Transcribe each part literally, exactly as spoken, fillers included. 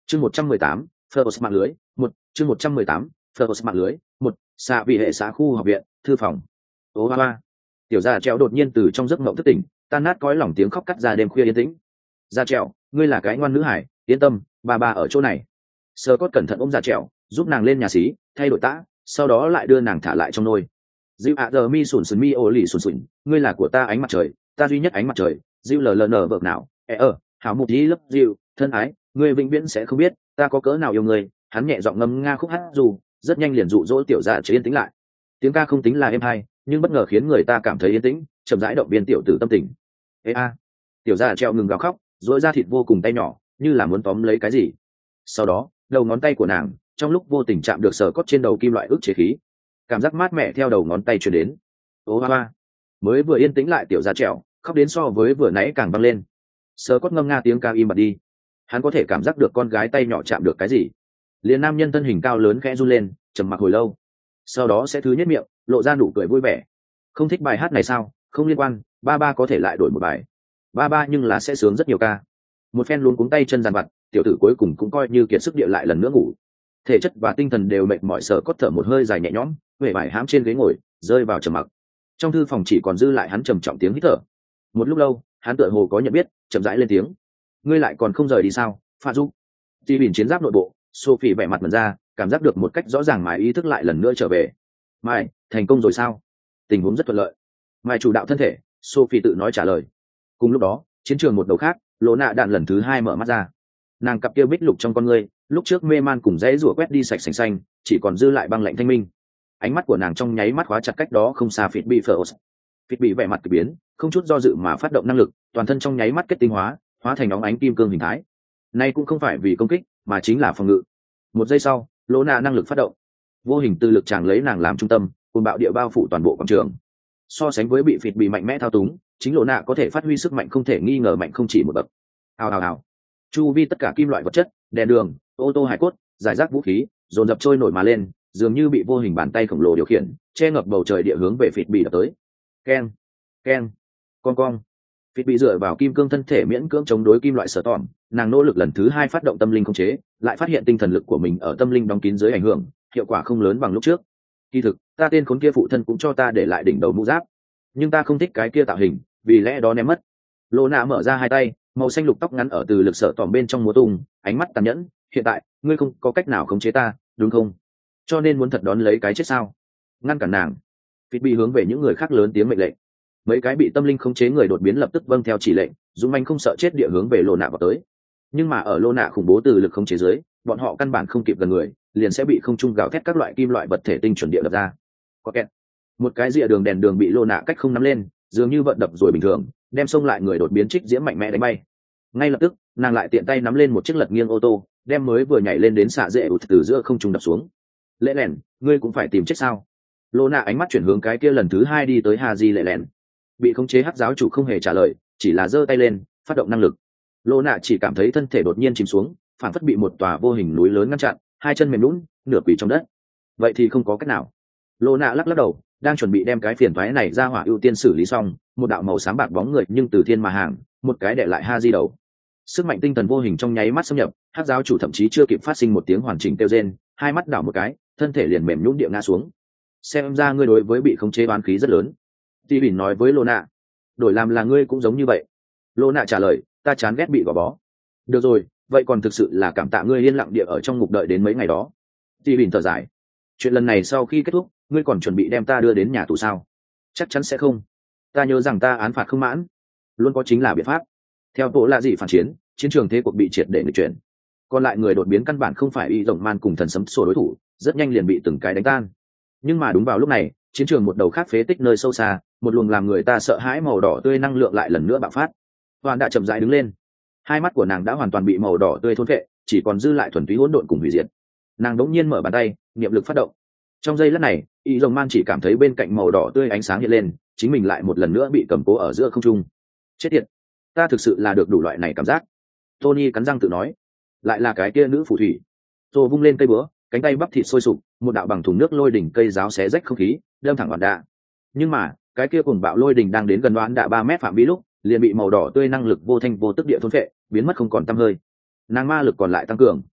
chương một trăm mười tám Phlos mạng lưới một chương một trăm mười tám Phlos mạng lưới một xạ vị hệ xã khu học viện thư phòng. Ô ba ba. Tiểu gia treo đột nhiên từ trong giấc mộng thức tỉnh, tan nát cõi lòng tiếng khóc cắt ra đêm khuya yên tĩnh. Gia treo, ngươi là cái ngoan nữ hải, yên tâm, ba ba ở chỗ này. Sơ cốt cẩn thận ôm Gia treo, giúp nàng lên nhà xí, thay đổi tã, sau đó lại đưa nàng thả lại trong nôi. Dịu ạ giờ mi sùn sùn mi ô lì sùn sùn, ngươi là của ta ánh mặt trời, ta duy nhất ánh mặt trời. Dịu lờ lờ nở vợ nào, e ở, hảo mục dí lấp dịu, thân ái, ngươi vĩnh viễn sẽ không biết ta có cỡ nào yêu ngươi. Hắn nhẹ giọng ngâm nga khúc hát dù, rất nhanh liền dụ dỗ tiểu gia chế yên tĩnh lại. Tiếng ca không tính là êm hay, nhưng bất ngờ khiến người ta cảm thấy yên tĩnh, chậm rãi động viên tiểu tử tâm tình. Ê a, tiểu gia treo ngừng gào khóc, rỗi ra thịt vô cùng tay nhỏ, như là muốn tóm lấy cái gì. Sau đó, đầu ngón tay của nàng trong lúc vô tình chạm được sờ cốt trên đầu kim loại ức chế khí, cảm giác mát mẻ theo đầu ngón tay truyền đến. Ô ba ba, mới vừa yên tĩnh lại tiểu gia treo khóc đến so với vừa nãy càng băng lên. Sờ cốt ngâm nga tiếng ca im bặt đi, hắn có thể cảm giác được con gái tay nhỏ chạm được cái gì. Liền nam nhân thân hình cao lớn khẽ run lên, trầm mặc hồi lâu, sau đó sẽ thứ nhất miệng lộ ra nụ cười vui vẻ. Không thích bài hát này sao? Không liên quan, ba ba có thể lại đổi một bài. Ba ba nhưng là sẽ sướng rất nhiều ca. Một phen luống cuống tay chân dàn vặt, tiểu tử cuối cùng cũng coi như kiệt sức địa lại lần nữa ngủ. Thể chất và tinh thần đều mệt mỏi, sờ cốt thở một hơi dài nhẹ nhõm, huệ vải hãm trên ghế ngồi, rơi vào trầm mặc. Trong thư phòng chỉ còn dư lại hắn trầm trọng tiếng hít thở. Một lúc lâu, hắn tựa hồ có nhận biết, chậm rãi lên tiếng. Ngươi lại còn không rời đi sao, Pha Du? Ti bỉn chiến giáp nội bộ, Sophie vẻ mặt mẩn ra, cảm giác được một cách rõ ràng Mai ý thức lại lần nữa trở về. Mai, thành công rồi sao? Tình huống rất thuận lợi. Mai chủ đạo thân thể, Sophie tự nói trả lời. Cùng lúc đó, chiến trường một đầu khác, Lỗ Nạ đạn lần thứ hai mở mắt ra. Nàng cặp kia bích lục trong con ngươi, lúc trước mê man cùng dãy rủa quét đi sạch sành xanh, chỉ còn dư lại băng lạnh thanh minh. Ánh mắt của nàng trong nháy mắt khóa chặt cách đó không xa Phịt bị Phlos. Phịt bị vẻ mặt kỳ biến, không chút do dự mà phát động năng lực, toàn thân trong nháy mắt kết tinh hóa, hóa thành óng ánh kim cương hình thái. Nay cũng không phải vì công kích, mà chính là phòng ngự. Một giây sau, Lỗ Nạ năng lực phát động, vô hình từ lực chàng lấy nàng làm trung tâm, cùng bạo địa bao phủ toàn bộ quảng trường. So sánh với bị Phịt bị mạnh mẽ thao túng, chính Lỗ Nạ có thể phát huy sức mạnh không thể nghi ngờ mạnh không chỉ một bậc. Hào hào hào. Chu vi tất cả kim loại vật chất, đèn đường, ô tô hải cốt, giải rác vũ khí, dồn dập trôi nổi mà lên, dường như bị vô hình bàn tay khổng lồ điều khiển, che ngập bầu trời địa hướng về Phịt bị đập tới. Keng, keng, con con. Phịt bị dựa vào kim cương thân thể miễn cưỡng chống đối kim loại sở tỏm, nàng nỗ lực lần thứ hai phát động tâm linh khống chế, lại phát hiện tinh thần lực của mình ở tâm linh đóng kín dưới ảnh hưởng, hiệu quả không lớn bằng lúc trước. Kỳ thực, ta tên khốn kia phụ thân cũng cho ta để lại đỉnh đầu mũ giáp, nhưng ta không thích cái kia tạo hình, vì lẽ đó ném mất. Lô Nạ mở ra hai tay, màu xanh lục tóc ngắn ở từ lực sở tỏm bên trong múa tung, ánh mắt tàn nhẫn. Hiện tại, ngươi không có cách nào khống chế ta, đúng không? Cho nên muốn thật đón lấy cái chết sao? Ngăn cản nàng. Phịt bị hướng về những người khác lớn tiếng mệnh lệnh. Mấy cái bị tâm linh khống chế người đột biến lập tức vâng theo chỉ lệnh, dũng manh không sợ chết địa hướng về Lô Nạ vào tới. Nhưng mà ở Lô Nạ khủng bố từ lực khống chế dưới, bọn họ căn bản không kịp gần người, liền sẽ bị không trung gào thét các loại kim loại vật thể tinh chuẩn địa đập ra. Có kẹt. Một cái rìa đường đèn đường bị Lô Nạ cách không nắm lên, dường như vận đập rồi bình thường, đem xông lại người đột biến trích diễm mạnh mẽ đánh bay. Ngay lập tức, nàng lại tiện tay nắm lên một chiếc lật nghiêng ô tô, đem mới vừa nhảy lên đến xạ dễ ụt từ giữa không trung đập xuống. Lệ lẻn, ngươi cũng phải tìm chết sao? Lô Nạ ánh mắt chuyển hướng cái kia lần thứ hai đi tới Hà Di Lệ lẻn. Bị khống chế hắc giáo chủ không hề trả lời, chỉ là giơ tay lên, phát động năng lực. Lô Nạ chỉ cảm thấy thân thể đột nhiên chìm xuống, phản phất bị một tòa vô hình núi lớn ngăn chặn, hai chân mềm nhũn, nửa quỳ trong đất. Vậy thì không có cách nào. Lô Nạ lắc lắc đầu, đang chuẩn bị đem cái phiền toái này ra hỏa ưu tiên xử lý xong, một đạo màu xám bạc bóng người nhưng từ thiên mà hàng, một cái để lại Ha Di đầu. Sức mạnh tinh thần vô hình trong nháy mắt xâm nhập, hắc giáo chủ thậm chí chưa kịp phát sinh một tiếng hoàn chỉnh kêu rên, hai mắt đảo một cái, thân thể liền mềm nhũn địa ngã xuống. Xem ra ngươi đối với bị khống chế oán khí rất lớn. Tỷ Bỉn nói với Lô Nạ. Đổi làm là ngươi cũng giống như vậy. Lô Nạ trả lời, ta chán ghét bị gò bó. Được rồi, vậy còn thực sự là cảm tạ ngươi yên lặng địa ở trong ngục đợi đến mấy ngày đó. Tỷ Bỉn thở dài. Chuyện lần này sau khi kết thúc, ngươi còn chuẩn bị đem ta đưa đến nhà tù sao? Chắc chắn sẽ không. Ta nhớ rằng ta án phạt không mãn, luôn có chính là biện pháp. Theo bộ là gì phản chiến, chiến trường thế cuộc bị triệt để nghịch chuyển. Còn lại người đột biến căn bản không phải y rồng man cùng thần sấm sổ đối thủ, rất nhanh liền bị từng cái đánh tan. Nhưng mà đúng vào lúc này, chiến trường một đầu khác phế tích nơi sâu xa, một luồng làm người ta sợ hãi màu đỏ tươi năng lượng lại lần nữa bạo phát. Hoàn đã chậm rãi đứng lên, hai mắt của nàng đã hoàn toàn bị màu đỏ tươi thôn phệ, chỉ còn dư lại thuần túy hỗn độn cùng hủy diệt. Nàng đống nhiên mở bàn tay, niệm lực phát động. Trong giây lát này, y rồng man chỉ cảm thấy bên cạnh màu đỏ tươi ánh sáng hiện lên, chính mình lại một lần nữa bị cầm cố ở giữa không trung. Chết tiệt, ta thực sự là được đủ loại này cảm giác. Tony cắn răng tự nói. Lại là cái kia nữ phù thủy. Tô vung lên cây búa, cánh tay bắp thịt sôi sục, một đạo bằng thùng nước lôi đỉnh cây giáo xé rách không khí, đâm thẳng Oán Đạ. Nhưng mà, cái kia cùng bạo lôi đỉnh đang đến gần Oán Đạ ba mét phạm vi lúc, liền bị màu đỏ tươi năng lực vô thanh vô tức địa thôn phệ, biến mất không còn tăm hơi. Nàng ma lực còn lại tăng cường,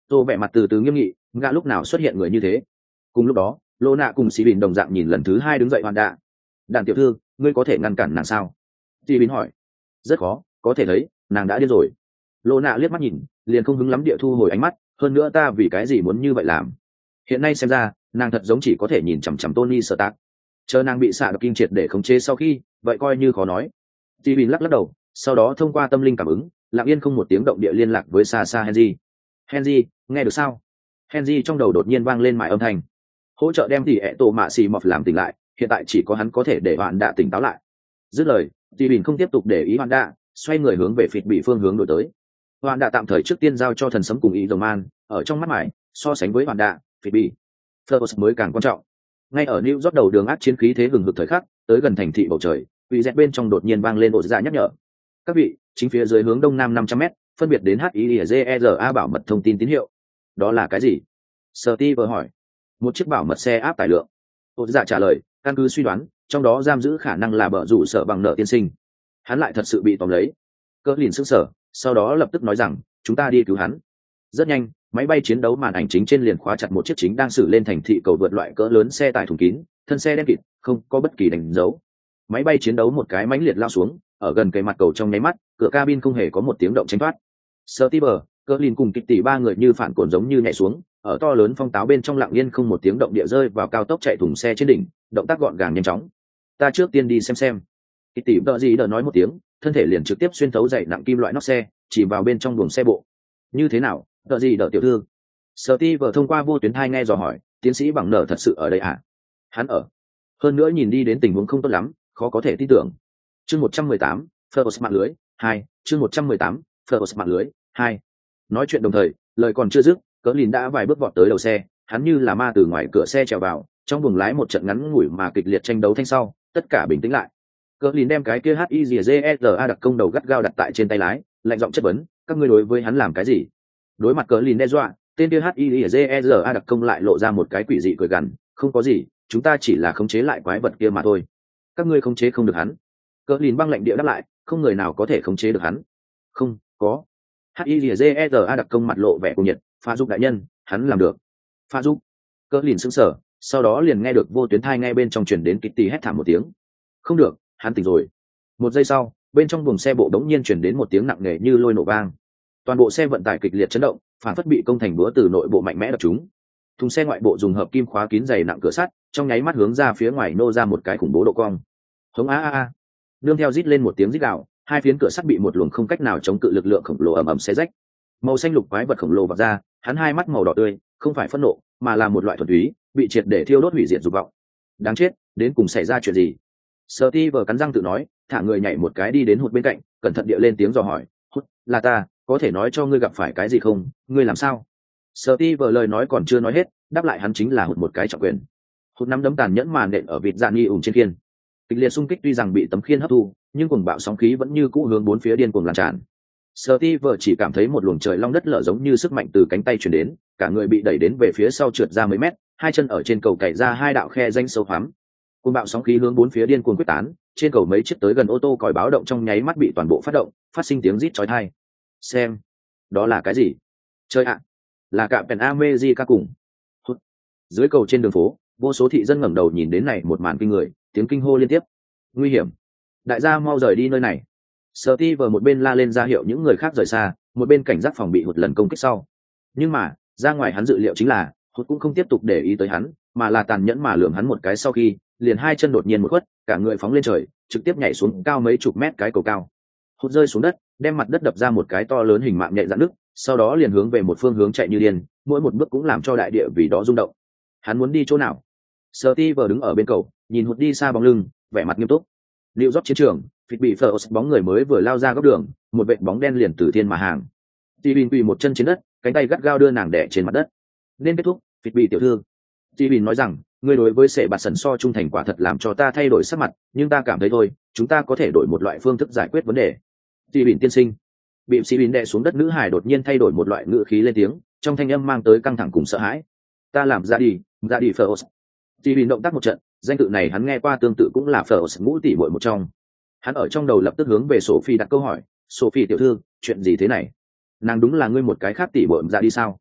tô vẻ mặt từ từ nghiêm nghị, ngã lúc nào xuất hiện người như thế. Cùng lúc đó lô nạ cùng xì bình đồng dạng nhìn lần thứ hai đứng dậy hoàn đạ. Đàn tiểu thư, ngươi có thể ngăn cản nàng sao? xì bình hỏi. Rất khó, có thể thấy nàng đã điên rồi. Lô nạ liếc mắt nhìn, liền không hứng lắm địa thu hồi ánh mắt. Hơn nữa ta vì cái gì muốn như vậy làm? Hiện nay xem ra nàng thật giống chỉ có thể nhìn chằm chằm Tony Stark. Chờ nàng bị xạ độc kinh triệt để khống chế sau khi, vậy coi như khó nói. Steve Bin lắc lắc đầu, sau đó thông qua tâm linh cảm ứng, lặng yên không một tiếng động địa liên lạc với xa xa Henry. Henry, nghe được sao? Henry trong đầu đột nhiên vang lên mại âm thanh. Hỗ trợ đem thì ẹ tổ mạ xì mọt làm tỉnh lại, hiện tại chỉ có hắn có thể để Hoàn Đạ tỉnh táo lại. Dứt lời, Steve Bin không tiếp tục để ý Hoàn Đạ, xoay người hướng về phịt bị phương hướng đổi tới. Hoàn Đạ tạm thời trước tiên giao cho thần sấm cùng ý rồng man, ở trong mắt mải, so sánh với Hoàn Đạ, phịt bị Fleurs mới càng quan trọng. Ngay ở New York đầu đường ác chiến khí thế hừng hực thời khắc, tới gần thành thị bầu trời, vị dẹt bên trong đột nhiên vang lên ổ dạ nhắc nhở. Các vị, chính phía dưới hướng đông nam năm trăm mét, phân biệt đến hát i giê e rờ a bảo mật thông tin tín hiệu. Đó là cái gì? Steve hỏi. Một chiếc bảo mật xe áp tải lượng. Ổ dạ trả lời, căn cứ suy đoán, trong đó giam giữ khả năng là bợ rủ sợ bằng nợ tiên sinh. Hắn lại thật sự bị tóm lấy. Cỡ lìn sững sờ, sau đó lập tức nói rằng, chúng ta đi cứu hắn. Rất nhanh, máy bay chiến đấu màn ảnh chính trên liền khóa chặt một chiếc chính đang xử lên thành thị cầu vượt loại cỡ lớn xe tải thùng kín, thân xe đen kịt, không có bất kỳ đánh dấu. Máy bay chiến đấu một cái mãnh liệt lao xuống, ở gần cây mặt cầu trong nháy mắt, cửa cabin không hề có một tiếng động tránh thoát. Steve, Curlin cùng kịch tỷ ba người như phản cồn giống như nhảy xuống, ở to lớn phong táo bên trong lặng yên không một tiếng động địa rơi vào cao tốc chạy thùng xe trên đỉnh, động tác gọn gàng nhanh chóng. Ta trước tiên đi xem xem. Kịch tỷ đợi gì đợi nói một tiếng, thân thể liền trực tiếp xuyên thấu dày nặng kim loại nóc xe, chỉ vào bên trong buồng xe bộ. Như thế nào, đợi gì đợi tiểu thư? Steve thông qua vô tuyến thai nghe dò hỏi, tiến sĩ bằng nở thật sự ở đây à? Hắn ở. Hơn nữa nhìn đi đến tình huống không tốt lắm, khó có thể tin tưởng. Chương một trăm mười tám, Fleurs mạng lưới hai, chương một trăm mười tám, Fleurs mạng lưới hai. Nói chuyện đồng thời, lời còn chưa dứt, Cỡ Lìn đã vài bước vọt tới đầu xe, hắn như là ma từ ngoài cửa xe trèo vào, trong buồng lái một trận ngắn ngủi mà kịch liệt tranh đấu thanh sau, tất cả bình tĩnh lại. Cỡ Lìn đem cái kia hát i giê e rờ a đặc công đầu gắt gao đặt tại trên tay lái, lạnh giọng chất vấn, các ngươi đối với hắn làm cái gì? Đối mặt Cỡ Lìn đe dọa, tên kia hát i giê e rờ a đặc công lại lộ ra một cái quỷ dị cười gằn, không có gì, chúng ta chỉ là khống chế lại quái vật kia mà thôi. Các ngươi khống chế không được hắn. Cỡ Lìn băng lạnh địa đáp lại, không người nào có thể khống chế được hắn. Không có. hát i giê e rờ a đặc công mặt lộ vẻ cuồng nhiệt, pha giúp đại nhân, hắn làm được. Pha giúp. Cỡ Lìn sững sờ, sau đó liền nghe được vô tuyến thai ngay bên trong truyền đến Kitty hét thảm một tiếng. Không được, hắn tỉnh rồi. Một giây sau, bên trong buồng xe bộ đống nhiên truyền đến một tiếng nặng nề như lôi nổ vang. Toàn bộ xe vận tải kịch liệt chấn động, phản phất bị công thành búa từ nội bộ mạnh mẽ đập chúng. Thùng xe ngoại bộ dùng hợp kim khóa kín dày nặng cửa sắt, trong nháy mắt hướng ra phía ngoài nô ra một cái khủng bố độ cong. Hống a a a. Nương theo rít lên một tiếng rít gào, hai phiến cửa sắt bị một luồng không cách nào chống cự lực lượng khổng lồ ầm ầm xé rách. Màu xanh lục quái vật khổng lồ vọt ra, hắn hai mắt màu đỏ tươi, không phải phẫn nộ, mà là một loại thuần túy, bị triệt để thiêu đốt hủy diệt dục vọng. Đáng chết, đến cùng xảy ra chuyện gì? Steve cắn răng tự nói, thả người nhảy một cái đi đến hụt bên cạnh, cẩn thận địa lên tiếng dò hỏi, "Hụt, là ta, có thể nói cho ngươi gặp phải cái gì không? Ngươi làm sao?" Steve lời nói còn chưa nói hết, đáp lại hắn chính là hụt một cái trọng quyền. Hụt nắm đấm tàn nhẫn màn nện ở vịt dạn nghi ủng trên khiên. Kịch liệt xung kích tuy rằng bị tấm khiên hấp thu, nhưng cuồng bạo sóng khí vẫn như cũ hướng bốn phía điên cuồng lan tràn. Steve chỉ cảm thấy một luồng trời long đất lở giống như sức mạnh từ cánh tay truyền đến, cả người bị đẩy đến về phía sau trượt ra mấy mét, hai chân ở trên cầu cày ra hai đạo khe rãnh sâu hoắm. Cuồng bạo sóng khí hướng bốn phía điên cuồng quyết tán, trên cầu mấy chiếc tới gần ô tô còi báo động trong nháy mắt bị toàn bộ phát động, phát sinh tiếng rít chói tai. Xem, đó là cái gì? Chơi ạ, là cạm pèn America cùng. Hút. Dưới cầu trên đường phố, vô số thị dân ngẩng đầu nhìn đến này một màn kinh người, tiếng kinh hô liên tiếp. Nguy hiểm, đại gia mau rời đi nơi này. Steve một bên la lên ra hiệu những người khác rời xa, một bên cảnh giác phòng bị hụt lần công kích sau. Nhưng mà, ra ngoài hắn dự liệu chính là, hụt cũng không tiếp tục để ý tới hắn, mà là tàn nhẫn mà lườm hắn một cái sau khi, liền hai chân đột nhiên một khuất, cả người phóng lên trời, trực tiếp nhảy xuống cao mấy chục mét cái cầu cao. Hụt rơi xuống đất, đem mặt đất đập ra một cái to lớn hình mạng nhạy dạn nước, sau đó liền hướng về một phương hướng chạy như điên, mỗi một bước cũng làm cho đại địa vì đó rung động. Hắn muốn đi chỗ nào? Steve đứng ở bên cầu, nhìn hụt đi xa bóng lưng, vẻ mặt nghiêm túc. Lưu York chiến trường, phịt bị Fleurs bóng người mới vừa lao ra góc đường, một vệt bóng đen liền từ thiên mà hàng. Tibin quỳ một chân trên đất, cánh tay gắt gao đưa nàng đè trên mặt đất. Nên kết thúc, phịt bị tiểu thư. Tibin nói rằng, ngươi đối với sệ bạt sần so trung thành quả thật làm cho ta thay đổi sắc mặt, nhưng ta cảm thấy thôi, chúng ta có thể đổi một loại phương thức giải quyết vấn đề. Tibin tiên sinh. Bị Tibin đè xuống đất nữ hải đột nhiên thay đổi một loại ngữ khí lên tiếng, trong thanh âm mang tới căng thẳng cùng sợ hãi. Ta làm ra đi, ra đi Fleurs. Tibin động tác một trận, danh tự này hắn nghe qua tương tự cũng là Fleurs ngũ tỷ muội một trong. Hắn ở trong đầu lập tức hướng về Sophie đặt câu hỏi, Sophie tiểu thư, chuyện gì thế này? Nàng đúng là ngươi một cái khác tỷ muội ra đi sao?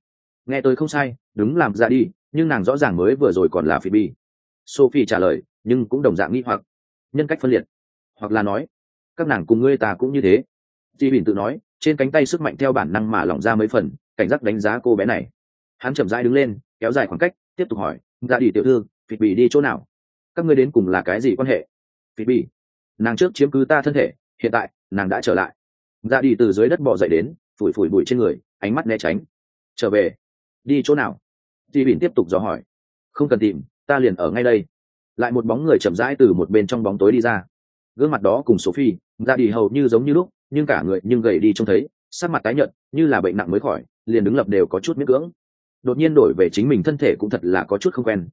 Nghe tôi không sai, đúng làm ra đi, nhưng nàng rõ ràng mới vừa rồi còn là Phoebe. Sophie trả lời, nhưng cũng đồng dạng nghi hoặc. Nhân cách phân liệt. Hoặc là nói, các nàng cùng ngươi ta cũng như thế. Di Bỉn tự nói, trên cánh tay sức mạnh theo bản năng mà lỏng ra mấy phần, cảnh giác đánh giá cô bé này. Hắn chậm rãi đứng lên, kéo dài khoảng cách, tiếp tục hỏi, ra đi tiểu thư, Phoebe đi chỗ nào? Các ngươi đến cùng là cái gì quan hệ? Phoebe, nàng trước chiếm cứ ta thân thể, hiện tại nàng đã trở lại. Ra đi từ dưới đất bò dậy đến, phủi phủi bụi trên người, ánh mắt né tránh. Trở về. Đi chỗ nào? Di Bỉn tiếp tục dò hỏi. Không cần tìm, ta liền ở ngay đây. Lại một bóng người chậm rãi từ một bên trong bóng tối đi ra. Gương mặt đó cùng Sophie, ra đi hầu như giống như lúc, nhưng cả người nhưng gầy đi trông thấy, sắc mặt tái nhợt, như là bệnh nặng mới khỏi, liền đứng lập đều có chút miễn cưỡng. Đột nhiên đổi về chính mình thân thể cũng thật là có chút không quen.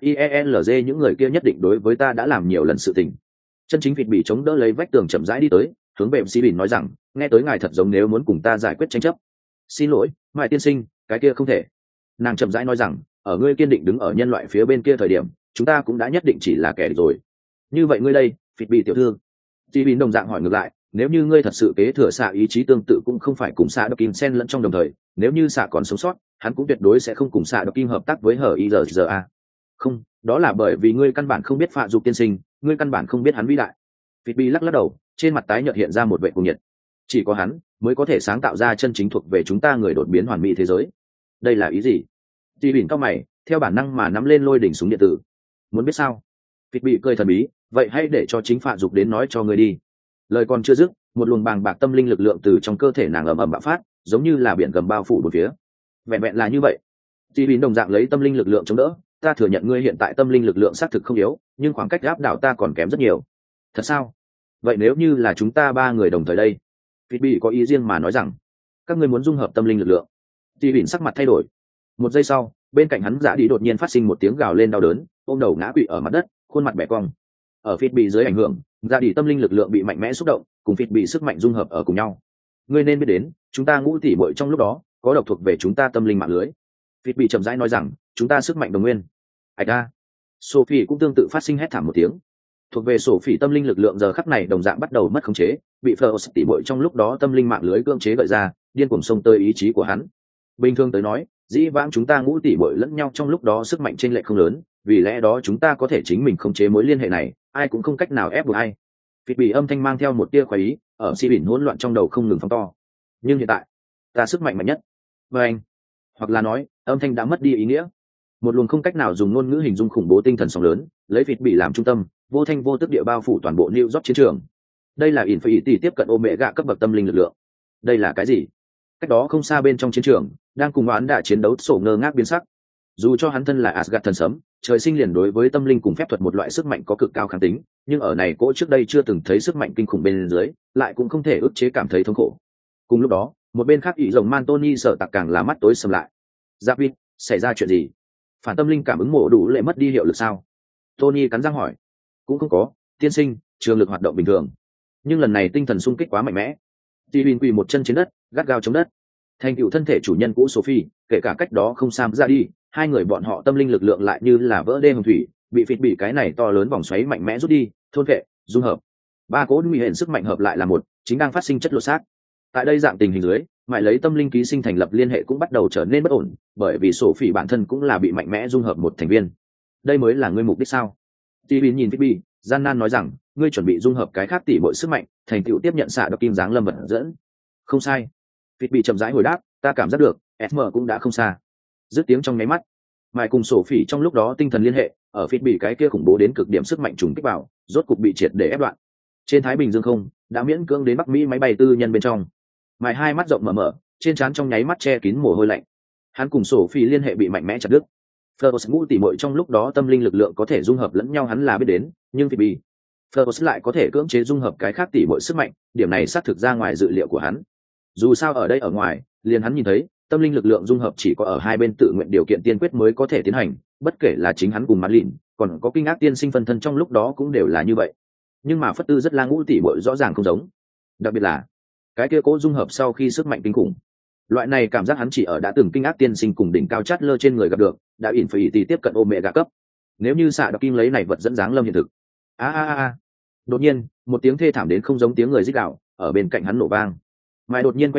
SHIELZ những người kia nhất định đối với ta đã làm nhiều lần sự tình. Chân chính vịt bị chống đỡ lấy vách tường chậm rãi đi tới, hướng về Di Bỉn nói rằng, nghe tới ngài thật giống nếu muốn cùng ta giải quyết tranh chấp. Xin lỗi, Mại tiên sinh, cái kia không thể. Nàng chậm rãi nói rằng, ở ngươi kiên định đứng ở nhân loại phía bên kia thời điểm, chúng ta cũng đã nhất định chỉ là kẻ địch rồi. Như vậy ngươi đây, vịt bị tiểu thư. Di Bỉn đồng dạng hỏi ngược lại, nếu như ngươi thật sự kế thừa xạ ý chí tương tự cũng không phải cùng xạ độc kim sen lẫn trong đồng thời, nếu như xạ còn sống sót, hắn cũng tuyệt đối sẽ không cùng xạ độc kim hợp tác với hờ i giờ giờ a. Không, đó là bởi vì ngươi căn bản không biết Phạ Dục tiên sinh, ngươi căn bản không biết hắn vĩ đại. Vịt bị lắc lắc đầu, trên mặt tái nhợt hiện ra một vẻ cuồng nhiệt. Chỉ có hắn mới có thể sáng tạo ra chân chính thuộc về chúng ta người đột biến hoàn mỹ thế giới. Đây là ý gì? Di Bỉn cao mày, theo bản năng mà nắm lên lôi đỉnh súng điện tử. Muốn biết sao? Vịt bị cười thần bí, vậy hãy để cho chính Phạ Dục đến nói cho ngươi đi. Lời còn chưa dứt, một luồng bàng bạc tâm linh lực lượng từ trong cơ thể nàng ầm ầm bạo phát, giống như là biển gầm bao phủ bốn phía. Vẹn vẹn là như vậy. Di Bỉn đồng dạng lấy tâm linh lực lượng chống đỡ, ta thừa nhận ngươi hiện tại tâm linh lực lượng xác thực không yếu, nhưng khoảng cách áp đảo ta còn kém rất nhiều. Thật sao? Vậy nếu như là chúng ta ba người đồng thời đây? Vịt bị có ý riêng mà nói rằng, các ngươi muốn dung hợp tâm linh lực lượng. Di Bỉn sắc mặt thay đổi. Một giây sau, bên cạnh hắn Dã Đi đột nhiên phát sinh một tiếng gào lên đau đớn, ôm đầu ngã quỵ ở mặt đất, khuôn mặt bẻ cong. Ở Vịt bị dưới ảnh hưởng, Dã Đi tâm linh lực lượng bị mạnh mẽ xúc động, cùng Vịt bị sức mạnh dung hợp ở cùng nhau. Ngươi nên biết đến, chúng ta ngũ tỷ muội trong lúc đó có độc thuộc về chúng ta tâm linh mạng lưới. Vịt bị chậm rãi nói rằng, chúng ta sức mạnh đồng nguyên. Ảch a. Sophie cũng tương tự phát sinh hét thảm một tiếng. Thuộc về Sophie tâm linh lực lượng giờ khắc này đồng dạng bắt đầu mất khống chế, bị Fleur tỷ muội trong lúc đó tâm linh mạng lưới cưỡng chế gợi ra, điên cuồng xông tới ý chí của hắn. Bình thường tới nói, dĩ vãng chúng ta ngũ tỷ muội lẫn nhau trong lúc đó sức mạnh chênh lệch không lớn, vì lẽ đó chúng ta có thể chính mình khống chế mối liên hệ này, ai cũng không cách nào ép buộc ai. Vịt bị âm thanh mang theo một tia khoái ý, ở Di Bỉn hỗn loạn trong đầu không ngừng phóng to. Nhưng hiện tại, ta sức mạnh mạnh nhất. Và anh, hoặc là nói, âm thanh đã mất đi ý nghĩa. Một luồng không cách nào dùng ngôn ngữ hình dung khủng bố tinh thần sóng lớn, lấy Vịt bị làm trung tâm, vô thanh vô tức địa bao phủ toàn bộ New York chiến trường. Đây là Infinity tiếp cận Omega cấp bậc tâm linh lực lượng. Đây là cái gì? Cách đó không xa bên trong chiến trường, đang cùng oán đã chiến đấu sổ ngơ ngác biến sắc. Dù cho hắn thân là Asgard thần sấm, trời sinh liền đối với tâm linh cùng phép thuật một loại sức mạnh có cực cao kháng tính, nhưng ở này cỗ trước đây chưa từng thấy sức mạnh kinh khủng bên dưới, lại cũng không thể ức chế cảm thấy thống khổ. Cùng lúc đó, một bên khác ỷ rồng man Tony sợ tặc càng là mắt tối sầm lại. Giáp Vịt, xảy ra chuyện gì? Phản tâm linh cảm ứng mổ đủ lệ mất đi hiệu lực sao? Tony cắn răng hỏi. Cũng không có, tiên sinh, trường lực hoạt động bình thường. Nhưng lần này tinh thần xung kích quá mạnh mẽ. Steven quỳ một chân trên đất, gắt gao chống đất. Thành tựu thân thể chủ nhân cũ Sophie, kể cả cách đó không xa ra đi, hai người bọn họ tâm linh lực lượng lại như là vỡ đê hồng thủy, bị phịt bị cái này to lớn vòng xoáy mạnh mẽ rút đi, thôn vệ, dung hợp. Ba cỗ nguy hiểm sức mạnh hợp lại là một, chính đang phát sinh chất lột xác. Tại đây dạng tình hình dưới, mãi lấy tâm linh ký sinh thành lập liên hệ cũng bắt đầu trở nên bất ổn, bởi vì Sophie bản thân cũng là bị mạnh mẽ dung hợp một thành viên. Đây mới là ngươi mục đích sao? Steven nhìn Phoebe, gian nan nói rằng, ngươi chuẩn bị dung hợp cái khác tỷ muội sức mạnh, thành tựu tiếp nhận xạ độc kim dáng lâm vật dẫn. Không sai. Phoebe chậm rãi hồi đáp, ta cảm giác được, ét em cũng đã không xa. Dứt tiếng trong nháy mắt, mãi cùng Sophie trong lúc đó tinh thần liên hệ, ở Phoebe cái kia khủng bố đến cực điểm sức mạnh trùng kích vào, rốt cục bị triệt để ép đoạn. Trên Thái Bình Dương không, đã miễn cưỡng đến Bắc Mỹ máy bay tư nhân bên trong. Mãi hai mắt rộng mở mở, trên trán trong nháy mắt che kín mồ hôi lạnh. Hắn cùng Sophie liên hệ bị mạnh mẽ chặt đứt. Fleur ngũ tỷ muội trong lúc đó tâm linh lực lượng có thể dung hợp lẫn nhau hắn là biết đến, nhưng Phoebe, Fleur lại có thể cưỡng chế dung hợp cái khác tỷ muội sức mạnh, điểm này xác thực ra ngoài dự liệu của hắn. Dù sao ở đây ở ngoài, liền hắn nhìn thấy, tâm linh lực lượng dung hợp chỉ có ở hai bên tự nguyện điều kiện tiên quyết mới có thể tiến hành, bất kể là chính hắn cùng Madeline, còn có kinh ác tiên sinh phân thân trong lúc đó cũng đều là như vậy. Nhưng mà phất tư rất là ngũ tỷ muội rõ ràng không giống. Đặc biệt là, cái kia cố dung hợp sau khi sức mạnh kinh khủng. Loại này cảm giác hắn chỉ ở đã từng kinh ác tiên sinh cùng đỉnh cao chát lơ trên người gặp được, đã ỉn phải tỷ tiếp cận Omega cấp. Nếu như xạ độc kim lấy này vật dẫn dáng lâm hiện thực. A a a. Đột nhiên, một tiếng thê thảm đến không giống tiếng người rít gào, ở bên cạnh hắn nổ vang. Mai đột nhiên quay đầu,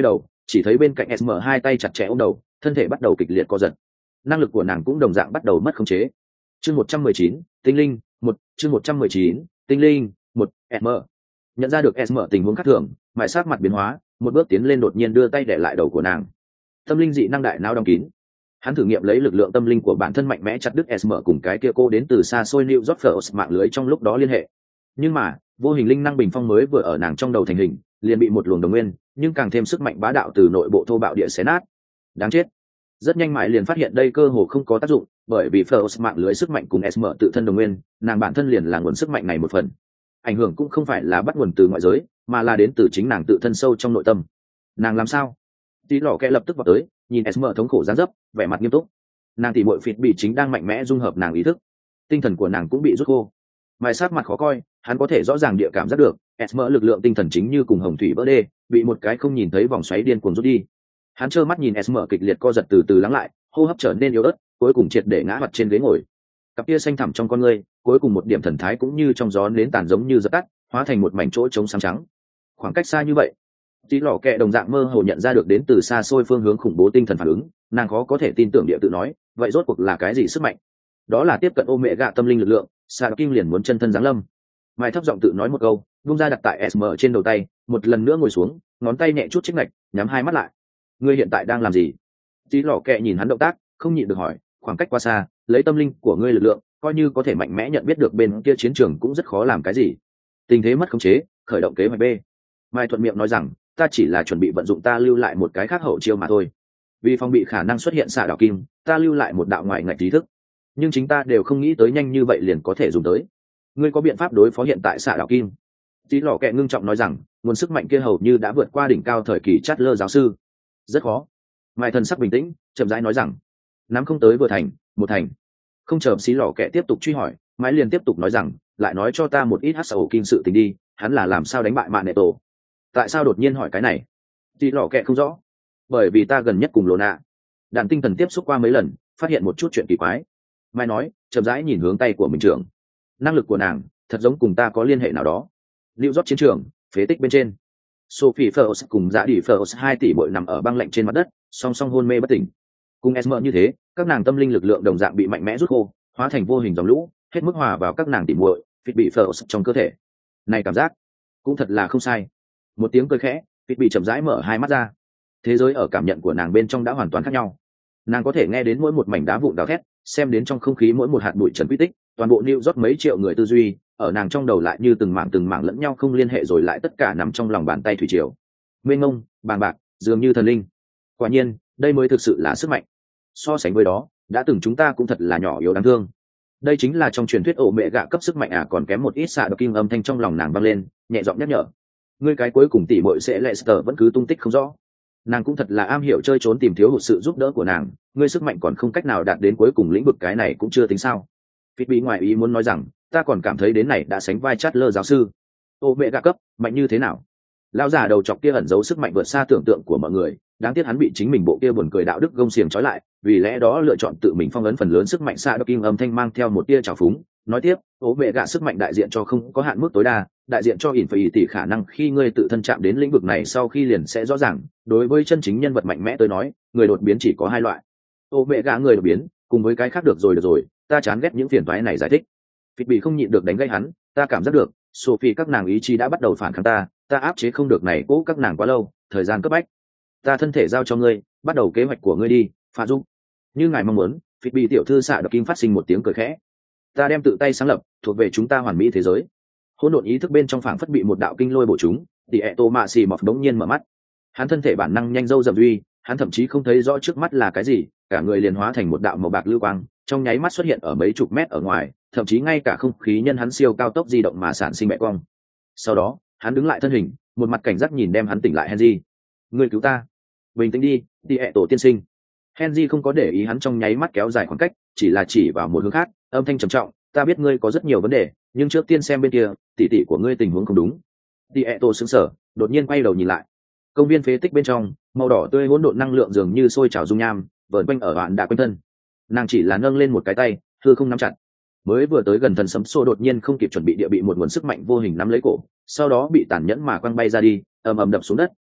chỉ thấy bên cạnh sm hai tay chặt chẽ ôm đầu, thân thể bắt đầu kịch liệt co giật. Năng lực của nàng cũng đồng dạng bắt đầu mất khống chế. Chương một trăm mười chín, tinh linh một. Chương một trăm mười chín, tinh linh một. Sm nhận ra được sm tình huống khác thường, mại sát mặt biến hóa, một bước tiến lên đột nhiên đưa tay để lại đầu của nàng. Tâm linh dị năng đại não đóng kín. Hắn thử nghiệm lấy lực lượng tâm linh của bản thân mạnh mẽ chặt đứt sm cùng cái kia cô đến từ xa xôi New York First mạng lưới trong lúc đó liên hệ. Nhưng mà vô hình linh năng bình phong mới vừa ở nàng trong đầu thành hình, liền bị một luồng đồng nguyên nhưng càng thêm sức mạnh bá đạo từ nội bộ thô bạo địa xé nát. Đáng chết. Rất nhanh mãi liền phát hiện đây cơ hồ không có tác dụng, bởi vì First mạng lưới sức mạnh cùng sm tự thân đồng nguyên, nàng bản thân liền là nguồn sức mạnh này một phần. Ảnh hưởng cũng không phải là bắt nguồn từ ngoại giới, mà là đến từ chính nàng tự thân sâu trong nội tâm. Nàng làm sao? Tí lò kẹ lập tức vào tới, nhìn sm thống khổ gián dấp, vẻ mặt nghiêm túc. Nàng tỉ muội phịt bị chính đang mạnh mẽ dung hợp nàng ý thức, tinh thần của nàng cũng bị rút khô. Mai sát mặt khó coi, hắn có thể rõ ràng địa cảm giác được sm lực lượng tinh thần chính như cùng hồng thủy vỡ đê, bị một cái không nhìn thấy vòng xoáy điên cuồng rút đi. Hắn trơ mắt nhìn sm kịch liệt co giật từ từ lắng lại, hô hấp trở nên yếu ớt, cuối cùng triệt để ngã mặt trên ghế ngồi. Cặp kia xanh thẳm trong con ngươi, cuối cùng một điểm thần thái cũng như trong gió nến tàn giống như dập tắt, hóa thành một mảnh chỗ trống sáng trắng. Khoảng cách xa như vậy, tí lò kẹ đồng dạng mơ hồ nhận ra được đến từ xa xôi phương hướng khủng bố tinh thần phản ứng, nàng khó có thể tin tưởng địa tự nói, vậy rốt cuộc là cái gì sức mạnh? Đó là tiếp cận ô mẹ gạ tâm linh lực lượng. Sa Kim liền muốn chân thân giáng lâm. Mai thấp giọng tự nói một câu, vung ra đặt tại sm trên đầu tay, một lần nữa ngồi xuống, ngón tay nhẹ chút chích ngạch, nhắm hai mắt lại. Ngươi hiện tại đang làm gì? Tí lò kẹ nhìn hắn động tác, không nhịn được hỏi, khoảng cách quá xa, lấy tâm linh của ngươi lực lượng, coi như có thể mạnh mẽ nhận biết được bên kia chiến trường cũng rất khó làm cái gì. Tình thế mất khống chế, khởi động kế hoạch B. Mai thuận miệng nói rằng, ta chỉ là chuẩn bị vận dụng ta lưu lại một cái khác hậu chiêu mà thôi. Vì phòng bị khả năng xuất hiện xạ đạo kim, ta lưu lại một đạo ngoại ngạch trí thức, nhưng chính ta đều không nghĩ tới nhanh như vậy liền có thể dùng tới. Ngươi có biện pháp đối phó hiện tại xạ đạo kim? Tí lò kẹ ngưng trọng nói rằng, nguồn sức mạnh kia hầu như đã vượt qua đỉnh cao thời kỳ chát lơ giáo sư. Rất khó. Mai thần sắc bình tĩnh, chậm rãi nói rằng, nắm không tới vừa thành, một thành. Không chờ xí lò kẹ tiếp tục truy hỏi, Mai liền tiếp tục nói rằng, lại nói cho ta một ít hát xạ ổ kim sự tình đi, hắn là làm sao đánh bại mạng nệ tổ? Tại sao đột nhiên hỏi cái này? Tí lò kẹ không rõ. Bởi vì ta gần nhất cùng lô nạ đàn tinh thần tiếp xúc qua mấy lần, phát hiện một chút chuyện kỳ quái. Mai nói, chậm rãi nhìn hướng tay của mình trưởng. Năng lực của nàng thật giống cùng ta có liên hệ nào đó. Lưu rót chiến trường, phế tích bên trên, Sophie First cùng Dạ Đi First hai tỷ muội nằm ở băng lạnh trên mặt đất, song song hôn mê bất tỉnh. Cùng Esmer như thế, các nàng tâm linh lực lượng đồng dạng bị mạnh mẽ rút khô, hóa thành vô hình dòng lũ, hết mức hòa vào các nàng tỷ muội, Phịt bị First trong cơ thể. Này cảm giác cũng thật là không sai. Một tiếng cười khẽ, Phịt bị chậm rãi mở hai mắt ra. Thế giới ở cảm nhận của nàng bên trong đã hoàn toàn khác nhau. Nàng có thể nghe đến mỗi một mảnh đá vụn gào thét, xem đến trong không khí mỗi một hạt bụi trần quy tích, toàn bộ New York mấy triệu người tư duy, ở nàng trong đầu lại như từng mảng từng mảng lẫn nhau không liên hệ rồi lại tất cả nằm trong lòng bàn tay thủy triều. Mênh mông, bàng bạc, dường như thần linh. Quả nhiên, đây mới thực sự là sức mạnh. So sánh với đó, đã từng chúng ta cũng thật là nhỏ yếu đáng thương. Đây chính là trong truyền thuyết ổ mẹ gạ cấp sức mạnh à, còn kém một ít xạ độc kim âm thanh trong lòng nàng vang lên, nhẹ giọng nhắc nhở. Ngươi cái cuối cùng tỷ muội sẽ Lester vẫn cứ tung tích không rõ. Nàng cũng thật là am hiểu chơi trốn tìm thiếu hụt sự giúp đỡ của nàng, ngươi sức mạnh còn không cách nào đạt đến cuối cùng lĩnh vực cái này cũng chưa tính sao. Phít bị ngoại ý muốn nói rằng, ta còn cảm thấy đến này đã sánh vai chát lơ giáo sư. Ô mẹ gạ cấp, mạnh như thế nào? Lão già đầu chọc kia ẩn giấu sức mạnh vượt xa tưởng tượng của mọi người, đáng tiếc hắn bị chính mình bộ kia buồn cười đạo đức gông xiềng trói lại, vì lẽ đó lựa chọn tự mình phong ấn phần lớn sức mạnh xạ độc kim âm thanh mang theo một tia trào phúng, nói tiếp, ô mẹ gạ sức mạnh đại diện cho không có hạn mức tối đa, đại diện cho ỉn phải tỷ khả năng khi ngươi tự thân chạm đến lĩnh vực này sau khi liền sẽ rõ ràng, đối với chân chính nhân vật mạnh mẽ tôi nói, người đột biến chỉ có hai loại. Ô mẹ gạ người đột biến, cùng với cái khác được rồi được rồi, ta chán ghét những phiền toái này giải thích. Phít bị không nhịn được đánh gây hắn, ta cảm giác được, Sophie các nàng ý chí đã bắt đầu phản kháng ta, ta áp chế không được này cố các nàng quá lâu, thời gian cấp bách. Ta thân thể giao cho ngươi, bắt đầu kế hoạch của ngươi đi, Pha Dung. Như ngài mong muốn, Phít bị tiểu thư xạ độc kim phát sinh một tiếng cười khẽ. Ta đem tự tay sáng lập, thuộc về chúng ta hoàn mỹ thế giới. Hỗn độn ý thức bên trong phảng phất bị một đạo kinh lôi bổ chúng, tỷ ẹ tô mạ xì mọc đống nhiên mở mắt. Hắn thân thể bản năng nhanh dâu dậm duy, hắn thậm chí không thấy rõ trước mắt là cái gì, cả người liền hóa thành một đạo màu bạc lưu quang, trong nháy mắt xuất hiện ở mấy chục mét ở ngoài, thậm chí ngay cả không khí nhân hắn siêu cao tốc di động mà sản sinh mẹ cong. Sau đó, hắn đứng lại thân hình, một mặt cảnh giác nhìn đem hắn tỉnh lại Henry. Ngươi cứu ta, bình tĩnh đi, tỷ ẹ tổ tiên sinh. Henry không có để ý hắn trong nháy mắt kéo dài khoảng cách, chỉ là chỉ vào một hướng khác, âm thanh trầm trọng, ta biết ngươi có rất nhiều vấn đề, nhưng trước tiên xem bên kia, tỷ tỷ của ngươi tình huống không đúng. Tỷ ẹ tổ sững sờ, đột nhiên quay đầu nhìn lại. Công viên phế tích bên trong, màu đỏ tươi hỗn độn năng lượng dường như sôi trào dung nham, vờn quanh ở đoạn đã quanh thân. Nàng chỉ là nâng lên một cái tay, hư không nắm chặt. Mới vừa tới gần thần sấm xô đột nhiên không kịp chuẩn bị địa bị một nguồn sức mạnh vô hình nắm lấy cổ, sau đó bị tàn nhẫn mà quăng bay ra đi, ầm ầm đập xuống đất,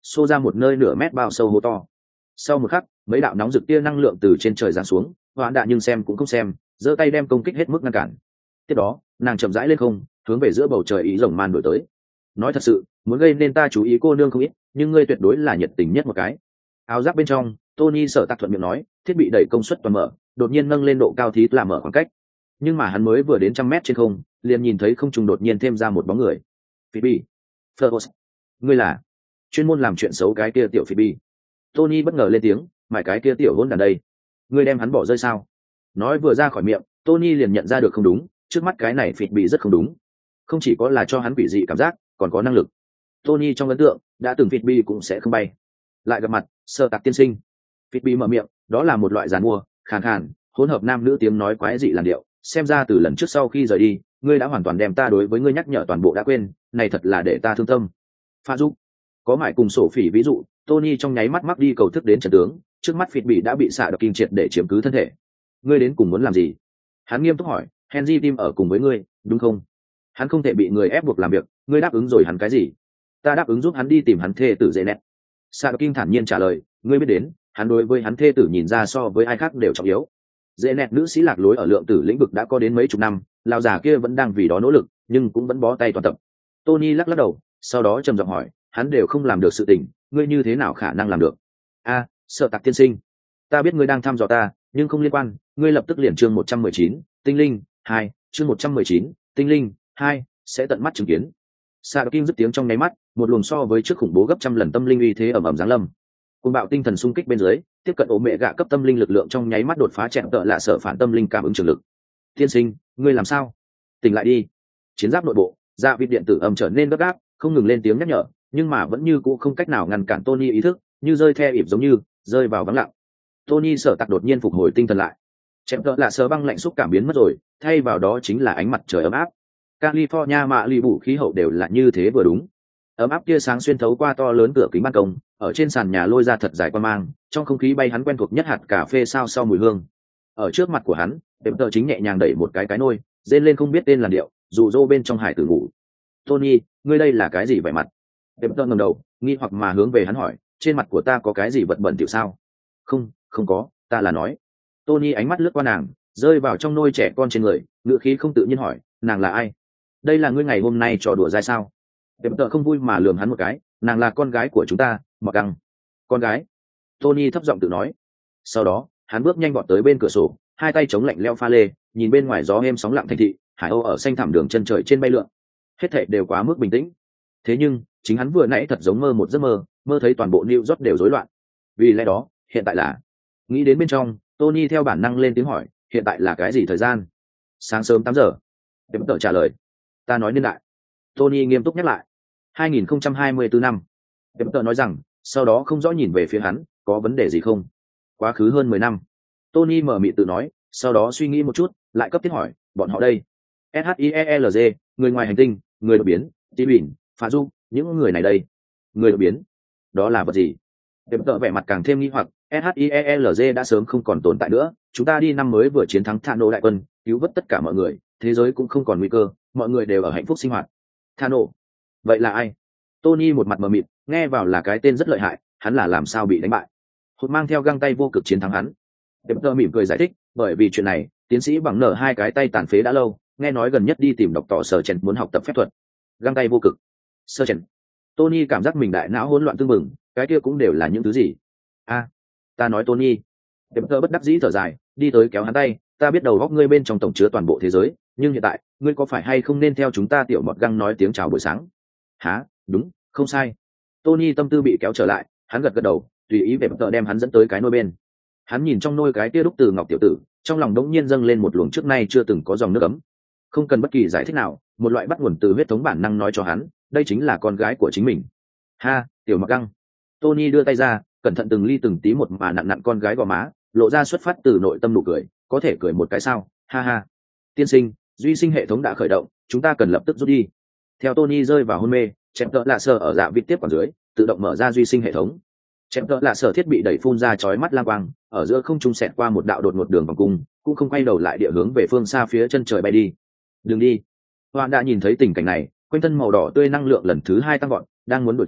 xô ra một nơi nửa mét bao sâu hố to. Sau một khắc, mấy đạo nóng rực tia năng lượng từ trên trời giáng xuống, hoạn đạ nhưng xem cũng không xem, giơ tay đem công kích hết mức ngăn cản. Tiếp đó, nàng chậm rãi lên không, hướng về giữa bầu trời ý rồng man đổi tới. Nói thật sự, muốn gây nên ta chú ý cô nương không ít, nhưng ngươi tuyệt đối là nhiệt tình nhất một cái. Áo giáp bên trong, Tony sở tạc thuận miệng nói, thiết bị đẩy công suất toàn mở, đột nhiên nâng lên độ cao thí làm mở khoảng cách. Nhưng mà hắn mới vừa đến trăm mét trên không, liền nhìn thấy không trung đột nhiên thêm ra một bóng người. Phoebe, Fergus, ngươi là chuyên môn làm chuyện xấu cái kia tiểu Phoebe. Tony bất ngờ lên tiếng, mải cái kia tiểu hôn đàn đây, ngươi đem hắn bỏ rơi sao? Nói vừa ra khỏi miệng, Tony liền nhận ra được không đúng, trước mắt cái này Phoebe rất không đúng. Không chỉ có là cho hắn quỷ dị cảm giác, còn có năng lực. Tony trong ấn tượng đã từng Phoebe cũng sẽ không bay. Lại gặp mặt, sơ tạc tiên sinh. Phoebe mở miệng, đó là một loại giàn mua, khàn khàn, hỗn hợp nam nữ tiếng nói quái dị làn điệu. Xem ra từ lần trước sau khi rời đi, ngươi đã hoàn toàn đem ta đối với ngươi nhắc nhở toàn bộ đã quên, này thật là để ta thương tâm. Pha giúp, có mải cùng sổ phỉ ví dụ, Tony trong nháy mắt mắc đi cầu thức đến trận tướng, trước mắt Phoebe đã bị xạ độc kinh triệt để chiếm cứ thân thể. Ngươi đến cùng muốn làm gì? Hắn nghiêm túc hỏi. Henry Tim ở cùng với ngươi, đúng không? Hắn không thể bị người ép buộc làm việc, ngươi đáp ứng rồi hắn cái gì? Ta đáp ứng giúp hắn đi tìm hắn thê tử dễ nét. Xạ độc kinh thản nhiên trả lời, ngươi biết đến, hắn đối với hắn thê tử nhìn ra so với ai khác đều trọng yếu. Dễ nét nữ sĩ lạc lối ở lượng tử lĩnh vực đã có đến mấy chục năm, lão già kia vẫn đang vì đó nỗ lực, nhưng cũng vẫn bó tay toàn tập. Tony lắc lắc đầu, sau đó trầm giọng hỏi, hắn đều không làm được sự tình, ngươi như thế nào khả năng làm được? A, sợ tạc tiên sinh, ta biết ngươi đang thăm dò ta, nhưng không liên quan, ngươi lập tức liền chương một trăm mười chín, tinh linh hai, chương một trăm mười chín, tinh linh hai, sẽ tận mắt chứng kiến. Sa Kim dứt tiếng trong nháy mắt, một luồng so với trước khủng bố gấp trăm lần tâm linh uy thế ầm ầm giáng lâm. Cuồng bạo tinh thần xung kích bên dưới, tiếp cận ổ mẹ gạ cấp tâm linh lực lượng trong nháy mắt đột phá chẹn tợ lạ sở phản tâm linh cảm ứng trường lực. Tiên sinh, ngươi làm sao? Tỉnh lại đi. Chiến giáp nội bộ, dạ vịt điện tử âm trở nên gấp gáp, không ngừng lên tiếng nhắc nhở, nhưng mà vẫn như cũ không cách nào ngăn cản Tony ý thức, như rơi theo ịp giống như rơi vào vắng lặng. Tony sở tạc đột nhiên phục hồi tinh thần lại. Chẹn tợ lạ sở băng lạnh xúc cảm biến mất rồi, thay vào đó chính là ánh mặt trời ấm áp. California mạ lì bù khí hậu đều là như thế vừa đúng. Ấm áp tia sáng xuyên thấu qua to lớn cửa kính ban công, ở trên sàn nhà lôi ra thật dài quan mang, trong không khí bay hắn quen thuộc nhất hạt cà phê sao sau mùi hương. Ở trước mặt của hắn, đệm tợ chính nhẹ nhàng đẩy một cái cái nôi, rên lên không biết tên làn điệu, dù dô bên trong hải tử ngủ. Tony, ngươi đây là cái gì vậy mặt? Đệm tợ ngẩng đầu, nghi hoặc mà hướng về hắn hỏi, trên mặt của ta có cái gì vật bẩn tiểu sao? Không, không có, ta là nói. Tony ánh mắt lướt qua nàng, rơi vào trong nôi trẻ con trên người, ngựa khí không tự nhiên hỏi, nàng là ai? Đây là ngươi ngày hôm nay trò đùa dai sao? Đệm tợ không vui mà lườm hắn một cái, nàng là con gái của chúng ta, Mọt Găng. Con gái? Tony thấp giọng tự nói. Sau đó, hắn bước nhanh vọt tới bên cửa sổ, hai tay chống lạnh leo pha lê, nhìn bên ngoài gió êm sóng lặng thành thị, hải âu ở xanh thẳm đường chân trời trên bay lượn. Hết thảy đều quá mức bình tĩnh. Thế nhưng, chính hắn vừa nãy thật giống mơ một giấc mơ, mơ thấy toàn bộ New York đều rối loạn. Vì lẽ đó, hiện tại là... Nghĩ đến bên trong, Tony theo bản năng lên tiếng hỏi, hiện tại là cái gì thời gian? Sáng sớm tám giờ. Đệm tợ trả lời. Ta nói nên lại. Tony nghiêm túc nhắc lại. hai nghìn không trăm hai mươi tư năm. Đệm tợ nói rằng, sau đó không rõ nhìn về phía hắn, có vấn đề gì không? Quá khứ hơn mười năm. Tony mở miệng tự nói, sau đó suy nghĩ một chút, lại cấp thiết hỏi, bọn họ đây. ét hát i e lờ giê, người ngoài hành tinh, người đột biến, tí bỉn, phá du, những người này đây. Người đột biến. Đó là vật gì? Đệm tợ vẻ mặt càng thêm nghi hoặc, ét hát i e lờ giê đã sớm không còn tồn tại nữa, chúng ta đi năm mới vừa chiến thắng Thano đại quân, cứu vớt tất cả mọi người, thế giới cũng không còn nguy cơ, mọi người đều ở hạnh phúc sinh hoạt. Thano? Vậy là ai? Tony một mặt mờ mịt, nghe vào là cái tên rất lợi hại, hắn là làm sao bị đánh bại? Hụt mang theo găng tay vô cực chiến thắng hắn. Đệm tợ mỉm cười giải thích, bởi vì chuyện này, tiến sĩ bằng nở hai cái tay tàn phế đã lâu, nghe nói gần nhất đi tìm đọc tỏ sở chèn muốn học tập phép thuật. Găng tay vô cực. Sơ chèn. Tony cảm giác mình đại não hỗn loạn tương mừng, cái kia cũng đều là những thứ gì? A, ta nói Tony. Đệm tợ bất đắc dĩ thở dài, đi tới kéo hắn tay, ta biết đầu góc ngươi bên trong tổng chứa toàn bộ thế giới, nhưng hiện tại, ngươi có phải hay không nên theo chúng ta tiểu mọt găng nói tiếng chào buổi sáng? Hả, đúng, không sai. Tony tâm tư bị kéo trở lại, hắn gật gật đầu, tùy ý về tợ đem hắn dẫn tới cái nôi bên. Hắn nhìn trong nôi cái tia đúc từ ngọc tiểu tử, trong lòng đống nhiên dâng lên một luồng trước nay chưa từng có dòng nước ấm. Không cần bất kỳ giải thích nào, một loại bắt nguồn từ huyết thống bản năng nói cho hắn, đây chính là con gái của chính mình. Ha, tiểu mọt găng. Tony đưa tay ra, cẩn thận từng ly từng tí một mà nặn nặn con gái gò má, lộ ra xuất phát từ nội tâm nụ cười, có thể cười một cái sao? Ha ha. Tiên sinh, duy sinh hệ thống đã khởi động, chúng ta cần lập tức rút đi. Theo Tony rơi vào hôn mê, chém tợ lạ sở ở dạ vịt tiếp quản dưới, tự động mở ra duy sinh hệ thống. Chém tợ lạ sở thiết bị đẩy phun ra chói mắt lang quang, ở giữa không trung xẹt qua một đạo đột ngột đường vòng cung, cũng không quay đầu lại địa hướng về phương xa phía chân trời bay đi. Đừng đi. Hoan đã nhìn thấy tình cảnh này, quanh thân màu đỏ tươi năng lượng lần thứ hai tăng vọt, đang muốn đuổi tới,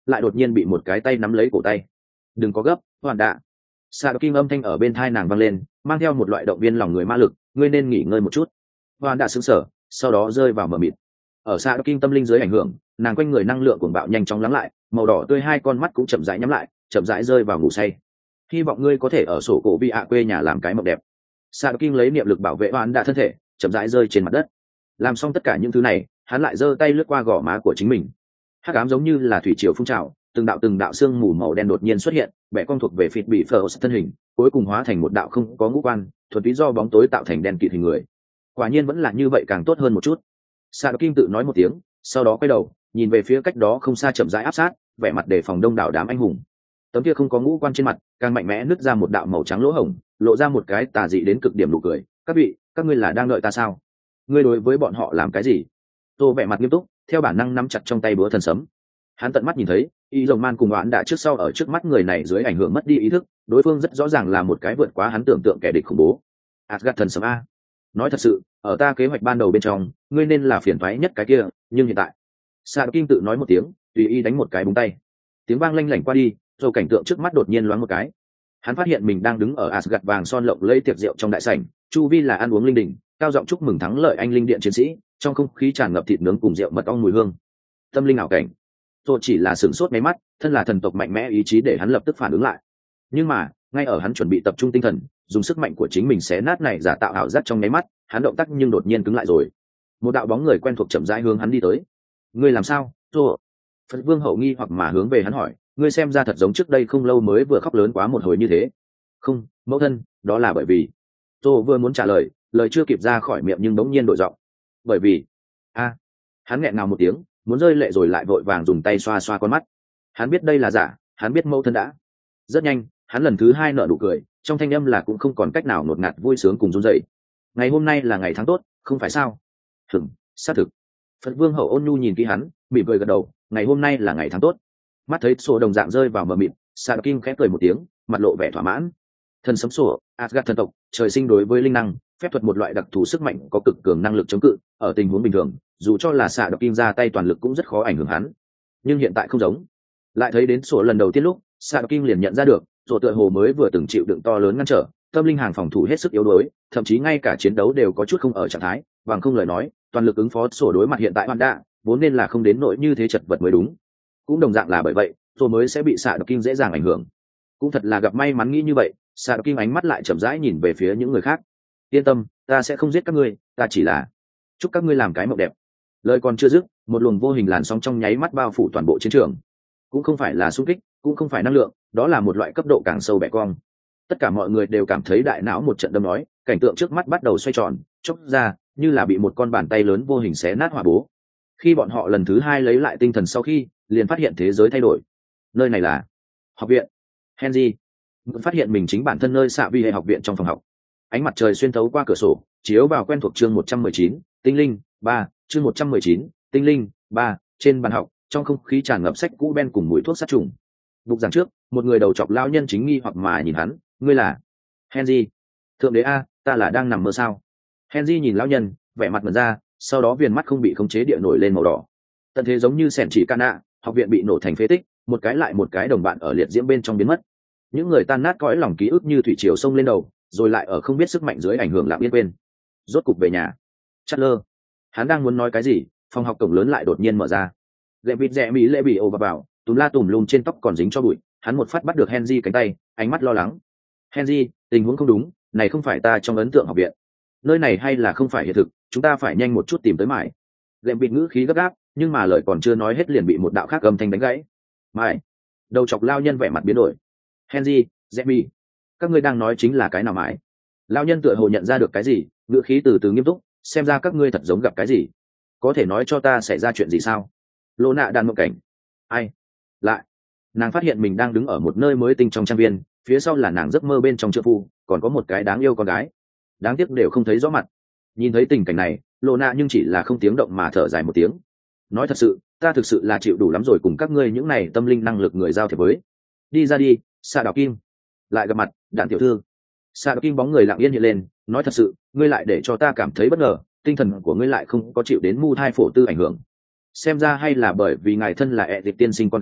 lại đột nhiên bị một cái tay nắm lấy cổ tay. Đừng có gấp, hoàn đạ. Sa Kim âm thanh ở bên thai nàng vang lên, mang theo một loại động viên lòng người ma lực, ngươi nên nghỉ ngơi một chút. Hoàn đạ sững sờ, sau đó rơi vào mờ mịt. Ở Sa Kim tâm linh dưới ảnh hưởng, nàng quanh người năng lượng cuồng bạo nhanh chóng lắng lại, màu đỏ tươi hai con mắt cũng chậm rãi nhắm lại, chậm rãi rơi vào ngủ say. Hy vọng ngươi có thể ở sổ cổ bị ạ quê nhà làm cái mộng đẹp. Sa Kim lấy niệm lực bảo vệ Hoàn đạ thân thể, chậm rãi rơi trên mặt đất. Làm xong tất cả những thứ này, hắn lại giơ tay lướt qua gò má của chính mình. Hắc ám giống như là thủy triều phun trào, từng đạo từng đạo xương mù màu đen đột nhiên xuất hiện, bẻ cong thuộc về phịt bị phở thân hình, cuối cùng hóa thành một đạo không có ngũ quan, thuần túy do bóng tối tạo thành đen kịt hình người. Quả nhiên vẫn là như vậy càng tốt hơn một chút. Sa Kim tự nói một tiếng, sau đó quay đầu, nhìn về phía cách đó không xa chậm rãi áp sát, vẻ mặt đề phòng đông đảo đám anh hùng. Tấm kia không có ngũ quan trên mặt, càng mạnh mẽ nứt ra một đạo màu trắng lỗ hổng, lộ ra một cái tà dị đến cực điểm nụ cười. Các vị, các ngươi là đang đợi ta sao? Ngươi đối với bọn họ làm cái gì? Tô vẻ mặt nghiêm túc, theo bản năng nắm chặt trong tay búa thần sấm. Hắn tận mắt nhìn thấy, y rồng man cùng oán đã trước sau ở trước mắt người này dưới ảnh hưởng mất đi ý thức, đối phương rất rõ ràng là một cái vượt quá hắn tưởng tượng kẻ địch khủng bố. Asgard thần sấm a. Nói thật sự, ở ta kế hoạch ban đầu bên trong, ngươi nên là phiền toái nhất cái kia, nhưng hiện tại, Sa Kim tự nói một tiếng, tùy ý đánh một cái búng tay. Tiếng vang lanh lảnh qua đi, rồi cảnh tượng trước mắt đột nhiên loáng một cái. Hắn phát hiện mình đang đứng ở Asgard vàng son lộng lẫy tiệc rượu trong đại sảnh, chu vi là ăn uống linh đình, cao giọng chúc mừng thắng lợi anh linh điện chiến sĩ, trong không khí tràn ngập thịt nướng cùng rượu mật ong mùi hương. Tâm linh ảo cảnh. Tôi chỉ là sửng sốt mấy mắt, thân là thần tộc mạnh mẽ ý chí để hắn lập tức phản ứng lại. Nhưng mà, ngay ở hắn chuẩn bị tập trung tinh thần, dùng sức mạnh của chính mình xé nát này giả tạo ảo giác trong mấy mắt, hắn động tác nhưng đột nhiên cứng lại rồi. Một đạo bóng người quen thuộc chậm rãi hướng hắn đi tới. Ngươi làm sao? Tôi. Phật Vương hậu nghi hoặc mà hướng về hắn hỏi, ngươi xem ra thật giống trước đây không lâu mới vừa khóc lớn quá một hồi như thế. Không, mẫu thân, đó là bởi vì. Tôi vừa muốn trả lời, lời chưa kịp ra khỏi miệng nhưng bỗng nhiên đổi giọng. Bởi vì. A. Hắn nghẹn ngào một tiếng, muốn rơi lệ rồi lại vội vàng dùng tay xoa xoa con mắt. Hắn biết đây là giả, hắn biết mẫu thân đã. Rất nhanh, hắn lần thứ hai nở nụ cười, trong thanh âm là cũng không còn cách nào ngột ngạt vui sướng cùng run rẩy. Ngày hôm nay là ngày tháng tốt, không phải sao? Hừm, xác thực. Phật Vương hậu ôn nhu nhìn kỹ hắn, mỉm cười gật đầu, ngày hôm nay là ngày tháng tốt. Mắt thấy sổ đồng dạng rơi vào mờ mịt, Sa Kim khẽ cười một tiếng, mặt lộ vẻ thỏa mãn. Thần sấm sổ, Asgard thần tộc, trời sinh đối với linh năng, phép thuật một loại đặc thù sức mạnh có cực cường năng lực chống cự, ở tình huống bình thường, dù cho là Sa Kim ra tay toàn lực cũng rất khó ảnh hưởng hắn. Nhưng hiện tại không giống. Lại thấy đến sổ lần đầu tiên lúc, Sa Kim liền nhận ra được, sổ tựa hồ mới vừa từng chịu đựng to lớn ngăn trở, tâm linh hàng phòng thủ hết sức yếu đuối, thậm chí ngay cả chiến đấu đều có chút không ở trạng thái, bằng không lời nói, toàn lực ứng phó sổ đối mặt hiện tại hoàn đạ, vốn nên là không đến nỗi như thế chật vật mới đúng. Cũng đồng dạng là bởi vậy, sổ mới sẽ bị Sa Kim dễ dàng ảnh hưởng. Cũng thật là gặp may mắn nghĩ như vậy, Sa Kim ánh mắt lại chậm rãi nhìn về phía những người khác. Yên tâm, ta sẽ không giết các ngươi, ta chỉ là chúc các ngươi làm cái mộng đẹp. Lời còn chưa dứt, một luồng vô hình làn sóng trong nháy mắt bao phủ toàn bộ chiến trường. Cũng không phải là xung kích, cũng không phải năng lượng, đó là một loại cấp độ càng sâu bẻ cong. Tất cả mọi người đều cảm thấy đại não một trận đâm nói, cảnh tượng trước mắt bắt đầu xoay tròn, chốc ra, như là bị một con bàn tay lớn vô hình xé nát hỏa bố. Khi bọn họ lần thứ hai lấy lại tinh thần sau khi, liền phát hiện thế giới thay đổi. Nơi này là học viện. Henry phát hiện mình chính bản thân nơi xạ vi hệ học viện trong phòng học. Ánh mặt trời xuyên thấu qua cửa sổ, chiếu vào quen thuộc chương một trăm mười chín, tinh linh ba, chương một trăm mười chín, tinh linh ba, trên bàn học, trong không khí tràn ngập sách cũ ben cùng mùi thuốc sát trùng. Bục giảng trước, một người đầu chọc lão nhân chính nghi hoặc mà nhìn hắn, ngươi là Henry? Thượng đế a, ta là đang nằm mơ sao? Henry nhìn lão nhân, vẻ mặt mẩn ra, sau đó viền mắt không bị khống chế địa nổi lên màu đỏ. Tận thế giống như sẻn chỉ cana, học viện bị nổ thành phế tích, một cái lại một cái đồng bạn ở liệt diễm bên trong biến mất. Những người tan nát cõi lòng ký ức như thủy triều sông lên đầu, rồi lại ở không biết sức mạnh dưới ảnh hưởng lặng yên quên. Rốt cục về nhà. Chatler, hắn đang muốn nói cái gì, phòng học cổng lớn lại đột nhiên mở ra. Lệ vịt rẽ mỹ lệ bị ồ vào vào, túm la tùm lum trên tóc còn dính cho bụi, hắn một phát bắt được Henry cánh tay, ánh mắt lo lắng. Henry, tình huống không đúng, này không phải ta trong ấn tượng học viện. Nơi này hay là không phải hiện thực, chúng ta phải nhanh một chút tìm tới mải. Lệ vịt ngữ khí gấp gáp, nhưng mà lời còn chưa nói hết liền bị một đạo khác âm thanh đánh gãy. Mải. Đầu chọc lao nhân vẻ mặt biến đổi. Henry, Jemmy, các ngươi đang nói chính là cái nào mãi? Lao nhân tựa hồ nhận ra được cái gì, ngữ khí từ từ nghiêm túc, xem ra các ngươi thật giống gặp cái gì. Có thể nói cho ta xảy ra chuyện gì sao? Lô nạ đàn mộng cảnh. Ai? Lại. Nàng phát hiện mình đang đứng ở một nơi mới tinh trong trang viên, phía sau là nàng giấc mơ bên trong trợ phu, còn có một cái đáng yêu con gái. Đáng tiếc đều không thấy rõ mặt. Nhìn thấy tình cảnh này, Lô nạ nhưng chỉ là không tiếng động mà thở dài một tiếng. Nói thật sự, ta thực sự là chịu đủ lắm rồi cùng các ngươi những này tâm linh năng lực người giao thiệp với. Đi ra đi, Sa Đào Kim. Lại gặp mặt, Đạn tiểu thư. Sa Đào Kim bóng người lặng yên hiện lên, nói thật sự, ngươi lại để cho ta cảm thấy bất ngờ, tinh thần của ngươi lại không có chịu đến mu thai phổ tư ảnh hưởng. Xem ra hay là bởi vì ngài thân là ẹ tiệp tiên sinh con gái,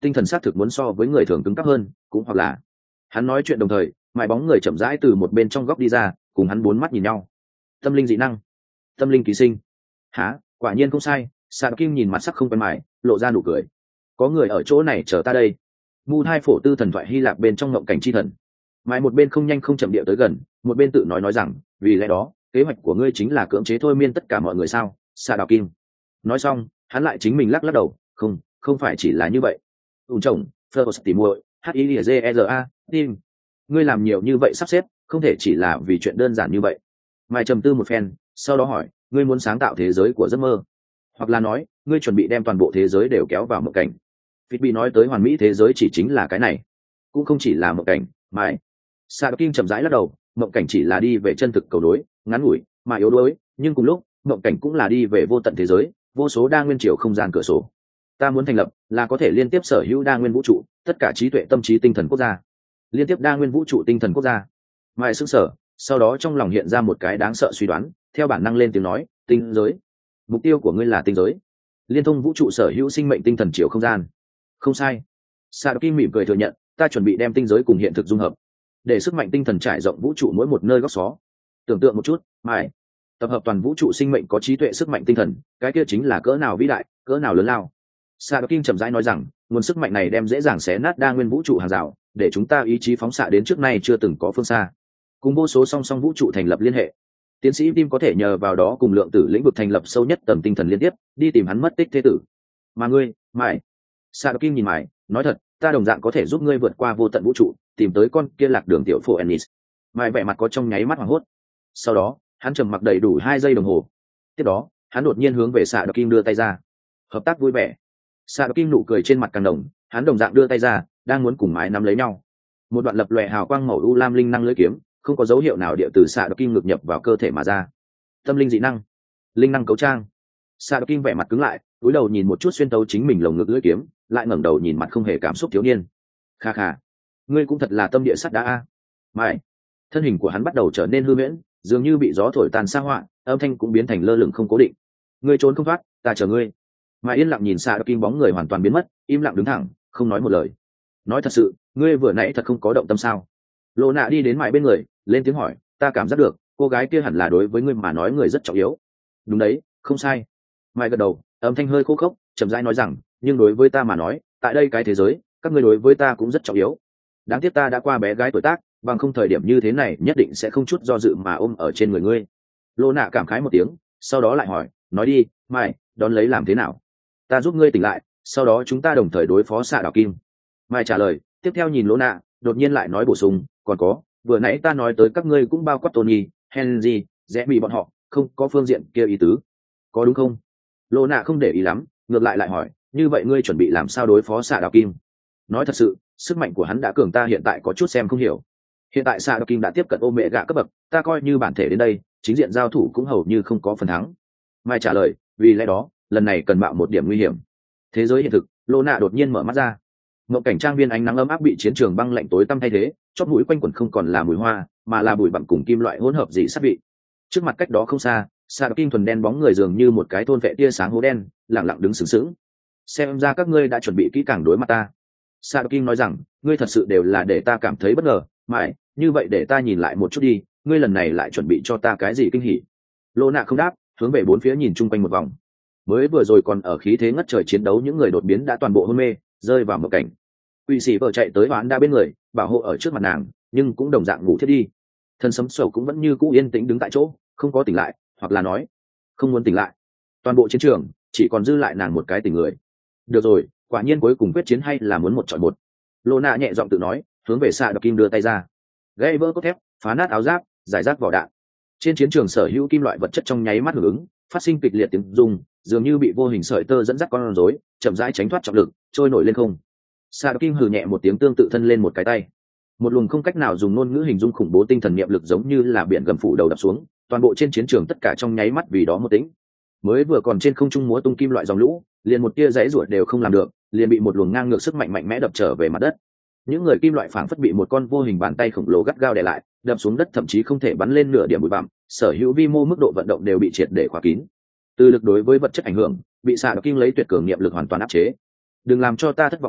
tinh thần xác thực muốn so với người thường cứng cáp hơn, cũng hoặc là hắn nói chuyện đồng thời mãi bóng người chậm rãi từ một bên trong góc đi ra, cùng hắn bốn mắt nhìn nhau. Tâm linh dị năng, tâm linh ký sinh. Hả? Quả nhiên không sai. Sa Kim nhìn mặt sắc không quen mải, lộ ra nụ cười. Có người ở chỗ này chờ ta đây. Mu hai phổ tư thần thoại Hy Lạp bên trong ngộng cảnh chi thần. Mãi một bên không nhanh không chậm địa tới gần, một bên tự nói nói rằng, vì lẽ đó kế hoạch của ngươi chính là cưỡng chế thôi miên tất cả mọi người sao? Sa Đào Kim. Nói xong, hắn lại chính mình lắc lắc đầu, không, không phải chỉ là như vậy. Ùn chồng, First tìm muội, H I Z E R A, tim. Ngươi làm nhiều như vậy sắp xếp, không thể chỉ là vì chuyện đơn giản như vậy. Mai trầm tư một phen, sau đó hỏi, ngươi muốn sáng tạo thế giới của giấc mơ, hoặc là nói, ngươi chuẩn bị đem toàn bộ thế giới đều kéo vào một cảnh. Phít bị nói tới hoàn mỹ thế giới chỉ chính là cái này, cũng không chỉ là một cảnh. Mai Sa Kim chậm rãi lắc đầu, mộng cảnh chỉ là đi về chân thực cầu đối, ngắn ngủi mà yếu đuối, nhưng cùng lúc mộng cảnh cũng là đi về vô tận thế giới, vô số đa nguyên chiều không gian cửa sổ. Ta muốn thành lập là có thể liên tiếp sở hữu đa nguyên vũ trụ, tất cả trí tuệ tâm trí tinh thần quốc gia, liên tiếp đa nguyên vũ trụ tinh thần quốc gia. Mai sững sờ, sau đó trong lòng hiện ra một cái đáng sợ suy đoán, theo bản năng lên tiếng nói, tinh giới. Mục tiêu của ngươi là tinh giới, liên thông vũ trụ sở hữu sinh mệnh tinh thần chiều không gian. Không sai. Sa Kim mỉm cười thừa nhận, ta chuẩn bị đem tinh giới cùng hiện thực dung hợp, để sức mạnh tinh thần trải rộng vũ trụ mỗi một nơi góc xó. Tưởng tượng một chút, Mai, tập hợp toàn vũ trụ sinh mệnh có trí tuệ sức mạnh tinh thần, cái kia chính là cỡ nào vĩ đại, cỡ nào lớn lao. Sa Kim chậm rãi nói rằng, nguồn sức mạnh này đem dễ dàng xé nát đa nguyên vũ trụ hàng rào, để chúng ta ý chí phóng xạ đến trước nay chưa từng có phương xa, cùng vô số song song vũ trụ thành lập liên hệ. Tiến sĩ Tim có thể nhờ vào đó cùng lượng tử lĩnh vực thành lập sâu nhất tầm tinh thần liên tiếp, đi tìm hắn mất tích thế tử. Mà ngươi, Mai, Sa Kim nhìn Mai, nói thật, ta đồng dạng có thể giúp ngươi vượt qua vô tận vũ trụ, tìm tới con kia lạc đường tiểu phổ Ennis. Mai vẻ mặt có trong nháy mắt hoảng hốt. Sau đó, hắn trầm mặc đầy đủ hai giây đồng hồ. Tiếp đó, hắn đột nhiên hướng về Sa Kim đưa tay ra. Hợp tác vui vẻ. Sa Kim nụ cười trên mặt càng đồng, hắn đồng dạng đưa tay ra, đang muốn cùng Mai nắm lấy nhau. Một đoạn lập lòe hào quang màu u lam linh năng lưỡi kiếm, không có dấu hiệu nào địa từ Sa Kim ngược nhập vào cơ thể mà ra. Tâm linh dị năng, linh năng cấu trang. Sa Kim vẻ mặt cứng lại, cúi đầu nhìn một chút xuyên tấu chính mình lồng ngực lưỡi kiếm, lại ngẩng đầu nhìn mặt không hề cảm xúc thiếu niên. Kha kha, ngươi cũng thật là tâm địa sắt đá a. Mai, thân hình của hắn bắt đầu trở nên hư huyễn, dường như bị gió thổi tàn xa họa, âm thanh cũng biến thành lơ lửng không cố định. Ngươi trốn không thoát, ta chờ ngươi. Mai yên lặng nhìn Sa Kim bóng người hoàn toàn biến mất, im lặng đứng thẳng, không nói một lời. Nói thật sự, ngươi vừa nãy thật không có động tâm sao? Lô Nạ đi đến Mai bên người, lên tiếng hỏi, ta cảm giác được, cô gái kia hẳn là đối với ngươi mà nói người rất trọng yếu. Đúng đấy, không sai. Mai gật đầu, âm thanh hơi khô khốc, chậm rãi nói rằng, nhưng đối với ta mà nói, tại đây cái thế giới, các ngươi đối với ta cũng rất trọng yếu. Đáng tiếc ta đã qua bé gái tuổi tác, bằng không thời điểm như thế này nhất định sẽ không chút do dự mà ôm ở trên người ngươi. Lô Nạ cảm khái một tiếng, sau đó lại hỏi, nói đi, Mai, đón lấy làm thế nào? Ta giúp ngươi tỉnh lại, sau đó chúng ta đồng thời đối phó Sa Đào Kim. Mai trả lời, tiếp theo nhìn Lô Nạ, đột nhiên lại nói bổ sung, còn có, vừa nãy ta nói tới các ngươi cũng bao quát Tony, Henry, rẽ bị bọn họ, không có phương diện kia ý tứ, có đúng không? Lô Nạ không để ý lắm, ngược lại lại hỏi, như vậy ngươi chuẩn bị làm sao đối phó Sa Đào Kim? Nói thật sự, sức mạnh của hắn đã cường ta hiện tại có chút xem không hiểu. Hiện tại Sa Đào Kim đã tiếp cận ôm mẹ gạ cấp bậc, ta coi như bản thể đến đây, chính diện giao thủ cũng hầu như không có phần thắng. Mai trả lời, vì lẽ đó, lần này cần mạo một điểm nguy hiểm. Thế giới hiện thực, Lô Nạ đột nhiên mở mắt ra. Mộng cảnh trang viên ánh nắng ấm áp bị chiến trường băng lạnh tối tăm thay thế, chóp mũi quanh quẩn không còn là mùi hoa, mà là bụi bặm cùng kim loại hỗn hợp dị sát vị. Trước mặt cách đó không xa, Sa Đào Kim thuần đen bóng người dường như một cái thôn vệ tia sáng hố đen, lặng lặng đứng sừng sững. Xem ra các ngươi đã chuẩn bị kỹ càng đối mặt ta. Sa Đào Kim nói rằng, ngươi thật sự đều là để ta cảm thấy bất ngờ, mãi, như vậy để ta nhìn lại một chút đi, ngươi lần này lại chuẩn bị cho ta cái gì kinh hỉ? Lô Nạ không đáp, hướng về bốn phía nhìn chung quanh một vòng. Mới vừa rồi còn ở khí thế ngất trời chiến đấu những người đột biến đã toàn bộ hôn mê, rơi vào một cảnh. Quỷ sĩ vợ chạy tới Hoán Đa bên người, bảo hộ ở trước mặt nàng, nhưng cũng đồng dạng ngủ thiết đi. Thân sấm sầu cũng vẫn như cũ yên tĩnh đứng tại chỗ, không có tỉnh lại, hoặc là nói, không muốn tỉnh lại. Toàn bộ chiến trường chỉ còn dư lại nàng một cái tỉnh người. Được rồi, quả nhiên cuối cùng quyết chiến hay là muốn một chọi một. Lô Nạ nhẹ giọng tự nói, hướng về Sa Đào Kim đưa tay ra, gãy vỡ cốt thép, phá nát áo giáp, giải rác vỏ đạn. Trên chiến trường sở hữu kim loại vật chất trong nháy mắt hưởng ứng, phát sinh kịch liệt tiếng rung, dường như bị vô hình sợi tơ dẫn dắt con rối, chậm rãi tránh thoát trọng lực, trôi nổi lên không. Sa Đào Kim hừ nhẹ một tiếng tương tự thân lên một cái tay. Một luồng không cách nào dùng ngôn ngữ hình dung khủng bố tinh thần niệm lực giống như là biển gầm phủ đầu đập xuống, toàn bộ trên chiến trường tất cả trong nháy mắt vì đó một tĩnh. Mới vừa còn trên không trung múa tung kim loại dòng lũ, liền một tia giãy ruột đều không làm được, liền bị một luồng ngang ngược sức mạnh mạnh mẽ đập trở về mặt đất. Những người kim loại phảng phất bị một con vô hình bàn tay khổng lồ gắt gao đè lại, đập xuống đất thậm chí không thể bắn lên nửa điểm bụi bặm, sở hữu vi mô mức độ vận động đều bị triệt để khóa kín. Từ lực đối với vật chất ảnh hưởng, bị Sa Đào Kim lấy tuyệt cường niệm lực hoàn toàn áp chế. Đừng làm cho ta thất vọng a,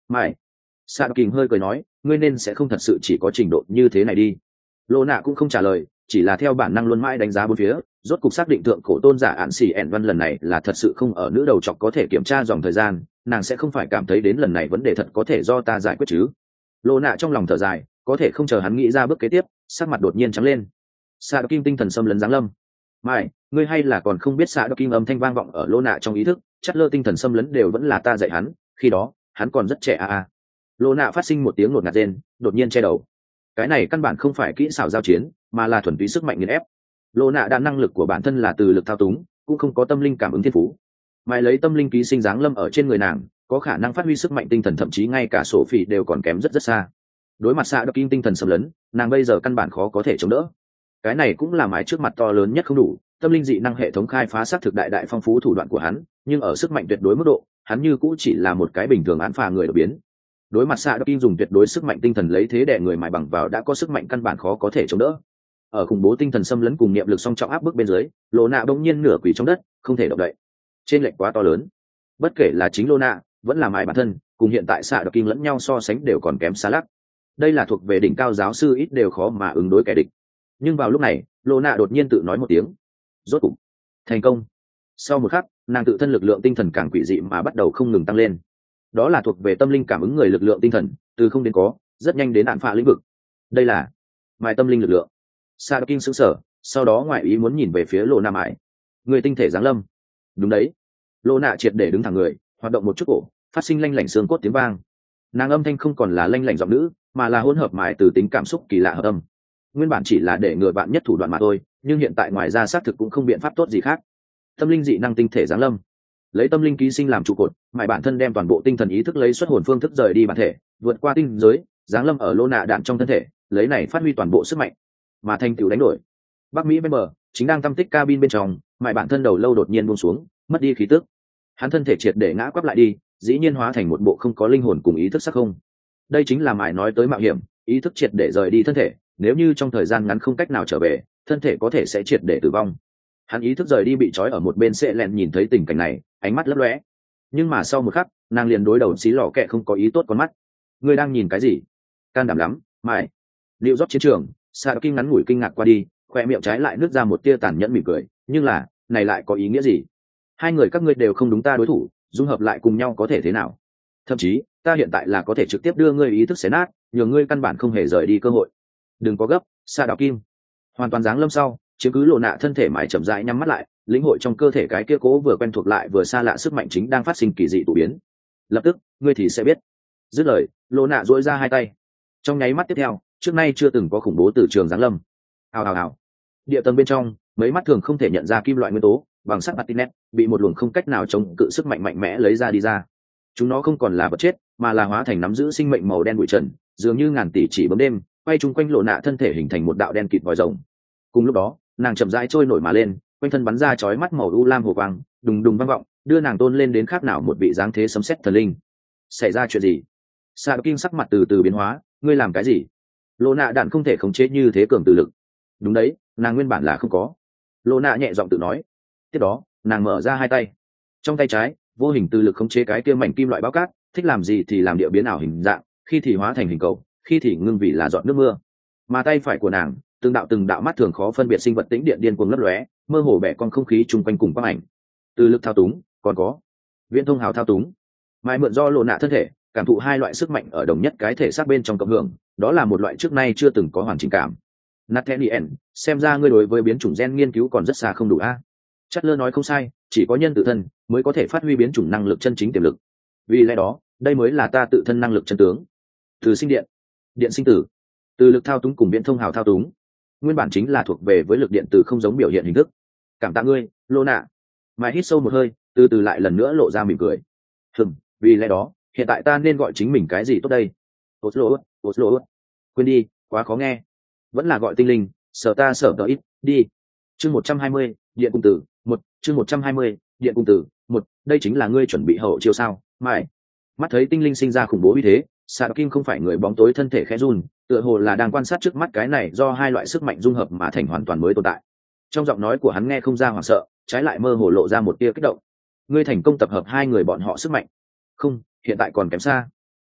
mãi sa đ hơi cười nói, ngươi nên sẽ không thật sự chỉ có trình độ như thế này đi. Lô nạ cũng không trả lời, chỉ là theo bản năng luôn mãi đánh giá bốn phía, rốt cục xác định thượng cổ tôn giả ạn xì ẻn văn lần này là thật sự không ở nữ đầu chọc có thể kiểm tra dòng thời gian, nàng sẽ không phải cảm thấy đến lần này vấn đề thật có thể do ta giải quyết chứ. Lô nạ trong lòng thở dài, có thể không chờ hắn nghĩ ra bước kế tiếp, sắc mặt đột nhiên trắng lên. Sa đ tinh tinh thần xâm lấn giáng lâm. Mai, ngươi hay là còn không biết Sa đ âm thanh vang vọng ở Lô nạ trong ý thức, chất lơ tinh thần xâm lấn đều vẫn là ta dạy hắn, khi đó hắn còn rất trẻ a a. Lô nạ phát sinh một tiếng ngột ngạt rên, đột nhiên che đầu. Cái này căn bản không phải kỹ xảo giao chiến, mà là thuần túy sức mạnh nghiền ép. Lô nạ đã năng lực của bản thân là từ lực thao túng, cũng không có tâm linh cảm ứng thiên phú. Mai lấy tâm linh ký sinh dáng lâm ở trên người nàng, có khả năng phát huy sức mạnh tinh thần, thậm chí ngay cả sổ phỉ đều còn kém rất rất xa. Đối mặt Sa đ tinh thần xâm lấn, nàng bây giờ căn bản khó có thể chống đỡ. Cái này cũng là mái trước mặt to lớn nhất không đủ, tâm linh dị năng hệ thống khai phá sát thực đại đại phong phú thủ đoạn của hắn, nhưng ở sức mạnh tuyệt đối mức độ, hắn như cũng chỉ là một cái bình thường án phà người đột biến. Đối mặt Sa đ dùng tuyệt đối sức mạnh tinh thần lấy thế đè người mài bằng vào đã có sức mạnh căn bản khó có thể chống đỡ. Ở khủng bố tinh thần xâm lấn cùng niệm lực song trọng áp bức bên dưới, Lô nạ bỗng nhiên nửa quỳ trong đất, không thể động đậy. Trên lệch quá to lớn, bất kể là chính Lô nạ vẫn là mài bản thân, cùng hiện tại Sa đ lẫn nhau so sánh đều còn kém xa lắc. Đây là thuộc về đỉnh cao giáo sư ít đều khó mà ứng đối kẻ địch. Nhưng vào lúc này, Lô nạ đột nhiên tự nói một tiếng, rốt cục thành công. Sau một khắc, nàng tự thân lực lượng tinh thần càng quỷ dị mà bắt đầu không ngừng tăng lên. Đó là thuộc về tâm linh cảm ứng người lực lượng tinh thần, từ không đến có, rất nhanh đến đạn phạ lĩnh vực. Đây là mài tâm linh lực lượng. Sa đ sững sờ, sau đó ngoại ý muốn nhìn về phía Lô nạ mài. Người tinh thể giáng lâm. Đúng đấy. Lô nạ triệt để đứng thẳng người, hoạt động một chút cổ, phát sinh lanh lảnh xương cốt tiếng vang. Nàng âm thanh không còn là lanh lảnh giọng nữ, mà là hỗn hợp mài từ tính cảm xúc kỳ lạ hợp âm. Nguyên bản chỉ là để ngừa bạn nhất thủ đoạn mà thôi, nhưng hiện tại ngoài ra xác thực cũng không biện pháp tốt gì khác. Tâm linh dị năng tinh thể giáng lâm, lấy tâm linh ký sinh làm trụ cột, mài bản thân đem toàn bộ tinh thần ý thức lấy xuất hồn phương thức rời đi bản thể, vượt qua tinh giới, giáng lâm ở Lô nạ đạn trong thân thể, lấy này phát huy toàn bộ sức mạnh, mà thành tựu đánh đổi. Bắc Mỹ bên bờ, chính đang tâm tích cabin bên trong, mài bản thân đầu lâu đột nhiên buông xuống, mất đi khí tức. Hắn thân thể triệt để ngã quắp lại đi, dĩ nhiên hóa thành một bộ không có linh hồn cùng ý thức sắc không. Đây chính là mài nói tới mạo hiểm, ý thức triệt để rời đi thân thể, nếu như trong thời gian ngắn không cách nào trở về, thân thể có thể sẽ triệt để tử vong. Hắn ý thức rời đi bị trói ở một bên sệ lẹn nhìn thấy tình cảnh này, ánh mắt lấp lóe. Nhưng mà sau một khắc, nàng liền đối đầu xí lò kẹ không có ý tốt con mắt. Ngươi đang nhìn cái gì? Can đảm lắm, mãi. Liệu rót chiến trường, Sa đ ngắn ngủi kinh ngạc qua đi, khoe miệng trái lại nứt ra một tia tàn nhẫn mỉm cười, nhưng là, này lại có ý nghĩa gì? Hai người các ngươi đều không đúng ta đối thủ, dung hợp lại cùng nhau có thể thế nào? Thậm chí, ta hiện tại là có thể trực tiếp đưa ngươi ý thức xé nát, nhường ngươi căn bản không hề rời đi cơ hội. Đừng có gấp, Sa đ kim. Hoàn toàn giáng lâm sau, chiếm cứ Lô nạ thân thể mãi chậm rãi nhắm mắt lại, lĩnh hội trong cơ thể cái kia cố vừa quen thuộc lại vừa xa lạ sức mạnh chính đang phát sinh kỳ dị tụ biến. Lập tức, ngươi thì sẽ biết. Dứt lời, Lô nạ duỗi ra hai tay. Trong nháy mắt tiếp theo, trước nay chưa từng có khủng bố từ trường giáng lâm. Hào hào hào. Địa tầng bên trong, mấy mắt thường không thể nhận ra kim loại nguyên tố, bằng sắt Martinet, bị một luồng không cách nào chống cự sức mạnh mạnh mẽ lấy ra đi ra. Chúng nó không còn là vật chết, mà là hóa thành nắm giữ sinh mệnh màu đen bụi trần, dường như ngàn tỷ chỉ bấm đêm, quay chung quanh Lô nạ thân thể hình thành một đạo đen kịt vòi rồng. Cùng lúc đó, nàng chậm rãi trôi nổi mà lên, quanh thân bắn ra chói mắt màu u lam hồ quang, đùng đùng vang vọng, đưa nàng tôn lên đến khác nào một vị dáng thế sấm sét thần linh. Xảy ra chuyện gì? Sa đ sắc mặt từ từ biến hóa, ngươi làm cái gì? Lô nạ đạn không thể khống chế như thế cường từ lực. Đúng đấy, nàng nguyên bản là không có. Lô nạ nhẹ giọng tự nói. Tiếp đó, nàng mở ra hai tay. Trong tay trái, vô hình từ lực khống chế cái kia mảnh kim loại bao cát, thích làm gì thì làm địa biến ảo hình dạng, khi thì hóa thành hình cầu, khi thì ngưng vì là giọt nước mưa. Mà tay phải của nàng, từng đạo từng đạo mắt thường khó phân biệt sinh vật tĩnh điện điên cuồng lấp lóe, mơ hồ bẻ con không khí chung quanh cùng quang ảnh. Từ lực thao túng, còn có viễn thông hào thao túng. Mai mượn do Lô nạ thân thể, cảm thụ hai loại sức mạnh ở đồng nhất cái thể xác bên trong cộng hưởng, đó là một loại trước nay chưa từng có hoàn chỉnh cảm. Nathaniel, xem ra ngươi đối với biến chủng gen nghiên cứu còn rất xa không đủ a. Chatler nói không sai, chỉ có nhân tự thân mới có thể phát huy biến chủng năng lực chân chính tiềm lực. Vì lẽ đó, đây mới là ta tự thân năng lực chân tướng. Từ sinh điện, điện sinh tử, từ lực thao túng cùng viễn thông hào thao túng, nguyên bản chính là thuộc về với lực điện tử không giống biểu hiện hình thức. Cảm tạ ngươi, Lô nạ. Mai hít sâu một hơi, từ từ lại lần nữa lộ ra mỉm cười. Hừm, vì lẽ đó, hiện tại ta nên gọi chính mình cái gì tốt đây? Oslo, Oslo. Quên đi, quá khó nghe. Vẫn là gọi tinh linh, sở ta sở tờ ít, đi. Chương một trăm hai mươi, điện cung tử, một, chương một trăm hai mươi, điện cung tử, một, đây chính là ngươi chuẩn bị hậu chiêu sao? Mai. Mắt thấy tinh linh sinh ra khủng bố uy thế, Sa đ không phải người bóng tối thân thể khẽ run, tựa hồ là đang quan sát trước mắt cái này do hai loại sức mạnh dung hợp mà thành hoàn toàn mới tồn tại. Trong giọng nói của hắn nghe không ra hoảng sợ, trái lại mơ hồ lộ ra một tia kích động. Ngươi thành công tập hợp hai người bọn họ sức mạnh. Không, hiện tại còn kém xa.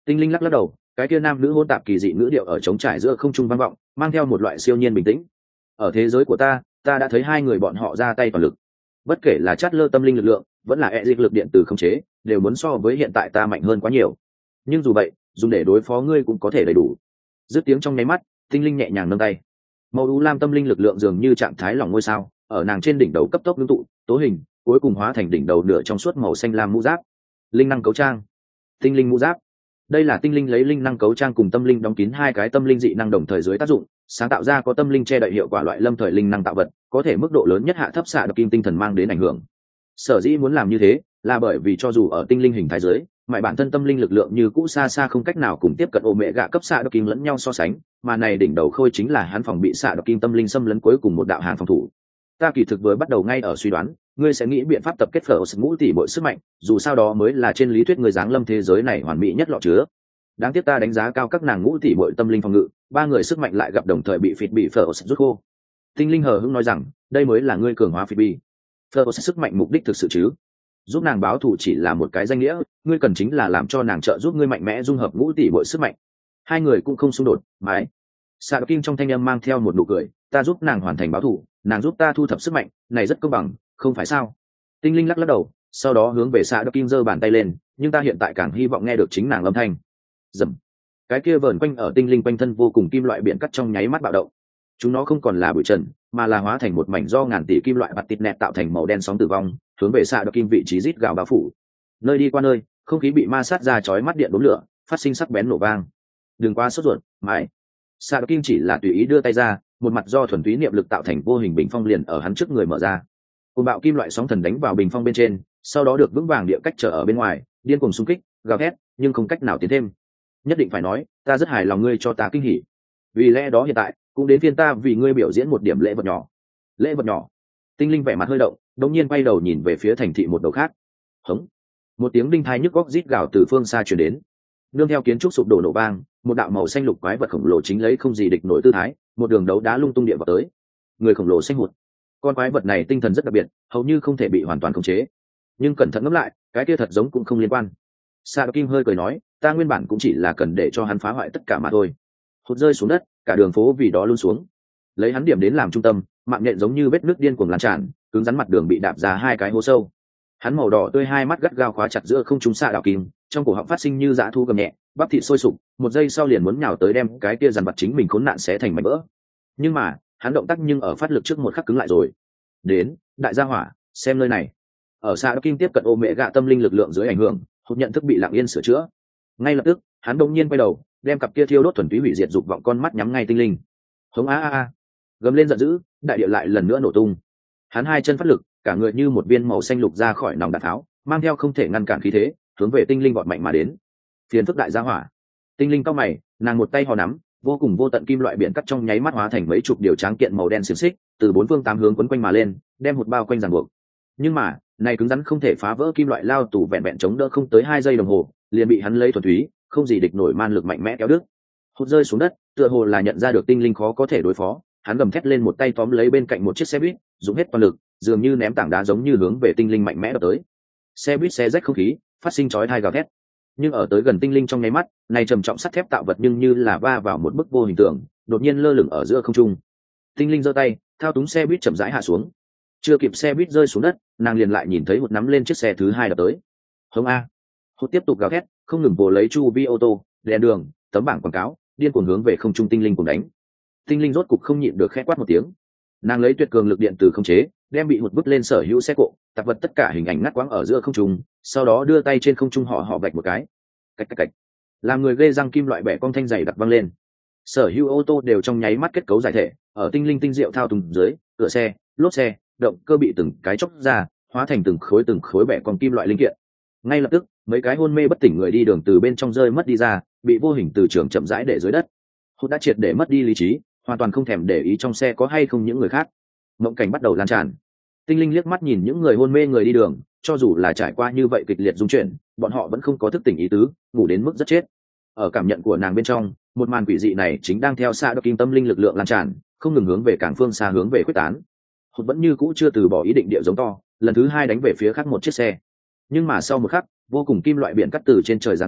Tinh linh lắc lắc đầu, cái kia nam nữ hôn tạp kỳ dị ngữ điệu ở trống trải giữa không trung vang vọng, mang theo một loại siêu nhiên bình tĩnh. Ở thế giới của ta, ta đã thấy hai người bọn họ ra tay toàn lực, bất kể là chát lơ tâm linh lực lượng vẫn là e dịch lực điện từ khống chế, đều muốn so với hiện tại ta mạnh hơn quá nhiều. Nhưng dù vậy, dùng để đối phó ngươi cũng có thể đầy đủ. Dứt tiếng trong nháy mắt, tinh linh nhẹ nhàng nâng tay, màu u lam tâm linh lực lượng dường như trạng thái lỏng ngôi sao ở nàng trên đỉnh đầu cấp tốc ngưng tụ, tố hình cuối cùng hóa thành đỉnh đầu nửa trong suốt màu xanh lam mũ giáp. Linh năng cấu trang, tinh linh mũ giáp. Đây là tinh linh lấy linh năng cấu trang cùng tâm linh đóng kín hai cái tâm linh dị năng đồng thời dưới tác dụng, sáng tạo ra có tâm linh che đậy hiệu quả loại lâm thời linh năng tạo vật, có thể mức độ lớn nhất hạ thấp xạ độc kim tinh thần mang đến ảnh hưởng. Sở dĩ muốn làm như thế là bởi vì cho dù ở tinh linh hình thái giới, mại bản thân tâm linh lực lượng như cũ xa xa không cách nào cùng tiếp cận ô mẹ gạ cấp xạ độc kim lẫn nhau so sánh, mà này đỉnh đầu khôi chính là hắn phòng bị xạ độc kim tâm linh xâm lấn cuối cùng một đạo hàng phòng thủ. Ta kỳ thực với bắt đầu ngay ở suy đoán, ngươi sẽ nghĩ biện pháp tập kết phở ngũ tỷ bội sức mạnh, dù sao đó mới là trên lý thuyết người giáng lâm thế giới này hoàn mỹ nhất lọ chứa. Đáng tiếc ta đánh giá cao các nàng ngũ tỷ bội tâm linh phòng ngự, ba người sức mạnh lại gặp đồng thời bị phịt bị phở rút khô. Tinh linh hờ hững nói rằng, đây mới là ngươi cường hóa phịt bị phở sức mạnh mục đích thực sự chứ? Giúp nàng báo thù chỉ là một cái danh nghĩa, ngươi cần chính là làm cho nàng trợ giúp ngươi mạnh mẽ dung hợp ngũ tỷ bội sức mạnh. Hai người cũng không xung đột, mãi. Sạ Kim trong thanh âm mang theo một nụ cười, ta giúp nàng hoàn thành báo thù, nàng giúp ta thu thập sức mạnh, này rất công bằng, không phải sao? Tinh linh lắc lắc đầu, sau đó hướng về Sạ Kim giơ bàn tay lên, nhưng ta hiện tại càng hy vọng nghe được chính nàng âm thanh. Dầm. Cái kia vờn quanh ở tinh linh quanh thân vô cùng kim loại biển cắt trong nháy mắt bạo động. Chúng nó không còn là bụi trần, mà là hóa thành một mảnh do ngàn tỷ kim loại bạt tịt nẹt tạo thành màu đen sóng tử vong, hướng về Sạ Kim vị trí rít gào bao phủ. Nơi đi qua nơi, không khí bị ma sát ra chói mắt điện đốm lửa, phát sinh sắc bén nổ vang. Đừng quá sốt ruột, mãi. Sạ Kim chỉ là tùy ý đưa tay ra, một mặt do thuần túy niệm lực tạo thành vô hình bình phong liền ở hắn trước người mở ra. Cùng bạo kim loại sóng thần đánh vào bình phong bên trên, sau đó được vững vàng địa cách trở ở bên ngoài, điên cuồng xung kích, gào thét, nhưng không cách nào tiến thêm. Nhất định phải nói, ta rất hài lòng ngươi cho ta kinh hỉ. Vì lẽ đó hiện tại, cũng đến phiên ta vì ngươi biểu diễn một điểm lễ vật nhỏ. Lễ vật nhỏ. Tinh linh vẻ mặt hơi động, đột nhiên quay đầu nhìn về phía thành thị một đầu khác. Hống. Một tiếng đinh thai nhức góc rít gào từ phương xa truyền đến. Nương theo kiến trúc sụp đổ nổ vang, một đạo màu xanh lục quái vật khổng lồ chính lấy không gì địch nổi tư thái, một đường đấu đá lung tung địa vào tới. Người khổng lồ xanh hụt. Con quái vật này tinh thần rất đặc biệt, hầu như không thể bị hoàn toàn khống chế. Nhưng cẩn thận ngẫm lại, cái kia thật giống cũng không liên quan. Sa Kim hơi cười nói, ta nguyên bản cũng chỉ là cần để cho hắn phá hoại tất cả mà thôi. Hụt rơi xuống đất, cả đường phố vì đó luôn xuống. Lấy hắn điểm đến làm trung tâm, mạng nhện giống như vết nước điên cuồng lan tràn, cứng rắn mặt đường bị đạp ra hai cái hố sâu. Hắn màu đỏ tươi hai mắt gắt gao khóa chặt giữa không trung xạ đạo kim, trong cổ họng phát sinh như dã thu gầm nhẹ, bắp thịt sôi sục, một giây sau liền muốn nhào tới đem cái kia dằn vặt chính mình khốn nạn xé thành mảnh vỡ. Nhưng mà, hắn động tác nhưng ở phát lực trước một khắc cứng lại rồi. Đến, đại gia hỏa, xem nơi này. Ở xạ đạo kim tiếp cận ô mẹ gạ tâm linh lực lượng dưới ảnh hưởng, hụt nhận thức bị lặng yên sửa chữa. Ngay lập tức, hắn đột nhiên quay đầu, đem cặp kia thiêu đốt thuần túy hủy diệt dục vọng con mắt nhắm ngay tinh linh. Hống a a a, gầm lên giận dữ, đại địa lại lần nữa nổ tung. Hắn hai chân phát lực, cả người như một viên màu xanh lục ra khỏi nòng đạn tháo, mang theo không thể ngăn cản khí thế, hướng về tinh linh vọt mạnh mà đến. Phiền phức đại gia hỏa. Tinh linh cao mày, nàng một tay hò nắm, vô cùng vô tận kim loại biển cắt trong nháy mắt hóa thành mấy chục điều tráng kiện màu đen xiềng xích, từ bốn phương tám hướng quấn quanh mà lên, đem một bao quanh ràng buộc. Nhưng mà, này cứng rắn không thể phá vỡ kim loại lao tù vẹn vẹn chống đỡ không tới hai giây đồng hồ, liền bị hắn lấy thuần túy, không gì địch nổi man lực mạnh mẽ kéo đứt. Hụt rơi xuống đất, tựa hồ là nhận ra được tinh linh khó có thể đối phó, hắn gầm thét lên một tay tóm lấy bên cạnh một chiếc xe buýt, dùng hết toàn lực, dường như ném tảng đá giống như hướng về tinh linh mạnh mẽ đập tới. Xe buýt xé rách không khí, phát sinh chói tai gào thét. Nhưng ở tới gần tinh linh trong nháy mắt, này trầm trọng sắt thép tạo vật nhưng như là va vào một bức vô hình tượng, đột nhiên lơ lửng ở giữa không trung. Tinh linh giơ tay, thao túng xe buýt chậm rãi hạ xuống. Chưa kịp xe buýt rơi xuống đất, nàng liền lại nhìn thấy Hụt nắm lên chiếc xe thứ hai đập tới. Hông a. Hụt tiếp tục gào thét, không ngừng vồ lấy chu vi ô tô, đèn đường, tấm bảng quảng cáo, điên cuồng hướng về không trung tinh linh cùng đánh. Tinh linh rốt cục không nhịn được khẽ quát một tiếng. Nàng lấy tuyệt cường lực điện từ không chế, đem bị Hụt vứt lên sở hữu xe cộ, tạp vật tất cả hình ảnh ngắt quãng ở giữa không trung, sau đó đưa tay trên không trung họ họ vạch một cái. Cách cách cách. Làm người ghê răng kim loại bẻ cong thanh dày đặc văng lên. Sở hữu ô tô đều trong nháy mắt kết cấu giải thể, ở tinh linh tinh diệu thao túng dưới, cửa xe, lốp xe, động cơ bị từng cái chốc ra, hóa thành từng khối từng khối bẻ cong kim loại linh kiện. Ngay lập tức, mấy cái hôn mê bất tỉnh người đi đường từ bên trong rơi mất đi ra, bị vô hình từ trường chậm rãi để dưới đất. Hụt đã triệt để mất đi lý trí, hoàn toàn không thèm để ý trong xe có hay không những người khác. Mộng cảnh bắt đầu lan tràn. Tinh linh liếc mắt nhìn những người hôn mê người đi đường, cho dù là trải qua như vậy kịch liệt dung chuyển, bọn họ vẫn không có thức tỉnh ý tứ, ngủ đến mức rất chết. Ở cảm nhận của nàng bên trong, một màn quỷ dị này chính đang theo xa độc kim tâm linh lực lượng lan tràn, không ngừng hướng về cảng phương xa hướng về quyết tán. Hụt vẫn như cũ chưa từ bỏ ý định địa giống to, lần thứ hai đánh về phía khác một chiếc xe. Nhưng mà sau một khắc, vô cùng kim loại biển cắt từ trên trời giáng xuống,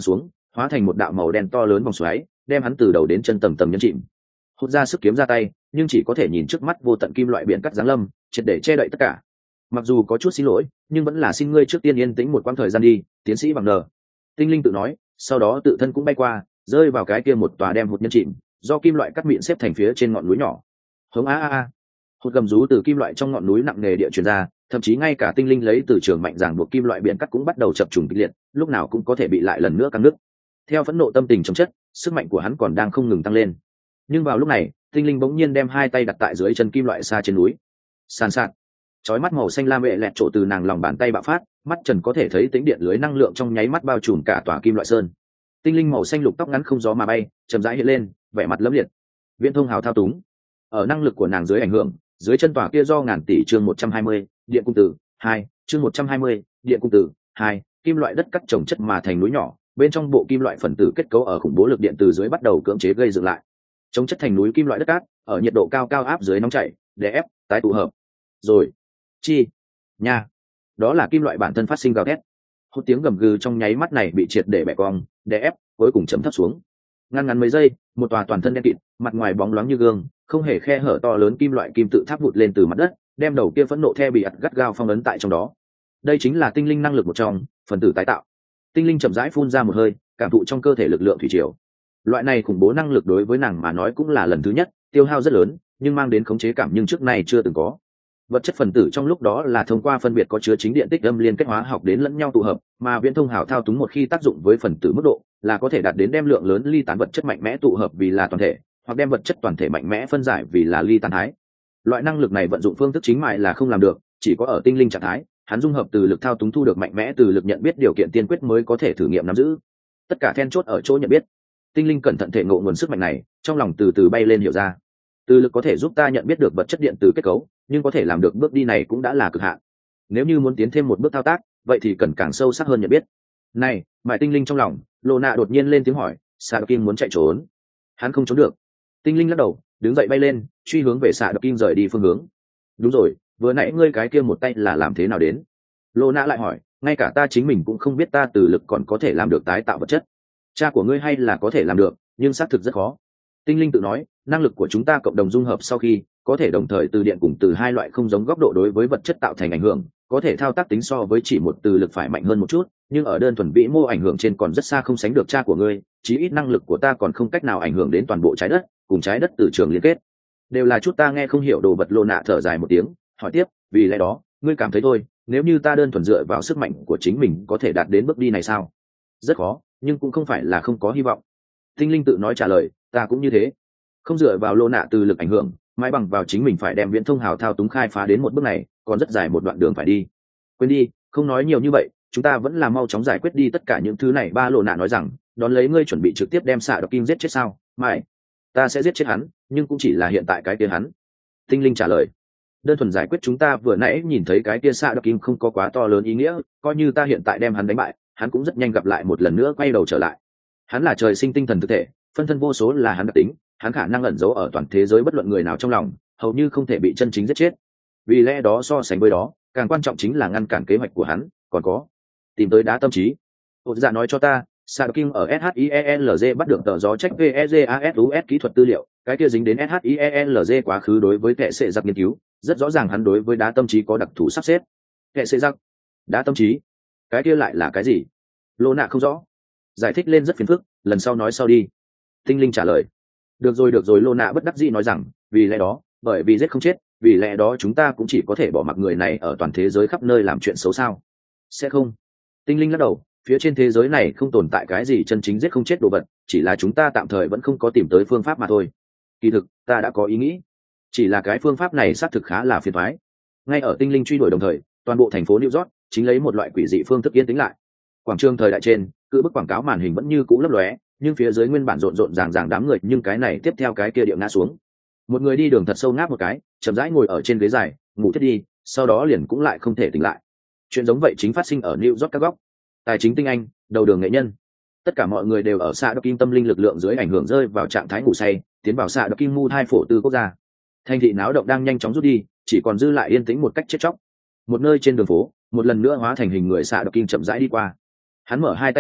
hóa thành một đạo màu đen to lớn vòng xoáy, đem hắn từ đầu đến chân tầng tầng nhấn chìm. Hút ra sức kiếm ra tay, nhưng chỉ có thể nhìn trước mắt vô tận kim loại biển cắt giáng lâm, triệt để che đậy tất cả. Mặc dù có chút xin lỗi, nhưng vẫn là xin ngươi trước tiên yên tĩnh một quãng thời gian đi, tiến sĩ bằng nờ. Tinh linh tự nói, sau đó tự thân cũng bay qua, rơi vào cái kia một tòa đem hụt nhân chìm, do kim loại cắt mịn xếp thành phía trên ngọn núi nhỏ. Hống a a a. Hụt gầm rú từ kim loại trong ngọn núi nặng nề địa truyền ra, thậm chí ngay cả tinh linh lấy từ trường mạnh giảng buộc kim loại biển cắt cũng bắt đầu chập trùng kịch liệt, lúc nào cũng có thể bị lại lần nữa căng nứt. Theo phẫn nộ tâm tình chống chất, sức mạnh của hắn còn đang không ngừng tăng lên. Nhưng vào lúc này, tinh linh bỗng nhiên đem hai tay đặt tại dưới chân kim loại xa trên núi. Sàn sạt. Chói mắt màu xanh lam bệ lẹt trổ từ nàng lòng bàn tay bạo phát, mắt trần có thể thấy tính điện lưới năng lượng trong nháy mắt bao trùm cả tòa kim loại sơn. Tinh linh màu xanh lục tóc ngắn không gió mà bay, chậm rãi hiện lên, vẻ mặt lấm liệt. Viễn thông hào thao túng. Ở năng lực của nàng dưới ảnh hưởng, dưới chân tòa kia do ngàn tỷ chương một trăm hai mươi, điện cung tử hai, chương một trăm hai mươi, điện cung tử hai, kim loại đất cắt trồng chất mà thành núi nhỏ, bên trong bộ kim loại phần tử kết cấu ở khủng bố lực điện từ dưới bắt đầu cưỡng chế gây dựng lại. Trồng chất thành núi kim loại đất cát, ở nhiệt độ cao cao áp dưới nóng chảy, đè ép, tái tụ hợp. Rồi, chi, nha. Đó là kim loại bản thân phát sinh gào thét. Một tiếng gầm gừ trong nháy mắt này bị triệt để bẻ cong, đè ép, cuối cùng chấm thấp xuống. Ngăn ngắn mấy giây, một tòa toàn thân đen kịt, mặt ngoài bóng loáng như gương, không hề khe hở to lớn kim loại kim tự tháp vụt lên từ mặt đất, đem đầu kia phẫn nộ the bị ặt gắt gao phong ấn tại trong đó. Đây chính là tinh linh năng lực một trong, phần tử tái tạo. Tinh linh chậm rãi phun ra một hơi, cảm thụ trong cơ thể lực lượng thủy triều. Loại này khủng bố năng lực đối với nàng mà nói cũng là lần thứ nhất, tiêu hao rất lớn, nhưng mang đến khống chế cảm nhưng trước nay chưa từng có. Vật chất phần tử trong lúc đó là thông qua phân biệt có chứa chính điện tích âm liên kết hóa học đến lẫn nhau tụ hợp, mà viễn thông hào thao túng một khi tác dụng với phần tử mức độ là có thể đạt đến đem lượng lớn ly tán vật chất mạnh mẽ tụ hợp vì là toàn thể, hoặc đem vật chất toàn thể mạnh mẽ phân giải vì là ly tán thái. Loại năng lực này vận dụng phương thức chính mại là không làm được, chỉ có ở tinh linh trạng thái, hắn dung hợp từ lực thao túng thu được mạnh mẽ từ lực nhận biết điều kiện tiên quyết mới có thể thử nghiệm nắm giữ. Tất cả then chốt ở chỗ nhận biết. Tinh linh cẩn thận thể ngộ nguồn sức mạnh này, trong lòng từ từ bay lên hiểu ra. Từ lực có thể giúp ta nhận biết được vật chất điện từ kết cấu, nhưng có thể làm được bước đi này cũng đã là cực hạn. Nếu như muốn tiến thêm một bước thao tác, vậy thì cần càng sâu sắc hơn nhận biết. Này, mại tinh linh trong lòng, Lô Nạ đột nhiên lên tiếng hỏi, Sạ Độc Kim muốn chạy trốn. Hắn không trốn được. Tinh linh lắc đầu, đứng dậy bay lên, truy hướng về Sạ Độc Kim rời đi phương hướng. Đúng rồi, vừa nãy ngươi cái kia một tay là làm thế nào đến? Lô Nạ lại hỏi, ngay cả ta chính mình cũng không biết ta từ lực còn có thể làm được tái tạo vật chất. Cha của ngươi hay là có thể làm được, nhưng xác thực rất khó. Tinh linh tự nói, năng lực của chúng ta cộng đồng dung hợp sau khi có thể đồng thời từ điện cùng từ hai loại không giống góc độ đối với vật chất tạo thành ảnh hưởng, có thể thao tác tính so với chỉ một từ lực phải mạnh hơn một chút, nhưng ở đơn thuần vĩ mô ảnh hưởng trên còn rất xa không sánh được cha của ngươi, chí ít năng lực của ta còn không cách nào ảnh hưởng đến toàn bộ trái đất, cùng trái đất từ trường liên kết. Đều là chút ta nghe không hiểu đồ vật. Lô Nạ thở dài một tiếng, hỏi tiếp, vì lẽ đó, ngươi cảm thấy thôi, nếu như ta đơn thuần dựa vào sức mạnh của chính mình có thể đạt đến bước đi này sao? Rất khó, nhưng cũng không phải là không có hy vọng. Tinh linh tự nói trả lời, ta cũng như thế. Không dựa vào Lô Nạ từ lực ảnh hưởng, mãi bằng vào chính mình phải đem viễn thông hào thao túng khai phá đến một bước này, còn rất dài một đoạn đường phải đi. Quên đi, không nói nhiều như vậy, chúng ta vẫn là mau chóng giải quyết đi tất cả những thứ này. Ba Lô Nạ nói rằng, đón lấy ngươi chuẩn bị trực tiếp đem Sạ Độc Kim giết chết sao? Mãi, ta sẽ giết chết hắn, nhưng cũng chỉ là hiện tại cái kia hắn. Tinh linh trả lời, đơn thuần giải quyết chúng ta vừa nãy nhìn thấy cái kia Sạ Độc Kim không có quá to lớn ý nghĩa, coi như ta hiện tại đem hắn đánh bại, hắn cũng rất nhanh gặp lại một lần nữa quay đầu trở lại. Hắn là trời sinh tinh thần thực thể, phân thân vô số là hắn đặc tính, hắn khả năng ẩn giấu ở toàn thế giới bất luận người nào trong lòng, hầu như không thể bị chân chính giết chết. Vì lẽ đó so sánh với đó, càng quan trọng chính là ngăn cản kế hoạch của hắn, còn có tìm tới đá tâm trí. Ôt Dạ nói cho ta, Sạ Độc Kim ở ét hát i e lờ giê bắt được tờ gió trách vegasus kỹ thuật tư liệu, cái kia dính đến ét hát i e lờ giê quá khứ đối với kẻ sệ giặc nghiên cứu, rất rõ ràng hắn đối với đá tâm trí có đặc thù sắp xếp. Kẻ sệ giặc, đá tâm trí, cái kia lại là cái gì? Lô Nạ không rõ, giải thích lên rất phiền phức, lần sau nói sau đi. Tinh linh trả lời, được rồi được rồi. Lô Nạ bất đắc dĩ nói rằng, vì lẽ đó, bởi vì giết không chết, vì lẽ đó chúng ta cũng chỉ có thể bỏ mặc người này ở toàn thế giới khắp nơi làm chuyện xấu sao? Sẽ không. Tinh linh lắc đầu, phía trên thế giới này không tồn tại cái gì chân chính giết không chết đồ vật, chỉ là chúng ta tạm thời vẫn không có tìm tới phương pháp mà thôi. Kỳ thực, ta đã có ý nghĩ, chỉ là cái phương pháp này xác thực khá là phiền toái. Ngay ở tinh linh truy đuổi đồng thời, toàn bộ thành phố New York chính lấy một loại quỷ dị phương thức yên tĩnh lại. Quảng trường thời đại trên, cự bức quảng cáo màn hình vẫn như cũ lấp lóe, nhưng phía dưới nguyên bản rộn rộn ràng ràng đám người, nhưng cái này tiếp theo cái kia điệu ngã xuống. Một người đi đường thật sâu ngáp một cái, chậm rãi ngồi ở trên ghế dài, ngủ thiết đi, sau đó liền cũng lại không thể tỉnh lại. Chuyện giống vậy chính phát sinh ở New York các góc. Tài chính tinh anh, đầu đường nghệ nhân, tất cả mọi người đều ở Sạ Độc Kim tâm linh lực lượng dưới ảnh hưởng rơi vào trạng thái ngủ say, tiến vào Sạ Độc Kim mu thai phổ tư quốc gia. Thành thị náo động đang nhanh chóng rút đi, chỉ còn dư lại yên tĩnh một cách chết chóc. Một nơi trên đường phố, một lần nữa hóa thành hình người Sạ Độc Kim chậm rãi đi qua. Hắn mở hai tay ra,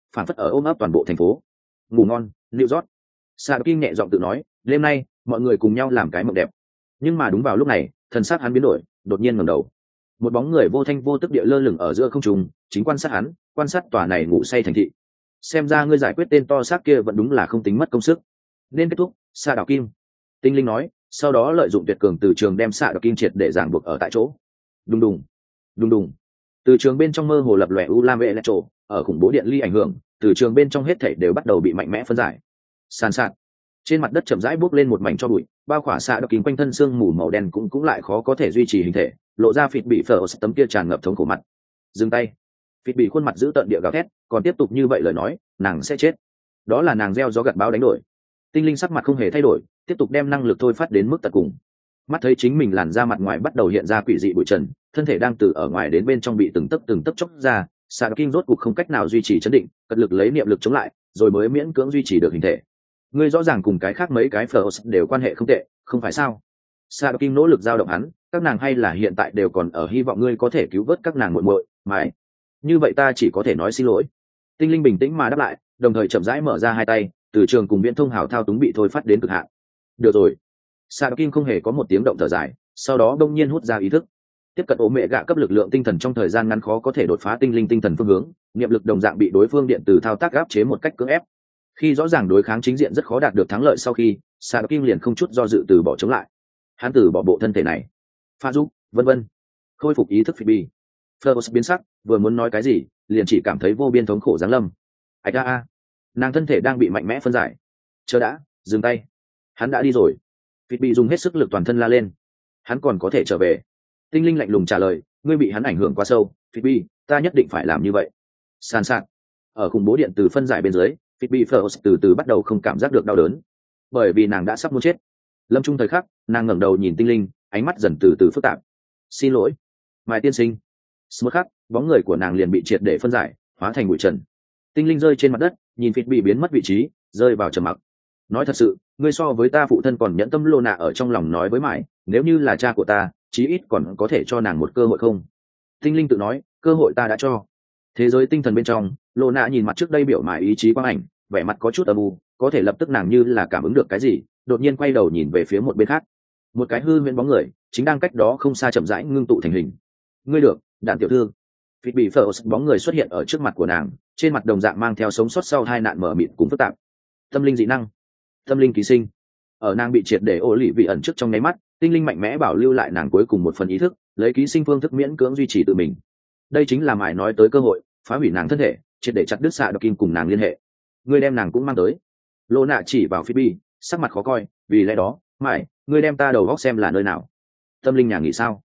phản phất ở ôm ấp toàn bộ thành phố. Ngủ ngon, New York. Sa Kim nhẹ giọng tự nói, đêm nay mọi người cùng nhau làm cái mộng đẹp. Nhưng mà đúng vào lúc này, thần sắc hắn biến đổi, đột nhiên ngẩng đầu. Một bóng người vô thanh vô tức địa lơ lửng ở giữa không trung, chính quan sát hắn, quan sát tòa này ngủ say thành thị. Xem ra ngươi giải quyết tên to xác kia vẫn đúng là không tính mất công sức. Nên kết thúc, Sa Đào Kim. Tinh linh nói, sau đó lợi dụng tuyệt cường từ trường đem Sa Đào Kim triệt để giảng buộc ở tại chỗ. Đùng đùng, đùng đùng. Từ trường bên trong mơ hồ lập lòe u lam vệ electro, ở khủng bố điện ly ảnh hưởng, từ trường bên trong hết thảy đều bắt đầu bị mạnh mẽ phân giải. Sàn sạt. Trên mặt đất chậm rãi bốc lên một mảnh cho bụi, bao khỏa Sa Đào Kim quanh thân xương mù màu đen cũng cũng lại khó có thể duy trì hình thể, lộ ra phịt bị phở tấm kia tràn ngập thống khổ mặt. Dừng tay. Phịt bị khuôn mặt giữ tợn địa gào thét, còn tiếp tục như vậy lời nói, nàng sẽ chết. Đó là nàng gieo gió gặt bão đánh đổi. Tinh linh sắc mặt không hề thay đổi, tiếp tục đem năng lực thôi phát đến mức tận cùng. Mắt thấy chính mình làn da mặt ngoài bắt đầu hiện ra quỷ dị bụi trần, thân thể đang từ ở ngoài đến bên trong bị từng tấc từng tấc chốc ra, Sa Đào Kim rốt cuộc không cách nào duy trì chấn định, cật lực lấy niệm lực chống lại, rồi mới miễn cưỡng duy trì được hình thể. Ngươi rõ ràng cùng cái khác mấy cái phở đều quan hệ không tệ, không phải sao? Sa Đào Kim nỗ lực giao động hắn, các nàng hay là hiện tại đều còn ở hy vọng ngươi có thể cứu vớt các nàng muội muội, mày. Như vậy ta chỉ có thể nói xin lỗi. Tinh linh bình tĩnh mà đáp lại, đồng thời chậm rãi mở ra hai tay, từ trường cùng viễn thông hào thao túng bị thôi phát đến cực hạn. Được rồi. Sa Đào Kim không hề có một tiếng động thở dài, sau đó đông nhiên hút ra ý thức. Tiếp cận ố mẹ gạ cấp lực lượng tinh thần trong thời gian ngắn khó có thể đột phá tinh linh tinh thần phương hướng, niệm lực đồng dạng bị đối phương điện từ thao tác áp chế một cách cưỡng ép. Khi rõ ràng đối kháng chính diện rất khó đạt được thắng lợi sau khi, Sa Đào Kim liền không chút do dự từ bỏ chống lại. Hắn từ bỏ bộ thân thể này. Pha giúp, vân vân. Khôi phục ý thức Phoebe. Fleur biến sắc, vừa muốn nói cái gì, liền chỉ cảm thấy vô biên thống khổ giáng lâm. Ảch a a. Nàng thân thể đang bị mạnh mẽ phân giải. Chờ đã, dừng tay. Hắn đã đi rồi. Phoebe dùng hết sức lực toàn thân la lên. Hắn còn có thể trở về. Tinh linh lạnh lùng trả lời, ngươi bị hắn ảnh hưởng quá sâu, Phoebe, ta nhất định phải làm như vậy. San sạt. Ở khủng bố điện từ phân giải bên dưới, Phoebe Fleur từ từ bắt đầu không cảm giác được đau đớn, bởi vì nàng đã sắp muốn chết. Lâm trung thời khắc, nàng ngẩng đầu nhìn tinh linh, ánh mắt dần từ từ phức tạp. Xin lỗi, Mai tiên sinh. Một khắc, bóng người của nàng liền bị triệt để phân giải, hóa thành bụi trần. Tinh linh rơi trên mặt đất, nhìn Phịt bị biến mất vị trí, rơi vào trầm mặc. Nói thật sự, ngươi so với ta phụ thân còn nhẫn tâm. Lô nạ ở trong lòng nói với Mãi, nếu như là cha của ta, chí ít còn có thể cho nàng một cơ hội không? Tinh linh tự nói, cơ hội ta đã cho. Thế giới tinh thần bên trong, Lô nạ nhìn mặt trước đây biểu Mãi ý chí quang ảnh, vẻ mặt có chút âm u, có thể lập tức nàng như là cảm ứng được cái gì, đột nhiên quay đầu nhìn về phía một bên khác. Một cái hư huyễn bóng người chính đang cách đó không xa chậm rãi ngưng tụ thành hình. Ngươi được, đạn tiểu thư. Phịt bị phở bóng người xuất hiện ở trước mặt của nàng, trên mặt đồng dạng mang theo sống sót sau hai nạn mở mịt cùng phức tạp. Tâm linh dị năng, tâm linh ký sinh. Ở nàng bị triệt để ô lì vị ẩn trước trong nháy mắt, tinh linh mạnh mẽ bảo lưu lại nàng cuối cùng một phần ý thức, lấy ký sinh phương thức miễn cưỡng duy trì tự mình. Đây chính là Mãi nói tới cơ hội, phá hủy nàng thân thể, triệt để chặt đứt xạ độc kim cùng nàng liên hệ. Ngươi đem nàng cũng mang tới. Lô nạ chỉ vào Phoebe, sắc mặt khó coi, vì lẽ đó, Mãi, ngươi đem ta đầu góc xem là nơi nào? Tâm linh nhà nghỉ sao?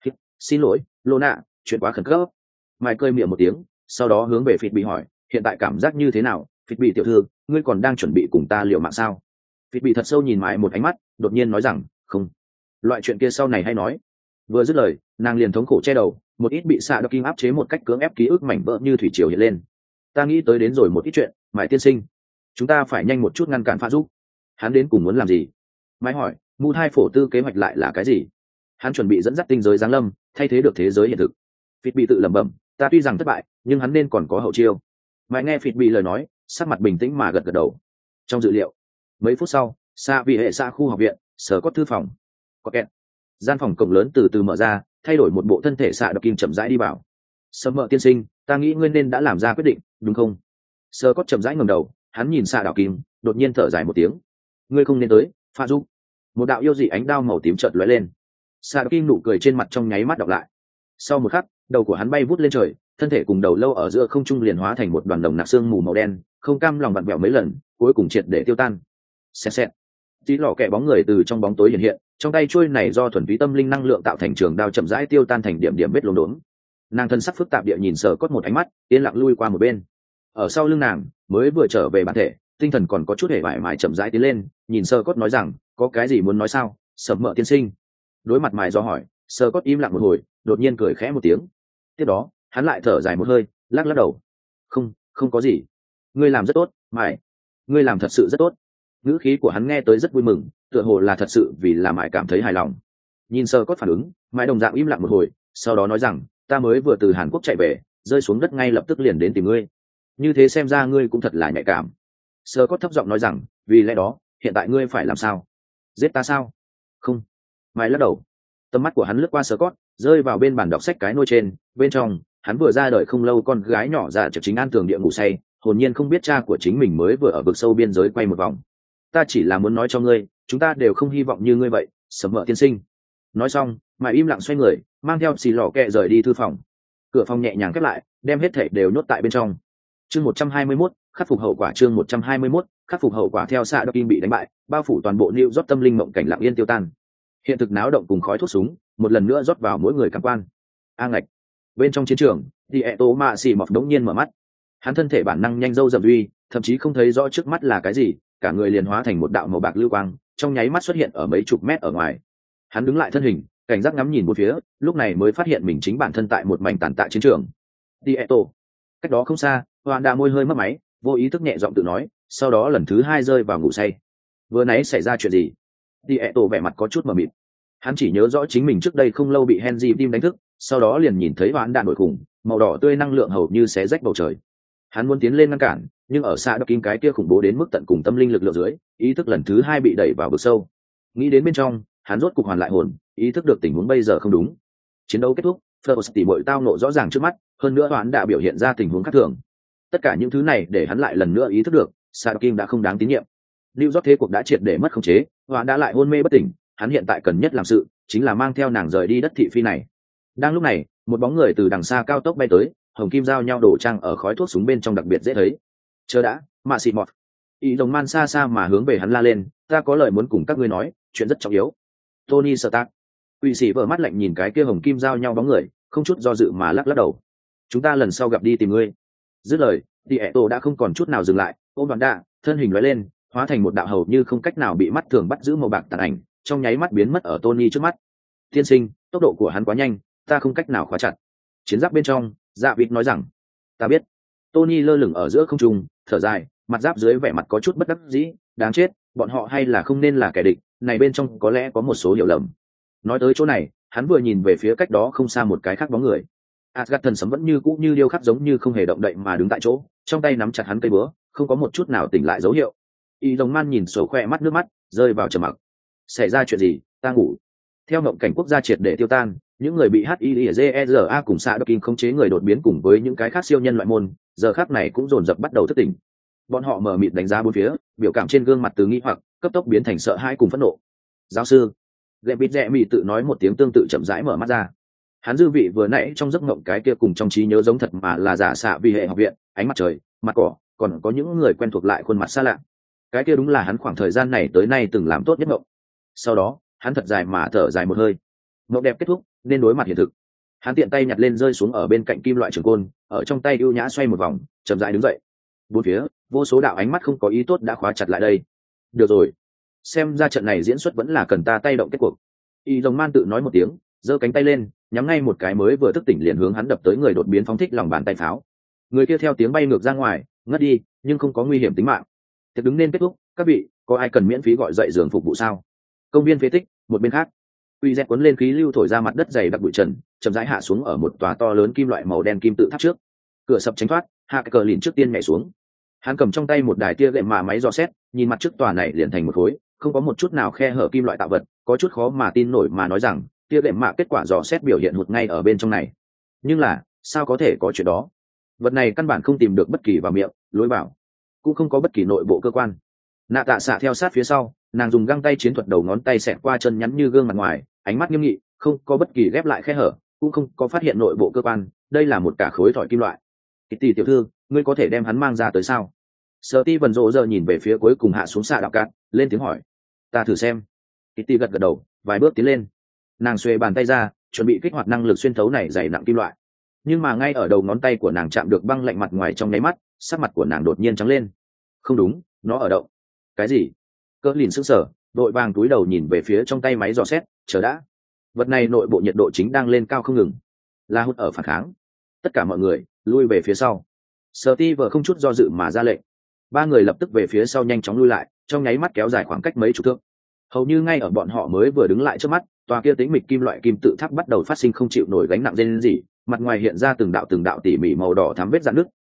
Xin lỗi, Lô nạ, chuyện quá khẩn cấp. Mãi cười miệng một tiếng, sau đó hướng về Phoebe hỏi, hiện tại cảm giác như thế nào? Phoebe tiểu thư, ngươi còn đang chuẩn bị cùng ta liều mạng sao? Phoebe thật sâu nhìn Mãi một ánh mắt, đột nhiên nói rằng, không, loại chuyện kia sau này hay nói. Vừa dứt lời, nàng liền thống khổ che đầu, một ít bị xạ độc kim áp chế một cách cưỡng ép ký ức mảnh vỡ như thủy triều hiện lên. Ta nghĩ tới đến rồi một ít chuyện, Mãi tiên sinh, chúng ta phải nhanh một chút ngăn cản Pha giúp. Hắn đến cùng muốn làm gì? Mãi hỏi, Mu Thai phổ tư kế hoạch lại là cái gì? Hắn chuẩn bị dẫn dắt tinh giới giáng lâm, thay thế được thế giới hiện thực. Phịt bị tự lẩm bẩm, ta tuy rằng thất bại, nhưng hắn nên còn có hậu chiêu. Mãi nghe Phịt bị lời nói, sắc mặt bình tĩnh mà gật gật đầu. Trong dự liệu, mấy phút sau, xa vị hệ xa khu học viện, sở có thư phòng. Có kẹt. Gian phòng cổng lớn từ từ mở ra, thay đổi một bộ thân thể xạ độc kim chậm rãi đi vào. Sâm mợ tiên sinh, ta nghĩ ngươi nên đã làm ra quyết định, đúng không? Sơ có chậm rãi ngẩng đầu, hắn nhìn xạ đảo kim, đột nhiên thở dài một tiếng. Ngươi không nên tới, Pha giúp. Một đạo yêu dị ánh đao màu tím chợt lóe lên. Xạ đảo kim nụ cười trên mặt trong nháy mắt đọc lại. Sau một khắc, đầu của hắn bay vút lên trời, thân thể cùng đầu lâu ở giữa không trung liền hóa thành một đoàn đồng nặc xương mù màu đen, không cam lòng vặn vẹo mấy lần, cuối cùng triệt để tiêu tan. Xẹt xẹt. Tí lọ kẹ bóng người từ trong bóng tối hiện hiện, trong tay chuôi này do thuần túy tâm linh năng lượng tạo thành trường đao chậm rãi tiêu tan thành điểm điểm vết lốm đốm. Nàng thân sắc phức tạp địa nhìn Sở Cốt một ánh mắt, yên lặng lui qua một bên. Ở sau lưng nàng, mới vừa trở về bản thể, tinh thần còn có chút hề bại mại chậm rãi tiến lên, nhìn Sở Cốt nói rằng, có cái gì muốn nói sao? Sầm mợ tiên sinh. Đối mặt mài do hỏi, Sở Cốt im lặng một hồi, đột nhiên cười khẽ một tiếng. Tiếp đó, hắn lại thở dài một hơi, lắc lắc đầu. Không, không có gì. Ngươi làm rất tốt, mài. Ngươi làm thật sự rất tốt. Ngữ khí của hắn nghe tới rất vui mừng, tựa hồ là thật sự vì làm mại cảm thấy hài lòng. Nhìn Sơ Cốt phản ứng, mãi đồng dạng im lặng một hồi, sau đó nói rằng, ta mới vừa từ Hàn Quốc chạy về, rơi xuống đất ngay lập tức liền đến tìm ngươi. như thế xem ra ngươi cũng thật là nhạy cảm. Sơ cốt thấp giọng nói rằng, vì lẽ đó hiện tại ngươi phải làm sao? Giết ta sao? Không. Mãi lắc đầu. Tầm mắt của hắn lướt qua Sơ cốt, rơi vào bên bàn đọc sách cái nôi trên, bên trong hắn vừa ra đời không lâu con gái nhỏ già trực chính an tường địa ngủ say, hồn nhiên không biết cha của chính mình mới vừa ở vực sâu biên giới quay một vòng. Ta chỉ là muốn nói cho ngươi, chúng ta đều không hy vọng như ngươi vậy, Sầm Mợ tiên sinh. Nói xong, mãi im lặng xoay người, mang theo xì lò kẹ rời đi thư phòng. Cửa phòng nhẹ nhàng khép lại, đem hết thảy đều nhốt tại bên trong. Chương một trăm hai mươi mốt, khắc phục hậu quả. Chương một trăm hai mươi mốt, khắc phục hậu quả. Theo xạ Đốc Kim bị đánh bại, bao phủ toàn bộ New York, tâm linh mộng cảnh lặng yên tiêu tan. Hiện thực náo động cùng khói thuốc súng, một lần nữa rót vào mỗi người cảm quan. A ngạch. Bên trong chiến trường, Dieto Mạ Xỉ Mọc đống nhiên mở mắt. Hắn thân thể bản năng nhanh dâu dầm uy, thậm chí không thấy rõ trước mắt là cái gì, cả người liền hóa thành một đạo màu bạc lưu quang, trong nháy mắt xuất hiện ở mấy chục mét ở ngoài. Hắn đứng lại thân hình, cảnh giác ngắm nhìn một phía, lúc này mới phát hiện mình chính bản thân tại một mảnh tàn tạ chiến trường. Dieto. Cách đó không xa, Hoàn đã môi hơi mất máy, vô ý thức nhẹ giọng tự nói, sau đó lần thứ hai rơi vào ngủ say. Vừa nãy xảy ra chuyện gì? Dieto vẻ mặt có chút mờ mịt. Hắn chỉ nhớ rõ chính mình trước đây không lâu bị Henry Tim đánh thức, sau đó liền nhìn thấy Hoàn đã nổi khủng, màu đỏ tươi năng lượng hầu như xé rách bầu trời. Hắn muốn tiến lên ngăn cản, nhưng ở xa Đốc Kim cái kia khủng bố đến mức tận cùng tâm linh lực lượng dưới, ý thức lần thứ hai bị đẩy vào vực sâu. Nghĩ đến bên trong, hắn rốt cục hoàn lại hồn, ý thức được tình huống bây giờ không đúng. Chiến đấu kết thúc, Fleur tỉ muội tao nộ rõ ràng trước mắt, hơn nữa Hoàn đã biểu hiện ra tình huống khác thường. Tất cả những thứ này để hắn lại lần nữa ý thức được, Sa Đốc Kim đã không đáng tín nhiệm. New York thế cuộc đã triệt để mất khống chế, Hoàn đã lại hôn mê bất tỉnh, hắn hiện tại cần nhất làm sự chính là mang theo nàng rời đi đất thị phi này. Đang lúc này, một bóng người từ đằng xa cao tốc bay tới, hồng kim giao nhau đổ trang ở khói thuốc súng bên trong đặc biệt dễ thấy. Chờ đã, Mạ Xỉ Mọt. Ý đồng man xa xa mà hướng về hắn la lên, ta có lời muốn cùng các ngươi nói, chuyện rất trọng yếu. Tony Stark. Quỷ sĩ vợ mắt lạnh nhìn cái kia hồng kim giao nhau bóng người, không chút do dự mà lắc lắc đầu. Chúng ta lần sau gặp đi tìm ngươi. Dứt lời, Dieto đã không còn chút nào dừng lại, ôm Đoàn Đạ, thân hình lóe lên, hóa thành một đạo hầu như không cách nào bị mắt thường bắt giữ màu bạc tàn ảnh, trong nháy mắt biến mất ở Tony trước mắt. Tiên sinh, tốc độ của hắn quá nhanh, ta không cách nào khóa chặt. Chiến giáp bên trong, Dạ Vịt nói rằng, ta biết. Tony lơ lửng ở giữa không trung, thở dài, mặt giáp dưới vẻ mặt có chút bất đắc dĩ, đáng chết, bọn họ hay là không nên là kẻ địch, này bên trong có lẽ có một số hiểu lầm. Nói tới chỗ này, hắn vừa nhìn về phía cách đó không xa một cái khác bóng người. Asgard thần sấm vẫn như cũ như điêu khắc giống như không hề động đậy mà đứng tại chỗ, trong tay nắm chặt hắn cây búa, không có một chút nào tỉnh lại dấu hiệu. Y Đồng Man nhìn sổ khoe mắt nước mắt, rơi vào trầm mặc. Xảy ra chuyện gì? Ta ngủ. Theo ngộng cảnh quốc gia triệt để tiêu tan, những người bị hát i i giê e rờ a cùng xạ Đốc Kim khống chế người đột biến cùng với những cái khác siêu nhân loại môn, giờ khác này cũng dồn dập bắt đầu thức tỉnh. Bọn họ mở mịt đánh giá bốn phía, biểu cảm trên gương mặt từ nghi hoặc cấp tốc biến thành sợ hãi cùng phẫn nộ. Giáo sư, Lệ Bịt Rẽ Mị tự nói một tiếng tương tự chậm rãi mở mắt ra. Hắn dư vị vừa nãy trong giấc mộng cái kia cùng trong trí nhớ giống thật mà là giả xạ vì hệ học viện, ánh mặt trời, mặt cỏ, còn có những người quen thuộc lại khuôn mặt xa lạ. Cái kia đúng là hắn khoảng thời gian này tới nay từng làm tốt nhất mộng. Sau đó, hắn thật dài mà thở dài một hơi. Mộng đẹp kết thúc, nên đối mặt hiện thực. Hắn tiện tay nhặt lên rơi xuống ở bên cạnh kim loại trường côn, ở trong tay ưu nhã xoay một vòng, chậm rãi đứng dậy. Bốn phía, vô số đạo ánh mắt không có ý tốt đã khóa chặt lại đây. Được rồi, xem ra trận này diễn xuất vẫn là cần ta tay động kết cuộc. Y Rồng Man tự nói một tiếng, giơ cánh tay lên, nhắm ngay một cái mới vừa thức tỉnh liền hướng hắn đập tới người đột biến phóng thích lòng bàn tay pháo. Người kia theo tiếng bay ngược ra ngoài, ngất đi, nhưng không có nguy hiểm tính mạng. Tiệc đứng nên kết thúc, các vị, có ai cần miễn phí gọi dậy giường phục vụ sao? Công viên phế tích, một bên khác. Uy dẹt cuốn lên khí lưu thổi ra mặt đất dày đặc bụi trần, chậm rãi hạ xuống ở một tòa to lớn kim loại màu đen kim tự tháp trước. Cửa sập tránh thoát, hạ cái cờ lìn trước tiên nhảy xuống. Hắn cầm trong tay một đài tia gệm mà máy dò xét, nhìn mặt trước tòa này liền thành một khối, không có một chút nào khe hở kim loại tạo vật, có chút khó mà tin nổi mà nói rằng, tia gệm mạ kết quả dò xét biểu hiện hụt ngay ở bên trong này. Nhưng là, sao có thể có chuyện đó? Vật này căn bản không tìm được bất kỳ vào miệng, lối vào, cũng không có bất kỳ nội bộ cơ quan. Nạ Tạ xạ theo sát phía sau, nàng dùng găng tay chiến thuật đầu ngón tay xẹt qua chân nhắn như gương mặt ngoài, ánh mắt nghiêm nghị, không có bất kỳ ghép lại khe hở, cũng không có phát hiện nội bộ cơ quan, đây là một cả khối thỏi kim loại. Kitty tiểu thư, ngươi có thể đem hắn mang ra tới sao? Sở Ti Vân rộ giờ nhìn về phía cuối cùng hạ xuống xạ đạo cát, lên tiếng hỏi. Ta thử xem. Kitty gật gật đầu, vài bước tiến lên. Nàng xuề bàn tay ra, chuẩn bị kích hoạt năng lực xuyên thấu này dày nặng kim loại. Nhưng mà ngay ở đầu ngón tay của nàng chạm được băng lạnh mặt ngoài trong nháy mắt, sắc mặt của nàng đột nhiên trắng lên. Không đúng, nó ở động. Cái gì? Cỡ lìn sững sờ, đội vàng túi đầu nhìn về phía trong tay máy dò xét, chờ đã. Vật này nội bộ nhiệt độ chính đang lên cao không ngừng, là hút ở phản kháng. Tất cả mọi người lui về phía sau. Steve không chút do dự mà ra lệnh. Ba người lập tức về phía sau nhanh chóng lui lại, trong nháy mắt kéo dài khoảng cách mấy chục thước. Hầu như ngay ở bọn họ mới vừa đứng lại trước mắt, tòa kia tĩnh mịch kim loại kim tự tháp bắt đầu phát sinh không chịu nổi gánh nặng rên rỉ, mặt ngoài hiện ra từng đạo từng đạo tỉ mỉ màu đỏ thắm vết rạn nứt,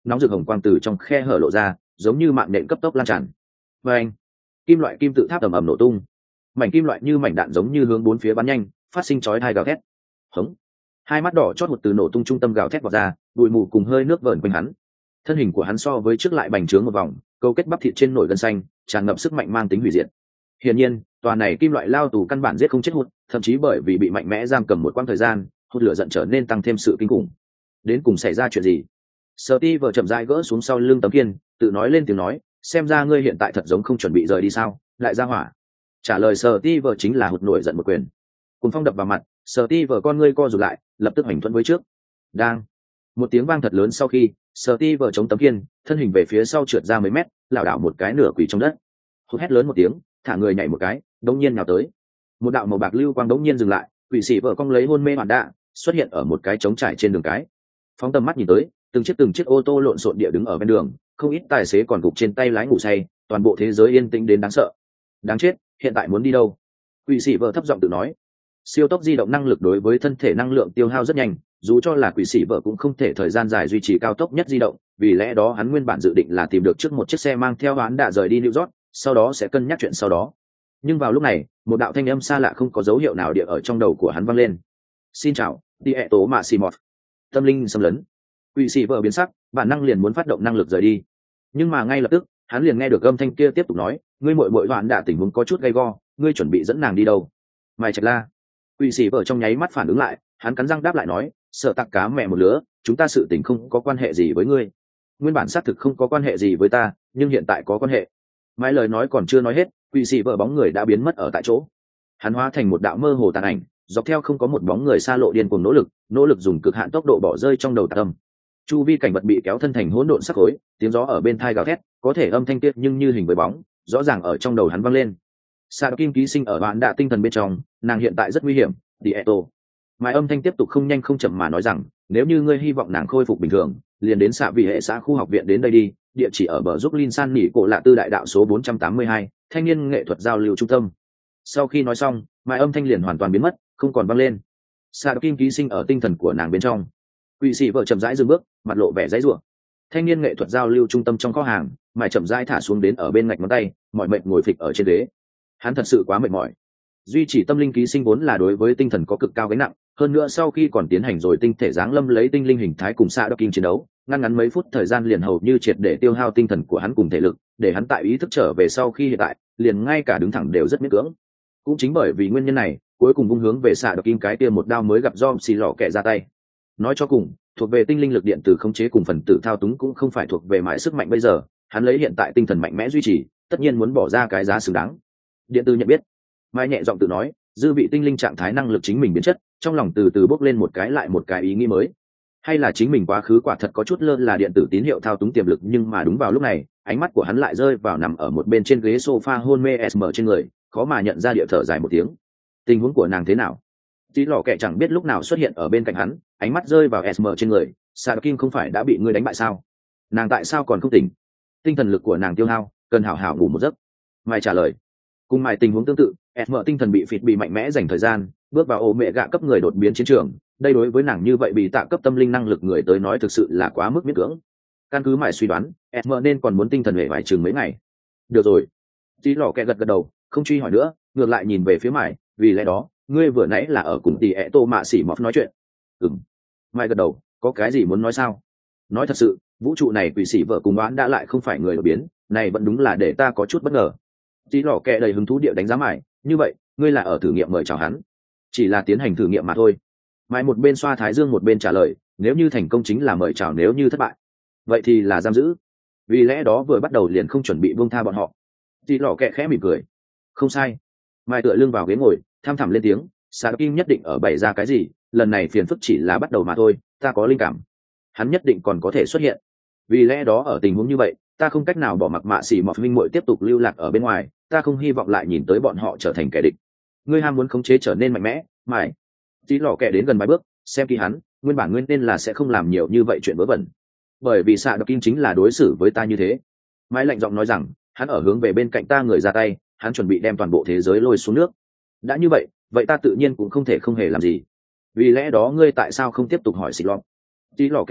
nóng rực hồng quang từ trong khe hở lộ ra, giống như mạng nện cấp tốc lan tràn. Và anh, kim loại kim tự tháp ầm ầm nổ tung, mảnh kim loại như mảnh đạn giống như hướng bốn phía bắn nhanh, phát sinh chói tai gào thét. Hống, hai mắt đỏ chót một từ nổ tung trung tâm gào thét vọt ra, bụi mù cùng hơi nước vờn quanh hắn. Thân hình của hắn so với trước lại bành trướng một vòng, câu kết bắp thịt trên nổi gân xanh, tràn ngập sức mạnh mang tính hủy diệt. Hiển nhiên, tòa này kim loại lao tù căn bản giết không chết hụt, thậm chí bởi vì bị mạnh mẽ giam cầm một quãng thời gian, hụt lửa giận trở nên tăng thêm sự kinh khủng. Đến cùng xảy ra chuyện gì? Steve chậm rãi gỡ xuống sau lưng tấm kiên, tự nói lên tiếng nói, xem ra ngươi hiện tại thật giống không chuẩn bị rời đi sao? Lại ra hỏa. Trả lời Steve chính là hụt nổi giận một quyền. Cùng phong đập vào mặt, Steve con ngươi co rụt lại, lập tức hành thuận với trước. Đang. Một tiếng vang thật lớn sau khi, Steve chống tấm kiên, thân hình về phía sau trượt ra mấy mét, lảo đảo một cái nửa quỳ trong đất. Hụt hét lớn một tiếng, thả người nhảy một cái, đống nhiên nhào tới. Một đạo màu bạc lưu quang đống nhiên dừng lại, quỷ sĩ vợ cong lấy hôn mê hoàn đạ, xuất hiện ở một cái trống trải trên đường cái. Phóng tầm mắt nhìn tới, từng chiếc từng chiếc ô tô lộn xộn địa đứng ở bên đường, không ít tài xế còn gục trên tay lái ngủ say, toàn bộ thế giới yên tĩnh đến đáng sợ. Đáng chết, hiện tại muốn đi đâu? Quỷ sĩ vợ thấp giọng tự nói. Siêu tốc di động năng lực đối với thân thể năng lượng tiêu hao rất nhanh, dù cho là quỷ sĩ vợ cũng không thể thời gian dài duy trì cao tốc nhất di động, vì lẽ đó hắn nguyên bản dự định là tìm được trước một chiếc xe mang theo hắn đã rời đi New York, sau đó sẽ cân nhắc chuyện sau đó. Nhưng vào lúc này, một đạo thanh âm xa lạ không có dấu hiệu nào địa ở trong đầu của hắn vang lên. Xin chào, đi ẹ tố mạ xì mọt. Tâm linh xâm lấn. Quỷ sĩ vợ biến sắc, bản năng liền muốn phát động năng lực rời đi. Nhưng mà ngay lập tức, hắn liền nghe được âm thanh kia tiếp tục nói, ngươi muội muội hoạn đã tình huống có chút gay go, ngươi chuẩn bị dẫn nàng đi đâu? Mai Trạch La. Quỷ sĩ vợ trong nháy mắt phản ứng lại, hắn cắn răng đáp lại nói, sợ tặc cá mẹ một lứa, chúng ta sự tình không có quan hệ gì với ngươi. Nguyên bản xác thực không có quan hệ gì với ta, nhưng hiện tại có quan hệ. Mai lời nói còn chưa nói hết, quỷ sĩ vợ bóng người đã biến mất ở tại chỗ. Hắn hóa thành một đạo mơ hồ tàn ảnh, dọc theo không có một bóng người xa lộ điên cuồng nỗ lực, nỗ lực dùng cực hạn tốc độ bỏ rơi trong đầu tạc âm. Chu vi cảnh vật bị kéo thân thành hỗn độn sắc khối, tiếng gió ở bên tai gào thét, có thể âm thanh tiết nhưng như hình với bóng, rõ ràng ở trong đầu hắn vang lên. Sa Kim ký sinh ở bạn đạ tinh thần bên trong, nàng hiện tại rất nguy hiểm, Dieto. Mai âm thanh tiếp tục không nhanh không chậm mà nói rằng, nếu như ngươi hy vọng nàng khôi phục bình thường, liền đến xạ vị hệ xã khu học viện đến đây đi, địa chỉ ở bờ giúp Linh San Nỉ cổ lạ tư đại đạo số bốn trăm tám mươi hai, thanh niên nghệ thuật giao lưu trung tâm. Sau khi nói xong, Mai âm thanh liền hoàn toàn biến mất, không còn vang lên. Sa Kim ký sinh ở tinh thần của nàng bên trong. Quỷ sĩ vợ chậm rãi dừng bước, mặt lộ vẻ dãy rủa. Thanh niên nghệ thuật giao lưu trung tâm trong kho hàng, Mai chậm rãi thả xuống đến ở bên ngạch ngón tay, mỏi mệt ngồi phịch ở trên ghế. Hắn thật sự quá mệt mỏi. Duy trì tâm linh ký sinh vốn là đối với tinh thần có cực cao gánh nặng, hơn nữa sau khi còn tiến hành rồi tinh thể giáng lâm lấy tinh linh hình thái cùng Sa Kim chiến đấu, ngăn ngắn mấy phút thời gian liền hầu như triệt để tiêu hao tinh thần của hắn cùng thể lực, để hắn tại ý thức trở về sau khi hiện tại, liền ngay cả đứng thẳng đều rất miễn cưỡng. Cũng chính bởi vì nguyên nhân này, cuối cùng vung hướng về Sa Kim cái kia một đao mới gặp do xì lọ kẻ ra tay. Nói cho cùng, thuộc về tinh linh lực điện tử khống chế cùng phần tử thao túng cũng không phải thuộc về mãi sức mạnh bây giờ, hắn lấy hiện tại tinh thần mạnh mẽ duy trì, tất nhiên muốn bỏ ra cái giá xứng đáng. Điện tử nhận biết. Mai nhẹ giọng tự nói, dư vị tinh linh trạng thái năng lực chính mình biến chất, trong lòng từ từ bốc lên một cái lại một cái ý nghĩ mới. Hay là chính mình quá khứ quả thật có chút lơ là điện tử tín hiệu thao túng tiềm lực, nhưng mà đúng vào lúc này, ánh mắt của hắn lại rơi vào nằm ở một bên trên ghế sofa hôn mê Esmer trên người, khó mà nhận ra địa thở dài một tiếng. Tình huống của nàng thế nào? Tí lọ kẻ chẳng biết lúc nào xuất hiện ở bên cạnh hắn, ánh mắt rơi vào Esmer trên người, Sa Kim không phải đã bị ngươi đánh bại sao? Nàng tại sao còn không tỉnh? Tinh thần lực của nàng tiêu hao, cần hảo hảo ngủ một giấc. Mai trả lời. Cùng Mai tình huống tương tự, Esmer tinh thần bị phịt bị mạnh mẽ dành thời gian, bước vào ổ mẹ gạ cấp người đột biến chiến trường, đây đối với nàng như vậy bị tạ cấp tâm linh năng lực người tới nói thực sự là quá mức miễn cưỡng. Căn cứ Mai suy đoán, Esmer nên còn muốn tinh thần hệ vài chừng mấy ngày. Được rồi. Tí lọ kẻ gật gật đầu, không truy hỏi nữa, ngược lại nhìn về phía Mai, vì lẽ đó, ngươi vừa nãy là ở cùng tỷ ẹ tô mạ xỉ mọt nói chuyện. Ừm. Mai gật đầu, có cái gì muốn nói sao? Nói thật sự, vũ trụ này quỷ sĩ vợ cùng đoán đã lại không phải người đột biến, này vẫn đúng là để ta có chút bất ngờ. Tí lọ kẹ đầy hứng thú địa đánh giá Mai, như vậy, ngươi là ở thử nghiệm mời chào hắn? Chỉ là tiến hành thử nghiệm mà thôi. Mai một bên xoa thái dương một bên trả lời, nếu như thành công chính là mời chào, nếu như thất bại, vậy thì là giam giữ. Vì lẽ đó vừa bắt đầu liền không chuẩn bị buông tha bọn họ. Tí lọ kẹ khẽ mỉm cười. Không sai. Mai tựa lưng vào ghế ngồi, tham thẳm lên tiếng, Sa Kim nhất định ở bày ra cái gì, lần này phiền phức chỉ là bắt đầu mà thôi, ta có linh cảm, hắn nhất định còn có thể xuất hiện. Vì lẽ đó ở tình huống như vậy, ta không cách nào bỏ mặc mạ xỉ mọt minh muội tiếp tục lưu lạc ở bên ngoài, ta không hy vọng lại nhìn tới bọn họ trở thành kẻ địch. Ngươi ham muốn khống chế trở nên mạnh mẽ, mãi. Tí lọ kẻ đến gần vài bước, xem kỹ hắn, nguyên bản nguyên nên là sẽ không làm nhiều như vậy chuyện vớ vẩn. Bởi vì Sa Kim chính là đối xử với ta như thế. Mai lạnh giọng nói rằng, hắn ở hướng về bên cạnh ta người ra tay, hắn chuẩn bị đem toàn bộ thế giới lôi xuống nước. Đã như vậy, vậy ta tự nhiên cũng không thể không hề làm gì. Vì lẽ đó ngươi tại sao không tiếp tục hỏi xịt lọt? Tí lọ cái hỏi,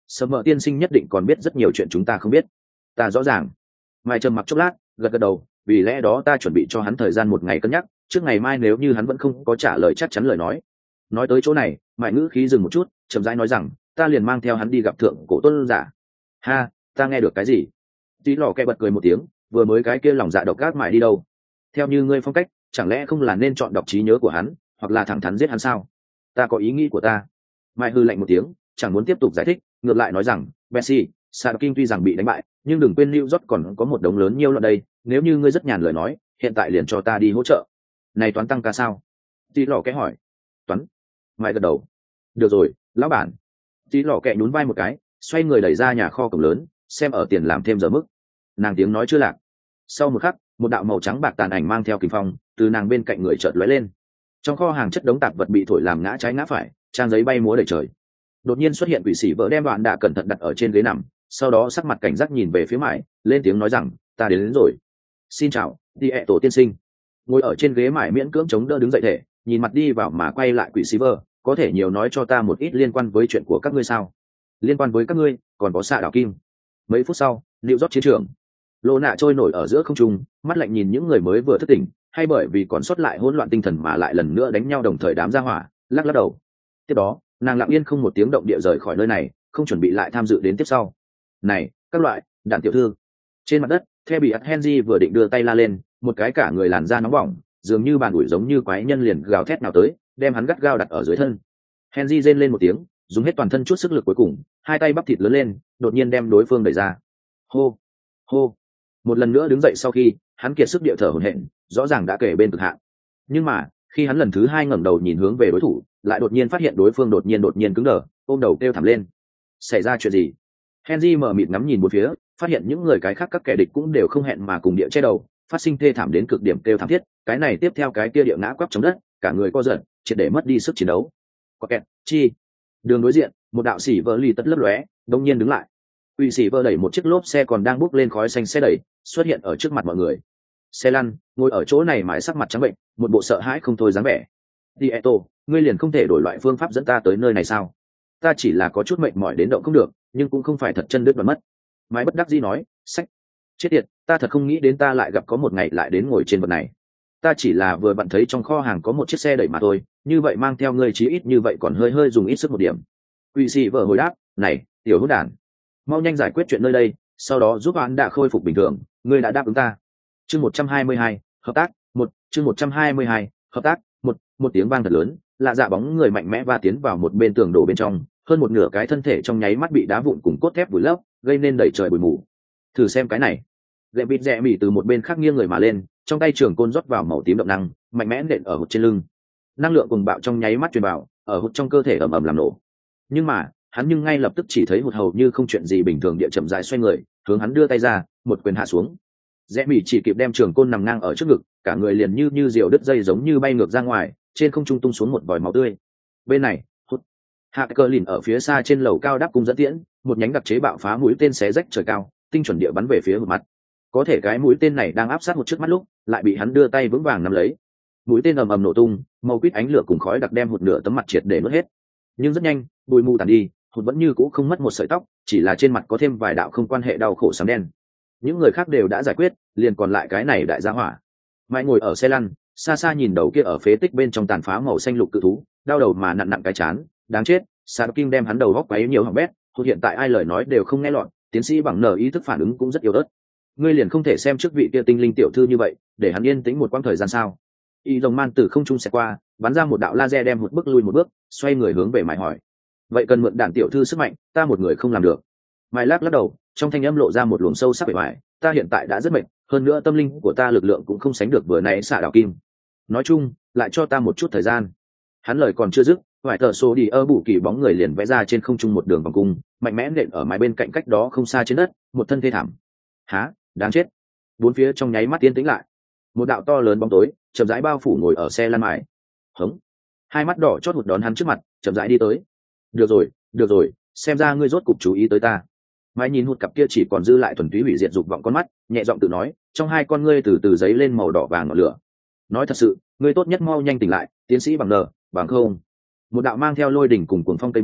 Sơ mợ tiên sinh nhất định còn biết rất nhiều chuyện chúng ta không biết. Ta rõ ràng. Mai trầm mặc chốc lát, gật gật đầu, vì lẽ đó ta chuẩn bị cho hắn thời gian một ngày cân nhắc, trước ngày mai nếu như hắn vẫn không có trả lời chắc chắn lời nói. Nói tới chỗ này, Mại ngữ khí dừng một chút, chậm rãi nói rằng, ta liền mang theo hắn đi gặp thượng cổ tôn giả. Ha, ta nghe được cái gì? Tí lò kẹ bật cười một tiếng, vừa mới cái kia lòng dạ độc ác Mại đi đâu? Theo như ngươi phong cách, chẳng lẽ không là nên chọn đọc trí nhớ của hắn, hoặc là thẳng thắn giết hắn sao? Ta có ý nghĩ của ta. Mại hư lạnh một tiếng, chẳng muốn tiếp tục giải thích, ngược lại nói rằng, Bessie, Sa Kinh tuy rằng bị đánh bại, nhưng đừng quên New York còn có một đống lớn nhiêu lận đây, nếu như ngươi rất nhàn lời nói, hiện tại liền cho ta đi hỗ trợ. Này toán tăng ca sao? Tí lò kẽ hỏi. Toán. Mại gật đầu. Được rồi, lão bản. Tí lò kẹ nhún vai một cái, xoay người đẩy ra nhà kho cổng lớn, xem ở tiền làm thêm giờ mức. Nàng tiếng nói chưa lạc. Sau một khắc, một đạo màu trắng bạc tàn ảnh mang theo kình phong, từ nàng bên cạnh người chợt lóe lên. Trong kho hàng chất đống tạp vật bị thổi làm ngã trái ngã phải, trang giấy bay múa đầy trời. Đột nhiên xuất hiện quỷ sĩ vợ đem đoạn đã cẩn thận đặt ở trên ghế nằm, sau đó sắc mặt cảnh giác nhìn về phía Mại, lên tiếng nói rằng, ta đến, đến rồi. Xin chào, đi ẹ tổ tiên sinh. Ngồi ở trên ghế Mại miễn cưỡng chống đỡ đứng dậy thể, nhìn mặt đi vào mà quay lại quỷ sĩ vợ, có thể nhiều nói cho ta một ít liên quan với chuyện của các ngươi sao? Liên quan với các ngươi, còn có xạ đảo kim. Mấy phút sau, New York chiến trường, Lô Nạ trôi nổi ở giữa không trung, mắt lạnh nhìn những người mới vừa thức tỉnh, hay bởi vì còn sót lại hỗn loạn tinh thần mà lại lần nữa đánh nhau đồng thời đám ra hỏa, lắc lắc đầu. Tiếp đó, nàng lặng yên không một tiếng động địa rời khỏi nơi này, không chuẩn bị lại tham dự đến tiếp sau. Này, các loại, đàn tiểu thư. Trên mặt đất, The bị Henry vừa định đưa tay la lên, một cái cả người làn da nóng bỏng, dường như bàn ủi giống như quái nhân liền gào thét nào tới, đem hắn gắt gao đặt ở dưới thân. Henry rên lên một tiếng, dùng hết toàn thân chút sức lực cuối cùng, hai tay bắp thịt lớn lên, đột nhiên đem đối phương đẩy ra. Hô, hô. Một lần nữa đứng dậy sau khi, hắn kiệt sức địa thở hổn hển, rõ ràng đã kể bên cực hạn. Nhưng mà, khi hắn lần thứ hai ngẩng đầu nhìn hướng về đối thủ, lại đột nhiên phát hiện đối phương đột nhiên đột nhiên cứng đờ, ôm đầu kêu thảm lên. Xảy ra chuyện gì? Henry mở mịt ngắm nhìn một phía, phát hiện những người cái khác các kẻ địch cũng đều không hẹn mà cùng địa che đầu, phát sinh thê thảm đến cực điểm kêu thảm thiết, cái này tiếp theo cái kia địa ngã quắp trong đất, cả người co giật, triệt để mất đi sức chiến đấu. Có kẹt, chi. Đường đối diện, một đạo sĩ vợ lì tất lấp lóe, đột nhiên đứng lại. Uy sĩ vợ đẩy một chiếc lốp xe còn đang bốc lên khói xanh xe đẩy, xuất hiện ở trước mặt mọi người. Xe lăn, ngồi ở chỗ này mãi sắc mặt trắng bệnh, một bộ sợ hãi không thôi dáng vẻ. Đi Eto, ngươi liền không thể đổi loại phương pháp dẫn ta tới nơi này sao? Ta chỉ là có chút mệt mỏi đến động không được, nhưng cũng không phải thật chân đứt đoạn mất. Mãi bất đắc dĩ nói, sách. Chết tiệt, ta thật không nghĩ đến ta lại gặp có một ngày lại đến ngồi trên vật này. Ta chỉ là vừa bạn thấy trong kho hàng có một chiếc xe đẩy mà thôi, như vậy mang theo ngươi chí ít như vậy còn hơi hơi dùng ít sức một điểm. Uy sĩ vợ hồi đáp, này, tiểu hỗn đản, mau nhanh giải quyết chuyện nơi đây, sau đó giúp hắn đã khôi phục bình thường, ngươi đã đáp ứng ta. Chương một trăm hai mươi hai, hợp tác, một, chương một trăm hai mươi hai, hợp tác, một, một tiếng vang thật lớn, lạ dạ bóng người mạnh mẽ va tiến vào một bên tường đổ bên trong, hơn một nửa cái thân thể trong nháy mắt bị đá vụn cùng cốt thép vùi lấp, gây nên đầy trời bụi mù. Thử xem cái này. Gệm bịt rẽ mỉ từ một bên khác nghiêng người mà lên, trong tay trường côn rót vào màu tím động năng, mạnh mẽ nện ở hụt trên lưng. Năng lượng cùng bạo trong nháy mắt truyền vào, ở hụt trong cơ thể ầm ầm làm nổ. Nhưng mà, hắn nhưng ngay lập tức chỉ thấy hụt hầu như không chuyện gì bình thường địa chậm rãi xoay người, hướng hắn đưa tay ra, một quyền hạ xuống. Rẽ mỉ chỉ kịp đem trường côn nằm ngang ở trước ngực, cả người liền như như diều đứt dây giống như bay ngược ra ngoài, trên không trung tung xuống một vòi máu tươi. Bên này, hụt. Hạ cơ lìn ở phía xa trên lầu cao đáp cung dẫn tiễn, một nhánh đặc chế bạo phá mũi tên xé rách trời cao, tinh chuẩn địa bắn về phía hụt mặt. Có thể cái mũi tên này đang áp sát một trước mắt lúc, lại bị hắn đưa tay vững vàng nắm lấy. Mũi tên ầm ầm nổ tung, màu quýt ánh lửa cùng khói đặc đem hụt nửa tấm mặt triệt để nuốt hết. Nhưng rất nhanh, bụi mù tàn đi, hụt vẫn như cũ không mất một sợi tóc, chỉ là trên mặt có thêm vài đạo không quan hệ đau khổ sáng đen. Những người khác đều đã giải quyết, liền còn lại cái này đại gia hỏa. Mãi ngồi ở xe lăn, xa xa nhìn đầu kia ở phế tích bên trong tàn phá màu xanh lục cự thú, đau đầu mà nặn nặn cái chán, đáng chết. Sạc Kim đem hắn đầu góc quấy nhiều hỏng bét, hụt hiện tại ai lời nói đều không nghe lọt, tiến sĩ bằng nở ý thức phản ứng cũng rất yếu ớt. Ngươi liền không thể xem trước vị kia tinh linh tiểu thư như vậy, để hắn yên tĩnh một quãng thời gian sao? Y Rồng Man từ không trung xẹt qua, bắn ra một đạo laser đem một bước lui một bước, xoay người hướng về Mại hỏi. Vậy cần mượn đàn tiểu thư sức mạnh, ta một người không làm được. Mại lắc lắc đầu, trong thanh âm lộ ra một luồng sâu sắc bề ngoài, ta hiện tại đã rất mệt, hơn nữa tâm linh của ta lực lượng cũng không sánh được vừa nãy xạ đạo kim. Nói chung, lại cho ta một chút thời gian. Hắn lời còn chưa dứt, vài tờ số đi ơ bù kỳ bóng người liền vẽ ra trên không trung một đường vòng cung, mạnh mẽ nện ở mái bên cạnh cách đó không xa trên đất, một thân thê thảm. Há, đáng chết. Bốn phía trong nháy mắt yên tĩnh lại. Một đạo to lớn bóng tối chậm rãi bao phủ ngồi ở xe lăn mài. Hống. Hai mắt đỏ chót hụt đón hắn trước mặt, chậm rãi đi tới. Được rồi, được rồi, xem ra ngươi rốt cục chú ý tới ta. Mãi nhìn hụt cặp kia chỉ còn dư lại thuần túy hủy diệt dục vọng con mắt, nhẹ giọng tự nói, trong hai con ngươi từ từ giấy lên màu đỏ vàng ngọn lửa. Nói thật sự, ngươi tốt nhất mau nhanh tỉnh lại, tiến sĩ bằng nờ, bằng không. Một đạo mang theo lôi đỉnh cùng cuồng phong cây búa,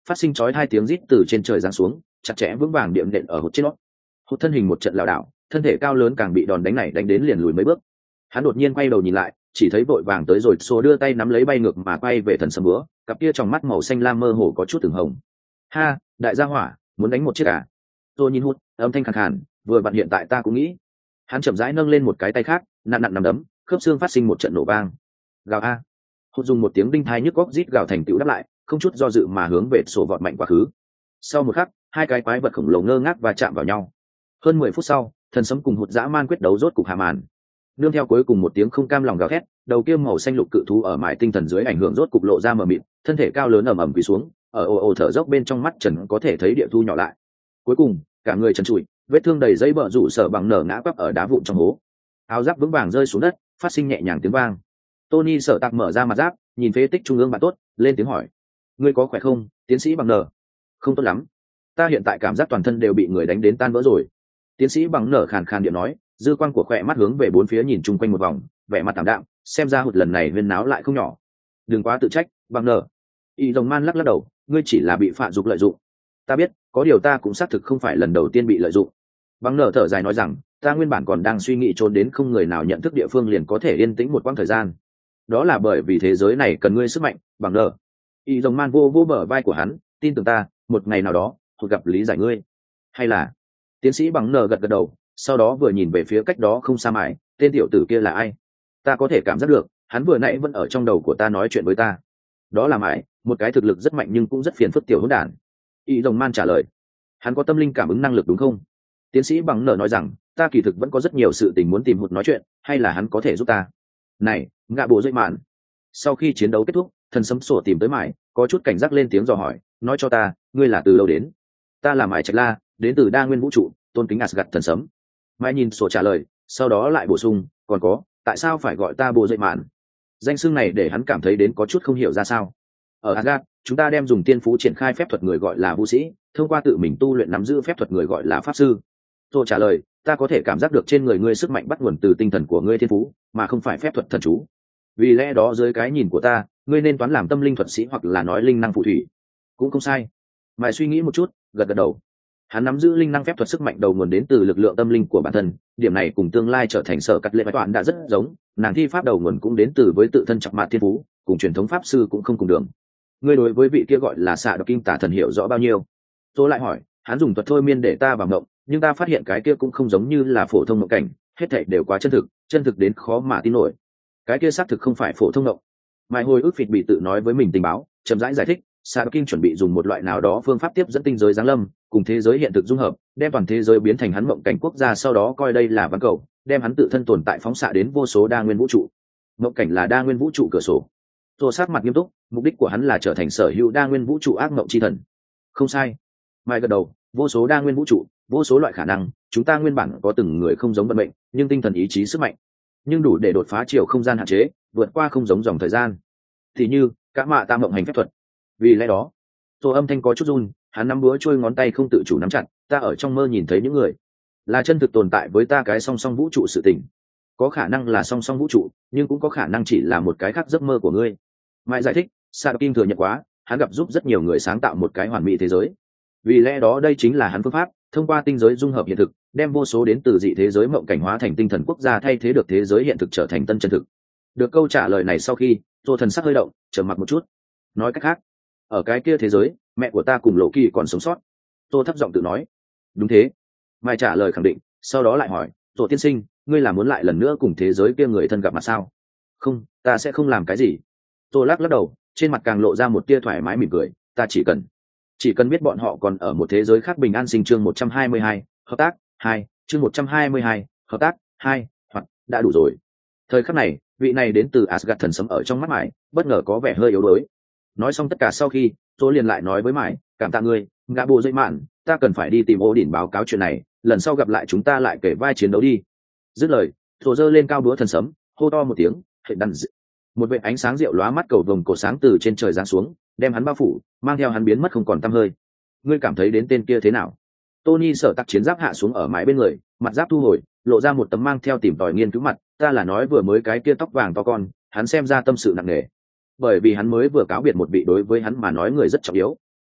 phát sinh chói hai tiếng rít từ trên trời giáng xuống, chặt chẽ vững vàng điểm nện ở hụt trên nó. Hụt thân hình một trận lảo đảo, thân thể cao lớn càng bị đòn đánh này đánh đến liền lùi mấy bước. Hắn đột nhiên quay đầu nhìn lại, chỉ thấy vội vàng tới rồi số đưa tay nắm lấy bay ngược mà quay về thần sấm búa, cặp kia trong mắt màu xanh lam mơ hồ có chút từng hồng. Ha, đại gia hỏa, muốn đánh một chiếc à? Tôi nhìn hụt, âm thanh khàn khàn, vừa vặn hiện tại ta cũng nghĩ. Hắn chậm rãi nâng lên một cái tay khác, nặn nặn nằm đấm, khớp xương phát sinh một trận nổ vang. Gào a! Hụt dùng một tiếng đinh thai nhức góc rít gào thành tựu đáp lại, không chút do dự mà hướng về sổ vọt mạnh quá khứ. Sau một khắc, hai cái quái vật khổng lồ ngơ ngác và chạm vào nhau. Hơn mười phút sau, thần sấm cùng hụt dã man quyết đấu rốt cục hạ màn. Nương theo cuối cùng một tiếng không cam lòng gào thét, đầu kia màu xanh lục cự thú ở mải tinh thần dưới ảnh hưởng rốt cục lộ ra mờ mịt, thân thể cao lớn ầm ầm quỳ xuống, ở ồ ồ thở dốc bên trong mắt trần có thể thấy địa thu nhỏ lại. Cuối cùng, cả người trần trụi, vết thương đầy dây bờ rủ sở bằng nở ngã quắp ở đá vụn trong hố. Áo giáp vững vàng rơi xuống đất, phát sinh nhẹ nhàng tiếng vang. Tony sở tạc mở ra mặt giáp, nhìn phế tích trung ương bạn tốt, lên tiếng hỏi: "Ngươi có khỏe không, tiến sĩ bằng nở?" "Không tốt lắm. Ta hiện tại cảm giác toàn thân đều bị người đánh đến tan vỡ rồi." Tiến sĩ bằng nở khàn khàn điện nói, dư quang của khỏe mắt hướng về bốn phía nhìn chung quanh một vòng, vẻ mặt tạm đạm, xem ra hụt lần này huyên náo lại không nhỏ. "Đừng quá tự trách, bằng nở." Y Rồng Man lắc lắc đầu, "Ngươi chỉ là bị phạm dục lợi dụng." "Ta biết, có điều ta cũng xác thực không phải lần đầu tiên bị lợi dụng." Bằng nở thở dài nói rằng, "Ta nguyên bản còn đang suy nghĩ trốn đến không người nào nhận thức địa phương liền có thể yên tĩnh một quãng thời gian. Đó là bởi vì thế giới này cần ngươi sức mạnh, bằng nở." Y Rồng Man vô vô bờ vai của hắn, "Tin tưởng ta, một ngày nào đó, hụt gặp lý giải ngươi." "Hay là?" Tiến sĩ bằng nở gật gật đầu, sau đó vừa nhìn về phía cách đó không xa mãi, "Tên tiểu tử kia là ai? Ta có thể cảm giác được, hắn vừa nãy vẫn ở trong đầu của ta nói chuyện với ta." "Đó là mãi, một cái thực lực rất mạnh nhưng cũng rất phiền phức tiểu hỗn đản." Y Rồng Man trả lời. "Hắn có tâm linh cảm ứng năng lực đúng không?" Tiến sĩ bằng nở nói rằng, "Ta kỳ thực vẫn có rất nhiều sự tình muốn tìm hụt nói chuyện, hay là hắn có thể giúp ta." "Này, ngạ bộ dây mạn." Sau khi chiến đấu kết thúc, thần sấm sổ tìm tới mãi, có chút cảnh giác lên tiếng dò hỏi, "Nói cho ta, ngươi là từ đâu đến?" "Ta là mãi Trạch La, đến từ đa nguyên vũ trụ, tôn kính Asgard thần sấm." Mãi nhìn sổ trả lời, sau đó lại bổ sung, "Còn có, tại sao phải gọi ta bộ dây mạn?" Danh xưng này để hắn cảm thấy đến có chút không hiểu ra sao. Ở Asgard, chúng ta đem dùng tiên phú triển khai phép thuật người gọi là vũ sĩ, thông qua tự mình tu luyện nắm giữ phép thuật người gọi là pháp sư. Tôi trả lời, "Ta có thể cảm giác được trên người ngươi sức mạnh bắt nguồn từ tinh thần của ngươi thiên phú, mà không phải phép thuật thần chú. Vì lẽ đó dưới cái nhìn của ta, ngươi nên toán làm tâm linh thuật sĩ hoặc là nói linh năng phù thủy." "Cũng không sai." Mãi suy nghĩ một chút, gật gật đầu. Hắn nắm giữ linh năng phép thuật sức mạnh đầu nguồn đến từ lực lượng tâm linh của bản thân, điểm này cùng tương lai trở thành sở cắt lệ bạch toàn đã rất giống. Nàng thi pháp đầu nguồn cũng đến từ với tự thân chọc mạt thiên phú, cùng truyền thống pháp sư cũng không cùng đường. "Ngươi đối với vị kia gọi là xạ độc kinh tả thần hiểu rõ bao nhiêu?" Tôi lại hỏi, "Hắn dùng thuật thôi miên để ta vào mộng, nhưng ta phát hiện cái kia cũng không giống như là phổ thông mộng cảnh, hết thảy đều quá chân thực, chân thực đến khó mà tin nổi. Cái kia xác thực không phải phổ thông mộng." Mai hồi ức phịt bị tự nói với mình tình báo, chậm rãi giải thích, xạ độc kinh chuẩn bị dùng một loại nào đó phương pháp tiếp dẫn tinh giới giáng lâm, cùng thế giới hiện thực dung hợp, đem toàn thế giới biến thành hắn mộng cảnh quốc gia, sau đó coi đây là ván cầu, đem hắn tự thân tồn tại phóng xạ đến vô số đa nguyên vũ trụ. Mộng cảnh là đa nguyên vũ trụ cửa sổ. Tô sát mặt nghiêm túc, mục đích của hắn là trở thành sở hữu đa nguyên vũ trụ ác mộng chi thần. Không sai. Mai gật đầu, vô số đa nguyên vũ trụ, vô số loại khả năng, chúng ta nguyên bản có từng người không giống vận mệnh, nhưng tinh thần ý chí sức mạnh, nhưng đủ để đột phá chiều không gian hạn chế, vượt qua không giống dòng thời gian. Thì như, cả mạ tam mộng hành phép thuật. Vì lẽ đó, Tô âm thanh có chút run, hắn nắm búa trôi ngón tay không tự chủ nắm chặt, "Ta ở trong mơ nhìn thấy những người, là chân thực tồn tại với ta cái song song vũ trụ sự tình. Có khả năng là song song vũ trụ, nhưng cũng có khả năng chỉ là một cái khác giấc mơ của ngươi." Mai giải thích, Sadakin thừa nhận quá, hắn gặp giúp rất nhiều người sáng tạo một cái hoàn mỹ thế giới. Vì lẽ đó đây chính là hắn phương pháp, thông qua tinh giới dung hợp hiện thực, đem vô số đến từ dị thế giới mộng cảnh hóa thành tinh thần quốc gia, thay thế được thế giới hiện thực trở thành tân chân thực. Được câu trả lời này sau khi, Tô thần sắc hơi động, trầm mặc một chút. Nói cách khác, ở cái kia thế giới, mẹ của ta cùng Lộ Kỳ còn sống sót. Tô thấp giọng tự nói. Đúng thế. Mai trả lời khẳng định, sau đó lại hỏi, "Tô tiên sinh, ngươi là muốn lại lần nữa cùng thế giới kia người thân gặp mặt sao?" "Không, ta sẽ không làm cái gì." Tô lắc lắc đầu, trên mặt càng lộ ra một tia thoải mái mỉm cười, "Ta chỉ cần chỉ cần biết bọn họ còn ở một thế giới khác bình an sinh." Chương một trăm hai mươi hai, hợp tác hai, chương một trăm hai mươi hai, hợp tác hai, hoặc đã đủ rồi. Thời khắc này, vị này đến từ Asgard thần sấm ở trong mắt Mải, bất ngờ có vẻ hơi yếu đuối. Nói xong tất cả sau khi, Tô liền lại nói với Mải, "Cảm tạ ngươi, ngã bộ dây mạn, ta cần phải đi tìm Ô Đỉnh báo cáo chuyện này, lần sau gặp lại chúng ta lại kể vai chiến đấu đi." Dứt lời, Tô giơ lên cao búa thần sấm, hô to một tiếng, hệ đằn dị. Một vệt ánh sáng rượu lóa mắt cầu vồng cổ sáng từ trên trời giáng xuống, đem hắn bao phủ, mang theo hắn biến mất không còn tăm hơi. "Ngươi cảm thấy đến tên kia thế nào?" Tony sở tắc chiến giáp hạ xuống ở mái bên người, mặt giáp thu hồi, lộ ra một tấm mang theo tìm tòi nghiên cứu mặt. "Ta là nói vừa mới cái kia tóc vàng to con, hắn xem ra tâm sự nặng nề, bởi vì hắn mới vừa cáo biệt một vị đối với hắn mà nói người rất trọng yếu."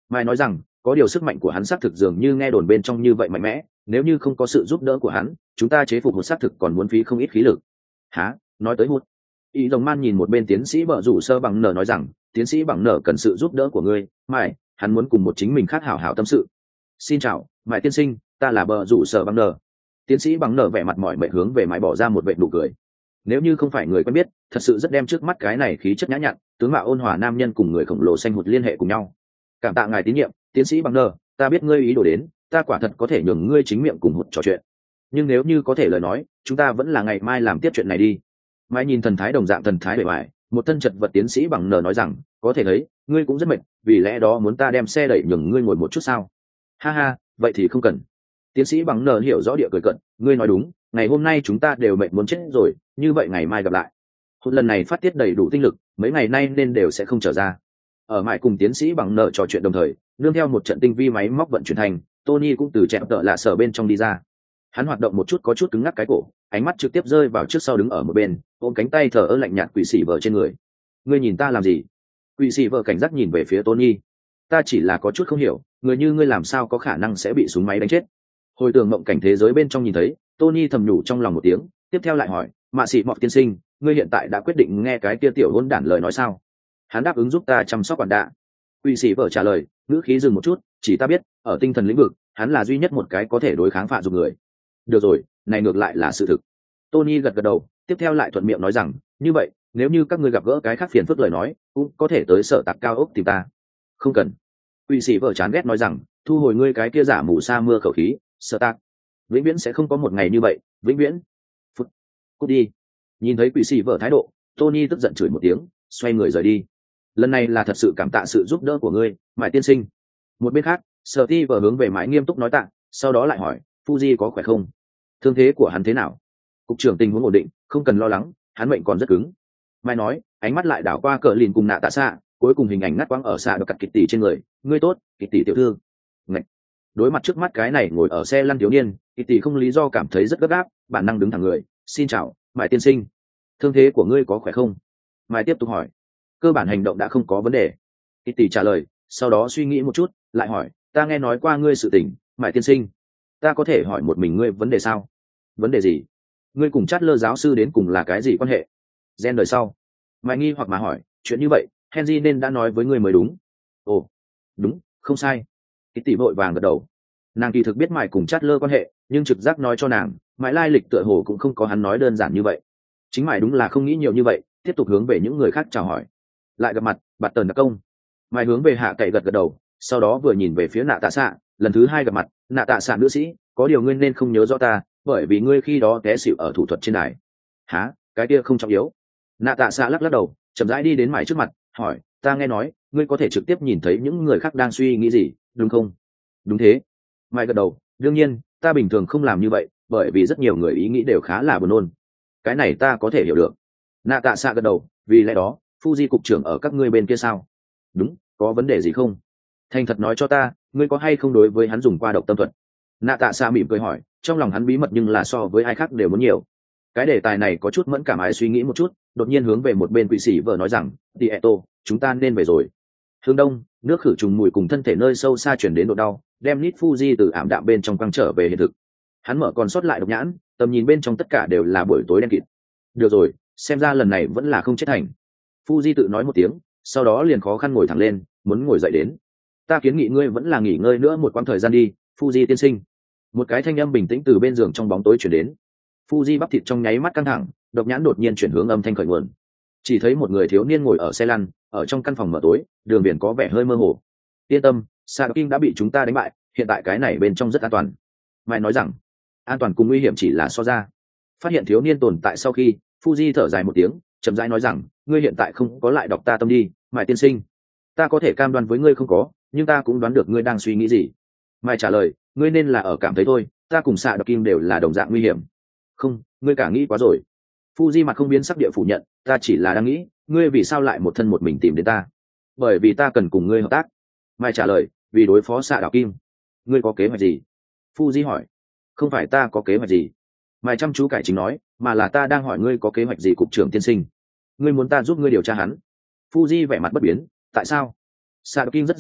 Mai nói rằng có điều sức mạnh của hắn xác thực dường như nghe đồn bên trong như vậy mạnh mẽ, nếu như không có sự giúp đỡ của hắn chúng ta chế phục một xác thực còn muốn phí không ít khí lực. Hả? Nói tới hút, ý đồng man nhìn một bên tiến sĩ bợ rủ sơ bằng nở nói rằng tiến sĩ bằng nở cần sự giúp đỡ của ngươi. Mai, hắn muốn cùng một chính mình khác hảo hảo tâm sự. Xin chào Mai tiên sinh, ta là bợ rủ sơ bằng nở. Tiến sĩ bằng nở vẻ mặt mỏi mệt hướng về Mai bỏ ra một vệt nụ cười. Nếu như không phải người quen biết thật sự rất đem trước mắt cái này khí chất nhã nhặn tướng mạo ôn hòa nam nhân cùng người khổng lồ xanh hụt liên hệ cùng nhau. Cảm tạ ngài tín nhiệm tiến sĩ bằng nở, ta biết ngươi ý đồ đến, ta quả thật có thể nhường ngươi chính miệng cùng hụt trò chuyện, nhưng nếu như có thể lời nói chúng ta vẫn là ngày mai làm tiếp chuyện này đi. Mai nhìn thần thái đồng dạng thần thái bề ngoài một thân chật vật tiến sĩ bằng nở nói rằng có thể thấy ngươi cũng rất mệt, vì lẽ đó muốn ta đem xe đẩy nhường ngươi ngồi một chút sao? Ha ha, vậy thì không cần. Tiến sĩ bằng nở hiểu rõ địa cười cận, ngươi nói đúng, ngày hôm nay chúng ta đều mệt muốn chết rồi, như vậy ngày mai gặp lại. Hôn lần này phát tiết đầy đủ tinh lực, mấy ngày nay nên đều sẽ không trở ra. Ở mãi cùng tiến sĩ bằng nở trò chuyện đồng thời, nương theo một trận tinh vi máy móc vận chuyển thành, Tony cũng từ chẹo tợ lạ sở bên trong đi ra. Hắn hoạt động một chút có chút cứng ngắc cái cổ, ánh mắt trực tiếp rơi vào trước sau đứng ở một bên, ôm cánh tay thở ơ lạnh nhạt quỷ sĩ vợ trên người. Ngươi nhìn ta làm gì? Quỷ sĩ vợ cảnh giác nhìn về phía Tony. Ta chỉ là có chút không hiểu, người như ngươi làm sao có khả năng sẽ bị súng máy đánh chết? Hồi tưởng mộng cảnh thế giới bên trong nhìn thấy, Tony thầm nhủ trong lòng một tiếng, tiếp theo lại hỏi, mạ sĩ mọc tiên sinh, ngươi hiện tại đã quyết định nghe cái kia tiểu hôn đản lời nói sao? Hắn đáp ứng giúp ta chăm sóc quản đạ. Quỷ sĩ vợ trả lời, ngữ khí dừng một chút, chỉ ta biết, ở tinh thần lĩnh vực, hắn là duy nhất một cái có thể đối kháng phạ dục người. Được rồi, này ngược lại là sự thực. Tony gật gật đầu, tiếp theo lại thuận miệng nói rằng, như vậy, nếu như các ngươi gặp gỡ cái khác phiền phức lời nói, cũng có thể tới sở tạc cao ốc tìm ta. Không cần. Quỷ sĩ vợ chán ghét nói rằng, thu hồi ngươi cái kia giả mù sa mưa khẩu khí, sở tạc. Vĩnh viễn sẽ không có một ngày như vậy, vĩnh viễn. Phút. Cút đi. Nhìn thấy quỷ sĩ vợ thái độ, Tony tức giận chửi một tiếng, xoay người rời đi. Lần này là thật sự cảm tạ sự giúp đỡ của ngươi, Mãi tiên sinh. Một bên khác, Sở Ti vợ hướng về Mãi nghiêm túc nói tạ, sau đó lại hỏi, Fuji có khỏe không? Thương thế của hắn thế nào? Cục trưởng tình huống ổn định, không cần lo lắng, hắn mệnh còn rất cứng. Mai nói, ánh mắt lại đảo qua cờ lìn cùng nạ tạ xạ, cuối cùng hình ảnh ngắt quãng ở xạ được cặt kịch tỷ trên người. Ngươi tốt, kịch tỷ tiểu thư. Ngậy. Đối mặt trước mắt cái này ngồi ở xe lăn thiếu niên, kịch tỷ không lý do cảm thấy rất gấp gáp, bản năng đứng thẳng người. Xin chào, Mãi tiên sinh. Thương thế của ngươi có khỏe không? Mai tiếp tục hỏi. Cơ bản hành động đã không có vấn đề. Kịch tỷ trả lời, sau đó suy nghĩ một chút, lại hỏi, ta nghe nói qua ngươi sự tình, Mãi tiên sinh. Ta có thể hỏi một mình ngươi vấn đề sao? Vấn đề gì? Ngươi cùng chát lơ giáo sư đến cùng là cái gì quan hệ? Gen đời sau. Mãi nghi hoặc mà hỏi, chuyện như vậy Henry nên đã nói với ngươi mới đúng. Ồ, đúng, không sai. Cái tỷ vội vàng gật đầu. Nàng kỳ thực biết Mãi cùng chát lơ quan hệ, nhưng trực giác nói cho nàng Mãi lai lịch tựa hồ cũng không có hắn nói đơn giản như vậy. Chính Mãi đúng là không nghĩ nhiều như vậy, tiếp tục hướng về những người khác chào hỏi. Lại gặp mặt, bạt tần đặc công. Mãi hướng về hạ cậy gật gật đầu, sau đó vừa nhìn về phía nạ tạ xạ, lần thứ hai gặp mặt, nạ tạ xạ nữ sĩ, có điều ngươi nên không nhớ rõ ta, bởi vì ngươi khi đó té xịu ở thủ thuật trên đài. Hả? Cái kia không trọng yếu. Nạ tạ xạ lắc lắc đầu, chậm rãi đi đến Mãi trước mặt, hỏi, ta nghe nói ngươi có thể trực tiếp nhìn thấy những người khác đang suy nghĩ gì, đúng không? Đúng thế. Mãi gật đầu, đương nhiên ta bình thường không làm như vậy, bởi vì rất nhiều người ý nghĩ đều khá là buồn nôn. Cái này ta có thể hiểu được. Nạ tạ xạ gật đầu, vì lẽ đó Fuji cục trưởng ở các ngươi bên kia sao? Đúng, có vấn đề gì không? Thành thật nói cho ta, ngươi có hay không đối với hắn dùng qua độc tâm thuật? Nạ tạ xạ mỉm cười hỏi, trong lòng hắn bí mật nhưng là so với ai khác đều muốn nhiều. Cái đề tài này có chút mẫn cảm, ai suy nghĩ một chút, đột nhiên hướng về một bên quỷ sĩ vợ nói rằng, Tieto, chúng ta nên về rồi. Hướng đông, nước khử trùng mùi cùng thân thể nơi sâu xa chuyển đến độ đau, đem Nít Fuji từ ảm đạm bên trong quăng trở về hiện thực. Hắn mở còn sót lại độc nhãn, tầm nhìn bên trong tất cả đều là buổi tối đen kịt. Được rồi, xem ra lần này vẫn là không chết thành. Fuji tự nói một tiếng, sau đó liền khó khăn ngồi thẳng lên, muốn ngồi dậy đến. Ta kiến nghị ngươi vẫn là nghỉ ngơi nữa một quãng thời gian đi, Fuji tiên sinh. Một cái thanh âm bình tĩnh từ bên giường trong bóng tối chuyển đến. Fuji bắp thịt trong nháy mắt căng thẳng, độc nhãn đột nhiên chuyển hướng âm thanh khởi nguồn. Chỉ thấy một người thiếu niên ngồi ở xe lăn, ở trong căn phòng mở tối, đường biển có vẻ hơi mơ hồ. Yên tâm, Sadokin đã bị chúng ta đánh bại, hiện tại cái này bên trong rất an toàn. Mãi nói rằng, an toàn cùng nguy hiểm chỉ là so ra. Phát hiện thiếu niên tồn tại sau khi, Fuji thở dài một tiếng, chậm rãi nói rằng, ngươi hiện tại không có lại đọc ta tâm đi, Mãi tiên sinh. Ta có thể cam đoan với ngươi không có, nhưng ta cũng đoán được ngươi đang suy nghĩ gì. Mãi trả lời, ngươi nên là ở cảm thấy thôi, ta cùng xạ độc kim đều là đồng dạng nguy hiểm. Không, ngươi cả nghĩ quá rồi. Fuji mặt không biến sắc địa phủ nhận, ta chỉ là đang nghĩ, ngươi vì sao lại một thân một mình tìm đến ta? Bởi vì ta cần cùng ngươi hợp tác. Mãi trả lời, vì đối phó xạ độc kim. Ngươi có kế hoạch gì? Fuji hỏi. Không phải ta có kế hoạch gì. Mãi chăm chú cải chính nói, mà là ta đang hỏi ngươi có kế hoạch gì, cục trưởng tiên sinh. Ngươi muốn ta giúp ngươi điều tra hắn? Fuji vẻ mặt bất biến, tại sao? Xạ độc kim rất giàu hoạt,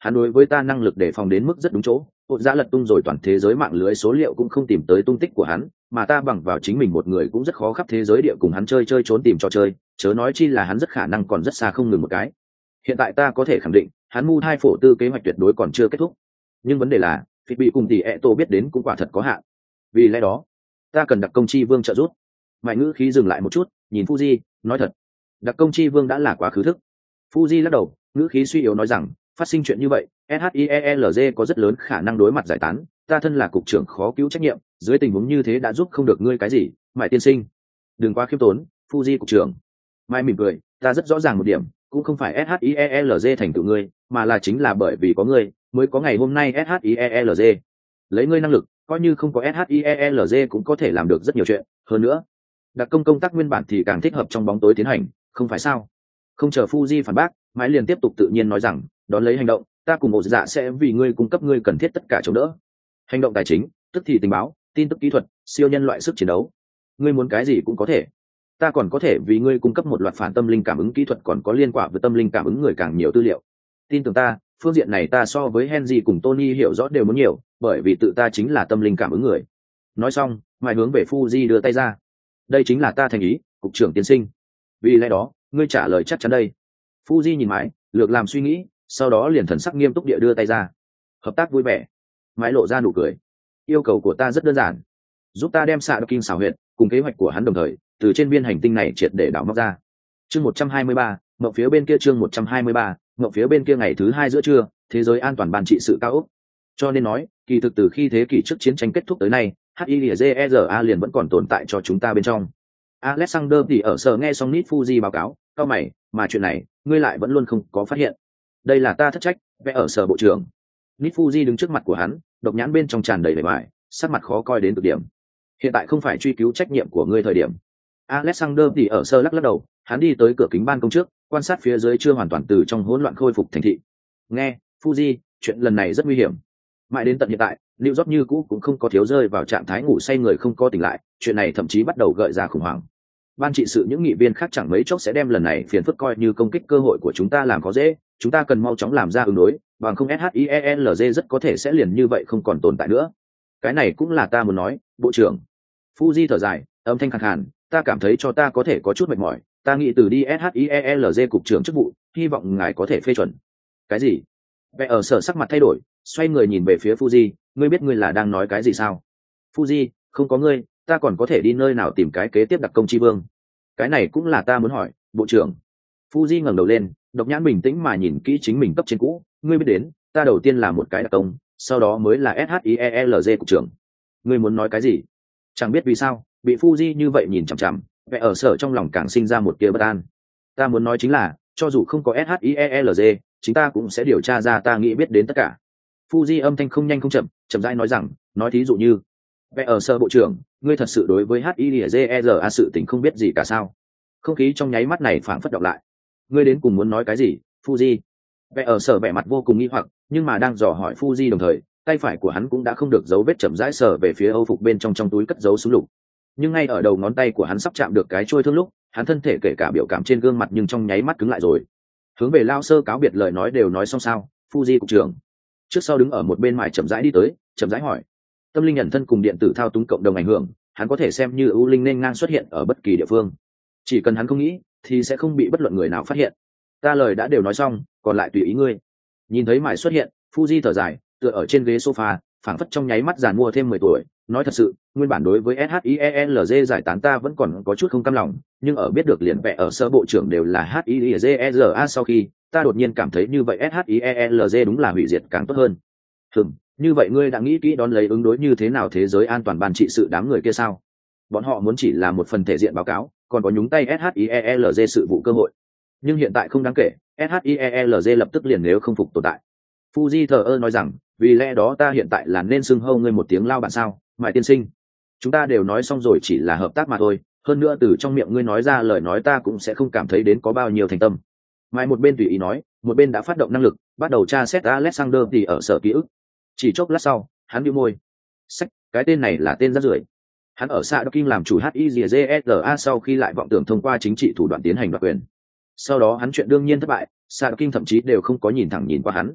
hắn đối với ta năng lực đề phòng đến mức rất đúng chỗ. Hột Dạ lật tung rồi toàn thế giới mạng lưới số liệu cũng không tìm tới tung tích của hắn, mà ta bằng vào chính mình một người cũng rất khó khắp thế giới địa cùng hắn chơi chơi trốn tìm trò chơi, chớ nói chi là hắn rất khả năng còn rất xa không ngừng một cái. Hiện tại ta có thể khẳng định, hắn mưu thai phổ tư kế hoạch tuyệt đối còn chưa kết thúc. Nhưng vấn đề là, Phỉ bị cùng tỷ ẹ tổ biết đến cũng quả thật có hạn. Vì lẽ đó, ta cần đặc công chi vương trợ giúp. Mại ngữ khí dừng lại một chút, nhìn Fuji, nói thật, đặc công chi vương đã là quá khứ thức. Fuji lắc đầu, ngữ khí suy yếu nói rằng, phát sinh chuyện như vậy, ét hát i e lờ giê có rất lớn khả năng đối mặt giải tán, ta thân là cục trưởng khó cứu trách nhiệm, dưới tình huống như thế đã giúp không được ngươi cái gì, Mại tiên sinh. Đừng quá khiêm tốn, Fuji cục trưởng. Mại mỉm cười, ta rất rõ ràng một điểm, cũng không phải ét hát i e lờ giê thành tựu ngươi, mà là chính là bởi vì có ngươi, mới có ngày hôm nay ét hát i e lờ giê. Lấy ngươi năng lực, coi như không có ét hát i e lờ giê cũng có thể làm được rất nhiều chuyện, hơn nữa, đặc công công tác nguyên bản thì càng thích hợp trong bóng tối tiến hành, không phải sao? Không chờ Fuji phản bác, Mãi liền tiếp tục tự nhiên nói rằng, đón lấy hành động, ta cùng một dạ sẽ vì ngươi cung cấp ngươi cần thiết tất cả chống đỡ. Hành động tài chính, tức thì tình báo, tin tức kỹ thuật, siêu nhân loại sức chiến đấu. Ngươi muốn cái gì cũng có thể. Ta còn có thể vì ngươi cung cấp một loạt phản tâm linh cảm ứng kỹ thuật còn có liên quan với tâm linh cảm ứng người càng nhiều tư liệu. Tin tưởng ta, phương diện này ta so với Henry cùng Tony hiểu rõ đều muốn nhiều, bởi vì tự ta chính là tâm linh cảm ứng người. Nói xong, Mãi hướng về Fuji đưa tay ra. Đây chính là ta thành ý, cục trưởng tiên sinh. Vì lẽ đó, ngươi trả lời chắc chắn đây. Fuji nhìn Mãi, lược làm suy nghĩ, sau đó liền thần sắc nghiêm túc địa đưa tay ra. Hợp tác vui vẻ. Mãi lộ ra nụ cười. Yêu cầu của ta rất đơn giản, giúp ta đem xạ đ kinh xảo huyệt cùng kế hoạch của hắn đồng thời từ trên viên hành tinh này triệt để đảo móc ra. Chương một trăm hai mươi ba, mộng phía bên kia chương một trăm hai mươi ba, mộng phía bên kia ngày thứ hai giữa trưa, thế giới an toàn ban trị sự cao ốc. Cho nên nói, kỳ thực từ khi thế kỷ trước chiến tranh kết thúc tới nay, hát i giê e rờ a liền vẫn còn tồn tại cho chúng ta bên trong. Alexander thì ở sở nghe xong Nít Fuji báo cáo, cao mày, mà chuyện này, ngươi lại vẫn luôn không có phát hiện. Đây là ta thất trách, vẽ ở sở bộ trưởng. Nít Fuji đứng trước mặt của hắn, độc nhãn bên trong tràn đầy vẻ vải, sắc mặt khó coi đến cực điểm. Hiện tại không phải truy cứu trách nhiệm của ngươi thời điểm. Alexander thì ở sơ lắc lắc đầu, hắn đi tới cửa kính ban công trước, quan sát phía dưới chưa hoàn toàn từ trong hỗn loạn khôi phục thành thị. Nghe, Fuji, chuyện lần này rất nguy hiểm. Mãi đến tận hiện tại, New York như cũ cũng không có thiếu rơi vào trạng thái ngủ say người không có tỉnh lại, chuyện này thậm chí bắt đầu gợi ra khủng hoảng. Ban trị sự những nghị viên khác chẳng mấy chốc sẽ đem lần này phiền phức coi như công kích cơ hội của chúng ta làm khó dễ, chúng ta cần mau chóng làm ra ứng đối, bằng không ét hát i e lờ giê rất có thể sẽ liền như vậy không còn tồn tại nữa. Cái này cũng là ta muốn nói, bộ trưởng. Fuji thở dài, âm thanh khàn khàn, ta cảm thấy cho ta có thể có chút mệt mỏi, ta nghĩ từ đi ét hát i e lờ giê cục trưởng chức vụ, hy vọng ngài có thể phê chuẩn. Cái gì? Vẽ ở sở sắc mặt thay đổi, xoay người nhìn về phía Fuji, ngươi biết ngươi là đang nói cái gì sao? Fuji, không có ngươi, ta còn có thể đi nơi nào tìm cái kế tiếp đặc công chi vương? Cái này cũng là ta muốn hỏi, bộ trưởng. Fuji ngẩng đầu lên, độc nhãn bình tĩnh mà nhìn kỹ chính mình cấp trên cũ, ngươi biết đến, ta đầu tiên là một cái đặc công, sau đó mới là ét hát i e lờ giê cục trưởng. Ngươi muốn nói cái gì? Chẳng biết vì sao, bị Fuji như vậy nhìn chằm chằm, vẽ ở sở trong lòng càng sinh ra một tia bất an. Ta muốn nói chính là, cho dù không có ét hát i e lờ giê, chúng ta cũng sẽ điều tra ra ta nghĩ biết đến tất cả. Fuji âm thanh không nhanh không chậm, chậm rãi nói rằng, nói thí dụ như, vẽ ở sở bộ trưởng, ngươi thật sự đối với hát i giê e rờ a sự tình không biết gì cả sao? Không khí trong nháy mắt này phảng phất đọc lại. Ngươi đến cùng muốn nói cái gì, Fuji? Vẽ ở sở vẻ mặt vô cùng nghi hoặc, nhưng mà đang dò hỏi Fuji đồng thời, tay phải của hắn cũng đã không được dấu vết chậm rãi sờ về phía âu phục bên trong trong túi cất giấu súng lục. Nhưng ngay ở đầu ngón tay của hắn sắp chạm được cái trôi thương lúc, hắn thân thể kể cả biểu cảm trên gương mặt nhưng trong nháy mắt cứng lại rồi. Hướng về lao sơ cáo biệt lời nói đều nói xong sao, Fuji cục trưởng. Trước sau đứng ở một bên mải chậm rãi đi tới, chậm rãi hỏi. Tâm linh nhận thân cùng điện tử thao túng cộng đồng ảnh hưởng, hắn có thể xem như ưu linh nên ngang xuất hiện ở bất kỳ địa phương. Chỉ cần hắn không nghĩ, thì sẽ không bị bất luận người nào phát hiện. Ta lời đã đều nói xong, còn lại tùy ý ngươi. Nhìn thấy mải xuất hiện, Fuji thở dài, tựa ở trên ghế sofa, phảng phất trong nháy mắt giàn mua thêm mười tuổi, nói thật sự, nguyên bản đối với ét hát i e lờ giê giải tán ta vẫn còn có chút không cam lòng, nhưng ở biết được liền vẽ ở sơ bộ trưởng đều là hát i giê e rờ a sau khi, ta đột nhiên cảm thấy như vậy ét hát i e lờ giê đúng là hủy diệt càng tốt hơn. Hừm, như vậy ngươi đã nghĩ kỹ đón lấy ứng đối như thế nào thế giới an toàn ban trị sự đám người kia sao? Bọn họ muốn chỉ là một phần thể diện báo cáo, còn có nhúng tay ét hát i e lờ giê sự vụ cơ hội. Nhưng hiện tại không đáng kể, ét hát i e lờ giê lập tức liền nếu không phục tồn tại. Fuji thờ ơ nói rằng, vì lẽ đó ta hiện tại là nên xưng hô ngươi một tiếng lao bạn sao, Mại tiên sinh. Chúng ta đều nói xong rồi, chỉ là hợp tác mà thôi, hơn nữa từ trong miệng ngươi nói ra lời nói ta cũng sẽ không cảm thấy đến có bao nhiêu thành tâm. Mại một bên tùy ý nói, một bên đã phát động năng lực, bắt đầu tra xét Alexander thì ở sở ký ức. Chỉ chốc lát sau, hắn bĩu môi. Sách, cái tên này là tên rác rưởi. Hắn ở xã Đắc Kinh làm chủ hát i giê e rờ a sau khi lại vọng tưởng thông qua chính trị thủ đoạn tiến hành đoạt quyền. Sau đó hắn chuyện đương nhiên thất bại, xã Đắc Kinh thậm chí đều không có nhìn thẳng nhìn qua hắn.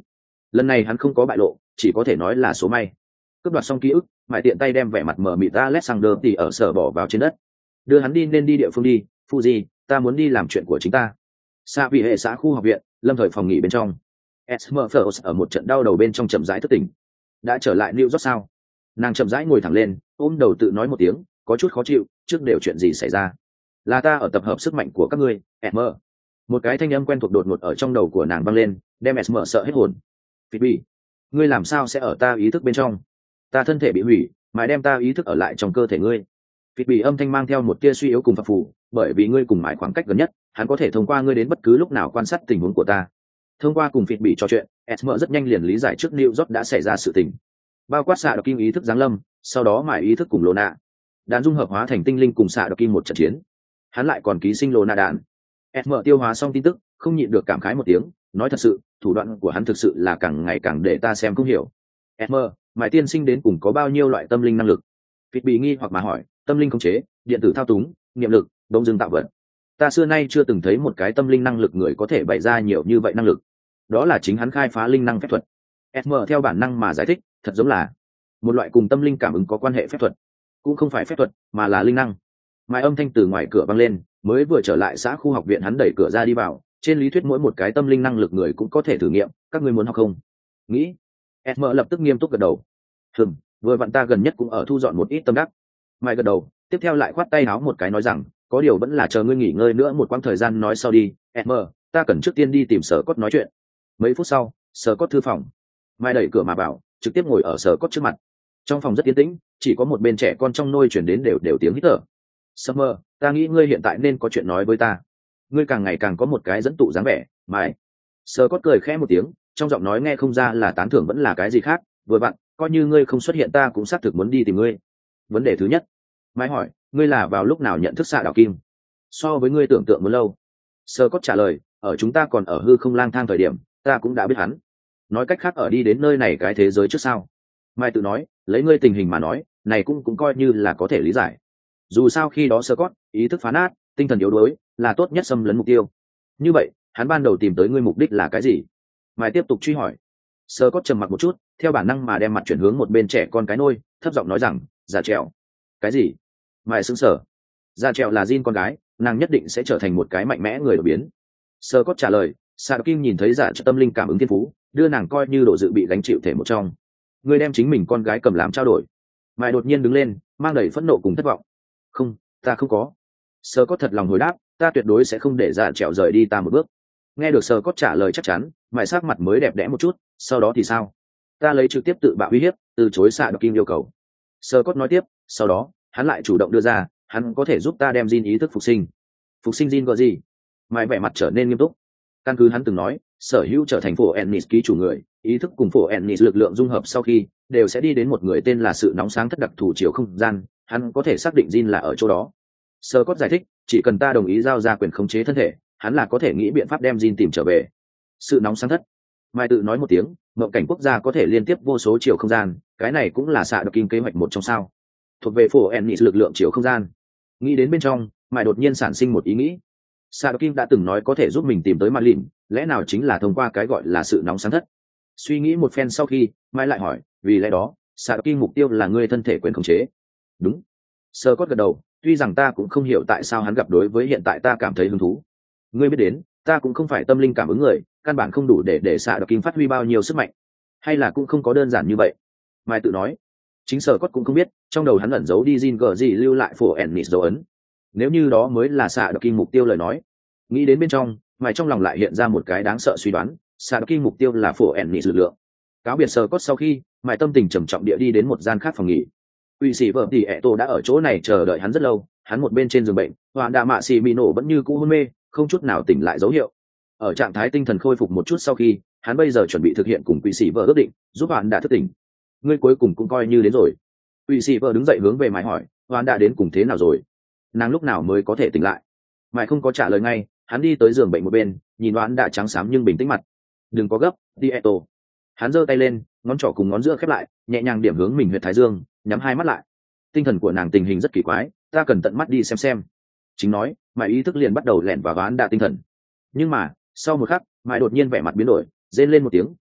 lần này hắn không có bại lộ, chỉ có thể nói là số may. Cướp đoạt xong ký ức, mãi tiện tay đem vẻ mặt mờ mịt Alexander thì ở sở bỏ vào trên đất, đưa hắn đi nên đi địa phương đi. Fuji, ta muốn đi làm chuyện của chính ta. Xa vị hệ xã khu học viện, lâm thời phòng nghỉ bên trong. Esmeralda ở một trận đau đầu bên trong chậm rãi thức tỉnh. Đã trở lại New York sao? Nàng chậm rãi ngồi thẳng lên, ôm đầu tự nói một tiếng, có chút khó chịu, trước đều chuyện gì xảy ra? Là ta ở tập hợp sức mạnh của các ngươi, Esmer. Một cái thanh âm quen thuộc đột ngột ở trong đầu của nàng vang lên, đem Esmer sợ hết hồn. Phoebe, ngươi làm sao sẽ ở ta ý thức bên trong? Ta thân thể bị hủy, mãi đem ta ý thức ở lại trong cơ thể ngươi. Phoebe âm thanh mang theo một tia suy yếu cùng phập phù, bởi vì ngươi cùng mãi khoảng cách gần nhất, hắn có thể thông qua ngươi đến bất cứ lúc nào quan sát tình huống của ta. Thông qua cùng Phoebe trò chuyện, Esmer rất nhanh liền lý giải trước New York đã xảy ra sự tình, bao quát xạ độc kim ý thức giáng lâm, sau đó mãi ý thức cùng Lona đạn dung hợp hóa thành tinh linh cùng xạ độc kim một trận chiến. Hắn lại còn ký sinh Lona đạn. Esmer tiêu hóa xong tin tức, không nhịn được cảm khái một tiếng, nói thật sự, thủ đoạn của hắn thực sự là càng ngày càng để ta xem không hiểu. Esmer, mãi tiên sinh đến cùng có bao nhiêu loại tâm linh năng lực? Phoebe nghi hoặc mà hỏi, tâm linh khống chế, điện tử thao túng, niệm lực, đông dương tạo vật. Ta xưa nay chưa từng thấy một cái tâm linh năng lực người có thể bày ra nhiều như vậy năng lực. Đó là chính hắn khai phá linh năng phép thuật. Esmer theo bản năng mà giải thích, thật giống là một loại cùng tâm linh cảm ứng có quan hệ phép thuật, cũng không phải phép thuật mà là linh năng. Mai âm thanh từ ngoài cửa vang lên, mới vừa trở lại xã khu học viện hắn đẩy cửa ra đi vào. Trên lý thuyết mỗi một cái tâm linh năng lực người cũng có thể thử nghiệm, các ngươi muốn học không? Nghĩ. Esmer lập tức nghiêm túc gật đầu. Hừm, vừa vặn ta gần nhất cũng ở thu dọn một ít tâm đắc. Mai gật đầu, tiếp theo lại khoát tay áo một cái nói rằng, có điều vẫn là chờ ngươi nghỉ ngơi nữa một quãng thời gian nói sau đi. Esmer, ta cần trước tiên đi tìm Sở Cốt nói chuyện. Mấy phút sau, Sở Cốt thư phòng. Mai đẩy cửa mà vào, trực tiếp ngồi ở Sở Cốt trước mặt. Trong phòng rất yên tĩnh, chỉ có một bên trẻ con trong nôi chuyển đến đều đều tiếng hít thở. Summer, ta nghĩ ngươi hiện tại nên có chuyện nói với ta. Ngươi càng ngày càng có một cái dẫn tụ dáng vẻ. Mai. Sở Cốt cười khẽ một tiếng, trong giọng nói nghe không ra là tán thưởng vẫn là cái gì khác. Vừa vặn, coi như ngươi không xuất hiện ta cũng xác thực muốn đi tìm ngươi. Vấn đề thứ nhất. Mai hỏi, ngươi là vào lúc nào nhận thức xạ đạo kim? So với ngươi tưởng tượng muốn lâu. Sở Cốt trả lời, ở chúng ta còn ở hư không lang thang thời điểm, ta cũng đã biết hắn. Nói cách khác ở đi đến nơi này cái thế giới trước sao? Mai tự nói, lấy ngươi tình hình mà nói, này cũng cũng coi như là có thể lý giải. Dù sao khi đó Scott, ý thức phá nát, tinh thần yếu đuối, là tốt nhất xâm lấn mục tiêu. Như vậy, hắn ban đầu tìm tới ngươi mục đích là cái gì? Mai tiếp tục truy hỏi. Scott trầm mặc một chút, theo bản năng mà đem mặt chuyển hướng một bên trẻ con cái nôi, thấp giọng nói rằng, "Giả trèo." Cái gì? Mai sững sờ. Giả trèo là Jin con gái, nàng nhất định sẽ trở thành một cái mạnh mẽ người đột biến. Scott trả lời, Sa Kim nhìn thấy giả trợ tâm linh cảm ứng thiên phú, đưa nàng coi như độ dự bị gánh chịu thể một trong. Ngươi đem chính mình con gái cầm làm trao đổi. Mai đột nhiên đứng lên, mang đầy phẫn nộ cùng thất vọng. Không, ta không có. Sơ Cốt thật lòng hồi đáp, ta tuyệt đối sẽ không để dạ trèo rời đi ta một bước. Nghe được Sơ Cốt trả lời chắc chắn, Mai sắc mặt mới đẹp đẽ một chút. Sau đó thì sao? Ta lấy trực tiếp tự bạo uy hiếp, từ chối xạ độc kim yêu cầu. Sơ Cốt nói tiếp, sau đó hắn lại chủ động đưa ra, hắn có thể giúp ta đem Jin ý thức phục sinh. Phục sinh Jin gọi gì? Mai vẻ mặt trở nên nghiêm túc. Căn cứ hắn từng nói, sở hữu trở thành phổ Ennis ký chủ người, ý thức cùng phổ Ennis lực lượng dung hợp sau khi đều sẽ đi đến một người tên là sự nóng sáng thất đặc thù chiều không gian, hắn có thể xác định Jin là ở chỗ đó. Sơ Cốt giải thích, chỉ cần ta đồng ý giao ra quyền khống chế thân thể, hắn là có thể nghĩ biện pháp đem Jin tìm trở về. Sự nóng sáng thất. Mai tự nói một tiếng, mộng cảnh quốc gia có thể liên tiếp vô số chiều không gian, cái này cũng là xạ độc kim kế hoạch một trong sao? Thuộc về phổ Ennis lực lượng chiều không gian. Nghĩ đến bên trong, Mai đột nhiên sản sinh một ý nghĩ. Sa Kim đã từng nói có thể giúp mình tìm tới Mặt Lìn, lẽ nào chính là thông qua cái gọi là sự nóng sáng thất? Suy nghĩ một phen sau khi, Mai lại hỏi, vì lẽ đó, Sa Kim mục tiêu là ngươi thân thể quyền khống chế. Đúng. Sơ Cốt gật đầu, tuy rằng ta cũng không hiểu tại sao hắn gặp đối với hiện tại ta cảm thấy hứng thú. Ngươi biết đến, ta cũng không phải tâm linh cảm ứng người, căn bản không đủ để để Sa Kim phát huy bao nhiêu sức mạnh, hay là cũng không có đơn giản như vậy. Mai tự nói, chính Sơ Cốt cũng không biết, trong đầu hắn ẩn giấu đi Jin gờ gì lưu lại phổ Ennis dấu ấn. Nếu như đó mới là xạ độc kim mục tiêu lời nói, nghĩ đến bên trong, mày trong lòng lại hiện ra một cái đáng sợ suy đoán, xạ độc kim mục tiêu là phổ Ennis lực lượng. Cáo biệt Sơ Cốt sau khi, mày tâm tình trầm trọng địa đi đến một gian khác phòng nghỉ. Uy sĩ vợ tỷ ẹ tô đã ở chỗ này chờ đợi hắn rất lâu, hắn một bên trên giường bệnh, hoàn đạ mạ xì mì nổ vẫn như cũ hôn mê, không chút nào tỉnh lại dấu hiệu. Ở trạng thái tinh thần khôi phục một chút sau khi, hắn bây giờ chuẩn bị thực hiện cùng Uy sĩ vợ ước định, giúp bạn đã thức tỉnh. Ngươi cuối cùng cũng coi như đến rồi. Uy sĩ vợ đứng dậy hướng về mày hỏi, hoàn đã đến cùng thế nào rồi? Nàng lúc nào mới có thể tỉnh lại? Mày không có trả lời ngay, hắn đi tới giường bệnh một bên, nhìn đoán đã trắng xám nhưng bình tĩnh mặt. Đừng có gấp, Tieto. Hắn giơ tay lên, ngón trỏ cùng ngón giữa khép lại, nhẹ nhàng điểm hướng mình huyệt thái dương, nhắm hai mắt lại. Tinh thần của nàng tình hình rất kỳ quái, ta cần tận mắt đi xem xem. Chính nói, mày ý thức liền bắt đầu lẻn vào đoán đã tinh thần. Nhưng mà, sau một khắc, mày đột nhiên vẻ mặt biến đổi, rên lên một tiếng,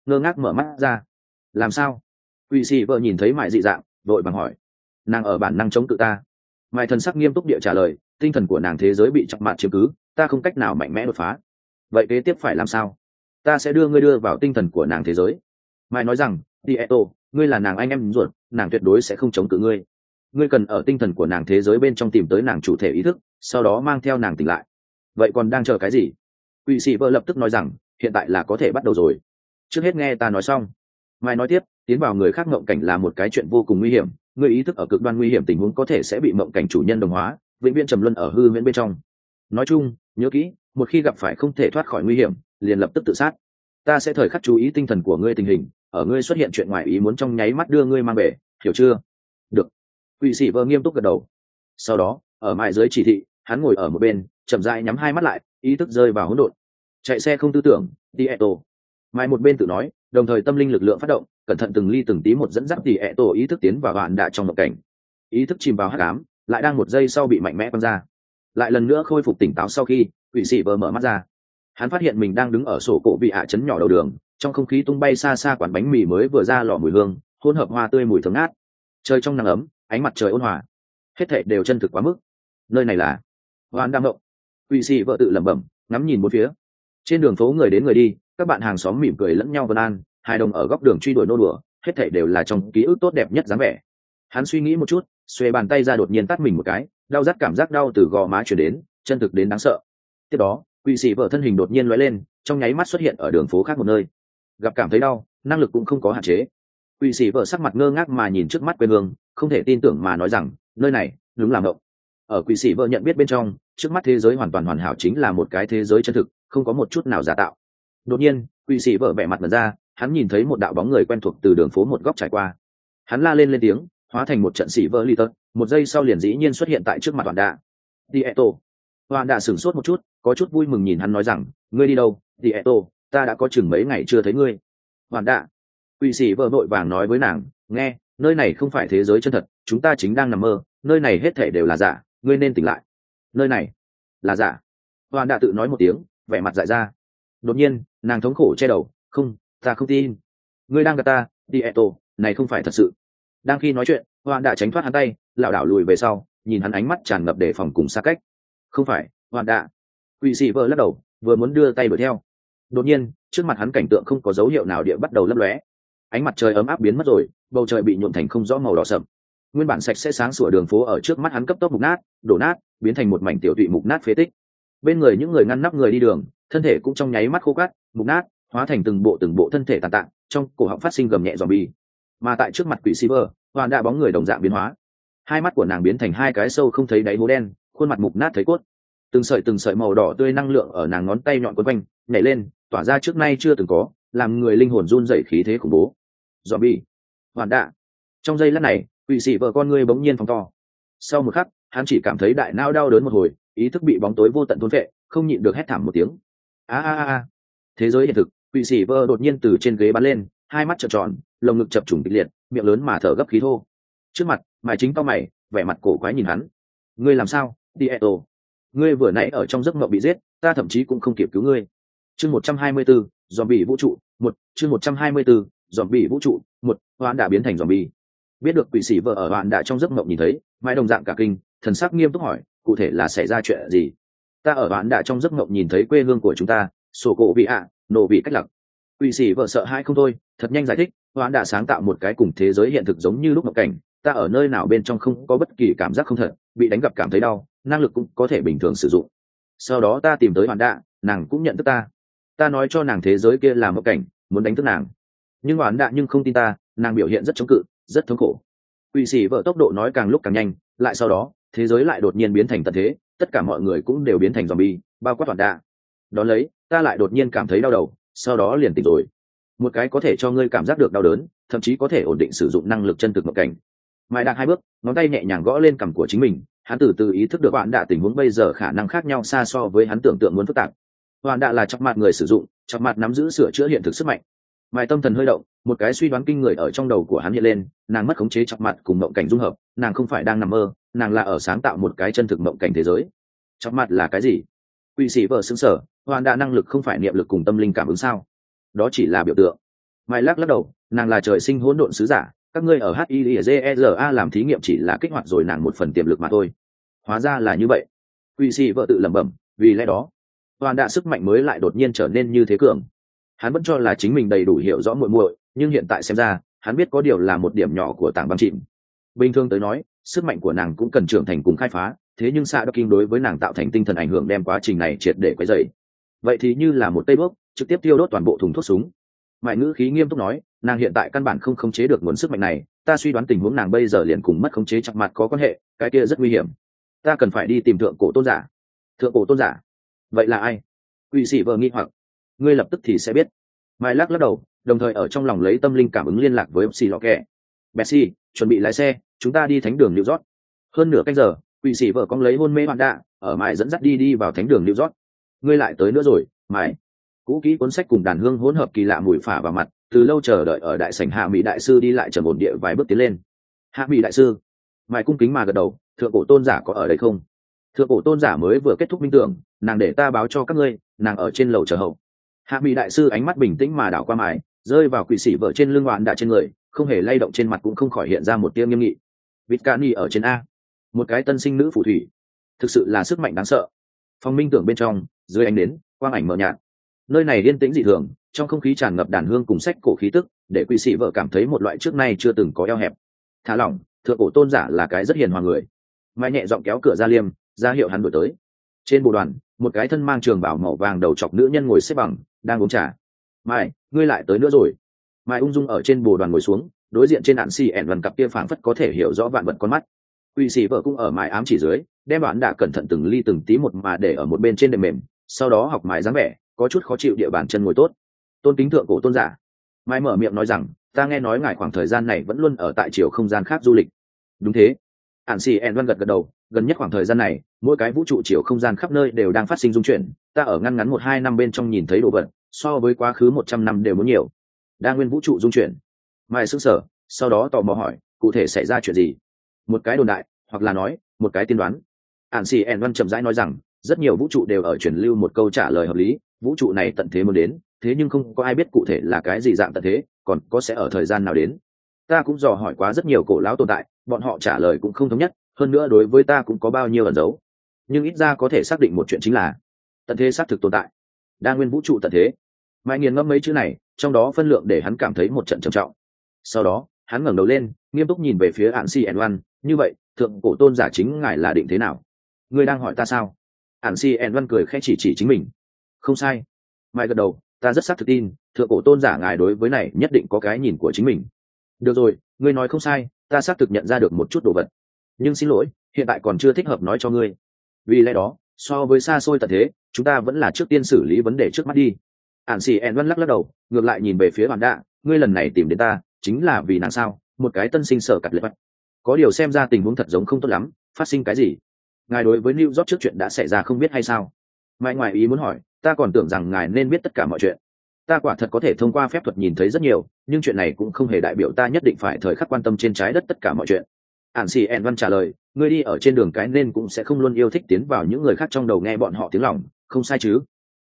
ngơ ngác mở mắt ra. Làm sao? Quỷ sĩ vợ nhìn thấy mại dị dạng đội bằng hỏi. Nàng ở bản năng chống cự ta. Mại thần sắc nghiêm túc địa trả lời, tinh thần của nàng thế giới bị chọc mạt chiếm cứ, ta không cách nào mạnh mẽ đột phá. Vậy kế tiếp phải làm sao? Ta sẽ đưa ngươi đưa vào tinh thần của nàng thế giới. Mại nói rằng, Tieto, ngươi là nàng anh em ruột, nàng tuyệt đối sẽ không chống cự ngươi. Ngươi cần ở tinh thần của nàng thế giới bên trong tìm tới nàng chủ thể ý thức, sau đó mang theo nàng tỉnh lại. Vậy còn đang chờ cái gì? Quỷ sĩ vợ lập tức nói rằng, hiện tại là có thể bắt đầu rồi. Trước hết nghe ta nói xong. Mai nói tiếp, tiến vào người khác mộng cảnh là một cái chuyện vô cùng nguy hiểm, người ý thức ở cực đoan nguy hiểm tình huống có thể sẽ bị mộng cảnh chủ nhân đồng hóa, vĩnh viễn trầm luân ở hư huyễn bên trong. Nói chung, nhớ kỹ, một khi gặp phải không thể thoát khỏi nguy hiểm, liền lập tức tự sát. Ta sẽ thời khắc chú ý tinh thần của ngươi tình hình, ở ngươi xuất hiện chuyện ngoài ý muốn trong nháy mắt đưa ngươi mang về, hiểu chưa? Được. Quỷ sĩ vợ nghiêm túc gật đầu. Sau đó, ở mại dưới chỉ thị, hắn ngồi ở một bên, chậm rãi nhắm hai mắt lại, ý thức rơi vào hỗn độn. Chạy xe không tư tưởng, Tieto. Mại một bên tự nói, đồng thời tâm linh lực lượng phát động, cẩn thận từng ly từng tí một dẫn dắt Tieto ý thức tiến vào đoạn đạ trong mộng cảnh. Ý thức chìm vào hắc ám, lại đang một giây sau bị mạnh mẽ quăng ra. Lại lần nữa khôi phục tỉnh táo sau khi, quỷ sĩ vợ mở mắt ra. Hắn phát hiện mình đang đứng ở sổ cổ vị hạ trấn nhỏ đầu đường, trong không khí tung bay xa xa quán bánh mì mới vừa ra lò mùi hương, hỗn hợp hoa tươi mùi thơm ngát. Trời trong nắng ấm, ánh mặt trời ôn hòa, hết thảy đều chân thực quá mức. Nơi này là Hoan đang ngộng. Quỷ sĩ vợ tự lẩm bẩm, ngắm nhìn bốn phía. Trên đường phố người đến người đi, các bạn hàng xóm mỉm cười lẫn nhau vân an, hai đồng ở góc đường truy đuổi nô đùa, hết thảy đều là trong ký ức tốt đẹp nhất dáng vẻ. Hắn suy nghĩ một chút, xuề bàn tay ra đột nhiên tát mình một cái, đau rát cảm giác đau từ gò má truyền đến, chân thực đến đáng sợ. Tiếp đó, quỷ sĩ vợ thân hình đột nhiên lóe lên, trong nháy mắt xuất hiện ở đường phố khác một nơi. Gặp cảm thấy đau, năng lực cũng không có hạn chế. Quỷ sĩ vợ sắc mặt ngơ ngác mà nhìn trước mắt quê hương, không thể tin tưởng mà nói rằng, nơi này đúng là mộng. Ở quỷ sĩ vợ nhận biết bên trong, trước mắt thế giới hoàn toàn hoàn hảo chính là một cái thế giới chân thực, không có một chút nào giả tạo. Đột nhiên, quỷ sĩ vợ vẻ mặt mở ra, hắn nhìn thấy một đạo bóng người quen thuộc từ đường phố một góc trải qua. Hắn la lên lên tiếng, hóa thành một trận sĩ vợ ly tật, một giây sau liền dĩ nhiên xuất hiện tại trước mặt Hoàn Đạ. Tieto. Hoàn Đạ sửng sốt một chút, có chút vui mừng nhìn hắn nói rằng, ngươi đi đâu, Tieto, ta đã có chừng mấy ngày chưa thấy ngươi. Hoàn Đạ. Quỷ sĩ vợ vội vàng nói với nàng, nghe, nơi này không phải thế giới chân thật, chúng ta chính đang nằm mơ, nơi này hết thảy đều là giả, ngươi nên tỉnh lại. Nơi này là giả. Hoàn Đạ tự nói một tiếng, vẻ mặt dại ra. Đột nhiên, nàng thống khổ che đầu, không, ta không tin. Ngươi đang gạt ta, Tieto, này không phải thật sự. Đang khi nói chuyện, Hoàn Đạ tránh thoát hắn tay, lảo đảo lùi về sau, nhìn hắn ánh mắt tràn ngập đề phòng cùng xa cách. Không phải, Hoàn Đạ. Quỷ sĩ vợ lắc đầu, vừa muốn đưa tay đuổi theo. Đột nhiên, trước mặt hắn cảnh tượng không có dấu hiệu nào địa bắt đầu lấp lóe. Ánh mặt trời ấm áp biến mất rồi, bầu trời bị nhuộm thành không rõ màu đỏ sậm. Nguyên bản sạch sẽ sáng sủa đường phố ở trước mắt hắn cấp tốc mục nát, đổ nát, biến thành một mảnh tiểu tụy mục nát phế tích. Bên người những người ngăn nắp người đi đường, thân thể cũng trong nháy mắt khô cát, mục nát, hóa thành từng bộ từng bộ thân thể tàn tạ, trong cổ họng phát sinh gầm nhẹ zombie. Mà tại trước mặt quỷ Silver, Hoàn Đạ bóng người đồng dạng biến hóa. Hai mắt của nàng biến thành hai cái sâu không thấy đáy hố đen, khuôn mặt mục nát thấy cốt. Từng sợi từng sợi màu đỏ tươi năng lượng ở nàng ngón tay nhọn quấn quanh, nhảy lên, tỏa ra trước nay chưa từng có, làm người linh hồn run rẩy khí thế khủng bố. Zombie, Hoàn Đạ. Trong giây lát này, quỷ sĩ vợ con người bỗng nhiên phóng to. Sau một khắc, hắn chỉ cảm thấy đại não đau đớn một hồi, ý thức bị bóng tối vô tận thôn phệ, không nhịn được hét thảm một tiếng. A a a! Thế giới hiện thực, quỷ sĩ vợ đột nhiên từ trên ghế bắn lên, hai mắt trợn tròn, lồng ngực chập trùng kịch liệt, miệng lớn mà thở gấp khí thô. Trước mặt, Mai Chính cao mày, vẻ mặt cổ quái nhìn hắn. Ngươi làm sao, Tieto? Ngươi vừa nãy ở trong giấc mộng bị giết, ta thậm chí cũng không kịp cứu ngươi. Chương một trăm hai mươi tư, zombie vũ trụ, một, chương một trăm hai mươi tư, zombie vũ trụ, một, Hoán đã biến thành zombie. Biết được quỷ sĩ vợ ở Hoán đã trong giấc mộng nhìn thấy, Mai đồng dạng cả kinh, thần sắc nghiêm túc hỏi, cụ thể là xảy ra chuyện gì? Ta ở Hoán đã trong giấc mộng nhìn thấy quê hương của chúng ta, sổ cổ vị ạ, nổ vị cách lặc. Quỷ sĩ vợ sợ hãi không thôi, thật nhanh giải thích, Hoán đã sáng tạo một cái cùng thế giới hiện thực giống như lúc mộng cảnh, ta ở nơi nào bên trong không có bất kỳ cảm giác không thật, bị đánh gặp cảm thấy đau, năng lực cũng có thể bình thường sử dụng. Sau đó ta tìm tới Hoán đã, nàng cũng nhận thức ta. Ta nói cho nàng thế giới kia là mộng cảnh, muốn đánh thức nàng. Nhưng Hoán đã nhưng không tin ta, nàng biểu hiện rất chống cự, rất thống khổ. Quỷ sĩ vợ tốc độ nói càng lúc càng nhanh, lại sau đó, thế giới lại đột nhiên biến thành tận thế, tất cả mọi người cũng đều biến thành zombie, bao quát Hoán đã. Đón lấy, ta lại đột nhiên cảm thấy đau đầu, sau đó liền tỉnh rồi. Một cái có thể cho ngươi cảm giác được đau đớn, thậm chí có thể ổn định sử dụng năng lực chân thực mộng cảnh. Mai Đạc hai bước, ngón tay nhẹ nhàng gõ lên cằm của chính mình, hắn từ từ ý thức được Hoán đã tình huống bây giờ khả năng khác nhau xa so với hắn tưởng tượng muốn phức tạp. Hoán đã là chọc mặt người sử dụng, chọc mặt nắm giữ sửa chữa hiện thực sức mạnh. Mai tâm thần hơi động, một cái suy đoán kinh người ở trong đầu của hắn hiện lên, nàng mất khống chế chọc mặt cùng mộng cảnh dung hợp, nàng không phải đang nằm mơ, nàng là ở sáng tạo một cái chân thực mộng cảnh thế giới. Chọc mặt là cái gì? Quỷ sĩ vợ sững sờ, Hoán đã năng lực không phải niệm lực cùng tâm linh cảm ứng sao? Đó chỉ là biểu tượng. Mai lắc lắc đầu, nàng là trời sinh hỗn độn sứ giả, các ngươi ở hizera làm thí nghiệm chỉ là kích hoạt rồi nàng một phần tiềm lực mà thôi. Hóa ra là như vậy. Quỷ sĩ vợ tự lẩm bẩm, vì lẽ đó toàn đạ sức mạnh mới lại đột nhiên trở nên như thế cường. Hắn vẫn cho là chính mình đầy đủ hiểu rõ muội muội, nhưng hiện tại xem ra hắn biết có điều là một điểm nhỏ của tảng băng chìm. Bình thường tới nói, sức mạnh của nàng cũng cần trưởng thành cùng khai phá, thế nhưng xạ đắc kinh đối với nàng tạo thành tinh thần ảnh hưởng đem quá trình này triệt để quấy dậy. Vậy thì như là một cây bước trực tiếp tiêu đốt toàn bộ thùng thuốc súng. Mại ngữ khí nghiêm túc nói, nàng hiện tại căn bản không khống chế được nguồn sức mạnh này, ta suy đoán tình huống nàng bây giờ liền cùng mất khống chế chặt mặt có quan hệ, cái kia rất nguy hiểm. Ta cần phải đi tìm thượng cổ tôn giả. Thượng cổ tôn giả? Vậy là ai? Quỷ sĩ vợ nghi hoặc. Ngươi lập tức thì sẽ biết. Mai lắc lắc đầu, đồng thời ở trong lòng lấy tâm linh cảm ứng liên lạc với Psi Lọ Kẹ. Bessie, chuẩn bị lái xe, chúng ta đi thánh đường New York. Hơn nửa canh giờ, quỷ sĩ vợ cong lấy hôn mê bạn đạ, ở Mai dẫn dắt đi đi vào thánh đường New York. Ngươi lại tới nữa rồi, Mai. Cũ kỹ cuốn sách cùng đàn hương hỗn hợp kỳ lạ mùi phả vào mặt, từ lâu chờ đợi ở đại sảnh Hạ Mỹ đại sư đi lại trầm ổn địa vài bước tiến lên. Hạ Mỹ đại sư. Mai cung kính mà gật đầu, thượng cổ tôn giả có ở đây không? Thượng cổ tôn giả mới vừa kết thúc minh tưởng, nàng để ta báo cho các ngươi, nàng ở trên lầu chờ hậu. Hạ Mỹ đại sư ánh mắt bình tĩnh mà đảo qua Mai, rơi vào quỷ sĩ vợ trên lưng oán đạ trên người, không hề lay động, trên mặt cũng không khỏi hiện ra một tia nghiêm nghị. Vitcani ở trên a, một cái tân sinh nữ phù thủy, thực sự là sức mạnh đáng sợ. Phòng minh tưởng bên trong, dưới ánh nến, quang ảnh mờ nhạt, nơi này yên tĩnh dị thường, trong không khí tràn ngập đàn hương cùng sách cổ khí tức, để quỷ sĩ vợ cảm thấy một loại trước nay chưa từng có eo hẹp. Thả lỏng, thượng cổ tôn giả là cái rất hiền hòa người. Mai nhẹ giọng kéo cửa ra liêm, ra hiệu hắn đổi tới. Trên bộ đoàn, một cái thân mang trường bảo màu vàng đầu chọc nữ nhân ngồi xếp bằng, đang uống trà. Mai, ngươi lại tới nữa rồi. Mai ung dung ở trên bồ đoàn ngồi xuống, đối diện trên ạn xì ẻn vần cặp kia phảng phất có thể hiểu rõ vạn vật con mắt. Quỷ sĩ vợ cũng ở Mai ám chỉ dưới, đem đoạn đã cẩn thận từng ly từng tí một mà để ở một bên trên đệm mềm, sau đó học Mai dáng vẻ, có chút khó chịu địa bàn chân ngồi tốt. Tôn kính thượng cổ tôn giả. Mai mở miệng nói rằng, ta nghe nói ngài khoảng thời gian này vẫn luôn ở tại chiều không gian khác du lịch. Đúng thế. Ản xì ẻn văn gật gật đầu, gần nhất khoảng thời gian này, mỗi cái vũ trụ chiều không gian khắp nơi đều đang phát sinh dung chuyển, ta ở ngăn ngắn một hai năm bên trong nhìn thấy đồ vật, so với quá khứ một trăm năm đều muốn nhiều. Đa nguyên vũ trụ dung chuyển. Mai sững sờ, sau đó tò mò hỏi, cụ thể xảy ra chuyện gì? Một cái đồn đại, hoặc là nói, một cái tiên đoán. Ản xì ẻn văn chậm rãi nói rằng, rất nhiều vũ trụ đều ở truyền lưu một câu trả lời hợp lý, vũ trụ này tận thế muốn đến, thế nhưng không có ai biết cụ thể là cái gì dạng tận thế, còn có sẽ ở thời gian nào đến. Ta cũng dò hỏi quá rất nhiều cổ lão tồn tại, bọn họ trả lời cũng không thống nhất, hơn nữa đối với ta cũng có bao nhiêu ẩn dấu, nhưng ít ra có thể xác định một chuyện, chính là tận thế xác thực tồn tại. Đa nguyên vũ trụ tận thế. Mai nghiền ngẫm mấy chữ này, trong đó phân lượng để hắn cảm thấy một trận trầm trọng. Sau đó hắn ngẩng đầu lên, nghiêm túc nhìn về phía Ản Si En Văn, như vậy thượng cổ tôn giả chính ngài là định thế nào? Ngươi đang hỏi ta sao? Ản Si En Văn cười khẽ chỉ chỉ chính mình. Không sai. Mai gật đầu, ta rất xác thực tin thượng cổ tôn giả ngài đối với này nhất định có cái nhìn của chính mình. Được rồi, ngươi nói không sai, ta xác thực nhận ra được một chút đồ vật, nhưng xin lỗi, hiện tại còn chưa thích hợp nói cho ngươi. Vì lẽ đó, so với xa xôi tận thế, chúng ta vẫn là trước tiên xử lý vấn đề trước mắt đi. Ản xì ẹn văn lắc lắc đầu, ngược lại nhìn về phía bạn đạ, ngươi lần này tìm đến ta chính là vì nàng sao? Một cái tân sinh sở cặt lệ bắt. Có điều xem ra tình huống thật giống không tốt lắm, phát sinh cái gì? Ngài đối với New York trước chuyện đã xảy ra không biết hay sao? Mai ngoài ý muốn hỏi, ta còn tưởng rằng ngài nên biết tất cả mọi chuyện. Ta quả thật có thể thông qua phép thuật nhìn thấy rất nhiều, nhưng chuyện này cũng không hề đại biểu ta nhất định phải thời khắc quan tâm trên trái đất tất cả mọi chuyện. Ản xì ẹn văn trả lời, ngươi đi ở trên đường cái nên cũng sẽ không luôn yêu thích tiến vào những người khác trong đầu nghe bọn họ tiếng lòng, không sai chứ?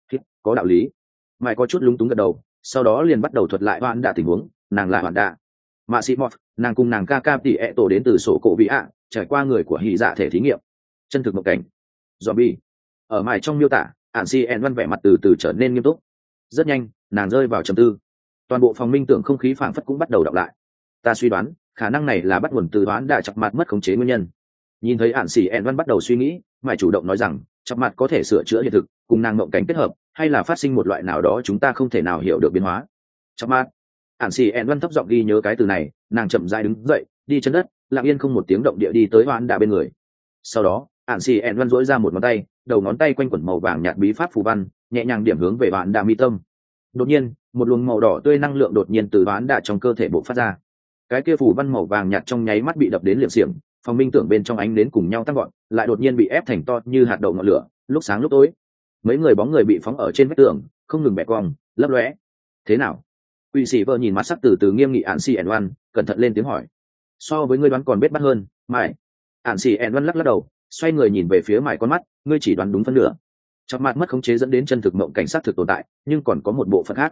Có đạo lý. Mai có chút lúng túng gật đầu, sau đó liền bắt đầu thuật lại Hoạn Đạ tình huống. Nàng là Hoạn Đạ, Mạ Sĩ Mọt, nàng cùng nàng ca ca tỷ ẹ tổ đến từ sổ cổ vị ạ, trải qua người của hỉ dạ thể thí nghiệm, chân thực mộng cảnh, zombie. Ở Mai trong miêu tả, Ản xì ẹn văn vẻ mặt từ từ trở nên nghiêm túc. Rất nhanh, nàng rơi vào trầm tư. Toàn bộ phòng minh tưởng không khí phảng phất cũng bắt đầu đọc lại. Ta suy đoán, khả năng này là bắt nguồn từ Hoán Đạ chặt mặt mất khống chế nguyên nhân. Nhìn thấy Ản xì ẹn văn bắt đầu suy nghĩ, Mai chủ động nói rằng, chặt mặt có thể sửa chữa hiện thực, cùng nàng mộng cảnh kết hợp, hay là phát sinh một loại nào đó chúng ta không thể nào hiểu được biến hóa. Chặt mặt. Ản xì ẹn văn thấp giọng ghi nhớ cái từ này, nàng chậm rãi đứng dậy, đi chân đất, lặng yên không một tiếng động địa đi tới Hoán Đạ bên người. Sau đó, Ản xì ẹn văn duỗi ra một ngón tay, đầu ngón tay quanh quẩn màu vàng nhạt bí pháp phù văn, nhẹ nhàng điểm hướng về Hoán Đạ mi tâm. Đột nhiên, một luồng màu đỏ tươi năng lượng đột nhiên từ Hoán Đạ trong cơ thể bộc phát ra. Cái kia phù văn màu vàng nhạt trong nháy mắt bị đập đến liệm xiềng, phòng minh tưởng bên trong ánh đến cùng nhau tăng gọn, lại đột nhiên bị ép thành to như hạt đậu ngọn lửa, lúc sáng lúc tối. Mấy người bóng người bị phóng ở trên vách tường, không ngừng bẻ cong, lấp lóe. Thế nào? Quỷ sĩ vợ nhìn mặt sắc từ từ nghiêm nghị Ản xì ẹn văn, cẩn thận lên tiếng hỏi. So với ngươi đoán còn biết bắt hơn, Mai. Ản xì ẹn văn lắc lắc đầu, xoay người nhìn về phía Mai con mắt, ngươi chỉ đoán đúng phân nửa. Chọc mặt mất khống chế dẫn đến chân thực mộng cảnh sát thực tồn tại, nhưng còn có một bộ phận khác.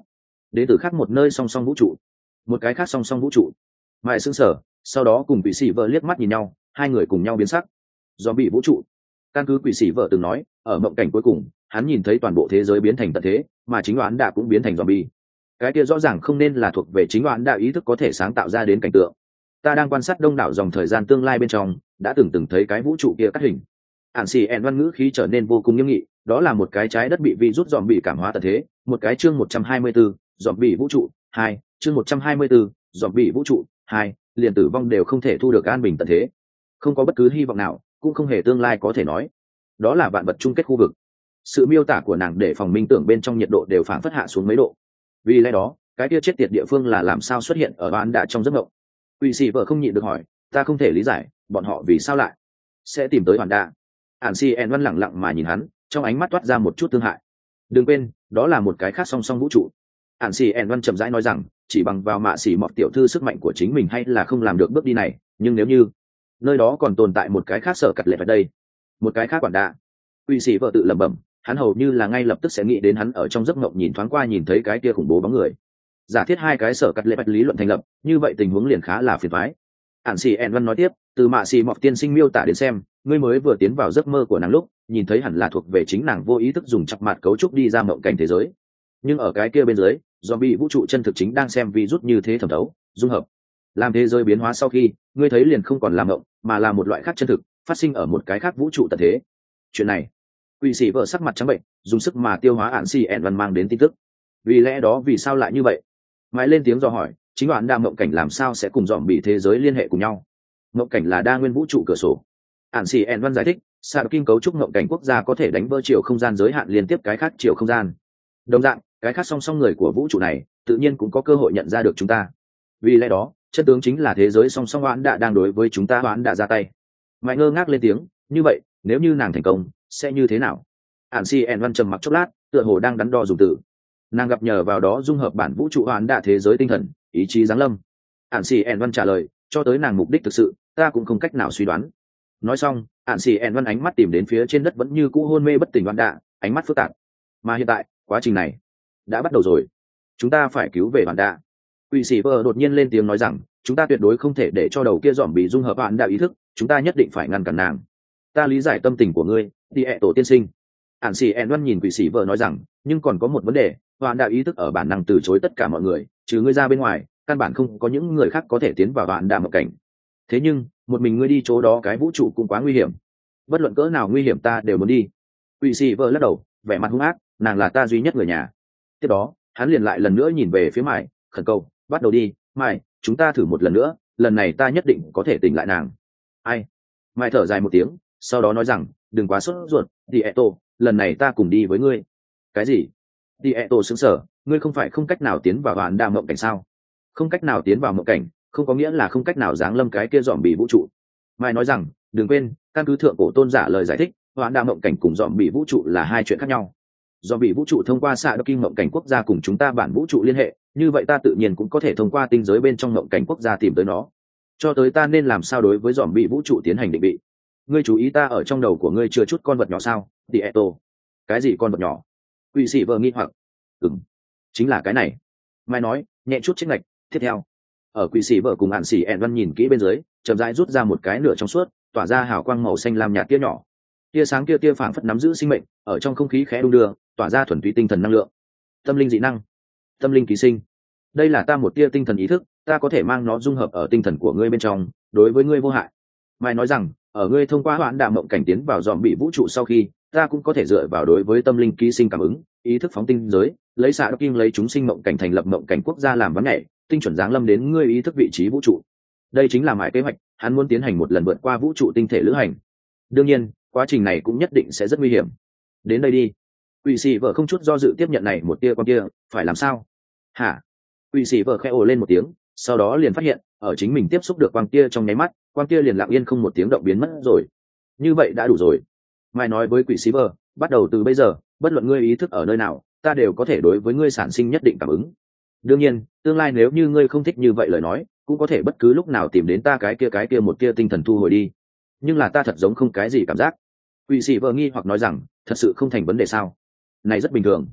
đến từ khác một nơi song song vũ trụ. Một cái khác song song vũ trụ. Mại sững sờ, sau đó cùng quỷ sĩ vợ liếc mắt nhìn nhau, hai người cùng nhau biến sắc. Do bị vũ trụ. Căn cứ quỷ sĩ vợ từng nói, ở mộng cảnh cuối cùng, hắn nhìn thấy toàn bộ thế giới biến thành tận thế, mà chính đoán đã cũng biến thành zombie. Cái kia rõ ràng không nên là thuộc về chính đoán đạo ý thức có thể sáng tạo ra đến cảnh tượng. Ta đang quan sát đông đảo dòng thời gian tương lai bên trong, đã từng từng thấy cái vũ trụ kia cắt hình. Ản xì ẹn văn ngữ khí trở nên vô cùng nghiêm nghị, đó là một cái trái đất bị vi rút dòm bị cảm hóa tận thế, một cái chương một trăm hai mươi 124, dòm bị vũ trụ, hai, chương một trăm hai mươi 124, dòm bị vũ trụ, hai, liền tử vong đều không thể thu được an bình tận thế. Không có bất cứ hy vọng nào, cũng không hề tương lai có thể nói. Đó là vạn vật chung kết khu vực. Sự miêu tả của nàng để phòng minh tưởng bên trong nhiệt độ đều phảng phất hạ xuống mấy độ. Vì lẽ đó, cái kia chết tiệt địa phương là làm sao xuất hiện ở oán đã trong giấc mộng. Quỷ sĩ vợ không nhịn được hỏi, ta không thể lý giải, bọn họ vì sao lại sẽ tìm tới oán đã. Ản si en văn lặng lặng mà nhìn hắn, trong ánh mắt toát ra một chút thương hại. Đừng quên, đó là một cái khác song song vũ trụ. Ản si en văn chậm rãi nói rằng, chỉ bằng vào mạ xỉ mọt tiểu thư sức mạnh của chính mình hay là không làm được bước đi này, nhưng nếu như nơi đó còn tồn tại một cái khác sở cật lệ ở đây, một cái khác quản đạ. Quỷ sĩ vợ tự lẩm bẩm, hắn hầu như là ngay lập tức sẽ nghĩ đến hắn ở trong giấc mộng nhìn thoáng qua nhìn thấy cái kia khủng bố bóng người. Giả thiết hai cái sở cắt lệ bạch lý luận thành lập, như vậy tình huống liền khá là phiền toái. Ản xì ẹn văn nói tiếp, từ mạ xì mọt tiên sinh miêu tả đến xem, ngươi mới vừa tiến vào giấc mơ của nàng lúc, nhìn thấy hẳn là thuộc về chính nàng vô ý thức dùng chặt mặt cấu trúc đi ra mộng cảnh thế giới. Nhưng ở cái kia bên dưới, do bị vũ trụ chân thực chính đang xem virus như thế thẩm thấu, dung hợp, làm thế giới biến hóa sau khi, ngươi thấy liền không còn là mộng, mà là một loại khác chân thực, phát sinh ở một cái khác vũ trụ tận thế. Chuyện này, quỷ sĩ vợ sắc mặt trắng bệnh, dùng sức mà tiêu hóa Ản xì ẹn văn mang đến tin tức. Vì lẽ đó vì sao lại như vậy? Mãi lên tiếng dò hỏi, chính đoạn đa mộng cảnh làm sao sẽ cùng dòm bị thế giới liên hệ cùng nhau? Mộng cảnh là đa nguyên vũ trụ cửa sổ. Ản xì ẹn văn giải thích, sa kim cấu trúc mộng cảnh quốc gia có thể đánh vỡ chiều không gian giới hạn liên tiếp cái khác chiều không gian. Đồng dạng, cái khác song song người của vũ trụ này, tự nhiên cũng có cơ hội nhận ra được chúng ta. Vì lẽ đó, chất tướng chính là thế giới song song hoãn đã đang đối với chúng ta hoãn đã ra tay. Mãi ngơ ngác lên tiếng, như vậy, nếu như nàng thành công, sẽ như thế nào? Ản xì ẹn văn trầm mặc chốc lát, tựa hồ đang đắn đo dùng từ. Nàng gặp nhờ vào đó dung hợp bản vũ trụ hoán đạ thế giới tinh thần, ý chí giáng lâm. Ản xì ẹn văn trả lời, cho tới nàng mục đích thực sự, ta cũng không cách nào suy đoán. Nói xong, Ản xì ẹn văn ánh mắt tìm đến phía trên đất vẫn như cũ hôn mê bất tỉnh hoán đạ, ánh mắt phức tạp. Mà hiện tại, quá trình này đã bắt đầu rồi. Chúng ta phải cứu về hoán đạ. Quỷ sĩ vợ đột nhiên lên tiếng nói rằng, chúng ta tuyệt đối không thể để cho đầu kia dòm bị dung hợp hoán đạ ý thức, chúng ta nhất định phải ngăn cản nàng. Ta lý giải tâm tình của ngươi, đi ẹ tổ tiên sinh. Ản xì ẹn văn nhìn quỷ sĩ vợ nói rằng, nhưng còn có một vấn đề, hoạn đạo ý thức ở bản năng từ chối tất cả mọi người, trừ ngươi ra bên ngoài, căn bản không có những người khác có thể tiến vào hoạn đạo mộng cảnh. Thế nhưng, một mình ngươi đi chỗ đó cái vũ trụ cũng quá nguy hiểm. Bất luận cỡ nào nguy hiểm ta đều muốn đi. Quỷ sĩ vợ lắc đầu, vẻ mặt hung ác, nàng là ta duy nhất người nhà. Tiếp đó, hắn liền lại lần nữa nhìn về phía Mại, khẩn cầu, bắt đầu đi, Mại, chúng ta thử một lần nữa, lần này ta nhất định có thể tỉnh lại nàng. Ai? Mại thở dài một tiếng, sau đó nói rằng, đừng quá sốt ruột, Tieto, lần này ta cùng đi với ngươi. Cái gì? Tieto sững sờ, ngươi không phải không cách nào tiến vào hoàn đa mộng cảnh sao? Không cách nào tiến vào mộng cảnh, không có nghĩa là không cách nào giáng lâm cái kia dòm bị vũ trụ. Mai nói rằng, đừng quên, căn cứ thượng cổ tôn giả lời giải thích, hoàn đa mộng cảnh cùng dòm bị vũ trụ là hai chuyện khác nhau. Dòm bị vũ trụ thông qua xạ đất kinh mộng cảnh quốc gia cùng chúng ta bản vũ trụ liên hệ, như vậy ta tự nhiên cũng có thể thông qua tinh giới bên trong mộng cảnh quốc gia tìm tới nó. Cho tới ta nên làm sao đối với dòm bị vũ trụ tiến hành định vị? Ngươi chú ý ta ở trong đầu của ngươi chưa chút con vật nhỏ sao? Tieto. Cái gì con vật nhỏ? Quỷ sĩ vợ nghi hoặc. Ừm, chính là cái này. Mai nói, nhẹ chút chênh lệch. Tiếp theo, ở quỷ sĩ vợ cùng Ản xỉ ẹn văn nhìn kỹ bên dưới, chậm rãi rút ra một cái nửa trong suốt, tỏa ra hào quang màu xanh lam nhạt tia nhỏ. Tia sáng kia tia phảng phất nắm giữ sinh mệnh, ở trong không khí khẽ đung đưa, tỏa ra thuần túy tinh thần năng lượng. Tâm linh dị năng, tâm linh ký sinh. Đây là ta một tia tinh thần ý thức, ta có thể mang nó dung hợp ở tinh thần của ngươi bên trong, đối với ngươi vô hại. Mai nói rằng, ở ngươi thông qua hoãn đạm mộng cảnh tiến vào dòm bị vũ trụ sau khi, ta cũng có thể dựa vào đối với tâm linh ký sinh cảm ứng, ý thức phóng tinh giới, lấy xạ đất kim lấy chúng sinh mộng cảnh thành lập mộng cảnh quốc gia làm vắn nhảy, tinh chuẩn giáng lâm đến ngươi ý thức vị trí vũ trụ. Đây chính là mãi kế hoạch, hắn muốn tiến hành một lần vượt qua vũ trụ tinh thể lữ hành. Đương nhiên, quá trình này cũng nhất định sẽ rất nguy hiểm. Đến đây đi. Quỷ sĩ vợ không chút do dự tiếp nhận này một tia con kia, phải làm sao? Hả? Quỷ sĩ vợ khẽ ồ lên một tiếng, sau đó liền phát hiện, ở chính mình tiếp xúc được quang kia trong nháy mắt, quang kia liền lặng yên không một tiếng động biến mất rồi. Như vậy đã đủ rồi. Mai nói với quỷ sĩ vợ, bắt đầu từ bây giờ, bất luận ngươi ý thức ở nơi nào, ta đều có thể đối với ngươi sản sinh nhất định cảm ứng. Đương nhiên, tương lai nếu như ngươi không thích như vậy lời nói, cũng có thể bất cứ lúc nào tìm đến ta cái kia cái kia một kia tinh thần thu hồi đi. Nhưng là ta thật giống không cái gì cảm giác. Quỷ sĩ vợ nghi hoặc nói rằng, thật sự không thành vấn đề sao? Này rất bình thường.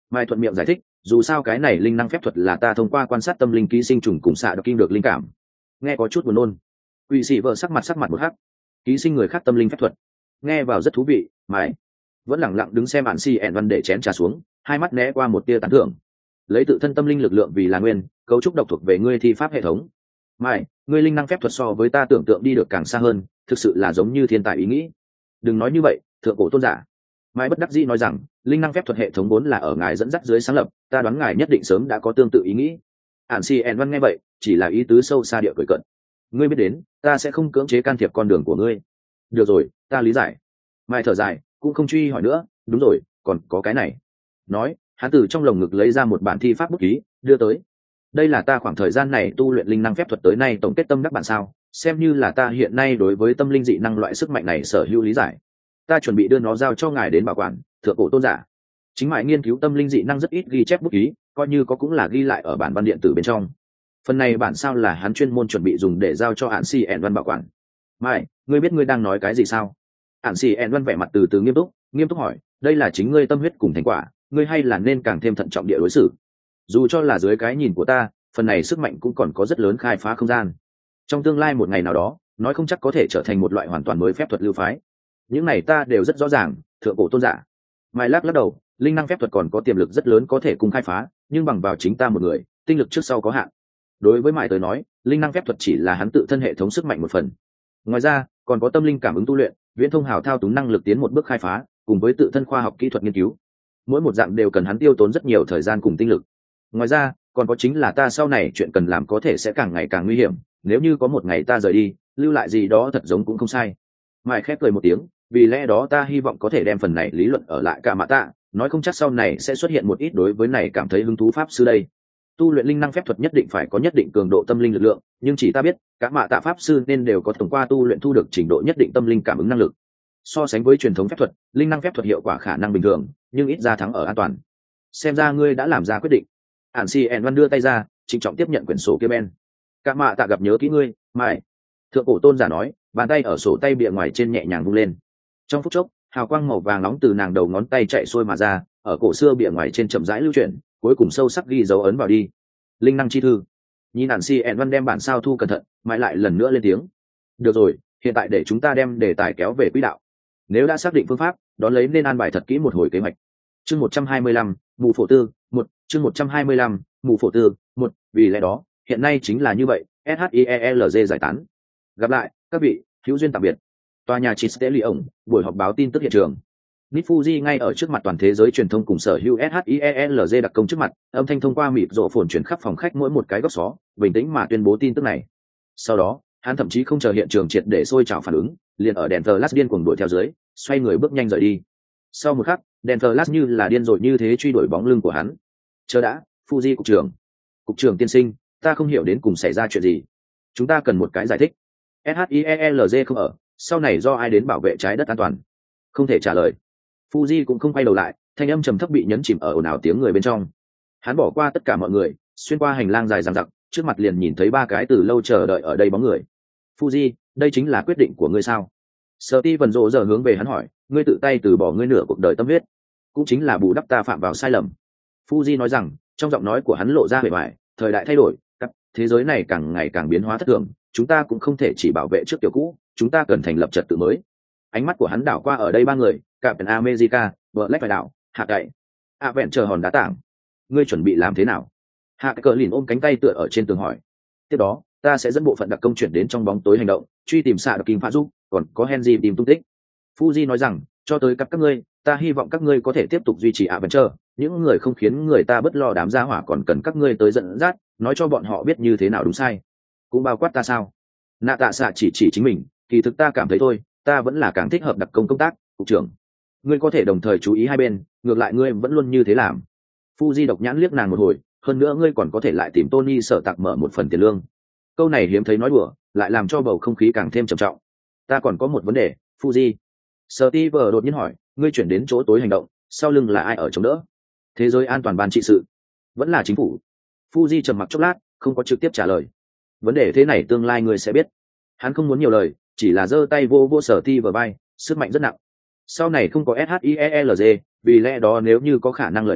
mai thuận miệng giải thích, dù sao cái này linh năng phép thuật là ta thông qua quan sát tâm linh ký sinh trùng cùng xạ đọc kim được linh cảm. Nghe có chút buồn nôn. Quỷ sĩ vợ sắc mặt sắc mặt một hắc. Ký sinh người khác tâm linh phép thuật, nghe vào rất thú vị. Mai vẫn lẳng lặng đứng xem bạn si ẻn văn để chén trà xuống, hai mắt né qua một tia tán thưởng. Lấy tự thân tâm linh lực lượng vì là nguyên, cấu trúc độc thuộc về ngươi thi pháp hệ thống. Mai, ngươi linh năng phép thuật so với ta tưởng tượng đi được càng xa hơn, thực sự là giống như thiên tài ý nghĩ. Đừng nói như vậy, thượng cổ tôn giả. Mai bất đắc dĩ nói rằng, linh năng phép thuật hệ thống vốn là ở ngài dẫn dắt dưới sáng lập, ta đoán ngài nhất định sớm đã có tương tự ý nghĩ. Ản Si En Văn nghe vậy, chỉ là ý tứ sâu xa địa cười cận. Ngươi biết đến, ta sẽ không cưỡng chế can thiệp con đường của ngươi. Được rồi, ta lý giải. Mai thở dài, cũng không truy hỏi nữa. Đúng rồi, còn có cái này. Nói, hắn từ trong lồng ngực lấy ra một bản thi pháp bút ký, đưa tới. Đây là ta khoảng thời gian này tu luyện linh năng phép thuật tới nay tổng kết tâm đắc bản sao, xem như là ta hiện nay đối với tâm linh dị năng loại sức mạnh này sở hữu lý giải. Ta chuẩn bị đưa nó giao cho ngài đến bảo quản. Thượng cổ tôn giả. Chính mại nghiên cứu tâm linh dị năng rất ít ghi chép bút ký, coi như có cũng là ghi lại ở bản văn điện tử bên trong. Phần này bản sao là hắn chuyên môn chuẩn bị dùng để giao cho Ản Si ẻn Văn bảo quản. Mai, ngươi biết ngươi đang nói cái gì sao? Ản Si ẻn Văn vẻ mặt từ từ nghiêm túc, nghiêm túc hỏi, đây là chính ngươi tâm huyết cùng thành quả, ngươi hay là nên càng thêm thận trọng địa đối xử. Dù cho là dưới cái nhìn của ta, phần này sức mạnh cũng còn có rất lớn khai phá không gian. Trong tương lai một ngày nào đó, nói không chắc có thể trở thành một loại hoàn toàn mới phép thuật lưu phái. Những này ta đều rất rõ ràng, thượng cổ tôn giả. Mai lắc lắc đầu, linh năng phép thuật còn có tiềm lực rất lớn có thể cùng khai phá, nhưng bằng vào chính ta một người, tinh lực trước sau có hạn. Đối với Mai tới nói, linh năng phép thuật chỉ là hắn tự thân hệ thống sức mạnh một phần. Ngoài ra, còn có tâm linh cảm ứng tu luyện, viễn thông hào thao túng năng lực tiến một bước khai phá, cùng với tự thân khoa học kỹ thuật nghiên cứu. Mỗi một dạng đều cần hắn tiêu tốn rất nhiều thời gian cùng tinh lực. Ngoài ra, còn có chính là ta sau này chuyện cần làm có thể sẽ càng ngày càng nguy hiểm, nếu như có một ngày ta rời đi, lưu lại gì đó thật giống cũng không sai. Mai khép cười một tiếng, vì lẽ đó ta hy vọng có thể đem phần này lý luận ở lại cả mạ tạ, nói không chắc sau này sẽ xuất hiện một ít đối với này cảm thấy hứng thú pháp sư đây. Tu luyện linh năng phép thuật nhất định phải có nhất định cường độ tâm linh lực lượng, nhưng chỉ ta biết, các mạ tạ pháp sư nên đều có thông qua tu luyện thu được trình độ nhất định tâm linh cảm ứng năng lực. So sánh với truyền thống phép thuật, linh năng phép thuật hiệu quả khả năng bình thường, nhưng ít ra thắng ở an toàn. Xem ra ngươi đã làm ra quyết định. Ản Si En Văn đưa tay ra, trịnh trọng tiếp nhận quyển sổ kia ben. Các mạ tạ gặp nhớ kỹ ngươi, Mai. Thượng cổ tôn giả nói, bàn tay ở sổ tay bìa ngoài trên nhẹ nhàng vung lên. Trong phút chốc, hào quang màu vàng nóng từ nàng đầu ngón tay chạy xuôi mà ra, ở cổ xưa bìa ngoài trên chậm rãi lưu chuyển, cuối cùng sâu sắc ghi dấu ấn vào đi. Linh năng chi thư. Nhìn Ản Si En Văn đem bản sao thu cẩn thận, Mai lại lần nữa lên tiếng. Được rồi, hiện tại để chúng ta đem đề tài kéo về quỹ đạo. Nếu đã xác định phương pháp, đón lấy nên an bài thật kỹ một hồi kế hoạch. Chương một trăm hai mươi lăm, mù phổ tư, một, chương một trăm hai mươi lăm, mù phổ tư, một, vì lẽ đó, hiện nay chính là như vậy, ét hát i e lờ giê giải tán. Gặp lại, các vị, hữu duyên tạm biệt. Tòa nhà Chisteli ổng, buổi họp báo tin tức hiện trường. Nít Fuji ngay ở trước mặt toàn thế giới truyền thông cùng sở hữu ét hát i e lờ giê đặc công trước mặt, âm thanh thông qua mịt rộ phồn chuyển khắp phòng khách mỗi một cái góc xó, bình tĩnh mà tuyên bố tin tức này. Sau đó, hắn thậm chí không chờ hiện trường triệt để sôi trào phản ứng, liền ở đèn flash điên cuồng đuổi theo dưới, xoay người bước nhanh rời đi. Sau một khắc, đèn flash như là điên rồi như thế truy đuổi bóng lưng của hắn. Chờ đã, Fuji cục trưởng. Cục trưởng tiên sinh, ta không hiểu đến cùng xảy ra chuyện gì. Chúng ta cần một cái giải thích. ét hát i e lờ giê không ở, sau này do ai đến bảo vệ trái đất an toàn? Không thể trả lời. Fuji cũng không quay đầu lại, thanh âm trầm thấp bị nhấn chìm ở ồn ào tiếng người bên trong. Hắn bỏ qua tất cả mọi người, xuyên qua hành lang dài dằng dặc, trước mặt liền nhìn thấy ba cái từ lâu chờ đợi ở đây bóng người. Fuji, đây chính là quyết định của ngươi sao? Steven rộ giờ hướng về hắn hỏi, ngươi tự tay từ bỏ ngươi nửa cuộc đời tâm huyết, cũng chính là bù đắp ta phạm vào sai lầm. Fuji nói rằng, trong giọng nói của hắn lộ ra vẻ vải, thời đại thay đổi, thế giới này càng ngày càng biến hóa thất thường, chúng ta cũng không thể chỉ bảo vệ trước kiểu cũ, chúng ta cần thành lập trật tự mới. Ánh mắt của hắn đảo qua ở đây ba người, Captain America, Black phải đảo, hạ cậy, a vẹn chờ hòn đá tảng. Ngươi chuẩn bị làm thế nào? Hạ cờ lìn ôm cánh tay tựa ở trên tường hỏi. Tiếp đó, ta sẽ dẫn bộ phận đặc công chuyển đến trong bóng tối hành động, truy tìm xạ đặc kim phá giúp, còn có Henry tìm tung tích. Fuji nói rằng, cho tới cặp các ngươi, ta hy vọng các ngươi có thể tiếp tục duy trì Adventure, những người không khiến người ta bất lo đám gia hỏa còn cần các ngươi tới dẫn dắt, nói cho bọn họ biết như thế nào đúng sai. Cũng bao quát ta sao? Nạ tạ xạ chỉ chỉ chính mình, kỳ thực ta cảm thấy thôi, ta vẫn là càng thích hợp đặc công công tác, cục trưởng. Ngươi có thể đồng thời chú ý hai bên, ngược lại ngươi vẫn luôn như thế làm. Fuji độc nhãn liếc nàng một hồi, hơn nữa ngươi còn có thể lại tìm Tony sở tạc mở một phần tiền lương. Câu này hiếm thấy nói đùa, lại làm cho bầu không khí càng thêm trầm trọng. Ta còn có một vấn đề, Fuji. Steve đột nhiên hỏi, ngươi chuyển đến chỗ tối hành động, sau lưng là ai ở chống đỡ? Thế giới an toàn ban trị sự, vẫn là chính phủ? Fuji trầm mặc chốc lát, không có trực tiếp trả lời. Vấn đề thế này tương lai ngươi sẽ biết. Hắn không muốn nhiều lời, chỉ là giơ tay vô vô Steve vai, sức mạnh rất nặng. Sau này không có ét hát i e lờ giê, vì lẽ đó nếu như có khả năng lời nói,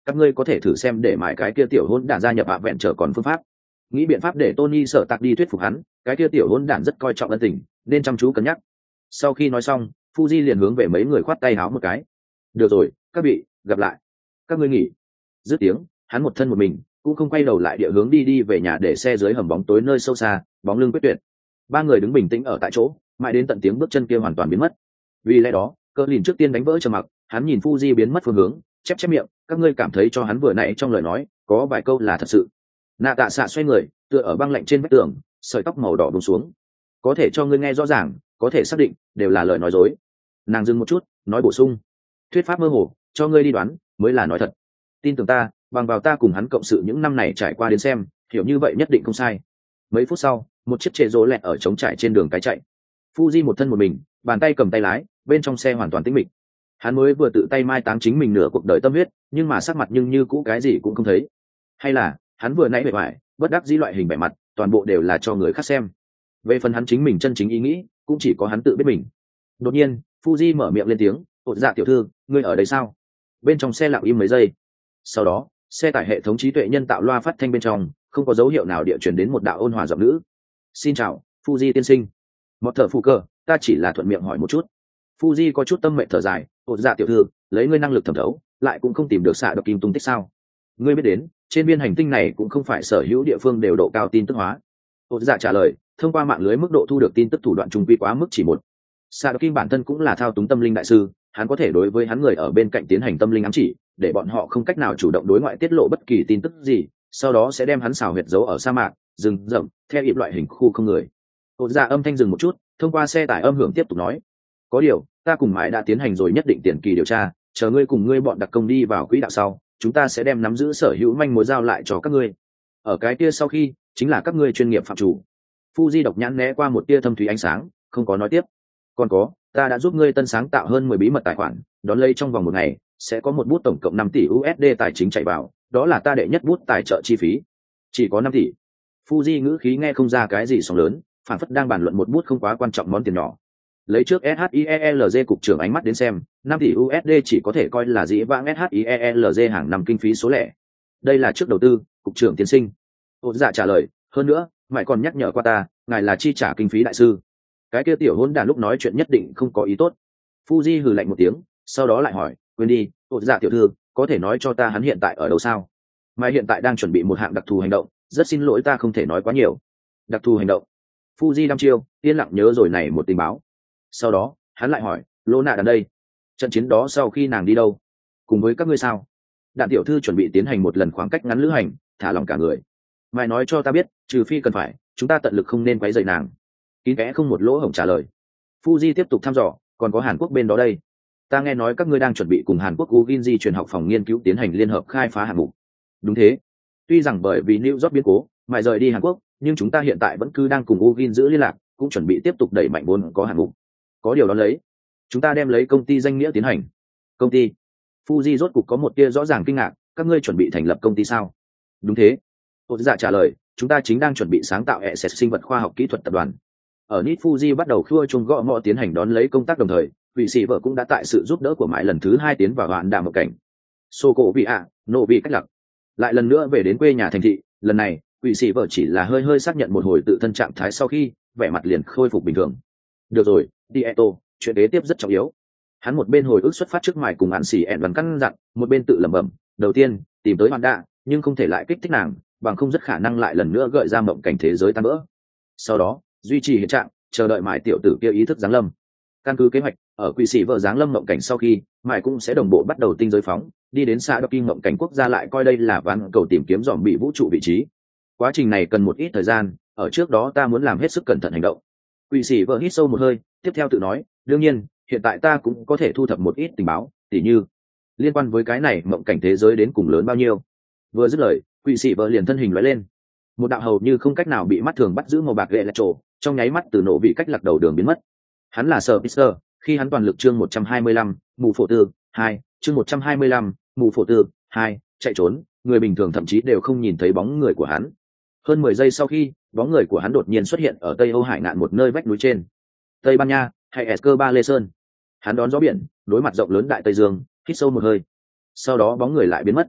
các ngươi có thể thử xem để mãi cái kia tiểu hôn đản gia nhập ạ vẹn trở còn phương pháp. Nghĩ biện pháp để Tony sợ tạc đi thuyết phục hắn, cái kia tiểu hôn đản rất coi trọng ân tình, nên chăm chú cân nhắc. Sau khi nói xong, Fuji liền hướng về mấy người khoát tay háo một cái. Được rồi, các vị, gặp lại. Các ngươi nghỉ. Dứt tiếng, hắn một thân một mình, cũng không quay đầu lại địa hướng đi đi về nhà để xe dưới hầm bóng tối nơi sâu xa, bóng lưng quyết tuyệt. Ba người đứng bình tĩnh ở tại chỗ, mãi đến tận tiếng bước chân kia hoàn toàn biến mất. Vì lẽ đó, Cờ Lìn trước tiên đánh vỡ trầm mặc, hắn nhìn Fuji biến mất phương hướng, chép chép miệng, các ngươi cảm thấy cho hắn vừa nãy trong lời nói, có vài câu là thật sự. Nạ Tạ Xạ xoay người, tựa ở băng lạnh trên vách tường, sợi tóc màu đỏ buông xuống. Có thể cho ngươi nghe rõ ràng, có thể xác định, đều là lời nói dối. Nàng dừng một chút, nói bổ sung, thuyết pháp mơ hồ, cho ngươi đi đoán, mới là nói thật. Tin tưởng ta, bằng vào ta cùng hắn cộng sự những năm này trải qua đến xem, hiểu như vậy nhất định không sai. Mấy phút sau, một chiếc trệ rỗ lẹt ở trống trải trên đường cái chạy. Fuji một thân một mình, bàn tay cầm tay lái, bên trong xe hoàn toàn tĩnh mịch. Hắn mới vừa tự tay mai táng chính mình nửa cuộc đời tâm huyết, nhưng mà sắc mặt nhưng như cũ cái gì cũng không thấy. Hay là hắn vừa nãy bề ngoài bất đắc dĩ loại hình bề mặt, toàn bộ đều là cho người khác xem. Về phần hắn chính mình chân chính ý nghĩ, cũng chỉ có hắn tự biết mình. Đột nhiên, Fuji mở miệng lên tiếng, "Ổn dạ tiểu thư, ngươi ở đây sao?" Bên trong xe lặng im mấy giây. Sau đó, xe tải hệ thống trí tuệ nhân tạo loa phát thanh bên trong, không có dấu hiệu nào địa truyền đến một đạo ôn hòa giọng nữ. "Xin chào, Fuji tiên sinh." Một thở phụ cờ, ta chỉ là thuận miệng hỏi một chút. Fuji có chút tâm mệnh thở dài, "Ổn dạ tiểu thư, lấy ngươi năng lực thẩm thấu, lại cũng không tìm được xạ độc kim tung tích sao? Ngươi biết đến, trên biên hành tinh này cũng không phải sở hữu địa phương đều độ cao tin tức hóa." Ổn dạ trả lời, thông qua mạng lưới mức độ thu được tin tức thủ đoạn trung quy quá mức chỉ một. Xạ độc kim bản thân cũng là thao túng tâm linh đại sư, hắn có thể đối với hắn người ở bên cạnh tiến hành tâm linh ám chỉ, để bọn họ không cách nào chủ động đối ngoại tiết lộ bất kỳ tin tức gì, sau đó sẽ đem hắn xào huyệt giấu ở sa mạc, rừng rậm, theo ịp loại hình khu không người. Ổn dạ âm thanh dừng một chút, thông qua xe tải âm hưởng tiếp tục nói, có điều ta cùng mãi đã tiến hành rồi nhất định tiền kỳ điều tra, chờ ngươi cùng ngươi bọn đặc công đi vào quỹ đạo sau, chúng ta sẽ đem nắm giữ sở hữu manh mối giao lại cho các ngươi. Ở cái kia sau khi, chính là các ngươi chuyên nghiệp phạm chủ. Fuji độc nhãn né qua một tia thâm thúy ánh sáng, không có nói tiếp. Còn có, ta đã giúp ngươi tân sáng tạo hơn mười bí mật tài khoản, đón lấy trong vòng một ngày sẽ có một bút tổng cộng năm tỷ u ét đê tài chính chạy vào, đó là ta đệ nhất bút tài trợ chi phí. Chỉ có năm tỷ. Fuji ngữ khí nghe không ra cái gì sóng lớn, phản phất đang bàn luận một bút không quá quan trọng món tiền nhỏ. Lấy trước SHIELZ cục trưởng ánh mắt đến xem, năm tỷ u ét đê chỉ có thể coi là dĩ vãng SHIELZ hàng năm kinh phí số lẻ. Đây là trước đầu tư, cục trưởng tiến sinh. Ổn dạ trả lời, hơn nữa, mày còn nhắc nhở qua ta, ngài là chi trả kinh phí đại sư. Cái kia tiểu hôn đàn lúc nói chuyện nhất định không có ý tốt. Fuji hừ lạnh một tiếng, sau đó lại hỏi, quên đi, ổn dạ tiểu thư, có thể nói cho ta hắn hiện tại ở đâu sao? Mày hiện tại đang chuẩn bị một hạng đặc thù hành động, rất xin lỗi ta không thể nói quá nhiều. Đặc thù hành động. Fuji đăm chiêu, yên lặng nhớ rồi này một tình báo. Sau đó, hắn lại hỏi, Lô nạ đàn đây, trận chiến đó sau khi nàng đi đâu? Cùng với các ngươi sao? Đạn tiểu thư chuẩn bị tiến hành một lần khoảng cách ngắn lữ hành, thả lòng cả người. Mày nói cho ta biết, trừ phi cần phải, chúng ta tận lực không nên quấy rầy nàng. Kín kẽ không một lỗ hổng trả lời. Fuji tiếp tục thăm dò, còn có Hàn Quốc bên đó đây. Ta nghe nói các ngươi đang chuẩn bị cùng Hàn Quốc Uginji truyền học phòng nghiên cứu tiến hành liên hợp khai phá hạng mục. Đúng thế. Tuy rằng bởi vì New York biến cố, mày rời đi Hàn Quốc, nhưng chúng ta hiện tại vẫn cứ đang cùng Ugin giữ liên lạc, cũng chuẩn bị tiếp tục đẩy mạnh vốn có hạng mục. Có điều đó lấy, chúng ta đem lấy công ty danh nghĩa tiến hành. Công ty? Fuji rốt cục có một tia rõ ràng kinh ngạc, các ngươi chuẩn bị thành lập công ty sao? Đúng thế. Ổn dạ trả lời, chúng ta chính đang chuẩn bị sáng tạo hệ sẽ sinh vật khoa học kỹ thuật tập đoàn. Ở Nit Fuji bắt đầu khua chung gõ ngõ tiến hành đón lấy công tác đồng thời, vị sĩ vợ cũng đã tại sự giúp đỡ của mãi lần thứ hai tiến vào đoạn đàm một cảnh. Sô cổ vị ạ, nộ vị cách lặc. Lại lần nữa về đến quê nhà thành thị, lần này, vị sĩ vợ chỉ là hơi hơi xác nhận một hồi tự thân trạng thái sau khi, vẻ mặt liền khôi phục bình thường. Được rồi, Tieto, chuyện kế tiếp rất trọng yếu. Hắn một bên hồi ức xuất phát trước mài cùng án xỉ ẹn văn căn dặn, một bên tự lẩm bẩm, đầu tiên, tìm tới hoàn đạ, nhưng không thể lại kích thích nàng, bằng không rất khả năng lại lần nữa gợi ra mộng cảnh thế giới tan vỡ. Sau đó, duy trì hiện trạng, chờ đợi mài tiểu tử kia ý thức giáng lâm. Căn cứ kế hoạch, ở quỷ sĩ vợ giáng lâm mộng cảnh sau khi, mài cũng sẽ đồng bộ bắt đầu tinh giới phóng, đi đến xa đọc kinh mộng cảnh quốc gia lại coi đây là ván cầu tìm kiếm dòm bị vũ trụ vị trí. Quá trình này cần một ít thời gian, ở trước đó ta muốn làm hết sức cẩn thận hành động. Quỷ sĩ vợ hít sâu một hơi, tiếp theo tự nói, đương nhiên, hiện tại ta cũng có thể thu thập một ít tình báo, tỉ như liên quan với cái này mộng cảnh thế giới đến cùng lớn bao nhiêu. Vừa dứt lời, quỷ sĩ vợ liền thân hình lóe lên, một đạo hầu như không cách nào bị mắt thường bắt giữ màu bạc lệ lẹt trổ, trong nháy mắt từ nổ vị cách lạc đầu đường biến mất. Hắn là Sở Pister, khi hắn toàn lực chương một trăm hai mươi lăm, mù phổ tư, hai, chương một trăm hai mươi lăm, mù phổ tư, hai, chạy trốn, người bình thường thậm chí đều không nhìn thấy bóng người của hắn. Hơn mười giây sau khi, bóng người của hắn đột nhiên xuất hiện ở Tây Âu Hải ngạn một nơi vách núi trên. Tây Ban Nha, hay Esker Ba Lê Sơn. Hắn đón gió biển, đối mặt rộng lớn đại Tây Dương, hít sâu một hơi. Sau đó bóng người lại biến mất.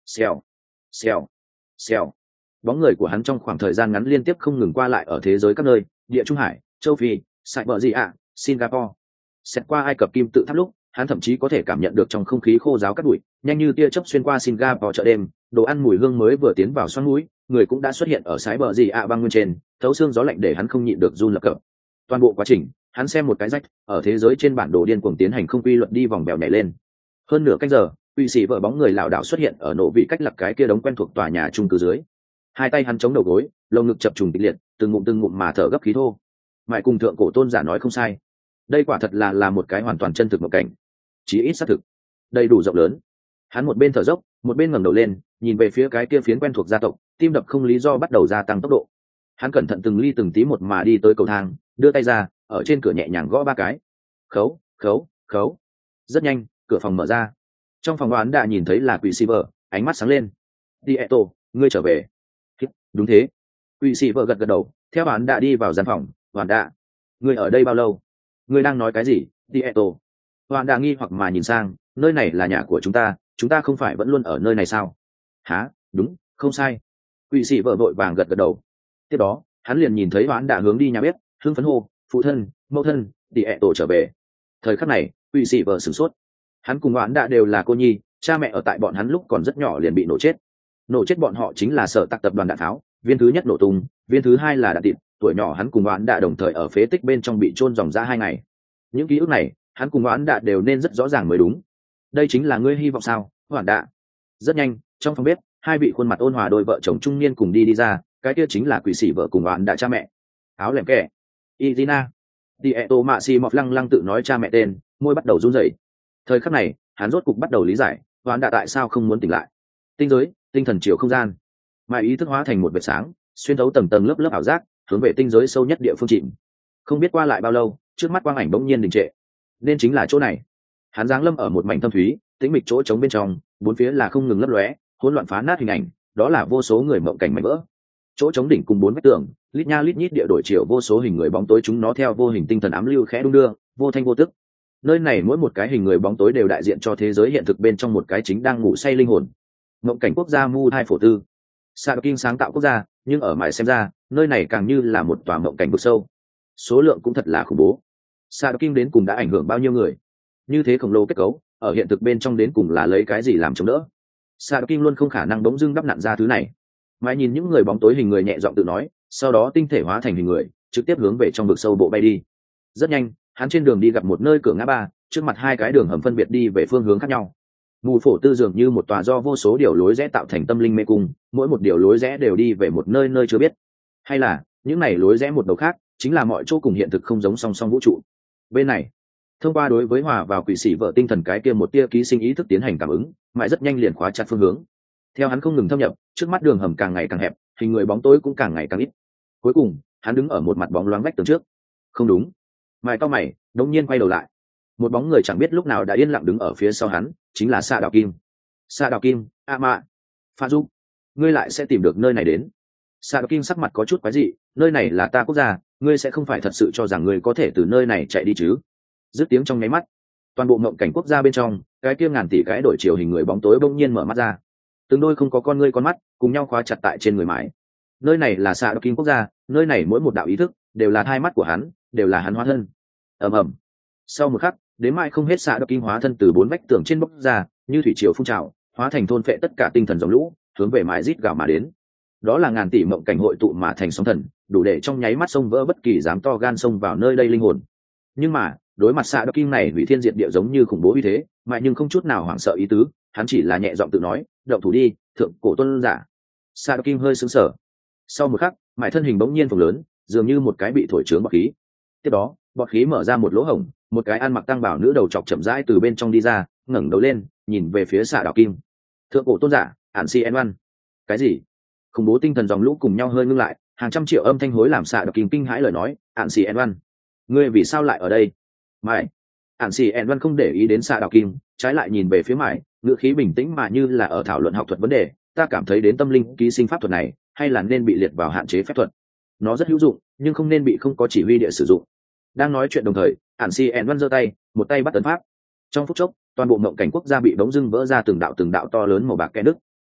Xèo, xèo, xèo. Bóng người của hắn trong khoảng thời gian ngắn liên tiếp không ngừng qua lại ở thế giới các nơi, địa trung hải, châu phi, sài bờ gì ạ, Singapore. Xét qua Ai Cập kim tự tháp lúc, hắn thậm chí có thể cảm nhận được trong không khí khô ráo cát bụi, nhanh như tia chớp xuyên qua Singapore chợ đêm, đồ ăn mùi hương mới vừa tiến vào xoắn mũi, người cũng đã xuất hiện ở sái bờ gì ạ băng nguyên trên, thấu xương gió lạnh để hắn không nhịn được run lập cập. Toàn bộ quá trình, hắn xem một cái rách, ở thế giới trên bản đồ điên cuồng tiến hành không quy luật đi vòng bèo nhảy lên. Hơn nửa canh giờ, quỷ sĩ vợ bóng người lảo đảo xuất hiện ở nổ vị cách lập cái kia đống quen thuộc tòa nhà chung cư dưới. Hai tay hắn chống đầu gối, lồng ngực chập trùng kịch liệt, từng ngụm từng ngụm mà thở gấp khí thô. Mại cùng thượng cổ tôn giả nói không sai, đây quả thật là là một cái hoàn toàn chân thực một cảnh, chí ít xác thực, đầy đủ rộng lớn. Hắn một bên thở dốc, một bên ngẩng đầu lên, nhìn về phía cái kia phiến quen thuộc gia tộc, tim đập không lý do bắt đầu gia tăng tốc độ. Hắn cẩn thận từng ly từng tí một mà đi tới cầu thang, đưa tay ra, ở trên cửa nhẹ nhàng gõ ba cái. Khấu, khấu, khấu. Rất nhanh, cửa phòng mở ra. Trong phòng đoán đã nhìn thấy là quỷ sĩ vợ, ánh mắt sáng lên. Dieto, ngươi trở về. Đúng thế. Quỷ sĩ vợ gật gật đầu, theo hắn đã đi vào gian phòng. Hoàn đã, ngươi ở đây bao lâu? Ngươi đang nói cái gì, Dieto? Hoàn đã nghi hoặc mà nhìn sang, nơi này là nhà của chúng ta, chúng ta không phải vẫn luôn ở nơi này sao? Hả? Đúng, không sai. Quỷ sĩ vợ vội vàng gật gật đầu. Tiếp đó, hắn liền nhìn thấy Hoán đã hướng đi nhà bếp, hưng phấn hô, phụ thân, mẫu thân, Dieto trở về. Thời khắc này, quỷ sĩ vợ sửng sốt. Hắn cùng Hoán đã đều là cô nhi, cha mẹ ở tại bọn hắn lúc còn rất nhỏ liền bị nổ chết. Nổ chết bọn họ chính là sở tạc tập đoàn đạn tháo, viên thứ nhất nổ tung, viên thứ hai là đạn tịt. Tuổi nhỏ hắn cùng Hoán đã đồng thời ở phế tích bên trong bị chôn dòng ra hai ngày. Những ký ức này, hắn cùng Hoán đã đều nên rất rõ ràng mới đúng. Đây chính là ngươi hy vọng sao, Hoán đã? Rất nhanh, trong phòng bếp, hai vị khuôn mặt ôn hòa đôi vợ chồng trung niên cùng đi đi ra, cái kia chính là quỷ sĩ vợ cùng Hoán đã cha mẹ. Áo lẻm kẻ, Izina, Dieto Mạ Xi Mọt lăng lăng tự nói cha mẹ tên, môi bắt đầu run rẩy. Thời khắc này, hắn rốt cục bắt đầu lý giải, Hoán đã tại sao không muốn tỉnh lại. Tinh giới, tinh thần chiều không gian, mà ý thức hóa thành một vệt sáng, xuyên thấu tầng tầng lớp lớp ảo giác, hướng về tinh giới sâu nhất địa phương chìm. Không biết qua lại bao lâu, trước mắt quang ảnh bỗng nhiên đình trệ. Nên chính là chỗ này. Hắn giáng lâm ở một mảnh thâm thúy, tĩnh mịch chỗ trống bên trong, bốn phía là không ngừng lấp lóe, hỗn loạn phá nát hình ảnh, đó là vô số người mộng cảnh mảnh vỡ. Chỗ trống đỉnh cùng bốn vách tường, lít nha lít nhít địa đổi chiều vô số hình người bóng tối, chúng nó theo vô hình tinh thần ám lưu khẽ đung đưa, vô thanh vô tức. Nơi này mỗi một cái hình người bóng tối đều đại diện cho thế giới hiện thực bên trong một cái chính đang ngủ say linh hồn. Mộng cảnh quốc gia Mu Hai Phổ Tư, Sa Kinh sáng tạo quốc gia, nhưng ở mãi xem ra, nơi này càng như là một tòa mộng cảnh vực sâu. Số lượng cũng thật là khủng bố. Sa Kinh đến cùng đã ảnh hưởng bao nhiêu người? Như thế khổng lồ kết cấu, ở hiện thực bên trong đến cùng là lấy cái gì làm chống đỡ? Sa Kinh luôn không khả năng đống dưng đắp nặn ra thứ này. Mãi nhìn những người bóng tối hình người nhẹ giọng tự nói, sau đó tinh thể hóa thành hình người, trực tiếp hướng về trong vực sâu bộ bay đi. Rất nhanh, hắn trên đường đi gặp một nơi cửa ngã ba, trước mặt hai cái đường hầm phân biệt đi về phương hướng khác nhau. Mù Phổ Tư dường như một tòa do vô số điều lối rẽ tạo thành tâm linh mê cung, mỗi một điều lối rẽ đều đi về một nơi nơi chưa biết. Hay là, những này lối rẽ một đầu khác, chính là mọi chỗ cùng hiện thực không giống song song vũ trụ. Bên này, thông qua đối với hòa vào quỷ sĩ vợ tinh thần cái kia một tia ký sinh ý thức tiến hành cảm ứng, mãi rất nhanh liền khóa chặt phương hướng. Theo hắn không ngừng thâm nhập, trước mắt đường hầm càng ngày càng hẹp, hình người bóng tối cũng càng ngày càng ít. Cuối cùng, hắn đứng ở một mặt bóng loáng vách tường trước. Không đúng. Mãi cau mày, đột nhiên quay đầu lại. Một bóng người chẳng biết lúc nào đã yên lặng đứng ở phía sau hắn, chính là Sa Đạo Kim. Sa Đạo Kim, a mạ, Pha Du, ngươi lại sẽ tìm được nơi này đến. Sa Đạo Kim sắc mặt có chút quái dị, nơi này là ta quốc gia, ngươi sẽ không phải thật sự cho rằng ngươi có thể từ nơi này chạy đi chứ? Dứt tiếng trong nháy mắt, toàn bộ ngộng cảnh quốc gia bên trong, cái kia ngàn tỷ cái đổi chiều hình người bóng tối bỗng nhiên mở mắt ra. Từng đôi không có con ngươi con mắt, cùng nhau khóa chặt tại trên người mãi. Nơi này là Sa Đạo Kim quốc gia, nơi này mỗi một đạo ý thức đều là hai mắt của hắn, đều là hắn hóa thân. Ầm ầm. Sau một khắc, đến mai không hết Sa Đạo Kim hóa thân từ bốn vách tường trên bốc ra, như thủy triều phun trào, hóa thành thôn phệ tất cả tinh thần dòng lũ, hướng về mãi rít gào mà đến. Đó là ngàn tỷ mộng cảnh hội tụ mà thành sóng thần, đủ để trong nháy mắt xông vỡ bất kỳ dám to gan xông vào nơi đây linh hồn. Nhưng mà, đối mặt Sa Đạo Kim này hủy thiên diệt địa giống như khủng bố uy thế, mà nhưng không chút nào hoảng sợ ý tứ, hắn chỉ là nhẹ giọng tự nói, động thủ đi, thượng cổ tôn giả. Sa Đạo Kim hơi sững sờ. Sau một khắc, mãi thân hình bỗng nhiên phồng lớn, dường như một cái bị thổi trướng bọt khí. Tiếp đó, bọt khí mở ra một lỗ hổng, một cái ăn mặc tăng bảo nữ đầu chọc chậm rãi từ bên trong đi ra, ngẩng đầu lên, nhìn về phía Sa Đạo Kim. Thượng cổ tôn giả, Ản Si En Văn. Cái gì? Khủng bố tinh thần dòng lũ cùng nhau hơi ngưng lại, hàng trăm triệu âm thanh hối làm Sa Đạo Kim kinh hãi lời nói, Ản Si En Văn, ngươi vì sao lại ở đây? Mãi. Ản Si En Văn không để ý đến Sa Đạo Kim, trái lại nhìn về phía Mãi, ngữ khí bình tĩnh mà như là ở thảo luận học thuật vấn đề. Ta cảm thấy đến tâm linh ký sinh pháp thuật này, hay là nên bị liệt vào hạn chế phép thuật. Nó rất hữu dụng, nhưng không nên bị không có chỉ huy địa sử dụng. Đang nói chuyện đồng thời, Ản Si En Văn giơ tay, một tay bắt tấn pháp. Trong phút chốc, toàn bộ mộng cảnh quốc gia bị đống dưng vỡ ra từng đạo từng đạo to lớn màu bạc kẽ nứt.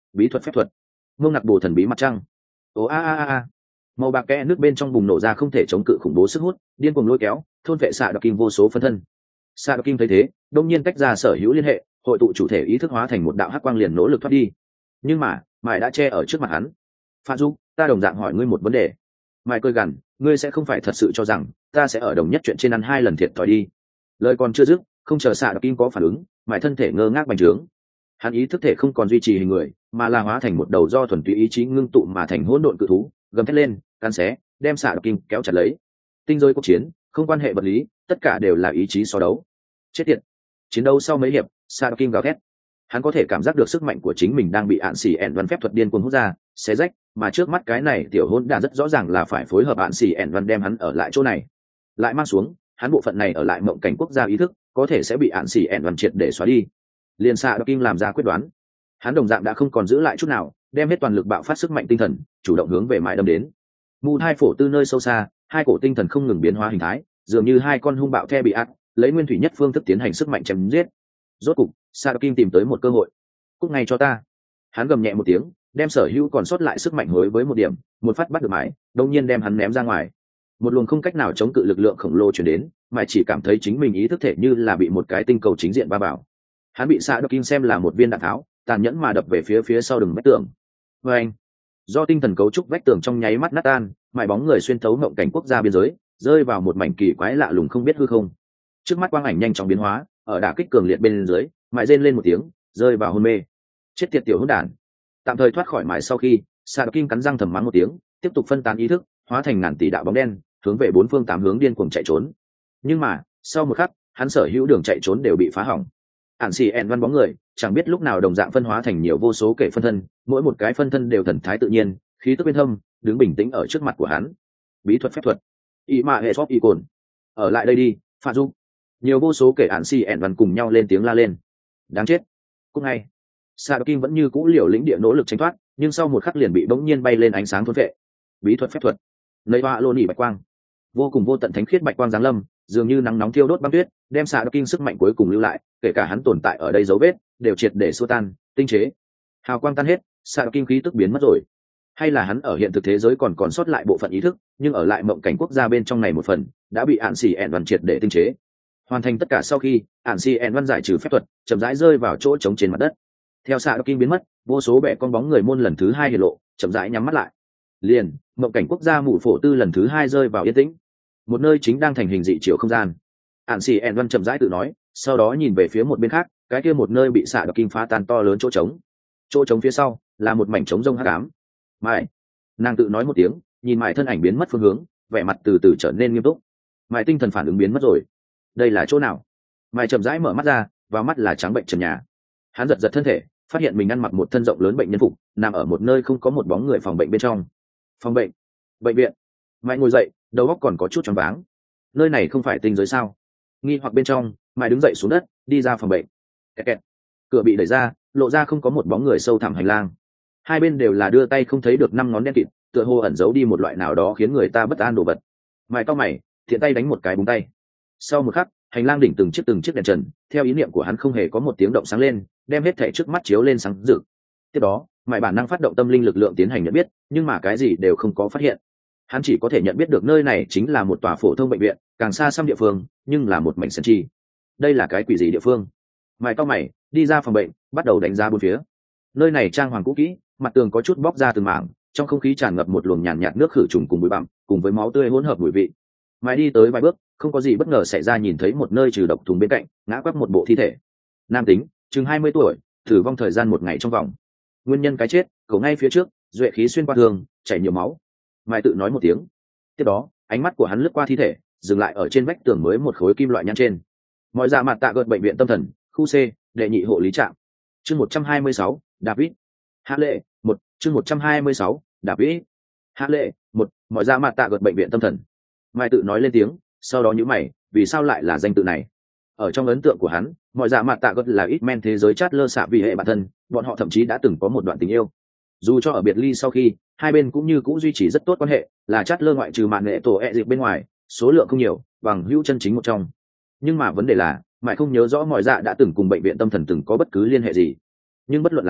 bí thuật phép thuật, mông nặc bồ thần bí mặt trăng. Ồ a a a a, màu bạc kẽ nước bên trong bùng nổ ra không thể chống cự khủng bố sức hút, điên cuồng lôi kéo thôn vệ xạ đặc kim vô số phân thân. Xạ đặc kim thấy thế đông nhiên tách ra sở hữu liên hệ, hội tụ chủ thể ý thức hóa thành một đạo hắc quang liền nỗ lực thoát đi. Nhưng mà mãi đã che ở trước mặt hắn. Phan Du, ta đồng dạng hỏi ngươi một vấn đề. Mãi cười gằn, ngươi sẽ không phải thật sự cho rằng ta sẽ ở đồng nhất chuyện trên ăn hai lần thiệt thòi đi. Lời còn chưa dứt, không chờ xạ đặc kim có phản ứng, mãi thân thể ngơ ngác bành trướng. Hắn ý thức thể không còn duy trì hình người, mà là hóa thành một đầu do thuần túy ý chí ngưng tụ mà thành hỗn độn cự thú, gầm thét lên, cắn xé, đem xạ đặc kim kéo chặt lấy. Tinh rơi quốc chiến, không quan hệ vật lý, tất cả đều là ý chí so đấu. Chết tiệt. Chiến đấu sau mấy hiệp, xạ đặc kim gào thét. Hắn có thể cảm giác được sức mạnh của chính mình đang bị ạn xỉ ẻn văn phép thuật điên cuồng hút ra, xé rách, mà trước mắt cái này tiểu hỗn đản rất rõ ràng là phải phối hợp ạn xỉ ẻn văn đem hắn ở lại chỗ này, lại mang xuống, hắn bộ phận này ở lại mộng cảnh quốc gia ý thức, có thể sẽ bị ạn xỉ ẻn văn triệt để xóa đi. Liên xạ đặc kim làm ra quyết đoán, hắn đồng dạng đã không còn giữ lại chút nào, đem hết toàn lực bạo phát sức mạnh tinh thần, chủ động hướng về mãi đâm đến. Mù hai phổ tư nơi sâu xa, hai cổ tinh thần không ngừng biến hóa hình thái, dường như hai con hung bạo the bị ác, lấy nguyên thủy nhất phương thức tiến hành sức mạnh chém giết. Rốt cục Sa Kim tìm tới một cơ hội. Cút ngay cho ta. Hắn gầm nhẹ một tiếng, đem sở hữu còn sót lại sức mạnh hối với một điểm, một phát bắt được mãi, đông nhiên đem hắn ném ra ngoài. Một luồng không cách nào chống cự lực lượng khổng lồ truyền đến, mà chỉ cảm thấy chính mình ý thức thể như là bị một cái tinh cầu chính diện ba bảo. Hắn bị Sa Kim xem là một viên đạn tháo, tàn nhẫn mà đập về phía phía sau đường vách tường. Và anh, do tinh thần cấu trúc vách tường trong nháy mắt nát tan, mãi bóng người xuyên thấu ngộng cảnh quốc gia biên giới, rơi vào một mảnh kỳ quái lạ lùng không biết hư không. Trước mắt quang ảnh nhanh chóng biến hóa, ở đả kích cường liệt bên dưới, mãi rên lên một tiếng, rơi vào hôn mê. Chết tiệt tiểu hỗn đản. Tạm thời thoát khỏi mãi sau khi, Sa Kim cắn răng thầm mắng một tiếng, tiếp tục phân tán ý thức, hóa thành ngàn tỷ đạo bóng đen, hướng về bốn phương tám hướng điên cuồng chạy trốn. Nhưng mà, sau một khắc, hắn sở hữu đường chạy trốn đều bị phá hỏng. Ản xì ẹn văn bóng người, chẳng biết lúc nào đồng dạng phân hóa thành nhiều vô số kể phân thân, mỗi một cái phân thân đều thần thái tự nhiên, khí tức bên thâm, đứng bình tĩnh ở trước mặt của hắn. Bí thuật phép thuật, ý mà hệ shop y cồn, ở lại đây đi, Phạt Du. Nhiều vô số kể ản xì ẹn văn cùng nhau lên tiếng la lên. Đáng chết. Cũng ngay, Sa Kim vẫn như cũ liều lĩnh địa nỗ lực tránh thoát, nhưng sau một khắc liền bị bỗng nhiên bay lên ánh sáng thôn vệ. Bí thuật phép thuật, lấy hoa lô nỉ bạch quang, vô cùng vô tận thánh khiết bạch quang giáng lâm, dường như nắng nóng thiêu đốt băng tuyết, đem Sa Kim sức mạnh cuối cùng lưu lại, kể cả hắn tồn tại ở đây dấu vết đều triệt để xua tan, tinh chế. Hào quang tan hết, Sa Kim khí tức biến mất rồi. Hay là hắn ở hiện thực thế giới còn còn sót lại bộ phận ý thức, nhưng ở lại mộng cảnh quốc gia bên trong này một phần đã bị ạn xì ẹn văn triệt để tinh chế. Hoàn thành tất cả sau khi, ạn xì ẹn văn giải trừ phép thuật, chậm rãi rơi vào chỗ trống trên mặt đất. Theo Sa Kim biến mất, vô số bẻ con bóng người môn lần thứ hai hiện lộ, chậm rãi nhắm mắt lại. Liền, mộng cảnh quốc gia mụ phổ tư lần thứ hai rơi vào yên tĩnh. Một nơi chính đang thành hình dị chiều không gian. Ản xì ẹn văn chậm rãi tự nói, sau đó nhìn về phía một bên khác, cái kia một nơi bị xạ đặc kim phá tan to lớn chỗ trống. Chỗ trống phía sau là một mảnh trống rông hắc ám. Mãi, nàng tự nói một tiếng, nhìn mãi thân ảnh biến mất phương hướng, vẻ mặt từ từ trở nên nghiêm túc. Mãi tinh thần phản ứng biến mất rồi. Đây là chỗ nào? Mãi chậm rãi mở mắt ra, vào mắt là trắng bệnh trần nhà. Hắn giật giật thân thể, phát hiện mình ăn mặc một thân rộng lớn bệnh nhân phục, nằm ở một nơi không có một bóng người phòng bệnh bên trong. Phòng bệnh, bệnh viện. Mãi ngồi dậy, đầu óc còn có chút choáng váng. Nơi này không phải tinh giới sao? Nghi hoặc bên trong, mãi đứng dậy xuống đất, đi ra phòng bệnh. Kẹt kẹt. Cửa bị đẩy ra, lộ ra không có một bóng người sâu thẳm hành lang. Hai bên đều là đưa tay không thấy được năm ngón đen kịt, tựa hồ ẩn giấu đi một loại nào đó khiến người ta bất an đồ vật. Mãi cau mày, thiện tay đánh một cái búng tay. Sau một khắc, hành lang đỉnh từng chiếc từng chiếc đèn trần, theo ý niệm của hắn không hề có một tiếng động sáng lên, đem hết thảy trước mắt chiếu lên sáng rực. Tiếp đó, mãi bản năng phát động tâm linh lực lượng tiến hành nhận biết, nhưng mà cái gì đều không có phát hiện. Hắn chỉ có thể nhận biết được nơi này chính là một tòa phổ thông bệnh viện, càng xa xăm địa phương, nhưng là một mảnh sân chi. Đây là cái quỷ gì địa phương? Mày cau mày, đi ra phòng bệnh, bắt đầu đánh giá bốn phía. Nơi này trang hoàng cũ kỹ, mặt tường có chút bóc ra từng mảng, trong không khí tràn ngập một luồng nhàn nhạt nước khử trùng cùng bụi bặm, cùng với máu tươi hỗn hợp mùi vị. Mày đi tới vài bước, không có gì bất ngờ xảy ra, nhìn thấy một nơi trừ độc thùng bên cạnh, ngã quắp một bộ thi thể. Nam tính, chừng hai mươi tuổi, tử vong thời gian một ngày trong vòng. Nguyên nhân cái chết, cổ ngay phía trước, duệ khí xuyên qua thương, chảy nhiều máu. Mày tự nói một tiếng. Tiếp đó, ánh mắt của hắn lướt qua thi thể, dừng lại ở trên vách tường mới một khối kim loại nhăn trên. Mọi dạ mặt tạ gợt bệnh viện tâm thần, khu C, đệ nhị hộ lý trạm. Chương một trăm hai mươi sáu, David. Hạ lệ, một, chương một trăm hai mươi sáu, David. Hạ lệ, một, mọi dạ mặt tạ gợt bệnh viện tâm thần. Mai tự nói lên tiếng, sau đó nhíu mày, vì sao lại là danh tự này? Ở trong ấn tượng của hắn, mọi dạ mặt tạ gợt là ít men thế giới chát lơ xạ vì hệ bản thân, bọn họ thậm chí đã từng có một đoạn tình yêu. Dù cho ở biệt ly sau khi, hai bên cũng như cũ duy trì rất tốt quan hệ, là chát lơ ngoại trừ mạn nghệ tổ ẹ dịp bên ngoài, số lượng không nhiều, bằng hữu chân chính một trong. Nhưng mà vấn đề là, mãi không nhớ rõ mọi dạ đã từng cùng bệnh viện tâm thần từng có bất cứ liên hệ gì. Nhưng bất luận làm sao,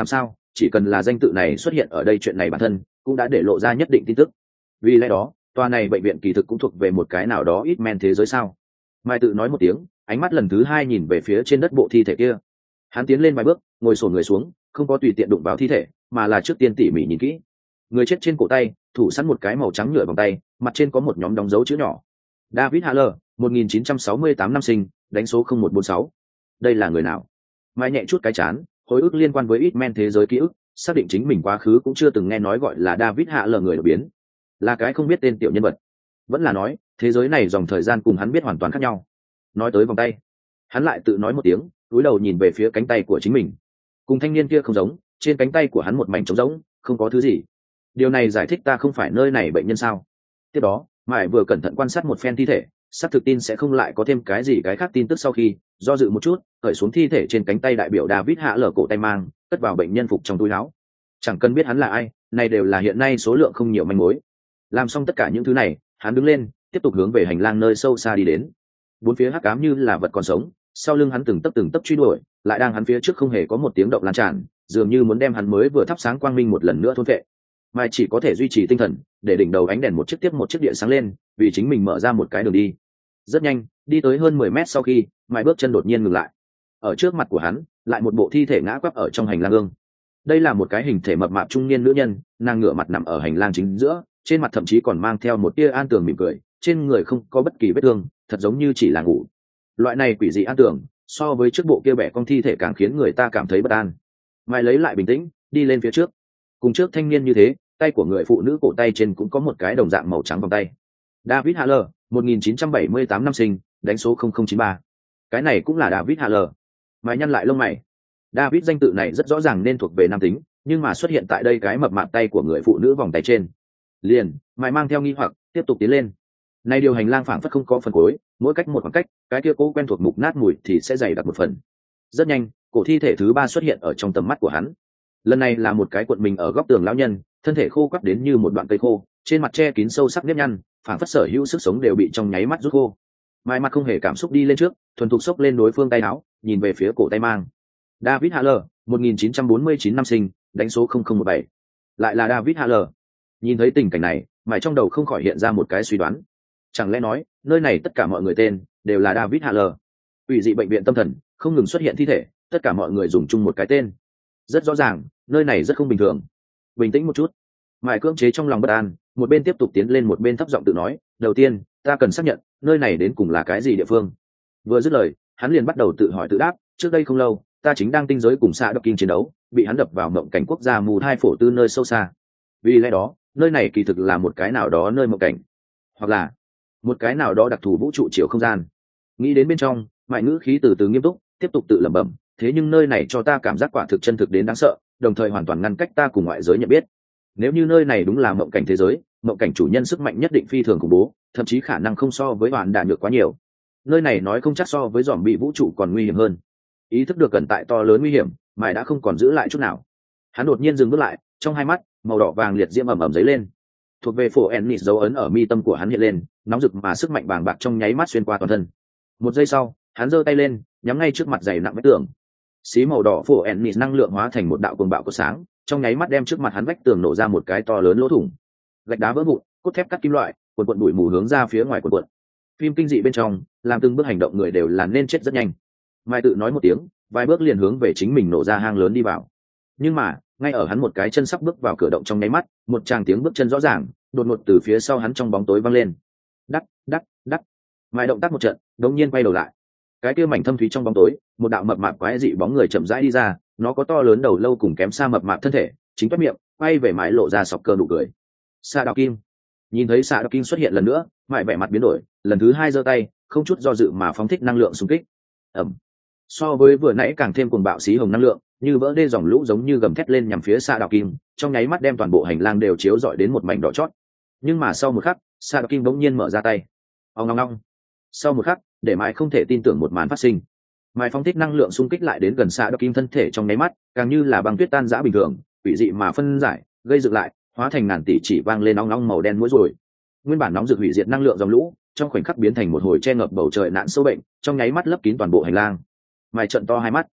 chỉ cần là danh tự này xuất hiện ở đây, chuyện này bản thân cũng đã để lộ ra nhất định tin tức. Vì lẽ đó tòa này bệnh viện kỳ thực cũng thuộc về một cái nào đó ít men thế giới sao. Mai tự nói một tiếng, ánh mắt lần thứ hai nhìn về phía trên đất bộ thi thể kia. Hắn tiến lên vài bước, ngồi sổn người xuống, không có tùy tiện đụng vào thi thể, mà là trước tiên tỉ mỉ nhìn kỹ. Người chết trên cổ tay thủ sẵn một cái màu trắng nhựa vòng tay, mặt trên có một nhóm đóng dấu chữ nhỏ: David Haller, một nghìn chín trăm sáu mươi tám năm sinh, đánh số không một bốn sáu. Đây là người nào? Mai nhẹ chút cái chán, hồi ức liên quan với ít men thế giới ký ức, xác định chính mình quá khứ cũng chưa từng nghe nói gọi là David Haller người đột biến, là cái không biết tên tiểu nhân vật. Vẫn là nói thế giới này dòng thời gian cùng hắn biết hoàn toàn khác nhau. Nói tới vòng tay, hắn lại tự nói một tiếng, cúi đầu nhìn về phía cánh tay của chính mình. Cùng thanh niên kia không giống, trên cánh tay của hắn một mảnh trống rỗng, không có thứ gì. Điều này giải thích ta không phải nơi này bệnh nhân sao? Tiếp đó mãi vừa cẩn thận quan sát một phen thi thể, xác thực tin sẽ không lại có thêm cái gì cái khác tin tức. Sau khi do dự một chút, cởi xuống thi thể trên cánh tay đại biểu David hạ lở cổ tay mang, cất vào bệnh nhân phục trong túi áo. Chẳng cần biết hắn là ai, này đều là hiện nay số lượng không nhiều manh mối. Làm xong tất cả những thứ này, hắn đứng lên, tiếp tục hướng về hành lang nơi sâu xa đi đến. Bốn phía hắc ám như là vật còn sống, sau lưng hắn từng tấc từng tấc truy đuổi, lại đang hắn phía trước không hề có một tiếng động lan tràn, dường như muốn đem hắn mới vừa thắp sáng quang minh một lần nữa thôn phệ. Mai chỉ có thể duy trì tinh thần, để đỉnh đầu ánh đèn một chiếc tiếp một chiếc điện sáng lên, vì chính mình mở ra một cái đường đi. Rất nhanh, đi tới hơn mười mét sau khi, Mai bước chân đột nhiên ngừng lại. Ở trước mặt của hắn, lại một bộ thi thể ngã quắp ở trong hành lang ương. Đây là một cái hình thể mập mạp trung niên nữ nhân, nàng ngửa mặt nằm ở hành lang chính giữa, trên mặt thậm chí còn mang theo một tia an tường mỉm cười, trên người không có bất kỳ vết thương, thật giống như chỉ là ngủ. Loại này quỷ dị an tường, so với trước bộ kia bẻ con thi thể càng khiến người ta cảm thấy bất an. Mai lấy lại bình tĩnh, đi lên phía trước. Cùng trước thanh niên như thế, tay của người phụ nữ cổ tay trên cũng có một cái đồng dạng màu trắng vòng tay. David Haller, một nghìn chín trăm bảy mươi tám năm sinh, đánh số không không chín ba. Cái này cũng là David Haller. Mai nhăn lại lông mày. David danh tự này rất rõ ràng nên thuộc về nam tính, nhưng mà xuất hiện tại đây cái mập mạp tay của người phụ nữ vòng tay trên. Liền, Mai mang theo nghi hoặc, tiếp tục tiến lên. Nay điều hành lang phảng phất không có phần cuối, mỗi cách một khoảng cách, cái kia cố quen thuộc mục nát mùi thì sẽ dày đặc một phần. Rất nhanh, cổ thi thể thứ ba xuất hiện ở trong tầm mắt của hắn. Lần này là một cái cuộn mình ở góc tường lão nhân, thân thể khô quắt đến như một đoạn cây khô, trên mặt che kín sâu sắc nếp nhăn, phảng phất sở hữu sức sống đều bị trong nháy mắt rút khô. Mai mặt không hề cảm xúc đi lên trước, thuần thục xốc lên đối phương tay áo, nhìn về phía cổ tay mang. David Haller, một nghìn chín trăm bốn mươi chín năm sinh, đánh số không không một bảy. Lại là David Haller. Nhìn thấy tình cảnh này, Mai trong đầu không khỏi hiện ra một cái suy đoán. Chẳng lẽ nói, nơi này tất cả mọi người tên đều là David Haller? Ủy dị bệnh viện tâm thần không ngừng xuất hiện thi thể, tất cả mọi người dùng chung một cái tên. Rất rõ ràng, nơi này rất không bình thường. Bình tĩnh một chút. Mai cưỡng chế trong lòng bất an, một bên tiếp tục tiến lên một bên thấp giọng tự nói, đầu tiên, ta cần xác nhận, nơi này đến cùng là cái gì địa phương. Vừa dứt lời, hắn liền bắt đầu tự hỏi tự đáp, trước đây không lâu, ta chính đang tinh giới cùng xạ độc kinh chiến đấu, bị hắn đập vào mộng cảnh quốc gia mù thai phổ tư nơi sâu xa. Vì lẽ đó, nơi này kỳ thực là một cái nào đó nơi mộng cảnh, hoặc là một cái nào đó đặc thù vũ trụ chiều không gian. Nghĩ đến bên trong, Mại ngữ khí từ từ nghiêm túc, tiếp tục tự lẩm bẩm, thế nhưng nơi này cho ta cảm giác quả thực chân thực đến đáng sợ, đồng thời hoàn toàn ngăn cách ta cùng ngoại giới nhận biết. Nếu như nơi này đúng là mộng cảnh thế giới, mộng cảnh chủ nhân sức mạnh nhất định phi thường khủng bố, thậm chí khả năng không so với hoàn đạn được quá nhiều. Nơi này nói không chắc so với dòm bị vũ trụ còn nguy hiểm hơn. Ý thức được cẩn tại to lớn nguy hiểm, Mại đã không còn giữ lại chút nào. Hắn đột nhiên dừng bước lại, trong hai mắt màu đỏ vàng liệt diễm ẩm ẩm dấy lên. Thuộc về phổ ennis dấu ấn ở mi tâm của hắn hiện lên, nóng rực mà sức mạnh bàng bạc trong nháy mắt xuyên qua toàn thân. Một giây sau, hắn giơ tay lên, nhắm ngay trước mặt dày nặng vách tường. Xí màu đỏ phổ ennis năng lượng hóa thành một đạo cuồng bạo của sáng, trong nháy mắt đem trước mặt hắn vách tường nổ ra một cái to lớn lỗ thủng. Gạch đá vỡ vụn, cốt thép cắt kim loại, cuộn cuộn bụi mù hướng ra phía ngoài cuộn cuộn. Phim kinh dị bên trong, làm từng bước hành động người đều là nên chết rất nhanh. Mai tự nói một tiếng, vài bước liền hướng về chính mình nổ ra hang lớn đi vào. Nhưng mà, ngay ở hắn một cái chân sắp bước vào cửa động trong nháy mắt, một tràng tiếng bước chân rõ ràng đột ngột từ phía sau hắn trong bóng tối vang lên. Đắc, đắc, đắc. Mai động tác một trận, đột nhiên quay đầu lại. Cái kia mảnh thâm thúy trong bóng tối, một đạo mập mạp quái dị bóng người chậm rãi đi ra, nó có to lớn đầu lâu cùng kém xa mập mạp thân thể, chính toét miệng, quay về Mai lộ ra sọc cơ nụ cười. Sa Đạo Kim. Nhìn thấy Sa Đạo Kim xuất hiện lần nữa, Mai vẻ mặt biến đổi, lần thứ hai giơ tay, không chút do dự mà phóng thích năng lượng xung kích. Ầm. So với vừa nãy càng thêm cuồng bạo xí hồng năng lượng, như vỡ đê dòng lũ giống như gầm thét lên nhằm phía Sa Đạo Kim, trong nháy mắt đem toàn bộ hành lang đều chiếu rọi đến một mảnh đỏ chót. Nhưng mà sau một khắc, Sa Đạo Kim bỗng nhiên mở ra tay. Ong ong ong. Sau một khắc, để Mai không thể tin tưởng một màn phát sinh. Mai phóng thích năng lượng xung kích lại đến gần Sa Đạo Kim thân thể trong nháy mắt, càng như là băng tuyết tan rã bình thường, quỷ dị mà phân giải, gây dựng lại, hóa thành ngàn tỷ chỉ vang lên ong ong màu đen mũi rồi. Nguyên bản nóng rực hủy diệt năng lượng dòng lũ, trong khoảnh khắc biến thành một hồi che ngập bầu trời nạn sâu bệnh, trong nháy mắt lấp kín toàn bộ hành lang. Mai trợn to hai mắt.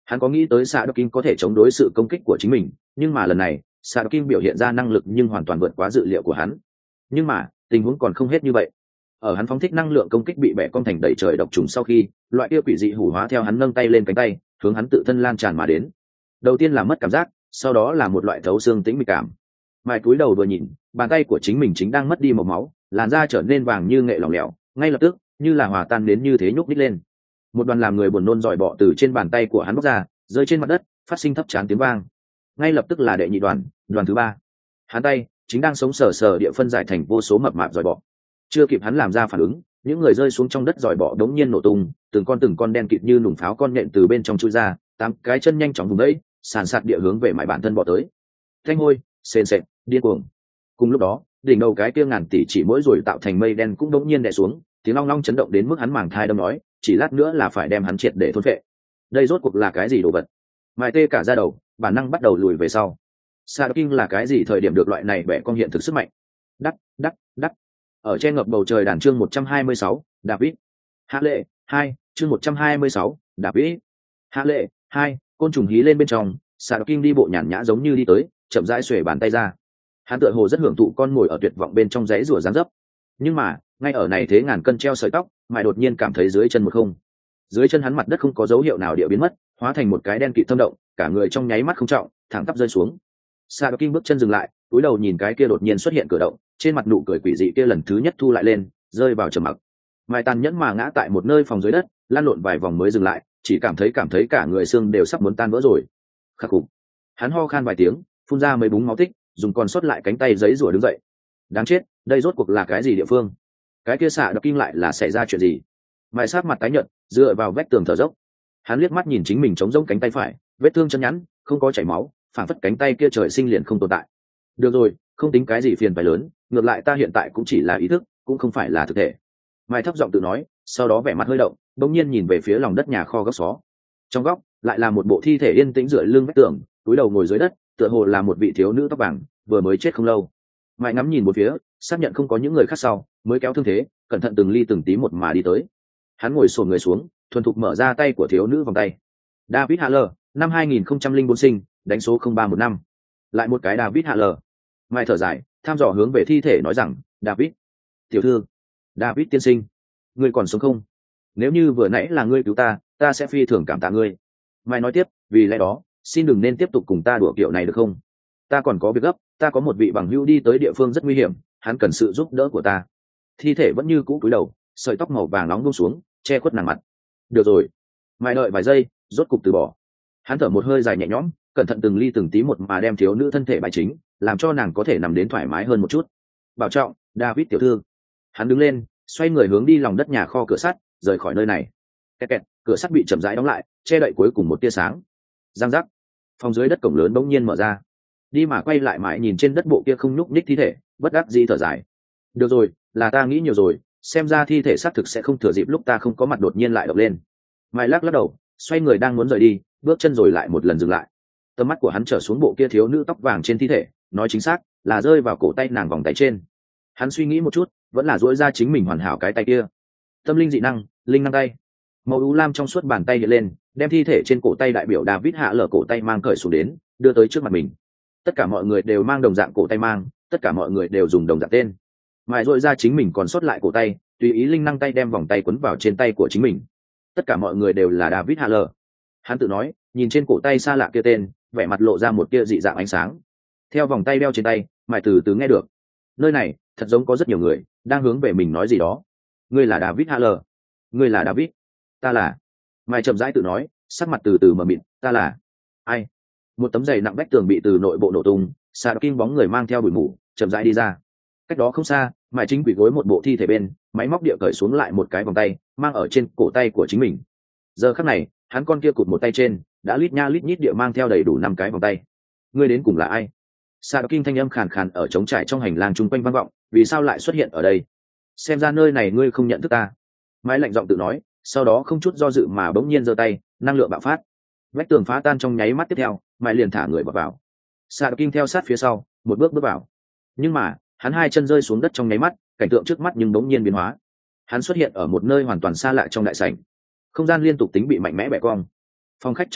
Hắn có nghĩ tới xạ đ kim có thể chống đối sự công kích của chính mình, nhưng mà lần này xạ đ kim biểu hiện ra năng lực nhưng hoàn toàn vượt quá dự liệu của hắn. Nhưng mà tình huống còn không hết như vậy. Ở hắn phóng thích năng lượng công kích bị bẻ cong thành đẩy trời độc trùng sau khi, loại kia quỷ dị hủ hóa theo hắn nâng tay lên cánh tay hướng hắn tự thân lan tràn mà đến. Đầu tiên là mất cảm giác, sau đó là một loại thấu xương tĩnh mịch cảm. Mài cúi đầu vừa nhìn, bàn tay của chính mình chính đang mất đi màu máu, làn da trở nên vàng như nghệ lỏng lẻo, ngay lập tức như là hòa tan đến như thế nhúc nhích lên. Một đoàn làm người buồn nôn giỏi bọ từ trên bàn tay của hắn bốc ra, rơi trên mặt đất, phát sinh thấp chán tiếng vang. Ngay lập tức là đệ nhị đoàn, đoàn thứ ba. Hắn tay chính đang sống sờ sờ địa phân giải thành vô số mập mạp giỏi bọ. Chưa kịp hắn làm ra phản ứng, những người rơi xuống trong đất giỏi bọ đống nhiên nổ tung, từng con từng con đen kịt như nùng pháo con nhện từ bên trong chui ra, tám cái chân nhanh chóng vùng đấy, sàn sạt địa hướng về mải bản thân bọ tới. Thanh hôi, sền sệt, điên cuồng. Cùng lúc đó, đỉnh đầu cái kia ngàn tỷ chỉ mỗi rồi tạo thành mây đen cũng đống nhiên đè xuống, tiếng long long chấn động đến mức hắn màng thai đâm nói, chỉ lát nữa là phải đem hắn triệt để thôn phệ. Đây rốt cuộc là cái gì đồ vật? Mại tê cả da đầu, bản năng bắt đầu lùi về sau. Sa Kinh là cái gì thời điểm được loại này bẻ con hiện thực sức mạnh? Đắc, đắc, đắc. Ở trên ngập bầu trời đàn chương một trăm hai mươi sáu, David. Hạ lệ, hai, chương một trăm hai mươi sáu, David. Hạ lệ, hai, côn trùng hí lên bên trong, Sa Kinh đi bộ nhàn nhã giống như đi tới, chậm rãi xuề bàn tay ra. Hắn tựa hồ rất hưởng thụ con ngồi ở tuyệt vọng bên trong dãy rủa dáng dấp. Nhưng mà, ngay ở này thế ngàn cân treo sợi tóc, mại đột nhiên cảm thấy dưới chân một không. Dưới chân hắn mặt đất không có dấu hiệu nào địa biến mất, hóa thành một cái đen kịt thâm động, cả người trong nháy mắt không trọng, thẳng tắp rơi xuống. Sa Kinh bước chân dừng lại, cúi đầu nhìn cái kia đột nhiên xuất hiện cửa động, trên mặt nụ cười quỷ dị kia lần thứ nhất thu lại lên, rơi vào trầm mặc. Mai tàn nhẫn mà ngã tại một nơi phòng dưới đất, lăn lộn vài vòng mới dừng lại, chỉ cảm thấy cảm thấy cả người xương đều sắp muốn tan vỡ rồi. Khắc phục. Hắn ho khan vài tiếng, phun ra mấy búng máu tích, dùng còn sót lại cánh tay giấy rủa đứng dậy. Đáng chết, đây rốt cuộc là cái gì địa phương? Cái kia xạ đập kinh lại là xảy ra chuyện gì? Mai sát mặt tái nhợt, dựa vào vách tường thở dốc. Hắn liếc mắt nhìn chính mình trống rỗng cánh tay phải, vết thương chân nhẵn, không có chảy máu, phản phất cánh tay kia trời sinh liền không tồn tại. Được rồi, không tính cái gì phiền phải lớn, ngược lại ta hiện tại cũng chỉ là ý thức, cũng không phải là thực thể. Mai thấp giọng tự nói, sau đó vẻ mặt hơi động, bỗng nhiên nhìn về phía lòng đất nhà kho góc xó. Trong góc lại là một bộ thi thể yên tĩnh dựa lưng vách tường, cúi đầu ngồi dưới đất, tựa hồ là một vị thiếu nữ tóc vàng, vừa mới chết không lâu. Mai ngắm nhìn một phía, xác nhận không có những người khác sau, mới kéo thương thế, cẩn thận từng ly từng tí một mà đi tới. Hắn ngồi xổm người xuống, thuần thục mở ra tay của thiếu nữ vòng tay. David Haller, năm hai nghìn không trăm lẻ bốn sinh, đánh số không ba một năm. Lại một cái David Haller. Mai thở dài, tham dò hướng về thi thể nói rằng, David, tiểu thư, David tiên sinh, ngươi còn sống không? Nếu như vừa nãy là ngươi cứu ta, ta sẽ phi thường cảm tạ ngươi. Mai nói tiếp, vì lẽ đó, xin đừng nên tiếp tục cùng ta đùa kiểu này được không? Ta còn có việc gấp, ta có một vị bằng hữu đi tới địa phương rất nguy hiểm, hắn cần sự giúp đỡ của ta. Thi thể vẫn như cũ cúi đầu, sợi tóc màu vàng nóng buông xuống, che khuất nàng mặt. Được rồi. Mai đợi vài giây, rốt cục từ bỏ. Hắn thở một hơi dài nhẹ nhõm, cẩn thận từng ly từng tí một mà đem thiếu nữ thân thể bài chính, làm cho nàng có thể nằm đến thoải mái hơn một chút. Bảo trọng, David tiểu thư. Hắn đứng lên, xoay người hướng đi lòng đất nhà kho cửa sắt, rời khỏi nơi này. Kẹt kẹt, cửa sắt bị chậm rãi đóng lại, che đậy cuối cùng một tia sáng. Giang giác. Phòng dưới đất cổng lớn bỗng nhiên mở ra. Đi mà quay lại mãi nhìn trên đất bộ kia không nhúc nhích thi thể, bất đắc dĩ thở dài. Được rồi, là ta nghĩ nhiều rồi, xem ra thi thể xác thực sẽ không thừa dịp lúc ta không có mặt đột nhiên lại động lên. Mai lắc lắc đầu, xoay người đang muốn rời đi, bước chân rồi lại một lần dừng lại. Tầm mắt của hắn trở xuống bộ kia thiếu nữ tóc vàng trên thi thể, nói chính xác là rơi vào cổ tay nàng vòng tay trên. Hắn suy nghĩ một chút, vẫn là duỗi ra chính mình hoàn hảo cái tay kia. Tâm linh dị năng, linh năng tay. Màu u lam trong suốt bàn tay hiện lên, đem thi thể trên cổ tay đại biểu David hạ lở cổ tay mang cởi xuống đến, đưa tới trước mặt mình. Tất cả mọi người đều mang đồng dạng cổ tay mang, tất cả mọi người đều dùng đồng dạng tên. Mãi duỗi ra chính mình còn sót lại cổ tay, tùy ý linh năng tay đem vòng tay quấn vào trên tay của chính mình. Tất cả mọi người đều là David Haller. Hắn tự nói, nhìn trên cổ tay xa lạ kia tên, vẻ mặt lộ ra một tia dị dạng ánh sáng. Theo vòng tay đeo trên tay, Mãi từ từ nghe được. Nơi này, thật giống có rất nhiều người đang hướng về mình nói gì đó. Ngươi là David Haller. Ngươi là David. Ta là. Mãi chậm rãi tự nói, sắc mặt từ từ mờ mịt, ta là. Ai? Một tấm giày nặng vách tường bị từ nội bộ nổ tung, Sa Kinh bóng người mang theo bụi mù, chậm rãi đi ra. Cách đó không xa, Mãi chính quỷ gối một bộ thi thể bên, máy móc địa cởi xuống lại một cái vòng tay, mang ở trên cổ tay của chính mình. Giờ khắc này, hắn con kia cụt một tay trên, đã lít nha lít nhít địa mang theo đầy đủ năm cái vòng tay. Ngươi đến cùng là ai? Sa Kinh thanh âm khàn khàn ở trống trải trong hành lang chung quanh vang vọng, vì sao lại xuất hiện ở đây? Xem ra nơi này ngươi không nhận thức ta. Mãi lạnh giọng tự nói, sau đó không chút do dự mà bỗng nhiên giơ tay, năng lượng bạo phát. Vách tường phá tan trong nháy mắt tiếp theo, Mãi liền thả người vào vào. Sa Kinh theo sát phía sau, một bước bước vào. Nhưng mà, hắn hai chân rơi xuống đất trong nháy mắt, cảnh tượng trước mắt nhưng bỗng nhiên biến hóa. Hắn xuất hiện ở một nơi hoàn toàn xa lạ trong đại sảnh. Không gian liên tục tính bị mạnh mẽ bẻ cong. Phòng khách trong góc,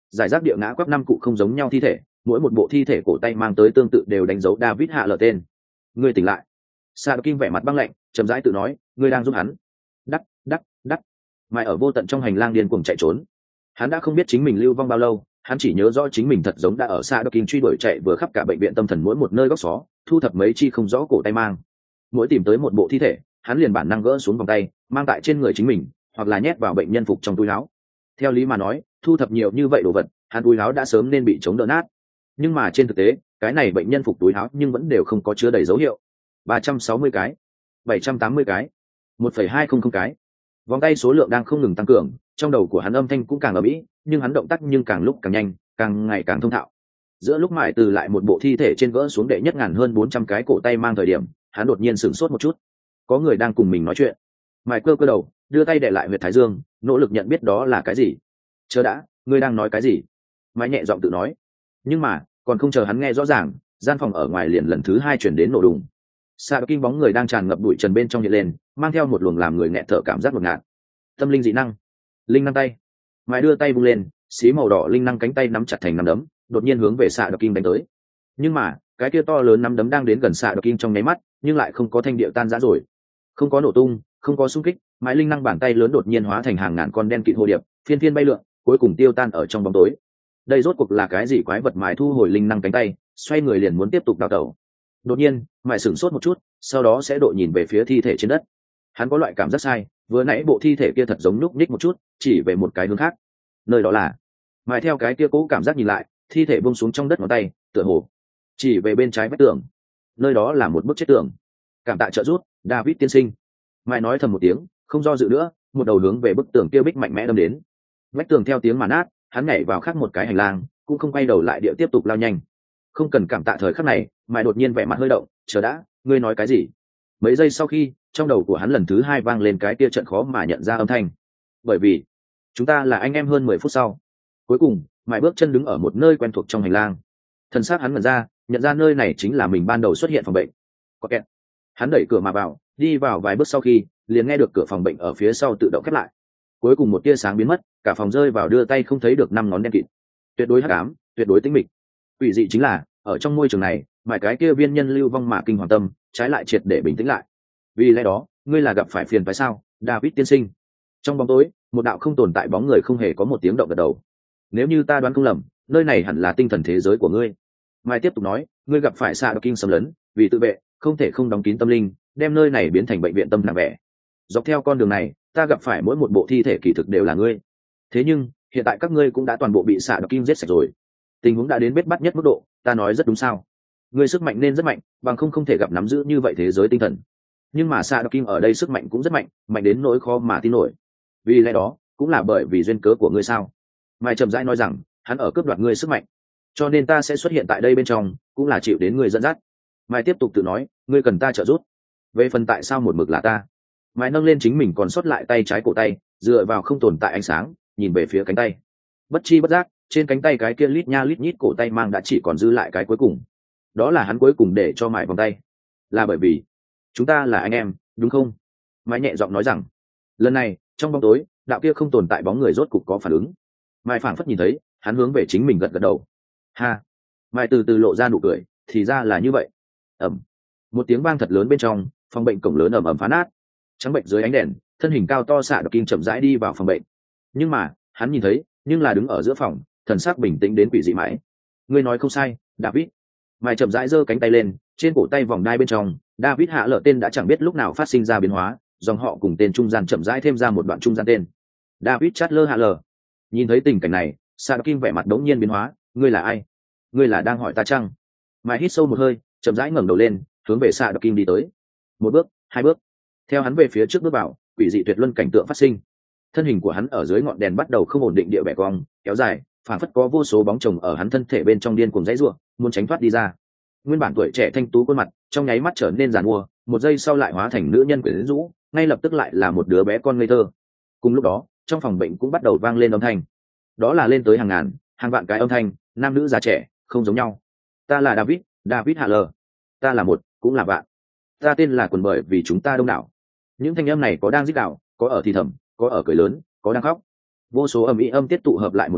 giải rác địa ngã quắp năm cụ không giống nhau thi thể, mỗi một bộ thi thể cổ tay mang tới tương tự đều đánh dấu David hạ lờ tên. Ngươi tỉnh lại. Sa Đờ Kim vẻ mặt băng lạnh, chậm rãi tự nói, ngươi đang giúp hắn. Đắc, đắc, đắc. Mai ở vô tận trong hành lang điên cuồng chạy trốn. Hắn đã không biết chính mình lưu vong bao lâu, hắn chỉ nhớ rõ chính mình thật giống đã ở Sa Đờ Kim truy đuổi chạy vừa khắp cả bệnh viện tâm thần mỗi một nơi góc xó, thu thập mấy chi không rõ cổ tay mang. Mỗi tìm tới một bộ thi thể, hắn liền bản năng gỡ xuống vòng tay, mang tại trên người chính mình, hoặc là nhét vào bệnh nhân phục trong túi áo. Theo lý mà nói, thu thập nhiều như vậy đồ vật, hắn túi áo đã sớm nên bị chống đỡ nát. Nhưng mà trên thực tế, cái này bệnh nhân phục túi áo nhưng vẫn đều không có chứa đầy dấu hiệu. ba trăm sáu mươi cái, bảy trăm tám mươi cái, một phẩy hai không không cái. Vòng tay số lượng đang không ngừng tăng cường, trong đầu của hắn âm thanh cũng càng ầm ĩ, nhưng hắn động tác nhưng càng lúc càng nhanh, càng ngày càng thông thạo. Giữa lúc mãi từ lại một bộ thi thể trên gỡ xuống đệ nhất ngàn hơn bốn trăm cái cổ tay mang thời điểm, hắn đột nhiên sửng sốt một chút. Có người đang cùng mình nói chuyện. Mãi cơ cơ đầu, đưa tay để lại huyệt thái dương, nỗ lực nhận biết đó là cái gì. Chờ đã, ngươi đang nói cái gì? Mãi nhẹ giọng tự nói. Nhưng mà, còn không chờ hắn nghe rõ ràng, gian phòng ở ngoài liền lần thứ hai chuyển đến nổ đùng. Sa Đờ Kim bóng người đang tràn ngập bụi trần bên trong hiện lên, mang theo một luồng làm người nghẹt thở cảm giác ngột ngạt. Tâm linh dị năng, linh năng tay. Mãi đưa tay vung lên, xí màu đỏ linh năng cánh tay nắm chặt thành nắm đấm, đột nhiên hướng về Sa Đờ Kim đánh tới. Nhưng mà, cái kia to lớn nắm đấm đang đến gần Sa Đờ Kim trong nháy mắt, nhưng lại không có thanh địa tan rã rồi, không có nổ tung, không có xung kích, mãi linh năng bàn tay lớn đột nhiên hóa thành hàng ngàn con đen kịt hồ điệp, phiên phiên bay lượn, cuối cùng tiêu tan ở trong bóng tối. Đây rốt cuộc là cái gì quái vật? Mãi thu hồi linh năng cánh tay, xoay người liền muốn tiếp tục đào tẩu. Đột nhiên, mãi sửng sốt một chút, sau đó sẽ độ nhìn về phía thi thể trên đất. Hắn có loại cảm giác sai, vừa nãy bộ thi thể kia thật giống núc ních một chút, chỉ về một cái hướng khác. Nơi đó là, mãi theo cái kia cố cảm giác nhìn lại, thi thể buông xuống trong đất ngón tay, tựa hồ chỉ về bên trái vách tường. Nơi đó là một bức chết tường. Cảm tạ trợ giúp, David tiên sinh. Mãi nói thầm một tiếng, không do dự nữa, một đầu hướng về bức tường kia bích mạnh mẽ đâm đến. Vách tường theo tiếng mà nát, hắn nhảy vào khác một cái hành lang, cũng không quay đầu lại địa tiếp tục lao nhanh. Không cần cảm tạ thời khắc này, Mãi đột nhiên vẻ mặt hơi động, chờ đã, ngươi nói cái gì? Mấy giây sau khi, trong đầu của hắn lần thứ hai vang lên cái kia trận khó mà nhận ra âm thanh. Bởi vì chúng ta là anh em. Hơn mười phút sau, cuối cùng Mãi bước chân đứng ở một nơi quen thuộc trong hành lang. Thần xác hắn ngẩn ra, nhận ra nơi này chính là mình ban đầu xuất hiện phòng bệnh. Có kẹt. Hắn đẩy cửa mà vào, đi vào vài bước sau khi, liền nghe được cửa phòng bệnh ở phía sau tự động khép lại. Cuối cùng một tia sáng biến mất, cả phòng rơi vào đưa tay không thấy được năm ngón đen kịt. Tuyệt đối hắc ám, tuyệt đối tĩnh mịch. Quỷ dị chính là, ở trong môi trường này, mãi cái kia viên nhân lưu vong mà kinh hoàng tâm, trái lại triệt để bình tĩnh lại. Vì lẽ đó, ngươi là gặp phải phiền phải sao, David tiên sinh? Trong bóng tối, một đạo không tồn tại bóng người không hề có một tiếng động gật đầu. Nếu như ta đoán không lầm, nơi này hẳn là tinh thần thế giới của ngươi. Mai tiếp tục nói, ngươi gặp phải Sa Đờ Kim xâm lấn, vì tự vệ, không thể không đóng kín tâm linh, đem nơi này biến thành bệnh viện tâm nặng vẻ. Dọc theo con đường này, ta gặp phải mỗi một bộ thi thể kỳ thực đều là ngươi. Thế nhưng, hiện tại các ngươi cũng đã toàn bộ bị Sa Đờ Kim giết sạch rồi. Tình huống đã đến bết bát nhất mức độ, ta nói rất đúng sao? Ngươi sức mạnh nên rất mạnh, bằng không không thể gặp nắm giữ như vậy thế giới tinh thần. Nhưng mà Sa Đờ Kim ở đây sức mạnh cũng rất mạnh, mạnh đến nỗi khó mà tin nổi. Vì lẽ đó, cũng là bởi vì duyên cớ của ngươi sao? Mai chậm rãi nói rằng, hắn ở cướp đoạt ngươi sức mạnh, cho nên ta sẽ xuất hiện tại đây bên trong, cũng là chịu đến ngươi dẫn dắt. Mai tiếp tục tự nói, ngươi cần ta trợ giúp. Về phần tại sao một mực là ta? Mai nâng lên chính mình còn sót lại tay trái cổ tay, dựa vào không tồn tại ánh sáng, nhìn về phía cánh tay. Bất chi bất giác, trên cánh tay cái kia lít nha lít nhít cổ tay mang đã chỉ còn dư lại cái cuối cùng. Đó là hắn cuối cùng để cho Mai vòng tay. Là bởi vì chúng ta là anh em, đúng không? Mai nhẹ giọng nói rằng. Lần này, trong bóng tối, đạo kia không tồn tại bóng người rốt cục có phản ứng. Mai phảng phất nhìn thấy, hắn hướng về chính mình gật gật đầu. Ha. Mai từ từ lộ ra nụ cười, thì ra là như vậy. Ầm. Một tiếng vang thật lớn bên trong, phòng bệnh cổng lớn ầm ầm phá nát. Trắng bệnh dưới ánh đèn, thân hình cao to Sa Đờ Kim chậm rãi đi vào phòng bệnh. Nhưng mà, hắn nhìn thấy, nhưng là đứng ở giữa phòng, thần sắc bình tĩnh đến quỷ dị mãi. Ngươi nói không sai, David. Mai chậm rãi giơ cánh tay lên, trên cổ tay vòng đai bên trong, David hạ lợ tên đã chẳng biết lúc nào phát sinh ra biến hóa, dòng họ cùng tên trung gian chậm rãi thêm ra một đoạn trung gian tên. David Chatler hạ lờ. Nhìn thấy tình cảnh này, Sa Đờ Kim vẻ mặt đống nhiên biến hóa, ngươi là ai? Ngươi là đang hỏi ta chăng? Mai hít sâu một hơi, chậm rãi ngẩng đầu lên, hướng về Sa Đờ Kim đi tới. Một bước, hai bước. Theo hắn về phía trước bước vào, quỷ dị tuyệt luân cảnh tượng phát sinh. Thân hình của hắn ở dưới ngọn đèn bắt đầu không ổn định địa bẻ cong, kéo dài, phản phất có vô số bóng chồng ở hắn thân thể bên trong điên cuồng dãy rủa, muốn tránh thoát đi ra. Nguyên bản tuổi trẻ thanh tú khuôn mặt, trong nháy mắt trở nên giàn mua, một giây sau lại hóa thành nữ nhân quyến rũ, ngay lập tức lại là một đứa bé con ngây thơ. Cùng lúc đó, trong phòng bệnh cũng bắt đầu vang lên âm thanh. Đó là lên tới hàng ngàn, hàng vạn cái âm thanh, nam nữ già trẻ, không giống nhau. Ta là David, David Hạ Lờ. Ta là một, cũng là vạn. Ta tên là quần bởi vì chúng ta đông đảo. Những thanh âm này có đang rít gào, có ở thì thầm, có ở cười lớn, có đang khóc. Vô số âm ý âm tiết tụ hợp lại một nơi,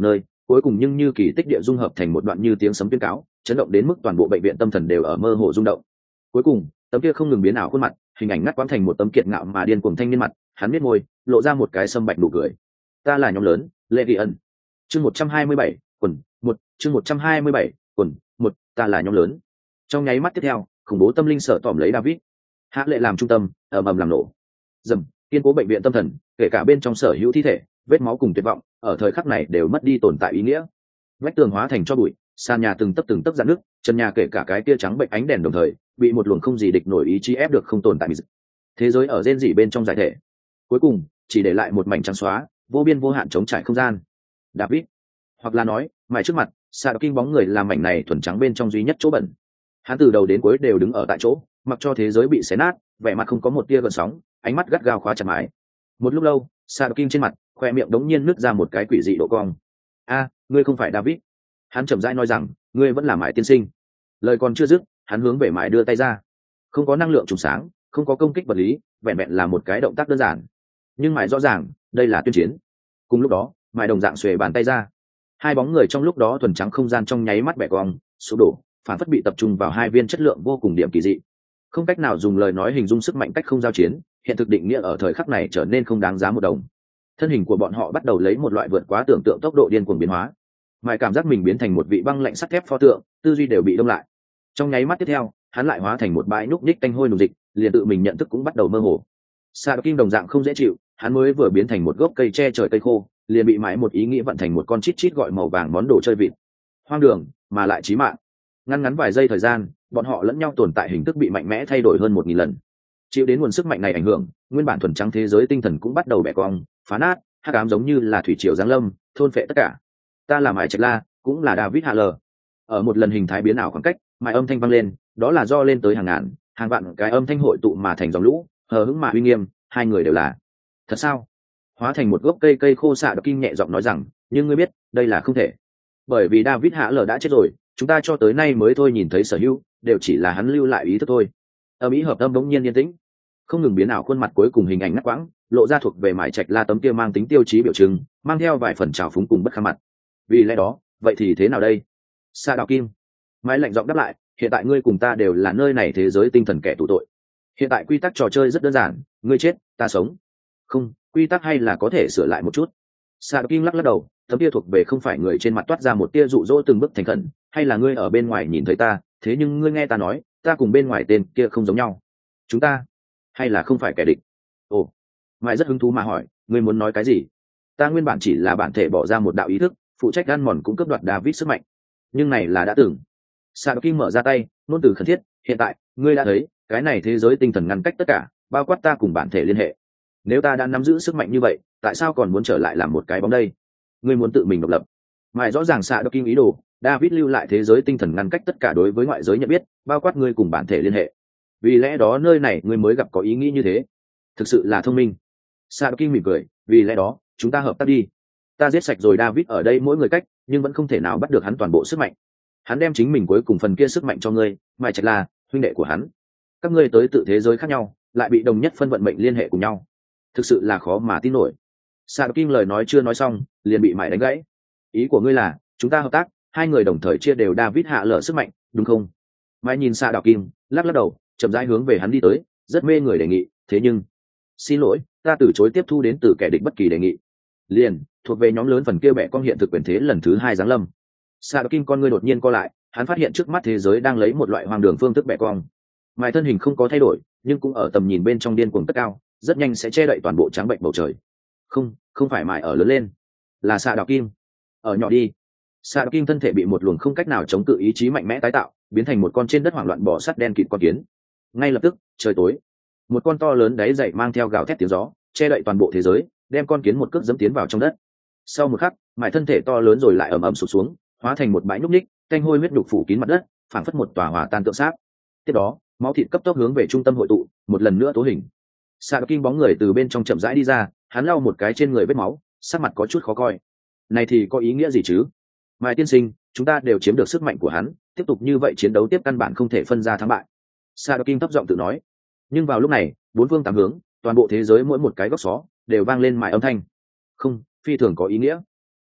cuối cùng nhưng như kỳ tích địa dung hợp thành một đoạn như tiếng sấm tuyên cáo, chấn động đến mức toàn bộ bệnh viện tâm thần đều ở mơ hồ rung động. Cuối cùng tấm kia không ngừng biến ảo khuôn mặt, hình ảnh ngắt quãng thành một tấm kiệt ngạo mà điên cuồng thanh niên mặt, hắn biết môi lộ ra một cái sâm bạch nụ cười. Ta là nhóm lớn, Lệ Vị Ân. Chương một trăm hai mươi bảy, quần một, chương một trăm hai mươi bảy, quần một, ta là nhóm lớn. Trong nháy mắt tiếp theo, khủng bố tâm linh sợ tỏm lấy David. Hạ Lệ làm trung tâm, ầm ầm làm nổ. Dầm, kiên cố bệnh viện tâm thần, kể cả bên trong sở hữu thi thể, vết máu cùng tuyệt vọng, ở thời khắc này đều mất đi tồn tại ý nghĩa. Vách tường hóa thành cho bụi, sàn nhà từng tấc từng tấc rạn nứt, trần nhà kể cả cái tia trắng bệnh ánh đèn đồng thời bị một luồng không gì địch nổi ý chí ép được không tồn tại. Thế giới ở rên rỉ bên trong giải thể, cuối cùng chỉ để lại một mảnh trắng xóa, vô biên vô hạn trống trải không gian. David, hoặc là nói mãi trước mặt xạ kinh bóng người làm mảnh này thuần trắng bên trong duy nhất chỗ bẩn. Hắn từ đầu đến cuối đều đứng ở tại chỗ, mặc cho thế giới bị xé nát, vẻ mặt không có một tia gợn sóng, ánh mắt gắt gao khóa chặt mãi. Một lúc lâu, xạ kinh trên mặt khoe miệng đống nhiên nứt ra một cái quỷ dị độ cong. A, ngươi không phải David. Hắn chậm rãi nói rằng, ngươi vẫn là mãi tiên sinh. Lời còn chưa dứt, hắn hướng về mãi đưa tay ra. Không có năng lượng trùng sáng, không có công kích vật lý, vẹn vẹn là một cái động tác đơn giản, nhưng mãi rõ ràng đây là tuyên chiến. Cùng lúc đó, mãi đồng dạng xuề bàn tay ra, hai bóng người trong lúc đó thuần trắng không gian trong nháy mắt bẻ cong sụp đổ, phản phất bị tập trung vào hai viên chất lượng vô cùng điểm kỳ dị, không cách nào dùng lời nói hình dung sức mạnh cách không giao chiến, hiện thực định nghĩa ở thời khắc này trở nên không đáng giá một đồng. Thân hình của bọn họ bắt đầu lấy một loại vượt quá tưởng tượng tốc độ điên cuồng biến hóa, mãi cảm giác mình biến thành một vị băng lạnh sắt thép pho tượng, tư duy đều bị đông lại. Trong nháy mắt tiếp theo, hắn lại hóa thành một bãi núc ních tanh hôi nùng dịch, liền tự mình nhận thức cũng bắt đầu mơ hồ. Sa Kim đồng dạng không dễ chịu, hắn mới vừa biến thành một gốc cây che trời cây khô, liền bị mãi một ý nghĩ vận thành một con chít chít gọi màu vàng món đồ chơi vịt. Hoang đường mà lại chí mạng. Ngắn ngắn vài giây thời gian, bọn họ lẫn nhau tồn tại hình thức bị mạnh mẽ thay đổi hơn một nghìn lần. Chịu đến nguồn sức mạnh này ảnh hưởng, nguyên bản thuần trắng thế giới tinh thần cũng bắt đầu bẻ cong, phá nát, hắc ám giống như là thủy triều giáng lâm, thôn phệ tất cả. Ta là Mại Trạch La, cũng là David Hạ Lờ. Ở một lần hình thái biến ảo khoảng cách, mại âm thanh vang lên, đó là do lên tới hàng ngàn, hàng vạn cái âm thanh hội tụ mà thành dòng lũ, hờ hững mà uy nghiêm, hai người đều là. Thật sao? Hóa thành một gốc cây cây khô xạ độc kim nhẹ giọng nói rằng, nhưng ngươi biết, đây là không thể. Bởi vì David Hạ Lờ đã chết rồi, chúng ta cho tới nay mới thôi nhìn thấy sở hữu, đều chỉ là hắn lưu lại ý thức thôi. Âm ý hợp âm bỗng nhiên yên tĩnh, không ngừng biến ảo khuôn mặt cuối cùng hình ảnh ngắt quãng, lộ ra thuộc về Mại Trạch La tấm kia mang tính tiêu chí biểu trưng, mang theo vài phần trào phúng cùng bất kham mặt. Vì lẽ đó, vậy thì thế nào đây? Sa Đạo Kim, Mãi lạnh giọng đáp lại, hiện tại ngươi cùng ta đều là nơi này thế giới tinh thần kẻ tù tội. Hiện tại quy tắc trò chơi rất đơn giản, ngươi chết, ta sống. Không, quy tắc hay là có thể sửa lại một chút. Sa Đạo Kim lắc lắc đầu, tấm kia thuộc về không phải người trên mặt toát ra một tia dụ dỗ từng bước thành khẩn, hay là ngươi ở bên ngoài nhìn thấy ta, thế nhưng ngươi nghe ta nói, ta cùng bên ngoài tên kia không giống nhau. Chúng ta, hay là không phải kẻ địch? Ồ, Mãi rất hứng thú mà hỏi, ngươi muốn nói cái gì? Ta nguyên bản chỉ là bản thể bỏ ra một đạo ý thức, phụ trách gan mòn cũng cướp đoạt David sức mạnh, nhưng này là đã từng. Sa Đạo Kim mở ra tay, ngôn từ khẩn thiết, hiện tại ngươi đã thấy cái này thế giới tinh thần ngăn cách tất cả, bao quát ta cùng bản thể liên hệ. Nếu ta đã nắm giữ sức mạnh như vậy, tại sao còn muốn trở lại làm một cái bóng đây? Ngươi muốn tự mình độc lập. Mãi rõ ràng Sa Đạo Kim ý đồ, David lưu lại thế giới tinh thần ngăn cách tất cả đối với ngoại giới nhận biết, bao quát ngươi cùng bản thể liên hệ. Vì lẽ đó nơi này ngươi mới gặp có ý nghĩ như thế. Thực sự là thông minh. Sa Đạo Kim mỉm cười, vì lẽ đó chúng ta hợp tác đi. Ta giết sạch rồi David ở đây mỗi người cách, nhưng vẫn không thể nào bắt được hắn toàn bộ sức mạnh. Hắn đem chính mình cuối cùng phần kia sức mạnh cho ngươi, Mại Trạch La, huynh đệ của hắn. Các ngươi tới tự thế giới khác nhau, lại bị đồng nhất phân vận mệnh liên hệ cùng nhau. Thực sự là khó mà tin nổi. Sa Đạo Kim lời nói chưa nói xong, liền bị Mại đánh gãy. Ý của ngươi là, chúng ta hợp tác, hai người đồng thời chia đều David Hạ Lở sức mạnh, đúng không? Mại nhìn Sa Đạo Kim, lắc lắc đầu, chậm rãi hướng về hắn đi tới, rất mê người đề nghị, thế nhưng, xin lỗi, ta từ chối tiếp thu đến từ kẻ địch bất kỳ đề nghị. Liền thuộc về nhóm lớn phần kia bẻ con hiện thực quyền thế lần thứ hai giáng lâm. Sa Đạo Kim con ngươi đột nhiên co lại, hắn phát hiện trước mắt thế giới đang lấy một loại hoang đường phương thức bẻ cong. Mài thân hình không có thay đổi, nhưng cũng ở tầm nhìn bên trong điên cuồng tất cao, rất nhanh sẽ che đậy toàn bộ trắng bệnh bầu trời. Không, không phải Mài ở lớn lên, là Sa Đạo Kim ở nhỏ đi. Sa Đạo Kim thân thể bị một luồng không cách nào chống cự ý chí mạnh mẽ tái tạo, biến thành một con trên đất hoảng loạn bò sắt đen kịt con kiến. Ngay lập tức, trời tối, một con to lớn đáy dậy mang theo gào thét tiếng gió, che đậy toàn bộ thế giới, đem con kiến một cước dẫm tiến vào trong đất. Sau một khắc, Mài thân thể to lớn rồi lại ầm ầm sụp xuống, hóa thành một bãi núc ních, canh hôi huyết đục phủ kín mặt đất, phảng phất một tòa hỏa tan tượng sáp. Tiếp đó, máu thịt cấp tốc hướng về trung tâm hội tụ, một lần nữa tố hình. Sa Đạo Kim bóng người từ bên trong chậm rãi đi ra, hắn lau một cái trên người vết máu, sắc mặt có chút khó coi. Này thì có ý nghĩa gì chứ? Mài tiên sinh, chúng ta đều chiếm được sức mạnh của hắn, tiếp tục như vậy chiến đấu tiếp căn bản không thể phân ra thắng bại. Sa Đạo Kim thấp giọng tự nói. Nhưng vào lúc này, bốn phương tám hướng, toàn bộ thế giới mỗi một cái góc xó đều vang lên Mài âm thanh. Không, phi thường có ý nghĩa.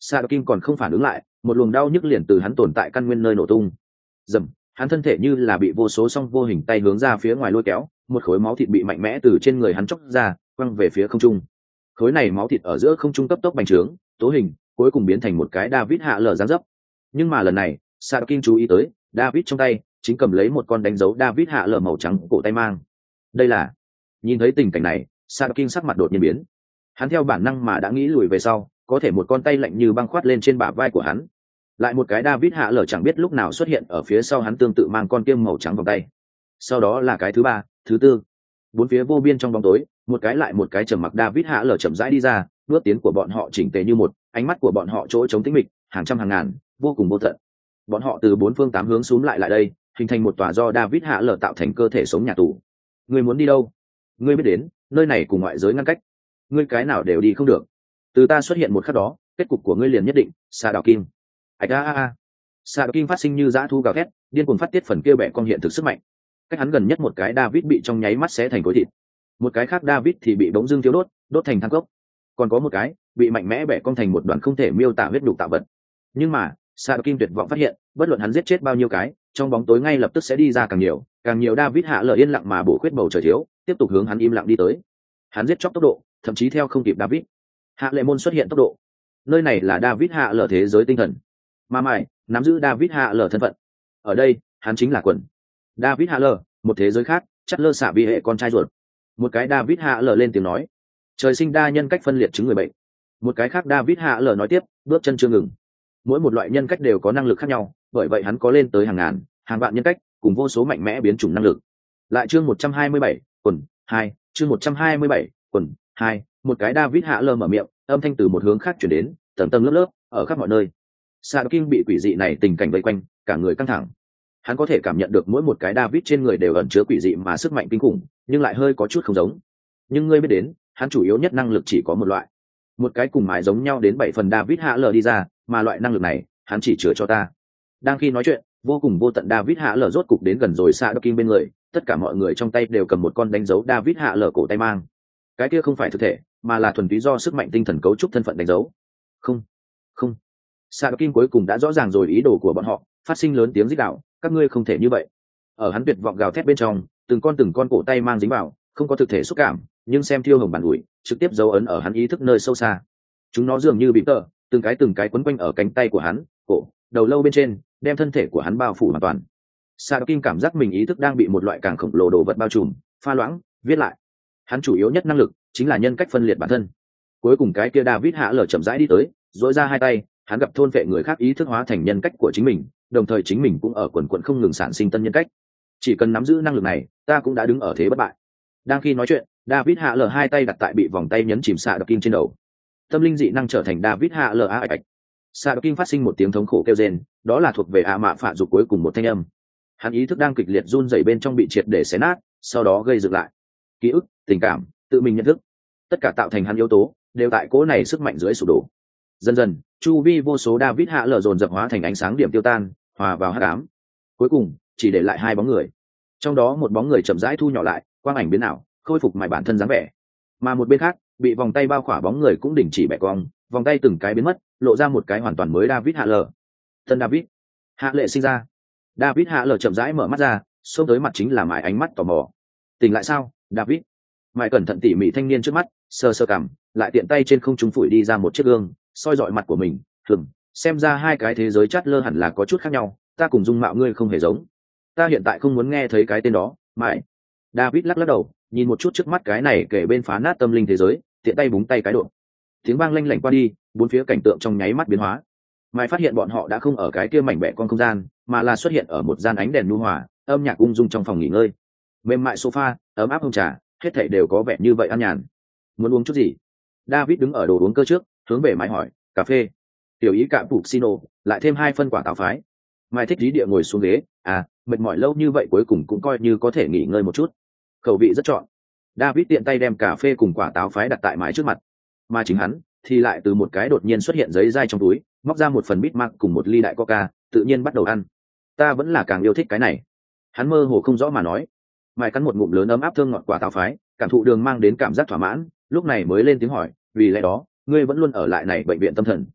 Sa Kim còn không phản ứng lại, một luồng đau nhức liền từ hắn tồn tại căn nguyên nơi nổ tung. Dầm, hắn thân thể như là bị vô số song vô hình tay hướng ra phía ngoài lôi kéo, một khối máu thịt bị mạnh mẽ từ trên người hắn chóc ra, quăng về phía không trung. Khối này máu thịt ở giữa không trung cấp tốc bành trướng, tố hình, cuối cùng biến thành một cái David hạ lở dáng dấp. Nhưng mà lần này, Sa Kim chú ý tới, David trong tay chính cầm lấy một con đánh dấu David hạ lở màu trắng cổ tay mang. Đây là... Nhìn thấy tình cảnh này, Sa Kim sắc mặt đột nhiên biến. Hắn theo bản năng mà đã nghĩ lùi về sau, có thể một con tay lạnh như băng khoát lên trên bả vai của hắn. Lại một cái David hạ lở chẳng biết lúc nào xuất hiện ở phía sau hắn, tương tự mang con kiêm màu trắng vòng tay. Sau đó là cái thứ ba, thứ tư. Bốn phía vô biên trong bóng tối, một cái lại một cái trầm mặc David hạ lở chậm rãi đi ra, bước tiến của bọn họ chỉnh tề như một, ánh mắt của bọn họ chỗ trống tĩnh mịch, hàng trăm hàng ngàn, vô cùng vô tận. Bọn họ từ bốn phương tám hướng xúm lại lại đây, hình thành một tòa do David hạ lở tạo thành cơ thể sống nhà tù. Ngươi muốn đi đâu? Ngươi biết đến, nơi này cùng ngoại giới ngăn cách, ngươi cái nào đều đi không được. Từ ta xuất hiện một khắc đó, kết cục của ngươi liền nhất định. Sa Đào Kim. Ảch a a a. Sa Đào Kim phát sinh như dã thu gào thét, điên cuồng phát tiết phần kia bẻ con hiện thực sức mạnh. Cách hắn gần nhất một cái David bị trong nháy mắt xé thành khối thịt, một cái khác David thì bị bỗng dưng thiêu đốt, đốt thành than cốc, còn có một cái bị mạnh mẽ bẻ cong thành một đoàn không thể miêu tả huyết đục tạo vật. Nhưng mà Sa Đào Kim tuyệt vọng phát hiện, bất luận hắn giết chết bao nhiêu cái, trong bóng tối ngay lập tức sẽ đi ra càng nhiều, càng nhiều David hạ lở yên lặng mà bổ khuyết bầu trời thiếu, tiếp tục hướng hắn im lặng đi tới. Hắn giết chóc tốc độ, thậm chí theo không kịp David. Hạ lệ môn xuất hiện tốc độ. Nơi này là David hạ lở thế giới tinh thần, mà mày nắm giữ David hạ lở thân phận. Ở đây, hắn chính là quần. David hạ lở, một thế giới khác, chắc lơ xạ vi hệ con trai ruột. Một cái David hạ lở lên tiếng nói, trời sinh đa nhân cách phân liệt chứng người bệnh. Một cái khác David hạ lở nói tiếp, bước chân chưa ngừng. Mỗi một loại nhân cách đều có năng lực khác nhau, bởi vậy hắn có lên tới hàng ngàn, hàng vạn nhân cách, cùng vô số mạnh mẽ biến chủng năng lực. Lại chương một trăm hai mươi bảy, quần hai, chương một trăm hai mươi bảy, quần hai, một cái David hạ lơ mở miệng, âm thanh từ một hướng khác chuyển đến, tầng tầng lớp lớp, ở khắp mọi nơi. Sa Kim bị quỷ dị này tình cảnh vây quanh, cả người căng thẳng. Hắn có thể cảm nhận được mỗi một cái David trên người đều ẩn chứa quỷ dị mà sức mạnh kinh khủng, nhưng lại hơi có chút không giống. Nhưng ngươi biết đến, hắn chủ yếu nhất năng lực chỉ có một loại. Một cái cùng mài giống nhau đến bảy phần David hạ lờ đi ra, mà loại năng lực này, hắn chỉ chứa cho ta. Đang khi nói chuyện, vô cùng vô tận David hạ lờ rốt cục đến gần rồi Sa Kim bên người, tất cả mọi người trong tay đều cầm một con đánh dấu David hạ lờ cổ tay mang. Cái kia không phải thực thể, mà là thuần túy do sức mạnh tinh thần cấu trúc thân phận đánh dấu. Không, không. Sa Kim cuối cùng đã rõ ràng rồi ý đồ của bọn họ, phát sinh lớn tiếng rít gào, các ngươi không thể như vậy. Ở hắn tuyệt vọng gào thét bên trong, từng con từng con cổ tay mang dính vào, không có thực thể xúc cảm, nhưng xem thiêu hồng bản ủi, trực tiếp dấu ấn ở hắn ý thức nơi sâu xa. Chúng nó dường như bị tơ, từng cái từng cái quấn quanh ở cánh tay của hắn, cổ, đầu lâu bên trên, đem thân thể của hắn bao phủ hoàn toàn. Sa Kim cảm giác mình ý thức đang bị một loại càng khổng lồ đồ vật bao trùm, pha loãng, viết lại. Hắn chủ yếu nhất năng lực chính là nhân cách phân liệt bản thân. Cuối cùng cái kia David hạ lở chậm rãi đi tới, duỗi ra hai tay, hắn gặp thôn vệ người khác ý thức hóa thành nhân cách của chính mình, đồng thời chính mình cũng ở quần quần không ngừng sản sinh tân nhân cách. Chỉ cần nắm giữ năng lực này, ta cũng đã đứng ở thế bất bại. Đang khi nói chuyện, David hạ lở hai tay đặt tại bị vòng tay nhấn chìm Sa Kim trên đầu. Tâm linh dị năng trở thành David hạ lở a ạch. Sa Kim phát sinh một tiếng thống khổ kêu rên, đó là thuộc về ạ mạ phạ dục cuối cùng một thanh âm. Hắn ý thức đang kịch liệt run rẩy bên trong bị triệt để xé nát, sau đó gây dựng lại. Ký ức, tình cảm, tự mình nhận thức, tất cả tạo thành hắn yếu tố, đều tại cố này sức mạnh dưới sụp đổ. Dần dần, chu vi vô số David hạ lở dồn dập hóa thành ánh sáng điểm tiêu tan, hòa vào hắc ám. Cuối cùng, chỉ để lại hai bóng người. Trong đó một bóng người chậm rãi thu nhỏ lại, quang ảnh biến ảo, khôi phục mài bản thân dáng vẻ. Mà một bên khác, bị vòng tay bao khỏa bóng người cũng đình chỉ bẻ cong, vòng tay từng cái biến mất, lộ ra một cái hoàn toàn mới David hạ lở. Tân David. Hạ lệ sinh ra. David hạ lở chậm rãi mở mắt ra, xông tới mặt chính là mài ánh mắt tò mò. Tỉnh lại sao, David? Mài cẩn thận tỉ mỉ thanh niên trước mắt, sờ sờ cằm, lại tiện tay trên không trung phủi đi ra một chiếc gương, soi dọi mặt của mình. Hừm, xem ra hai cái thế giới chát lơ hẳn là có chút khác nhau, ta cùng dung mạo ngươi không hề giống. Ta hiện tại không muốn nghe thấy cái tên đó. Mài. David lắc lắc đầu, nhìn một chút trước mắt cái này kể bên phá nát tâm linh thế giới, tiện tay búng tay cái độ. Tiếng vang lanh lảnh qua đi, bốn phía cảnh tượng trong nháy mắt biến hóa. Mai phát hiện bọn họ đã không ở cái kia mảnh bẻ con không gian, mà là xuất hiện ở một gian ánh đèn nhu hòa, âm nhạc ung dung trong phòng nghỉ ngơi. Mềm mại sofa, ấm áp hông trà, hết thảy đều có vẻ như vậy an nhàn. Muốn uống chút gì? David đứng ở đồ uống cơ trước, hướng về Mai hỏi. Cà phê. Tiểu ý cạm puccino, lại thêm hai phân quả táo phái. Mai thích dí địa ngồi xuống ghế, à, mệt mỏi lâu như vậy cuối cùng cũng coi như có thể nghỉ ngơi một chút. Khẩu vị rất chọn. David tiện tay đem cà phê cùng quả táo phái đặt tại Mai trước mặt. Mà chính hắn thì lại từ một cái đột nhiên xuất hiện giấy dai trong túi, móc ra một phần bít mạc cùng một ly đại coca, tự nhiên bắt đầu ăn. Ta vẫn là càng yêu thích cái này. Hắn mơ hồ không rõ mà nói. Mai cắn một ngụm lớn ấm áp thơm ngọt quả táo phái, cảm thụ đường mang đến cảm giác thỏa mãn, lúc này mới lên tiếng hỏi, vì lẽ đó ngươi vẫn luôn ở lại này bệnh viện tâm thần?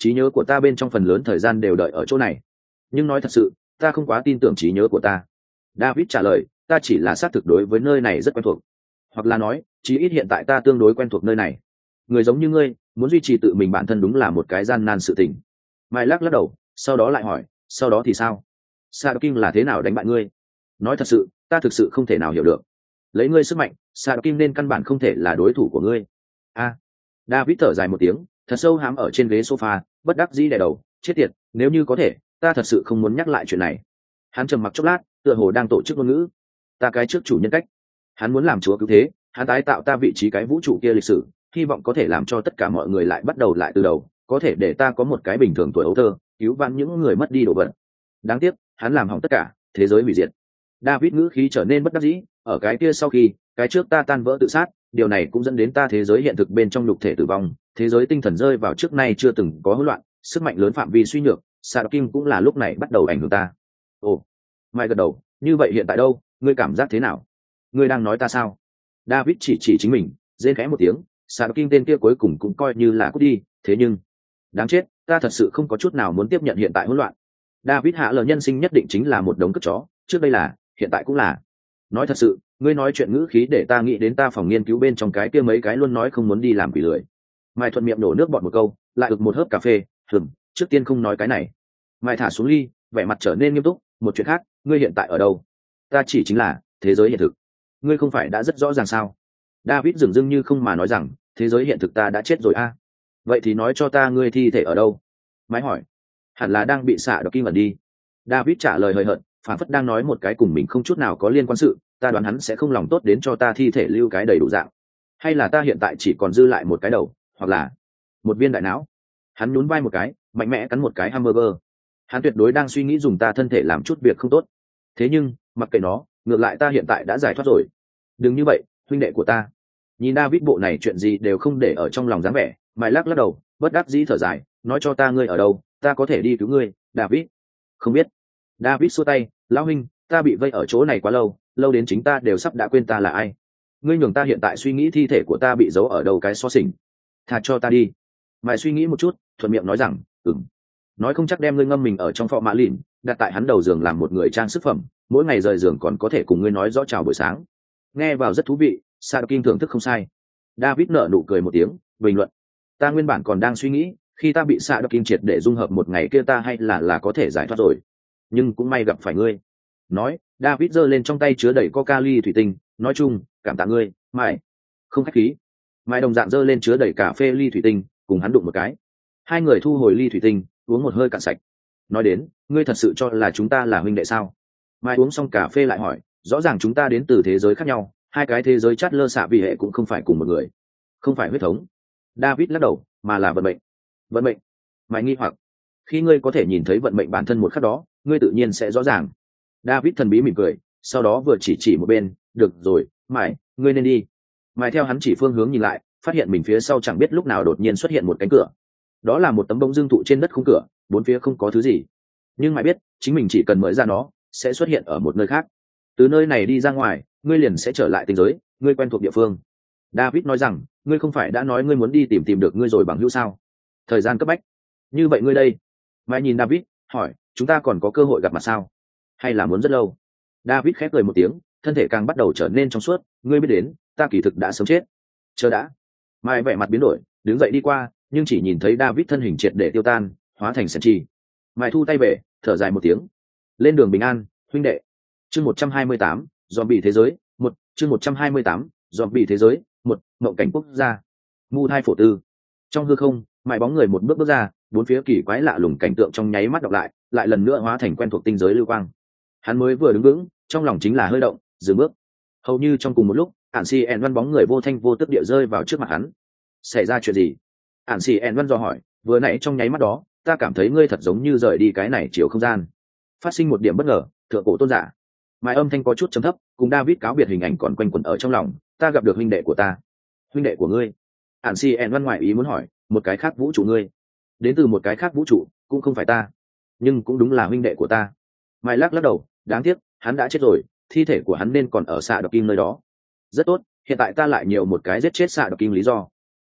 trí nhớ của ta bên trong phần lớn thời gian đều đợi ở chỗ này. Nhưng nói thật sự, ta không quá tin tưởng trí nhớ của ta. David trả lời, ta chỉ là xác thực đối với nơi này rất quen thuộc. Hoặc là nói, chí ít hiện tại ta tương đối quen thuộc nơi này. Người giống như ngươi, muốn duy trì tự mình bản thân đúng là một cái gian nan sự tình. Mai lắc lắc đầu, sau đó lại hỏi, sau đó thì sao? Sa Kim là thế nào đánh bại ngươi? Nói thật sự, ta thực sự không thể nào hiểu được. Lấy ngươi sức mạnh, Sa Kim nên căn bản không thể là đối thủ của ngươi. A, à, David thở dài một tiếng, thật sâu hám ở trên ghế sofa, bất đắc dĩ đè đầu, chết tiệt, nếu như có thể, ta thật sự không muốn nhắc lại chuyện này. Hắn trầm mặc chốc lát, tựa hồ đang tổ chức ngôn ngữ. Ta cái trước chủ nhân cách, hắn muốn làm chúa cứu thế, hắn tái tạo ta vị trí cái vũ trụ kia lịch sử, hy vọng có thể làm cho tất cả mọi người lại bắt đầu lại từ đầu, có thể để ta có một cái bình thường tuổi ấu thơ, cứu vãn những người mất đi đồ vật. Đáng tiếc, hắn làm hỏng tất cả, thế giới hủy diệt. David ngữ khí trở nên bất đắc dĩ, ở cái kia sau khi, cái trước ta tan vỡ tự sát, điều này cũng dẫn đến ta thế giới hiện thực bên trong nhục thể tử vong, thế giới tinh thần rơi vào trước nay chưa từng có hỗn loạn, sức mạnh lớn phạm vi suy nhược, Sa Kim cũng là lúc này bắt đầu ảnh hưởng ta. Ồ, Mai gật đầu, như vậy hiện tại đâu, ngươi cảm giác thế nào? Ngươi đang nói ta sao? David chỉ chỉ chính mình, rên khẽ một tiếng, Sa Kim tên kia cuối cùng cũng coi như là cút đi, thế nhưng, đáng chết, ta thật sự không có chút nào muốn tiếp nhận hiện tại hỗn loạn. David hạ lời nhân sinh nhất định chính là một đống cất chó, trước đây là, hiện tại cũng là. Nói thật sự, ngươi nói chuyện ngữ khí để ta nghĩ đến ta phòng nghiên cứu bên trong cái kia mấy cái luôn nói không muốn đi làm quỷ lười. Mai thuận miệng đổ nước bọt một câu, lại ực một hớp cà phê, hừm, trước tiên không nói cái này. Mai thả xuống ly, vẻ mặt trở nên nghiêm túc, một chuyện khác, ngươi hiện tại ở đâu? Ta chỉ chính là thế giới hiện thực. Ngươi không phải đã rất rõ ràng sao? David dửng dưng như không mà nói rằng, thế giới hiện thực ta đã chết rồi a. À? Vậy thì nói cho ta ngươi thi thể ở đâu? Mai hỏi. Hẳn là đang bị xạ độc kim ẩn đi. David trả lời hời hợt, phản phất đang nói một cái cùng mình không chút nào có liên quan sự, ta đoán hắn sẽ không lòng tốt đến cho ta thi thể lưu cái đầy đủ dạng. Hay là ta hiện tại chỉ còn dư lại một cái đầu, hoặc là một viên đại não. Hắn nhún vai một cái, mạnh mẽ cắn một cái hamburger. Hắn tuyệt đối đang suy nghĩ dùng ta thân thể làm chút việc không tốt. Thế nhưng, mặc kệ nó, ngược lại ta hiện tại đã giải thoát rồi. Đừng như vậy, huynh đệ của ta. Nhìn David bộ này chuyện gì đều không để ở trong lòng dáng vẻ, Mai lắc lắc đầu, bất đắc dĩ thở dài, nói cho ta ngươi ở đâu, ta có thể đi cứu ngươi. David. Không biết. David xua tay, lão huynh, ta bị vây ở chỗ này quá lâu, lâu đến chính ta đều sắp đã quên ta là ai. Ngươi nhường ta hiện tại suy nghĩ thi thể của ta bị giấu ở đâu cái xó xỉnh. Thà cho ta đi. Mai suy nghĩ một chút, thuận miệng nói rằng, ừm. Nói không chắc đem ngươi ngâm mình ở trong phò mã lìn, đặt tại hắn đầu giường làm một người trang sức phẩm, mỗi ngày rời giường còn có thể cùng ngươi nói rõ chào buổi sáng. Nghe vào rất thú vị, Sa Kim thưởng thức không sai. David nở nụ cười một tiếng, bình luận. Ta nguyên bản còn đang suy nghĩ, khi ta bị Sa Kim triệt để dung hợp một ngày kia ta hay là là có thể giải thoát rồi. Nhưng cũng may gặp phải ngươi. Nói, David giơ lên trong tay chứa đầy coca ly thủy tinh, nói chung, cảm tạ ngươi, Mai. Không khách khí. Mai đồng dạng giơ lên chứa đầy cà phê ly thủy tinh, cùng hắn đụng một cái. Hai người thu hồi ly thủy tinh, uống một hơi cạn sạch. Nói đến, ngươi thật sự cho là chúng ta là huynh đệ sao? Mai uống xong cà phê lại hỏi, rõ ràng chúng ta đến từ thế giới khác nhau, hai cái thế giới chát lơ xạ vì hệ cũng không phải cùng một người. Không phải huyết thống. David lắc đầu, mà là vận mệnh. Vận mệnh. Mai nghi hoặc. Khi ngươi có thể nhìn thấy vận mệnh bản thân một khắc đó, ngươi tự nhiên sẽ rõ ràng. David thần bí mỉm cười, sau đó vừa chỉ chỉ một bên, được rồi, Mai, ngươi nên đi. Mai theo hắn chỉ phương hướng nhìn lại, phát hiện mình phía sau chẳng biết lúc nào đột nhiên xuất hiện một cánh cửa. Đó là một tấm bông dương thụ trên đất khung cửa, bốn phía không có thứ gì. Nhưng Mai biết, chính mình chỉ cần mở ra nó, sẽ xuất hiện ở một nơi khác. Từ nơi này đi ra ngoài, ngươi liền sẽ trở lại tinh giới, ngươi quen thuộc địa phương. David nói rằng, ngươi không phải đã nói ngươi muốn đi tìm tìm được ngươi rồi bằng hữu sao? Thời gian cấp bách. Như vậy ngươi đây? Mai nhìn David, hỏi, chúng ta còn có cơ hội gặp mặt sao? Hay là muốn rất lâu? David khép cười một tiếng, thân thể càng bắt đầu trở nên trong suốt, ngươi biết đến, ta kỳ thực đã sớm chết. Chờ đã. Mai vẻ mặt biến đổi, đứng dậy đi qua, nhưng chỉ nhìn thấy David thân hình triệt để tiêu tan, hóa thành sền chi. Mai thu tay về, thở dài một tiếng. Lên đường bình an, huynh đệ. Chương một trăm hai mươi tám, zombie thế giới, một, chương một trăm hai mươi tám, zombie thế giới, một, mộng cảnh quốc gia. Mu thai phổ tư. Trong hư không, Mai bóng người một bước bước ra, bốn phía kỳ quái lạ lùng cảnh tượng trong nháy mắt đọc lại, lại lần nữa hóa thành quen thuộc tinh giới lưu quang. Hắn mới vừa đứng vững, trong lòng chính là hơi động, dừng bước. Hầu như trong cùng một lúc, Ản Si En Văn bóng người vô thanh vô tức địa rơi vào trước mặt hắn. Xảy ra chuyện gì? Ản Si En Văn dò hỏi, vừa nãy trong nháy mắt đó, ta cảm thấy ngươi thật giống như rời đi cái này chiều không gian. Phát sinh một điểm bất ngờ, thượng cổ tôn giả. Mai âm thanh có chút trầm thấp, cùng David cáo biệt hình ảnh còn quanh quẩn ở trong lòng, ta gặp được huynh đệ của ta. Huynh đệ của ngươi? Ản Si En Văn ngoại ý muốn hỏi, một cái khác vũ trụ ngươi? Đến từ một cái khác vũ trụ, cũng không phải ta, nhưng cũng đúng là huynh đệ của ta. Mai lắc lắc đầu, đáng tiếc, hắn đã chết rồi, thi thể của hắn nên còn ở xạ độc kim nơi đó. Rất tốt, hiện tại ta lại nhiều một cái giết chết xạ độc kim lý do.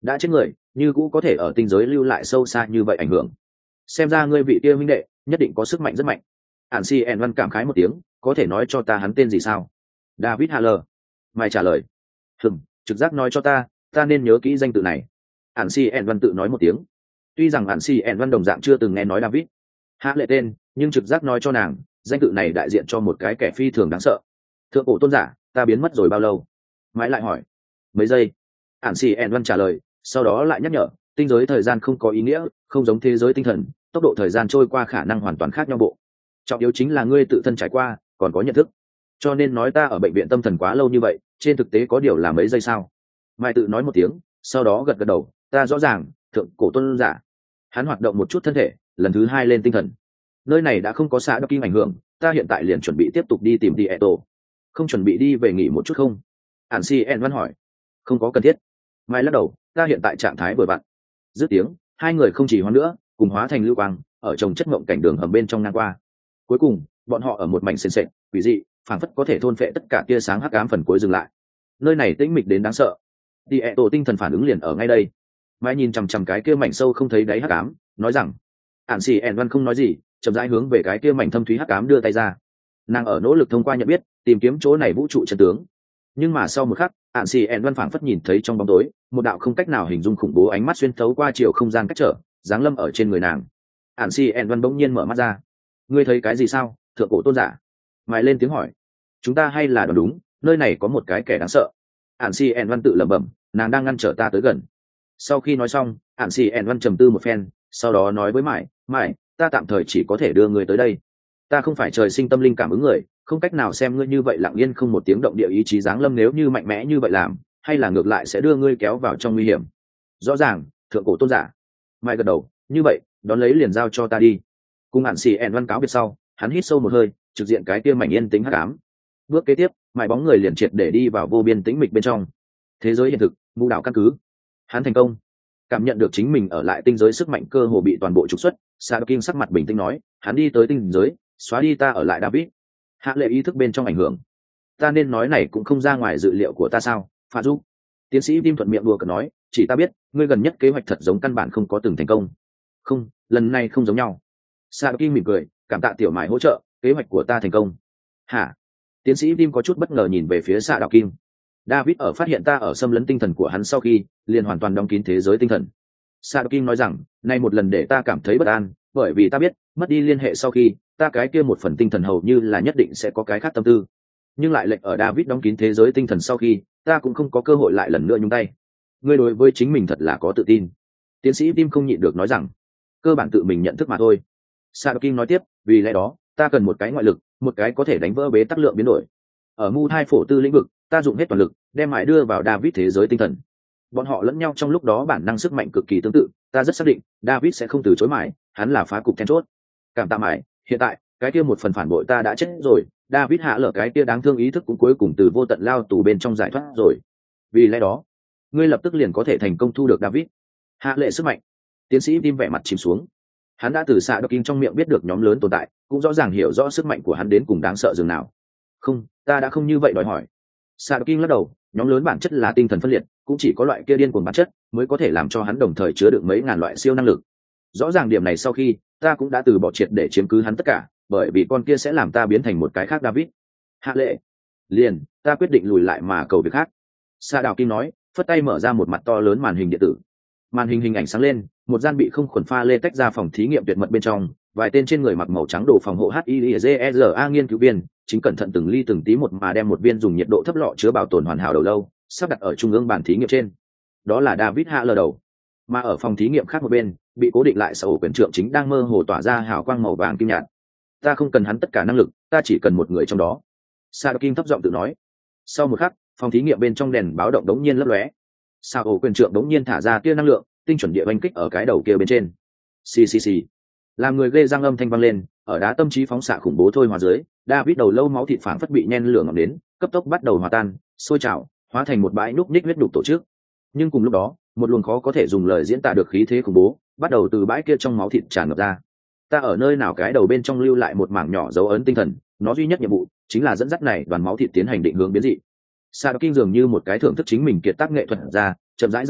đã chết người như cũ có thể ở tinh giới lưu lại sâu xa như vậy ảnh hưởng. Xem ra ngươi vị kia huynh đệ nhất định có sức mạnh rất mạnh. Ản Si En Văn cảm khái một tiếng, có thể nói cho ta hắn tên gì sao? David Haller. Mày trả lời. Hừm, trực giác nói cho ta, ta nên nhớ kỹ danh tự này. Ản Si En Văn tự nói một tiếng. Tuy rằng Ản Si En Văn đồng dạng chưa từng nghe nói David hạ lệ tên, nhưng trực giác nói cho nàng, danh tự này đại diện cho một cái kẻ phi thường đáng sợ. Thượng cổ tôn giả, ta biến mất rồi bao lâu? Mãi lại hỏi. Mấy giây. Ản Si En Văn trả lời, sau đó lại nhắc nhở, tinh giới thời gian không có ý nghĩa, không giống thế giới tinh thần, tốc độ thời gian trôi qua khả năng hoàn toàn khác nhau bộ. Trọng yếu chính là ngươi tự thân trải qua, còn có nhận thức. Cho nên nói ta ở bệnh viện tâm thần quá lâu như vậy, trên thực tế có điều là mấy giây sao? Mai tự nói một tiếng, sau đó gật gật đầu, ta rõ ràng, thượng cổ tôn giả. Hắn hoạt động một chút thân thể, lần thứ hai lên tinh thần. Nơi này đã không có xã đốc kim ảnh hưởng, ta hiện tại liền chuẩn bị tiếp tục đi tìm đi Eto. Không chuẩn bị đi về nghỉ một chút không? Ản Si En Văn hỏi. Không có cần thiết. Mai lắc đầu, ta hiện tại trạng thái vừa vặn. Dứt tiếng, hai người không chỉ hoãn nữa, cùng hóa thành lưu quang, ở trồng chất ngộng cảnh đường hầm bên trong ngang qua. Cuối cùng, bọn họ ở một mảnh sền sệt, quỷ dị, phảng phất có thể thôn phệ tất cả tia sáng hắc ám phần cuối dừng lại. Nơi này tĩnh mịch đến đáng sợ. Đi Eto tinh thần phản ứng liền ở ngay đây. Mai nhìn chằm chằm cái kia mảnh sâu không thấy đáy hắc ám, nói rằng, Ản Si En Văn không nói gì, chậm rãi hướng về cái kia mảnh thâm thúy hắc ám đưa tay ra. Nàng ở nỗ lực thông qua nhận biết, tìm kiếm chỗ này vũ trụ chân tướng. Nhưng mà sau một khắc, Ản Si En Văn phảng phất nhìn thấy trong bóng tối, một đạo không cách nào hình dung khủng bố ánh mắt xuyên thấu qua chiều không gian cách trở, giáng lâm ở trên người nàng. Ản Si En Văn bỗng nhiên mở mắt ra. Ngươi thấy cái gì sao, thượng cổ tôn giả? Mày lên tiếng hỏi. Chúng ta hay là đoán đúng, nơi này có một cái kẻ đáng sợ. Ản Si En Văn tự lẩm bẩm, nàng đang ngăn trở ta tới gần. Sau khi nói xong, Ản Si En Văn trầm tư một phen, sau đó nói với Mải, Mải, ta tạm thời chỉ có thể đưa ngươi tới đây. Ta không phải trời sinh tâm linh cảm ứng người, không cách nào xem ngươi như vậy lặng yên không một tiếng động địa ý chí giáng lâm, nếu như mạnh mẽ như vậy làm, hay là ngược lại sẽ đưa ngươi kéo vào trong nguy hiểm. Rõ ràng, thượng cổ tôn giả. Mải gật đầu, như vậy, đón lấy liền giao cho ta đi. Cùng Ản Si En Văn cáo biệt sau, hắn hít sâu một hơi, trực diện cái kia mảnh yên tĩnh hắc ám. Bước kế tiếp, Mải bóng người liền triệt để đi vào vô biên tĩnh mịch bên trong. Thế giới hiện thực, mù đảo căn cứ. Hắn thành công. Cảm nhận được chính mình ở lại tinh giới sức mạnh cơ hồ bị toàn bộ trục xuất, Sadakin sắc mặt bình tĩnh nói, hắn đi tới tinh giới, xóa đi ta ở lại David. Hạ lệ ý thức bên trong ảnh hưởng. Ta nên nói này cũng không ra ngoài dự liệu của ta sao? Phá giúp. Tiến sĩ Tim thuận miệng đùa cợt nói, chỉ ta biết, ngươi gần nhất kế hoạch thật giống căn bản không có từng thành công. Không, lần này không giống nhau. Sadakin mỉm cười, cảm tạ tiểu mại hỗ trợ, kế hoạch của ta thành công. Hả? Tiến sĩ Tim có chút bất ngờ nhìn về phía Sadakin. David ở phát hiện ta ở xâm lấn tinh thần của hắn sau khi, liền hoàn toàn đóng kín thế giới tinh thần. Sadakin nói rằng, nay một lần để ta cảm thấy bất an, bởi vì ta biết, mất đi liên hệ sau khi, ta cái kia một phần tinh thần hầu như là nhất định sẽ có cái khác tâm tư. Nhưng lại lệnh ở David đóng kín thế giới tinh thần sau khi, ta cũng không có cơ hội lại lần nữa nhúng tay. Ngươi đối với chính mình thật là có tự tin. Tiến sĩ Tim không nhịn được nói rằng, cơ bản tự mình nhận thức mà thôi. Sadakin nói tiếp, vì lẽ đó, ta cần một cái ngoại lực, một cái có thể đánh vỡ bế tắc lượng biến đổi. Ở Mu Hai phổ tư lĩnh vực, ta dùng hết toàn lực, đem mãi đưa vào David thế giới tinh thần. Bọn họ lẫn nhau trong lúc đó bản năng sức mạnh cực kỳ tương tự, ta rất xác định, David sẽ không từ chối mãi, hắn là phá cục then chốt. Cảm tạ mãi, hiện tại, cái kia một phần phản bội ta đã chết rồi, David hạ lở cái kia đáng thương ý thức cũng cuối cùng từ vô tận lao tù bên trong giải thoát rồi. Vì lẽ đó, ngươi lập tức liền có thể thành công thu được David. Hạ lệ sức mạnh. Tiến sĩ Tim vẻ mặt chìm xuống. Hắn đã từ xạ độc kinh trong miệng biết được nhóm lớn tồn tại, cũng rõ ràng hiểu rõ sức mạnh của hắn đến cùng đáng sợ dường nào. Không, ta đã không như vậy đòi hỏi. Xạ độc kinh lắc đầu, nhóm lớn bản chất là tinh thần phân liệt, cũng chỉ có loại kia điên cuồng bản chất mới có thể làm cho hắn đồng thời chứa được mấy ngàn loại siêu năng lực. Rõ ràng điểm này sau khi, ta cũng đã từ bỏ triệt để chiếm cứ hắn tất cả, bởi vì con kia sẽ làm ta biến thành một cái khác David. Hạ lệ. Liền, ta quyết định lùi lại mà cầu việc khác. Sa Đào Kim nói, phất tay mở ra một mặt to lớn màn hình điện tử. Màn hình hình ảnh sáng lên, một gian bị không khuẩn pha lê tách ra phòng thí nghiệm tuyệt mật bên trong, vài tên trên người mặc màu trắng đồ phòng hộ H I I G R A nghiên cứu viên, chính cẩn thận từng ly từng tí một mà đem một viên dùng nhiệt độ thấp lọ chứa bảo tồn hoàn hảo đầu lâu, sắp đặt ở trung ương bàn thí nghiệm trên. Đó là David Hạ lờ đầu. Mà ở phòng thí nghiệm khác một bên, bị cố định lại sở quyền trượng chính đang mơ hồ tỏa ra hào quang màu vàng kim nhạt. Ta không cần hắn tất cả năng lực, ta chỉ cần một người trong đó. Sadakin thấp giọng tự nói. Sau một khắc, phòng thí nghiệm bên trong đèn báo động đống nhiên lấp lóe. Sao quyền trượng đống nhiên thả ra tia năng lượng, tinh chuẩn địa oanh kích ở cái đầu kia bên trên. Xì xì xì. Làm người ghê răng âm thanh vang lên, ở đá tâm trí phóng xạ khủng bố thôi hòa dưới, David đầu lâu máu thịt phảng phất bị nhen lửa ngọn đến, cấp tốc bắt đầu hòa tan, sôi trào, hóa thành một bãi núc ních huyết đục tổ chức. Nhưng cùng lúc đó, một luồng khó có thể dùng lời diễn tả được khí thế khủng bố, bắt đầu từ bãi kia trong máu thịt tràn ngập ra. Ta ở nơi nào cái đầu bên trong lưu lại một mảng nhỏ dấu ấn tinh thần, nó duy nhất nhiệm vụ chính là dẫn dắt này đoàn máu thịt tiến hành định hướng biến dị. Sadakin dường như một cái thưởng thức chính mình kiệt tác nghệ thuật ra, chậm rãi giải, giải thích,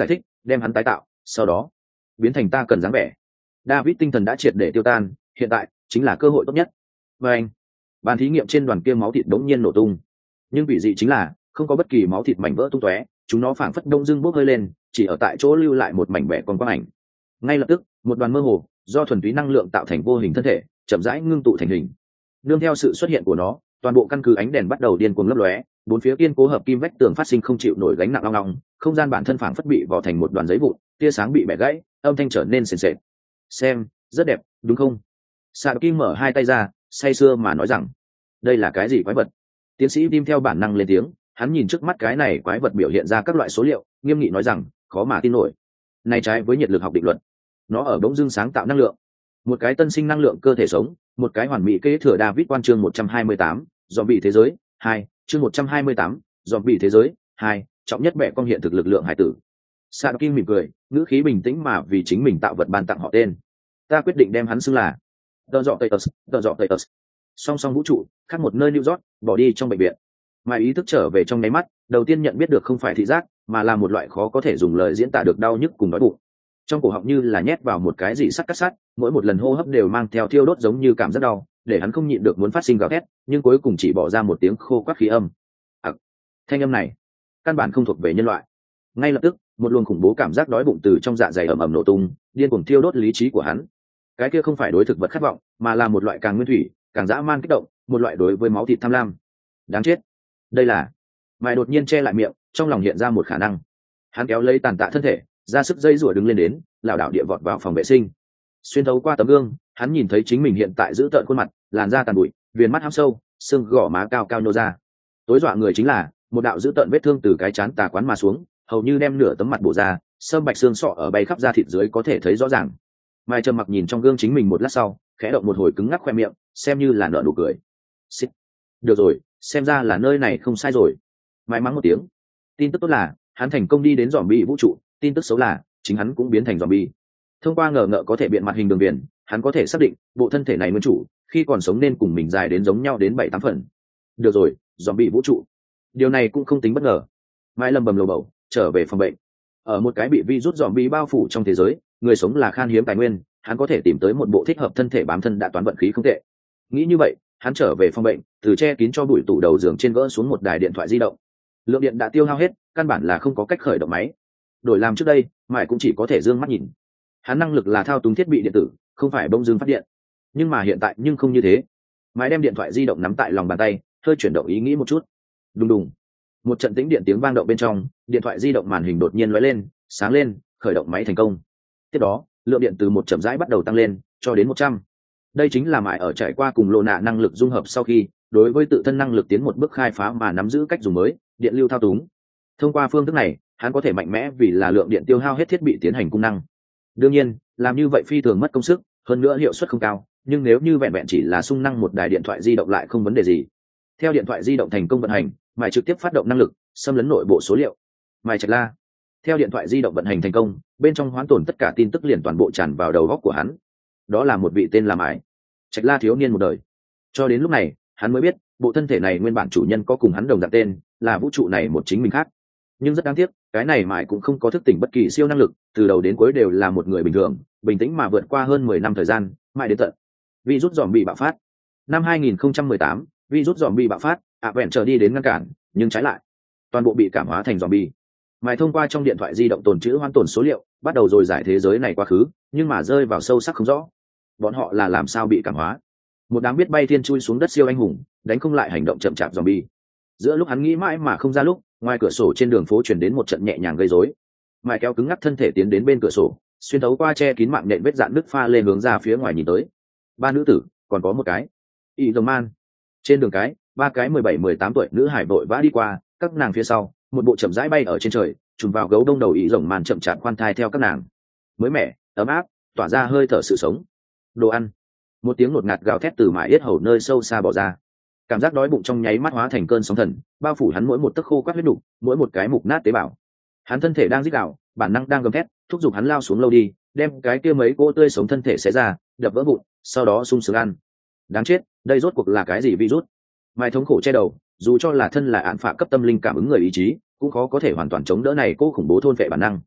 đem hắn tái tạo, sau đó biến thành ta cần dáng vẻ. David tinh thần đã triệt để tiêu tan, hiện tại chính là cơ hội tốt nhất. Và anh, bàn thí nghiệm trên đoàn kia máu thịt đống nhiên nổ tung, nhưng vị dị chính là không có bất kỳ máu thịt mảnh vỡ tung tóe, chúng nó phảng phất đông dưng bốc hơi lên, chỉ ở tại chỗ lưu lại một mảnh bẻ con quang ảnh. Ngay lập tức, một đoàn mơ hồ do thuần túy năng lượng tạo thành vô hình thân thể chậm rãi ngưng tụ thành hình. Nương theo sự xuất hiện của nó, toàn bộ căn cứ ánh đèn bắt đầu điên cuồng lấp lóe, bốn phía kiên cố hợp kim vách tường phát sinh không chịu nổi gánh nặng long long, không gian bản thân phảng phất bị vò thành một đoàn giấy vụn, tia sáng bị bẻ gãy, âm thanh trở nên sền sệt. Xem, rất đẹp, đúng không? Sạ Kim mở hai tay ra, say sưa mà nói rằng, đây là cái gì quái vật? Tiến sĩ Tim theo bản năng lên tiếng, hắn nhìn trước mắt cái này quái vật biểu hiện ra các loại số liệu, nghiêm nghị nói rằng, khó mà tin nổi. Này trái với nhiệt lực học định luật. Nó ở bỗng dưng sáng tạo năng lượng, một cái tân sinh năng lượng cơ thể sống, một cái hoàn mỹ kế thừa David quan chương một trăm hai mươi tám, zombie thế giới hai, chương một trăm hai mươi tám, zombie thế giới hai, trọng nhất bẻ con hiện thực lực lượng hải tử. Sạ Kim mỉm cười, ngữ khí bình tĩnh mà vì chính mình tạo vật ban tặng họ tên. Ta quyết định đem hắn xưng là The Zombie, The Zombie. Song song vũ trụ, khác một nơi New York, bỏ đi trong bệnh viện. Mà ý thức trở về trong nháy mắt, đầu tiên nhận biết được không phải thị giác, mà là một loại khó có thể dùng lời diễn tả được đau nhức cùng đói bụng. Trong cổ họng như là nhét vào một cái gì sắt cắt sắt, mỗi một lần hô hấp đều mang theo thiêu đốt giống như cảm giác đau, để hắn không nhịn được muốn phát sinh gào thét, nhưng cuối cùng chỉ bỏ ra một tiếng khô quắt khí âm. À, thanh âm này, căn bản không thuộc về nhân loại. Ngay lập tức, một luồng khủng bố cảm giác đói bụng từ trong dạ dày ầm ầm nổ tung, điên cuồng thiêu đốt lý trí của hắn. Cái kia không phải đối thực vật khát vọng, mà là một loại càng nguyên thủy, càng dã man kích động, một loại đối với máu thịt tham lam. Đáng chết. Đây là. Mày đột nhiên che lại miệng, trong lòng hiện ra một khả năng. Hắn kéo lấy tàn tạ thân thể, ra sức dây rủa đứng lên đến, lảo đảo địa vọt vào phòng vệ sinh. Xuyên thấu qua tấm gương, hắn nhìn thấy chính mình hiện tại giữ tợn khuôn mặt, làn da tàn bụi, viền mắt hăm sâu, xương gò má cao cao nhô ra. Tối dọa người chính là một đạo giữ tợn vết thương từ cái trán tà quán mà xuống, hầu như đem nửa tấm mặt bổ ra, sâm bạch xương sọ ở bay khắp da thịt dưới có thể thấy rõ ràng. Mai Trầm Mặc nhìn trong gương chính mình một lát sau, khẽ động một hồi cứng ngắc khoe miệng, xem như là nở nụ cười. Xích. Được rồi, xem ra là nơi này không sai rồi. Mai mắng một tiếng. Tin tức tốt là hắn thành công đi đến zombie vũ trụ, tin tức xấu là chính hắn cũng biến thành zombie. Thông qua ngờ ngợ có thể biện mặt hình đường viền, hắn có thể xác định bộ thân thể này nguyên chủ khi còn sống nên cùng mình dài đến giống nhau đến bảy tám phần. Được rồi, zombie vũ trụ. Điều này cũng không tính bất ngờ. Mai lầm bầm lầu bầu, trở về phòng bệnh. Ở một cái bị virus zombie bao phủ trong thế giới, người sống là khan hiếm tài nguyên, hắn có thể tìm tới một bộ thích hợp thân thể bám thân đã toán vận khí không tệ. Nghĩ như vậy, hắn trở về phòng bệnh, từ che kín cho bụi tủ đầu giường trên gỡ xuống một đài điện thoại di động. Lượng điện đã tiêu hao hết, căn bản là không có cách khởi động máy. Đổi làm trước đây, Mải cũng chỉ có thể dương mắt nhìn. Hắn năng lực là thao túng thiết bị điện tử, không phải bỗng dưng phát điện. Nhưng mà hiện tại nhưng không như thế. Mải đem điện thoại di động nắm tại lòng bàn tay, hơi chuyển động ý nghĩ một chút. Đùng đùng. Một trận tĩnh điện tiếng vang động bên trong, điện thoại di động màn hình đột nhiên lóe lên, sáng lên, khởi động máy thành công. Tiếp đó, lượng điện từ một chậm rãi bắt đầu tăng lên, cho đến một trăm. Đây chính là Mải ở trải qua cùng Lô Nạ năng lực dung hợp sau khi, đối với tự thân năng lực tiến một bước khai phá mà nắm giữ cách dùng mới, điện lưu thao túng. Thông qua phương thức này, hắn có thể mạnh mẽ vì là lượng điện tiêu hao hết thiết bị tiến hành công năng. Đương nhiên, làm như vậy phi thường mất công sức, hơn nữa hiệu suất không cao, nhưng nếu như vẹn vẹn chỉ là xung năng một đài điện thoại di động lại không vấn đề gì. Theo điện thoại di động thành công vận hành, Mải trực tiếp phát động năng lực, xâm lấn nội bộ số liệu. Mải Trạch La. Theo điện thoại di động vận hành thành công, bên trong hoán tổn tất cả tin tức liền toàn bộ tràn vào đầu óc của hắn. Đó là một vị tên là Mải Trạch La thiếu niên một đời. Cho đến lúc này, hắn mới biết, bộ thân thể này nguyên bản chủ nhân có cùng hắn đồng dạng tên, là vũ trụ này một chính mình khác. Nhưng rất đáng tiếc, cái này Mải cũng không có thức tỉnh bất kỳ siêu năng lực, từ đầu đến cuối đều là một người bình thường, bình tĩnh mà vượt qua hơn mười năm thời gian, mãi đến tận virus zombie bạo phát. Năm hai nghìn không trăm mười tám, virus zombie bạo phát, ạ vẹn chờ đi đến ngăn cản, nhưng trái lại, toàn bộ bị cảm hóa thành zombie. Mải thông qua trong điện thoại di động tồn trữ hoán tổn số liệu, bắt đầu rồi giải thế giới này quá khứ, nhưng mà rơi vào sâu sắc không rõ. Bọn họ là làm sao bị cảm hóa? Một đám biết bay thiên chui xuống đất siêu anh hùng, đánh không lại hành động chậm chạp zombie. Giữa lúc hắn nghĩ mãi mà không ra lúc, ngoài cửa sổ trên đường phố truyền đến một trận nhẹ nhàng gây rối. Mải kéo cứng ngắc thân thể tiến đến bên cửa sổ, xuyên thấu qua che kín mạng nện vết dạn nứt pha lên hướng ra phía ngoài nhìn tới. Ba nữ tử, còn có một cái. Y Rồng Man. Trên đường cái, ba cái mười bảy mười tám tuổi nữ hải vội vã đi qua, các nàng phía sau, một bộ chậm rãi bay ở trên trời, trùng vào gấu đông đầu Y Rồng Man chậm chạp khoan thai theo các nàng. Mới mẻ, ấm áp, tỏa ra hơi thở sự sống. Đồ ăn. Một tiếng ngột ngạt gào thét từ mải yết hầu nơi sâu xa bỏ ra. Cảm giác đói bụng trong nháy mắt hóa thành cơn sóng thần, bao phủ hắn mỗi một tấc khô quắt huyết đủ, mỗi một cái mục nát tế bào. Hắn thân thể đang rít gào, bản năng đang gầm thét, thúc giục hắn lao xuống lâu đi, đem cái kia mấy cỗ tươi sống thân thể xé ra, đập vỡ vụn, sau đó sung sướng ăn. Đáng chết, đây rốt cuộc là cái gì virus? Mai thống khổ che đầu, dù cho là thân là án phạ cấp tâm linh cảm ứng người ý chí, cũng khó có thể hoàn toàn chống đỡ này cỗ khủng bố thôn vệ bản năng.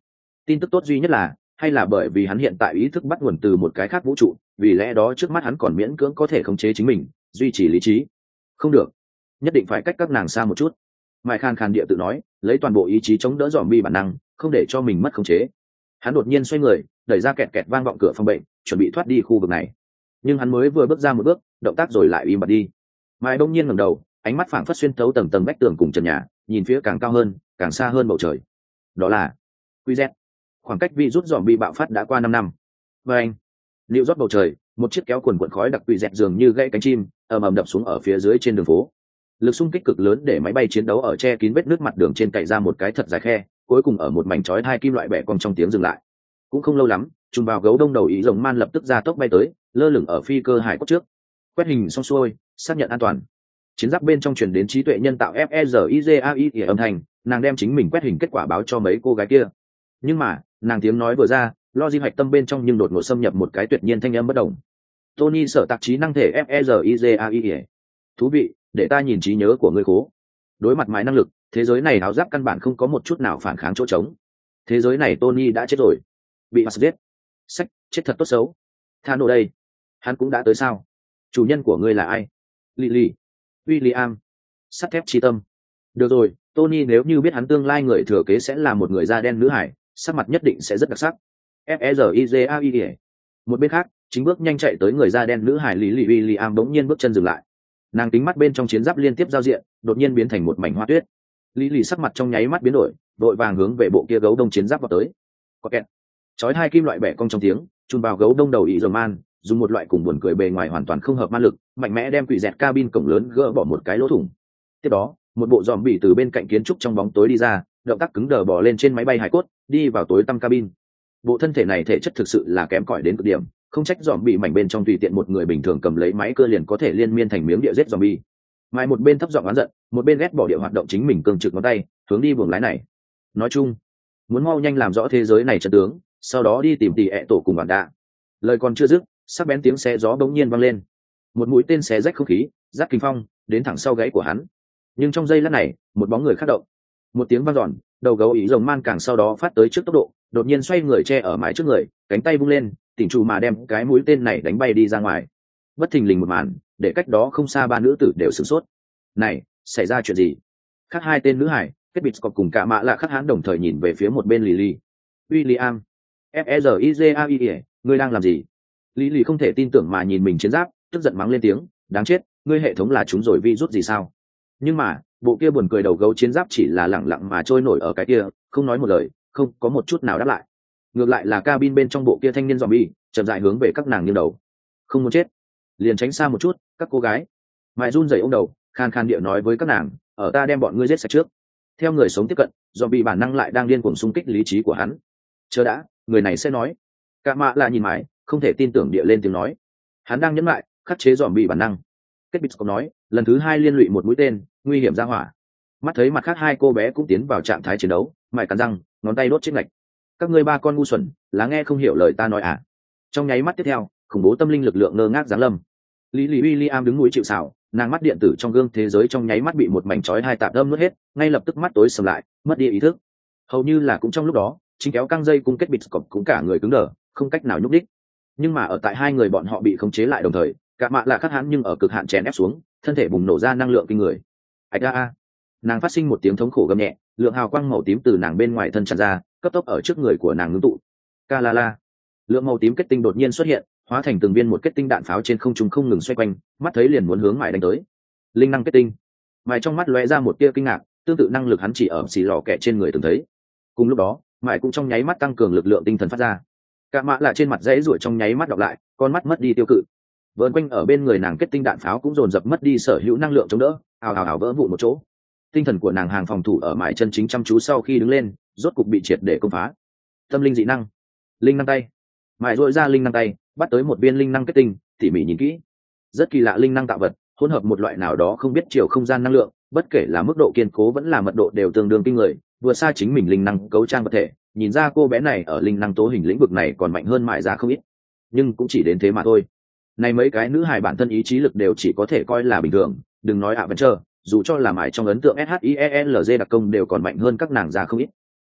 Tin tức tốt duy nhất là, hay là bởi vì hắn hiện tại ý thức bắt nguồn từ một cái khác vũ trụ, vì lẽ đó trước mắt hắn còn miễn cưỡng có thể khống chế chính mình, duy trì lý trí. Không được, nhất định phải cách các nàng xa một chút. Mai khan khan địa tự nói, lấy toàn bộ ý chí chống đỡ dòm bi bản năng, không để cho mình mất khống chế. Hắn đột nhiên xoay người, đẩy ra kẹt kẹt vang vọng cửa phòng bệnh, chuẩn bị thoát đi khu vực này. Nhưng hắn mới vừa bước ra một bước, động tác rồi lại im bặt đi. Mai đông nhiên ngẩng đầu, ánh mắt phảng phất xuyên thấu tầng tầng vách tường cùng trần nhà, nhìn phía càng cao hơn, càng xa hơn bầu trời. Đó là quy z. Khoảng cách virus dòm bi bạo phát đã qua năm năm. Và anh, liệu rót bầu trời, một chiếc kéo quần quần khói đặc quy z dường như gãy cánh chim, ầm ầm đập xuống ở phía dưới trên đường phố. Lực xung kích cực lớn để máy bay chiến đấu ở che kín vết nước mặt đường trên cày ra một cái thật dài khe, cuối cùng ở một mảnh chói hai kim loại bẻ cong trong tiếng dừng lại. Cũng không lâu lắm, trùng vào gấu đông đầu ý rồng man lập tức ra tốc bay tới, lơ lửng ở phi cơ hải cốt trước. Quét hình xong xuôi, xác nhận an toàn. Chiến giáp bên trong truyền đến trí tuệ nhân tạo F E Z I J A I âm thanh, nàng đem chính mình quét hình kết quả báo cho mấy cô gái kia. Nhưng mà, nàng tiếng nói vừa ra, logic hoạch tâm bên trong nhưng đột ngột xâm nhập một cái tuyệt nhiên thanh âm bất đồng. Tony sở tạc trí năng thể F E Z I J A I. Thú vị, để ta nhìn trí nhớ của ngươi khố. Đối mặt mãi năng lực, thế giới này áo giáp căn bản không có một chút nào phản kháng chỗ trống. Thế giới này Tony đã chết rồi, bị bắt giết. Sách, chết thật tốt xấu. Thano đây, hắn cũng đã tới sao? Chủ nhân của ngươi là ai? Lily, William, sắt thép chi tâm. Được rồi, Tony nếu như biết hắn tương lai người thừa kế sẽ là một người da đen nữ hải, sắc mặt nhất định sẽ rất đặc sắc. F E Z I J A I. Một bên khác, chính bước nhanh chạy tới người da đen nữ hải Lily William bỗng nhiên bước chân dừng lại. Nàng tính mắt bên trong chiến giáp liên tiếp giao diện, đột nhiên biến thành một mảnh hoa tuyết. Lily sắc mặt trong nháy mắt biến đổi, vội vàng hướng về bộ kia gấu đông chiến giáp vào tới. Có kẹt. Chói hai kim loại bẻ cong trong tiếng, chùn vào gấu đông đầu ý rồng man, dùng một loại cùng buồn cười bề ngoài hoàn toàn không hợp ma lực, mạnh mẽ đem quỷ dẹt cabin cổng lớn gỡ bỏ một cái lỗ thủng. Tiếp đó, một bộ giòm bỉ từ bên cạnh kiến trúc trong bóng tối đi ra, động tác cứng đờ bò lên trên máy bay hải cốt, đi vào tối tăm cabin. Bộ thân thể này thể chất thực sự là kém cỏi đến cực điểm, không trách giòm bỉ mảnh bên trong tùy tiện một người bình thường cầm lấy máy cơ liền có thể liên miên thành miếng địa giết giòm bỉ. Mai một bên thấp giọng oán giận, một bên ghét bỏ địa hoạt động chính mình cương trực ngón tay, hướng đi buồng lái này. Nói chung, muốn mau nhanh làm rõ thế giới này chân tướng, sau đó đi tìm tỷ ẹ tổ cùng bạn đạ. Lời còn chưa dứt, sắc bén tiếng xé gió bỗng nhiên vang lên. Một mũi tên xé rách không khí, rát kinh phong, đến thẳng sau gáy của hắn. Nhưng trong giây lát này, một bóng người khác động. Một tiếng vang dọn, đầu gấu ý rồng man càng sau đó phát tới trước tốc độ, đột nhiên xoay người che ở mái trước người, cánh tay vung lên, tỉnh chủ mà đem cái mũi tên này đánh bay đi ra ngoài. Bất thình lình một màn, để cách đó không xa ba nữ tử đều sửng sốt. Này, xảy ra chuyện gì? Khác hai tên nữ hải, kết bịt cọc cùng cả mạ là khắc hãn đồng thời nhìn về phía một bên Lily. William, F E Z I J A I, ngươi đang làm gì? Lily không thể tin tưởng mà nhìn mình chiến giáp, tức giận mắng lên tiếng, đáng chết, ngươi hệ thống là chúng rồi vi rút gì sao? Nhưng mà, bộ kia buồn cười đầu gấu chiến giáp chỉ là lẳng lặng mà trôi nổi ở cái kia, không nói một lời, không có một chút nào đáp lại. Ngược lại là cabin bên trong bộ kia thanh niên zombie, chậm rãi hướng về các nàng nghiêng đầu. Không muốn chết, liền tránh xa một chút, các cô gái. Mai run rẩy ôm đầu, khan khan địa nói với các nàng, ở ta đem bọn ngươi giết sạch trước. Theo người sống tiếp cận, zombie bản năng lại đang điên cuồng xung kích lý trí của hắn. Chờ đã, người này sẽ nói. Cả mạ là nhìn mãi, không thể tin tưởng địa lên tiếng nói. Hắn đang nhấn lại, khắc chế zombie bản năng. Kết bịt có nói, lần thứ hai liên lụy một mũi tên, nguy hiểm ra hỏa. Mắt thấy mặt khác hai cô bé cũng tiến vào trạng thái chiến đấu, mày cắn răng, ngón tay đốt chết ngạch. Các ngươi ba con ngu xuẩn, là nghe không hiểu lời ta nói à? Trong nháy mắt tiếp theo, khủng bố tâm linh lực lượng ngơ ngác giáng lâm. Lý Lý William đứng núi chịu sào, nàng mắt điện tử trong gương thế giới trong nháy mắt bị một mảnh chói hai tạp âm nuốt hết, ngay lập tức mắt tối sầm lại, mất đi ý thức. Hầu như là cũng trong lúc đó, chính kéo căng dây cung kết bịt cọc cũng cả người cứng đờ, không cách nào nhúc đích. Nhưng mà ở tại hai người bọn họ bị khống chế lại đồng thời, cả mạ là khắc hãn nhưng ở cực hạn chèn ép xuống, thân thể bùng nổ ra năng lượng kinh người. Ạch a a, nàng phát sinh một tiếng thống khổ gầm nhẹ, lượng hào quang màu tím từ nàng bên ngoài thân tràn ra, cấp tốc ở trước người của nàng ngưng tụ. Ca la la, lượng màu tím kết tinh đột nhiên xuất hiện, hóa thành từng viên một kết tinh đạn pháo trên không trung không ngừng xoay quanh, mắt thấy liền muốn hướng mải đánh tới. Linh năng kết tinh. Mải trong mắt lóe ra một tia kinh ngạc, tương tự năng lực hắn chỉ ở xì lò kẹ trên người từng thấy. Cùng lúc đó, mải cũng trong nháy mắt tăng cường lực lượng tinh thần phát ra. Cả mạ là trên mặt dãy ruổi trong nháy mắt đọc lại, con mắt mất đi tiêu cự. Vờn quanh ở bên người nàng kết tinh đạn pháo cũng dồn dập mất đi sở hữu năng lượng chống đỡ, ào ào ào vỡ vụn một chỗ. Tinh thần của nàng hàng phòng thủ ở mải chân chính chăm chú sau khi đứng lên, rốt cục bị triệt để công phá. Tâm linh dị năng, linh năng tay. Mải duỗi ra linh năng tay, bắt tới một viên linh năng kết tinh, tỉ mỉ nhìn kỹ. Rất kỳ lạ linh năng tạo vật, hỗn hợp một loại nào đó không biết chiều không gian năng lượng, bất kể là mức độ kiên cố vẫn là mật độ đều tương đương kinh người, vừa xa chính mình linh năng cấu trang vật thể, nhìn ra cô bé này ở linh năng tố hình lĩnh vực này còn mạnh hơn mải ra không ít, nhưng cũng chỉ đến thế mà thôi. Này mấy cái nữ hài bản thân ý chí lực đều chỉ có thể coi là bình thường, đừng nói Adventure, dù cho là mải trong ấn tượng S H I E L G đặc công đều còn mạnh hơn các nàng ra không ít.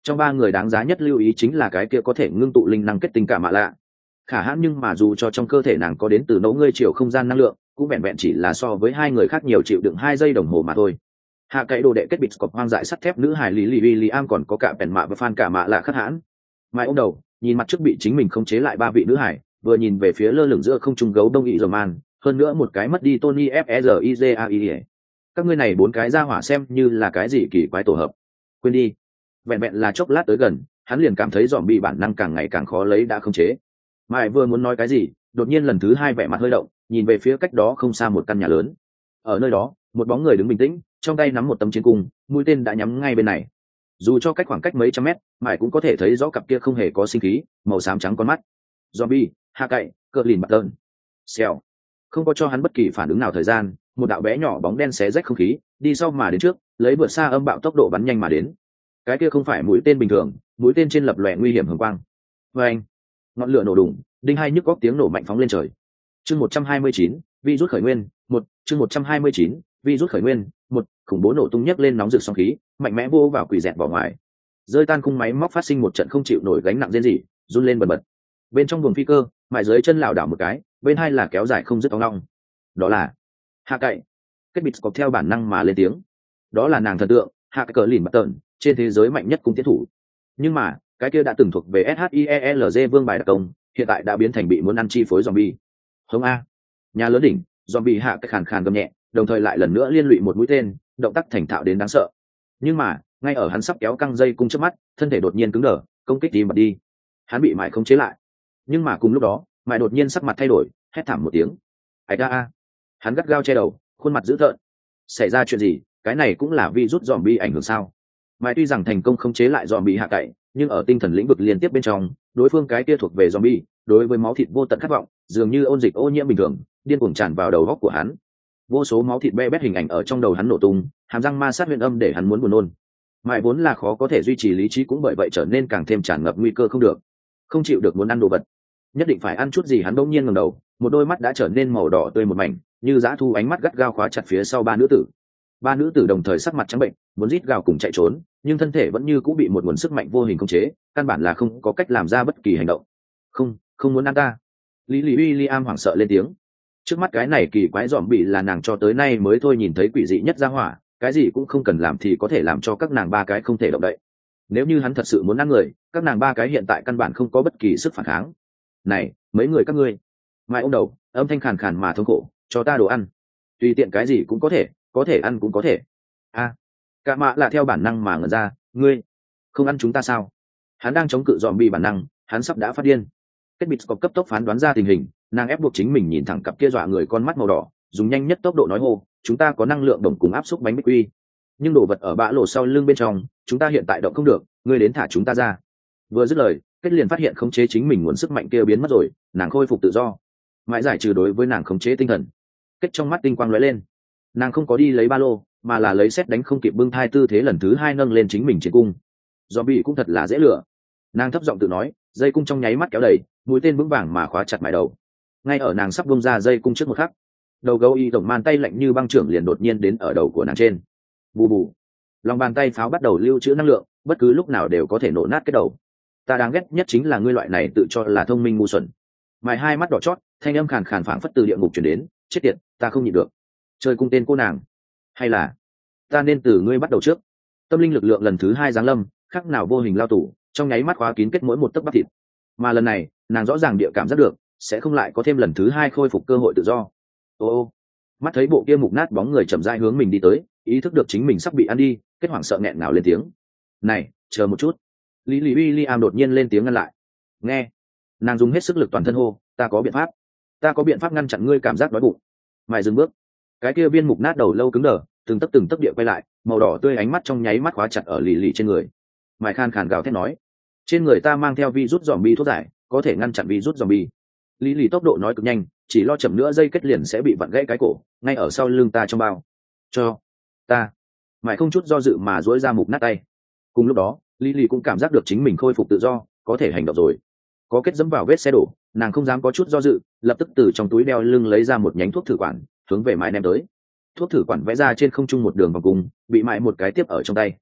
Trong ba người đáng giá nhất lưu ý chính là cái kia có thể ngưng tụ linh năng kết tinh cả mạ lạ. Khả hãn nhưng mà dù cho trong cơ thể nàng có đến từ nấu ngươi chiều không gian năng lượng, cũng vẹn vẹn chỉ là so với hai người khác nhiều chịu đựng hai giây đồng hồ mà thôi. Hạ cậy đồ đệ kết bịt cọp hoang dại sắt thép nữ hài lý lì William còn có cả bèn mạ và fan cả mạ lạ khắc hãn. Mai ông đầu, nhìn mặt trước bị chính mình khống chế lại ba vị nữ hải, vừa nhìn về phía lơ lửng giữa không trung gấu đông ị dầu man, hơn nữa một cái mất đi Tony Fezizai. Các ngươi này bốn cái ra hỏa xem như là cái gì kỳ quái tổ hợp. Quên đi. Vẹn vẹn là chốc lát tới gần, hắn liền cảm thấy dòm bị bản năng càng ngày càng khó lấy đã khống chế. Mai vừa muốn nói cái gì, đột nhiên lần thứ hai vẻ mặt hơi động, nhìn về phía cách đó không xa một căn nhà lớn. Ở nơi đó, một bóng người đứng bình tĩnh, trong tay nắm một tấm chiến cung, mũi tên đã nhắm ngay bên này. Dù cho cách khoảng cách mấy trăm mét, Mai cũng có thể thấy rõ cặp kia không hề có sinh khí, màu xám trắng con mắt. Zombie, hạ cậy, cờ lìn bật tơn. Xèo. Không có cho hắn bất kỳ phản ứng nào thời gian, một đạo bé nhỏ bóng đen xé rách không khí, đi sau mà đến trước, lấy vượt xa âm bạo tốc độ bắn nhanh mà đến. Cái kia không phải mũi tên bình thường, mũi tên trên lập lòe nguy hiểm hừng quang. Và anh, ngọn lửa nổ đùng, đinh hai nhức góc tiếng nổ mạnh phóng lên trời. Chương một trăm hai mươi chín, virus khởi nguyên, một, chương một trăm hai mươi chín, virus khởi nguyên, một, khủng bố nổ tung nhấc lên nóng rực sóng khí, mạnh mẽ vô vào quỷ dẹt vào ngoài. Rơi tan khung máy móc phát sinh một trận không chịu nổi gánh nặng rên rỉ, run lên bần bật. Bên trong buồng phi cơ, mại dưới chân lảo đảo một cái, bên hai là kéo dài không dứt óng long. Đó là hạ cậy. Kết bịt cọc theo bản năng mà lên tiếng. Đó là nàng thần tượng, hạ cờ lìn bật tợn, trên thế giới mạnh nhất cung tiến thủ. Nhưng mà cái kia đã từng thuộc về SHIELZ vương bài đặc công, hiện tại đã biến thành bị muốn ăn chi phối zombie. Hông a. Nhà lớn đỉnh, zombie hạ cái khàn khàn gầm nhẹ, đồng thời lại lần nữa liên lụy một mũi tên, động tác thành thạo đến đáng sợ. Nhưng mà ngay ở hắn sắp kéo căng dây cung trước mắt, thân thể đột nhiên cứng đờ, công kích đi mà đi. Hắn bị mại không chế lại. Nhưng mà cùng lúc đó, mại đột nhiên sắc mặt thay đổi, hét thảm một tiếng. Ai da a. Hắn gắt gao che đầu, khuôn mặt dữ tợn. Xảy ra chuyện gì? Cái này cũng là virus zombie ảnh hưởng sao? Mãi tuy rằng thành công khống chế lại zombie hạ cậy, nhưng ở tinh thần lĩnh vực liên tiếp bên trong, đối phương cái kia thuộc về zombie, đối với máu thịt vô tận khát vọng, dường như ôn dịch ô nhiễm bình thường, điên cuồng tràn vào đầu óc của hắn. Vô số máu thịt be bét hình ảnh ở trong đầu hắn nổ tung, hàm răng ma sát huyền âm để hắn muốn buồn nôn. Mãi vốn là khó có thể duy trì lý trí cũng bởi vậy trở nên càng thêm tràn ngập nguy cơ không được, không chịu được muốn ăn đồ vật, nhất định phải ăn chút gì. Hắn bỗng nhiên ngẩng đầu, một đôi mắt đã trở nên màu đỏ tươi một mảnh, như dã thu, ánh mắt gắt gao khóa chặt phía sau ba nữ tử. Ba nữ tử đồng thời sắc mặt trắng bệnh, muốn rít gào cùng chạy trốn, nhưng thân thể vẫn như cũng bị một nguồn sức mạnh vô hình khống chế, căn bản là không có cách làm ra bất kỳ hành động. Không, không muốn ăn ta. Lý Lý William hoảng sợ lên tiếng. Trước mắt cái này kỳ quái dòm bị là nàng cho tới nay mới thôi nhìn thấy quỷ dị nhất ra hỏa, cái gì cũng không cần làm thì có thể làm cho các nàng ba cái không thể động đậy. Nếu như hắn thật sự muốn ăn người, các nàng ba cái hiện tại căn bản không có bất kỳ sức phản kháng. Này, mấy người các ngươi. Mai ông đầu, âm thanh khàn khàn mà thống khổ, cho ta đồ ăn. Tùy tiện cái gì cũng có thể, có thể ăn cũng có thể. A, à, cả mạ là theo bản năng mà ngẩn ra, ngươi không ăn chúng ta sao? Hắn đang chống cự dòm bị bản năng, hắn sắp đã phát điên. Kết bịt có cấp tốc phán đoán ra tình hình, nàng ép buộc chính mình nhìn thẳng cặp kia dọa người con mắt màu đỏ, dùng nhanh nhất tốc độ nói hô, chúng ta có năng lượng đồng cùng áp xúc bánh bích quy, nhưng đồ vật ở bã lộ sau lưng bên trong, chúng ta hiện tại động không được, ngươi đến thả chúng ta ra. Vừa dứt lời, kết liền phát hiện khống chế chính mình nguồn sức mạnh kia biến mất rồi, nàng khôi phục tự do. Mãi giải trừ đối với nàng khống chế tinh thần. Kết trong mắt tinh quang lóe lên, nàng không có đi lấy ba lô, mà là lấy xét đánh không kịp bưng thai tư thế lần thứ hai nâng lên chính mình trên cung. Do bị cũng thật là dễ lừa. Nàng thấp giọng tự nói, dây cung trong nháy mắt kéo đầy, mũi tên vững vàng mà khóa chặt mái đầu. Ngay ở nàng sắp bung ra dây cung trước một khắc, đầu gấu y tổng man tay lạnh như băng trưởng liền đột nhiên đến ở đầu của nàng trên. Bù bù, lòng bàn tay pháo bắt đầu lưu trữ năng lượng, bất cứ lúc nào đều có thể nổ nát cái đầu. Ta đáng ghét nhất chính là ngươi loại này tự cho là thông minh ngu xuẩn. Mày hai mắt đỏ chót, thanh âm khàn khàn phảng phất từ địa ngục truyền đến, chết tiệt, ta không nhịn được. Chơi cung tên cô nàng, hay là ta nên từ ngươi bắt đầu trước. Tâm linh lực lượng lần thứ hai giáng lâm, khắc nào vô hình lao tủ, trong nháy mắt khóa kín kết mỗi một tấc bắp thịt. Mà lần này, nàng rõ ràng địa cảm giác được, sẽ không lại có thêm lần thứ hai khôi phục cơ hội tự do. Ô ô, mắt thấy bộ kia mục nát bóng người chậm rãi hướng mình đi tới, ý thức được chính mình sắp bị ăn đi, kết hoảng sợ nghẹn ngào lên tiếng. Này, chờ một chút. Lý Lý William đột nhiên lên tiếng ngăn lại. Nghe, nàng dùng hết sức lực toàn thân hô, ta có biện pháp, ta có biện pháp ngăn chặn ngươi cảm giác đói bụng. Mày dừng bước. Cái kia viên mục nát đầu lâu cứng đờ, từng tấc từng tấc địa quay lại, màu đỏ tươi ánh mắt trong nháy mắt khóa chặt ở lì lì trên người. Mày khan khàn gào thét nói, trên người ta mang theo virus zombie thuốc giải, có thể ngăn chặn virus zombie. Lý lì tốc độ nói cực nhanh, chỉ lo chậm nữa dây kết liền sẽ bị vặn gãy cái cổ, ngay ở sau lưng ta trong bao. Cho ta. Mày không chút do dự mà duỗi ra mục nát tay. Cùng lúc đó, Lý lì cũng cảm giác được chính mình khôi phục tự do, có thể hành động rồi. Có kết dẫm vào vết xe đổ, nàng không dám có chút do dự, lập tức từ trong túi đeo lưng lấy ra một nhánh thuốc thử quản, hướng về mãi ném tới. Thuốc thử quản vẽ ra trên không trung một đường vòng cung, bị mãi một cái tiếp ở trong tay.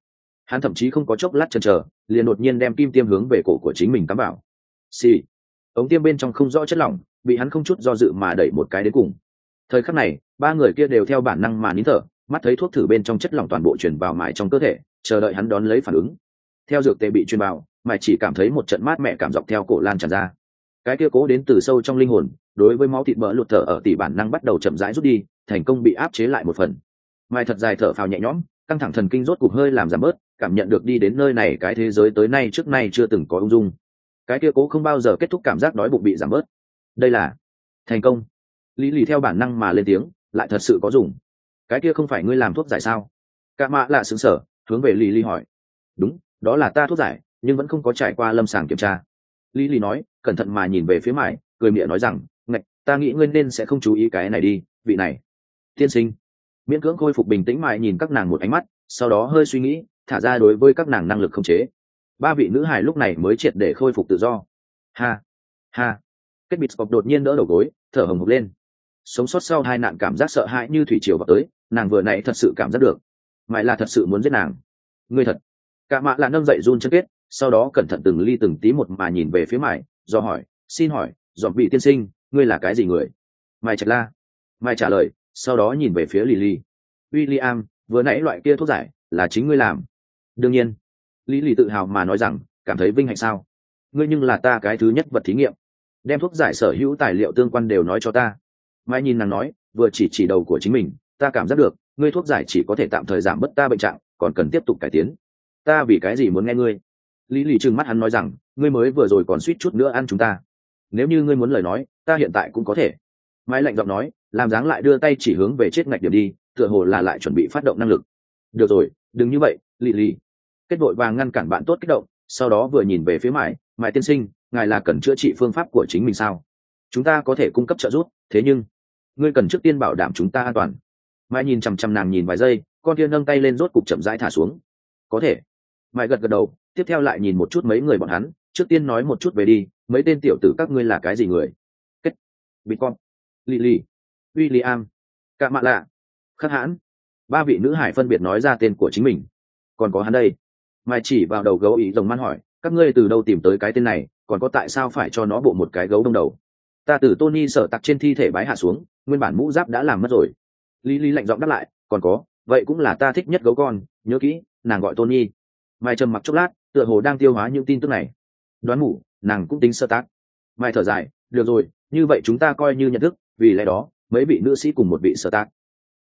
Hắn thậm chí không có chốc lát chần chờ, liền đột nhiên đem kim tiêm hướng về cổ của chính mình cắm vào. Xì. Ống tiêm bên trong không rõ chất lỏng, bị hắn không chút do dự mà đẩy một cái đến cùng. Thời khắc này, ba người kia đều theo bản năng mà nín thở, mắt thấy thuốc thử bên trong chất lỏng toàn bộ truyền vào mài trong cơ thể, chờ đợi hắn đón lấy phản ứng. Theo dược tề bị truyền vào, mài chỉ cảm thấy một trận mát mẻ cảm dọc theo cổ lan tràn ra. Cái kia cố đến từ sâu trong linh hồn, đối với máu thịt mỡ lụt thở ở tỷ bản năng bắt đầu chậm rãi rút đi, thành công bị áp chế lại một phần. Mài thật dài thở phào nhẹ nhõm, căng thẳng thần kinh rốt cục hơi làm giảm bớt, cảm nhận được đi đến nơi này cái thế giới tới nay trước nay chưa từng có ung dung. Cái kia cố không bao giờ kết thúc cảm giác đói bụng bị giảm bớt. Đây là thành công. Lý lì theo bản năng mà lên tiếng, lại thật sự có dùng. Cái kia không phải ngươi làm thuốc giải sao? Cả mạ lạ sững sờ, hướng về Lý lì hỏi. Đúng, đó là ta thuốc giải, nhưng vẫn không có trải qua lâm sàng kiểm tra. Lý lì nói, cẩn thận mà nhìn về phía mải, cười miệng nói rằng, ngạch, ta nghĩ ngươi nên sẽ không chú ý cái này đi, vị này. Tiên sinh. Miễn cưỡng khôi phục bình tĩnh mải nhìn các nàng một ánh mắt, sau đó hơi suy nghĩ, thả ra đối với các nàng năng lực khống chế. Ba vị nữ hài lúc này mới triệt để khôi phục tự do. Ha, ha. Kết bịt đột nhiên đỡ đầu gối, thở hồng hộc lên. Sống sót sau hai nạn cảm giác sợ hãi như thủy triều vào tới, nàng vừa nãy thật sự cảm giác được, mãi là thật sự muốn giết nàng. Ngươi thật. Cả mạ là nâng dậy run chân kết, sau đó cẩn thận từng ly từng tí một mà nhìn về phía mải, do hỏi, xin hỏi, dọn vị tiên sinh, ngươi là cái gì người? Mải chợt la. Mải trả lời, sau đó nhìn về phía Lily. William, vừa nãy loại kia thuốc giải là chính ngươi làm? Đương nhiên. Lily tự hào mà nói rằng, cảm thấy vinh hạnh sao? Ngươi nhưng là ta cái thứ nhất vật thí nghiệm, đem thuốc giải sở hữu tài liệu tương quan đều nói cho ta. Mai nhìn nàng nói, vừa chỉ chỉ đầu của chính mình, ta cảm giác được, ngươi thuốc giải chỉ có thể tạm thời giảm bớt ta bệnh trạng, còn cần tiếp tục cải tiến. Ta vì cái gì muốn nghe ngươi? Lý lì trừng mắt hắn nói rằng, ngươi mới vừa rồi còn suýt chút nữa ăn chúng ta. Nếu như ngươi muốn lời nói, ta hiện tại cũng có thể. Mai lạnh giọng nói, làm dáng lại đưa tay chỉ hướng về chết ngạch điểm đi, tựa hồ là lại chuẩn bị phát động năng lực. Được rồi, đừng như vậy, lì lì. Kết vội vàng ngăn cản bạn tốt kích động, sau đó vừa nhìn về phía Mại, Mại tiên sinh, ngài là cần chữa trị phương pháp của chính mình sao? Chúng ta có thể cung cấp trợ giúp, thế nhưng ngươi cần trước tiên bảo đảm chúng ta an toàn. Mại nhìn chằm chằm nàng nhìn vài giây, con kia nâng tay lên rốt cục chậm rãi thả xuống. Có thể. Mại gật gật đầu, tiếp theo lại nhìn một chút mấy người bọn hắn, trước tiên nói một chút về đi, mấy tên tiểu tử các ngươi là cái gì người? Kết, Bitcoin, Lily, William, Cả Mạ Lạ, Khắc Hãn. Ba vị nữ hải phân biệt nói ra tên của chính mình. Còn có hắn đây. Mai chỉ vào đầu gấu ý rồng man hỏi, các ngươi từ đâu tìm tới cái tên này, còn có tại sao phải cho nó bộ một cái gấu đông đầu? Ta từ Tony sở tặc trên thi thể bái hạ xuống, nguyên bản mũ giáp đã làm mất rồi. Lý Lý lạnh giọng đáp lại, còn có, vậy cũng là ta thích nhất gấu con, nhớ kỹ, nàng gọi Tony. Mai trầm mặc chốc lát, tựa hồ đang tiêu hóa những tin tức này. Đoán mù, nàng cũng tính sơ tác. Mai thở dài, được rồi, như vậy chúng ta coi như nhận thức, vì lẽ đó, mấy vị nữ sĩ cùng một vị sơ tác.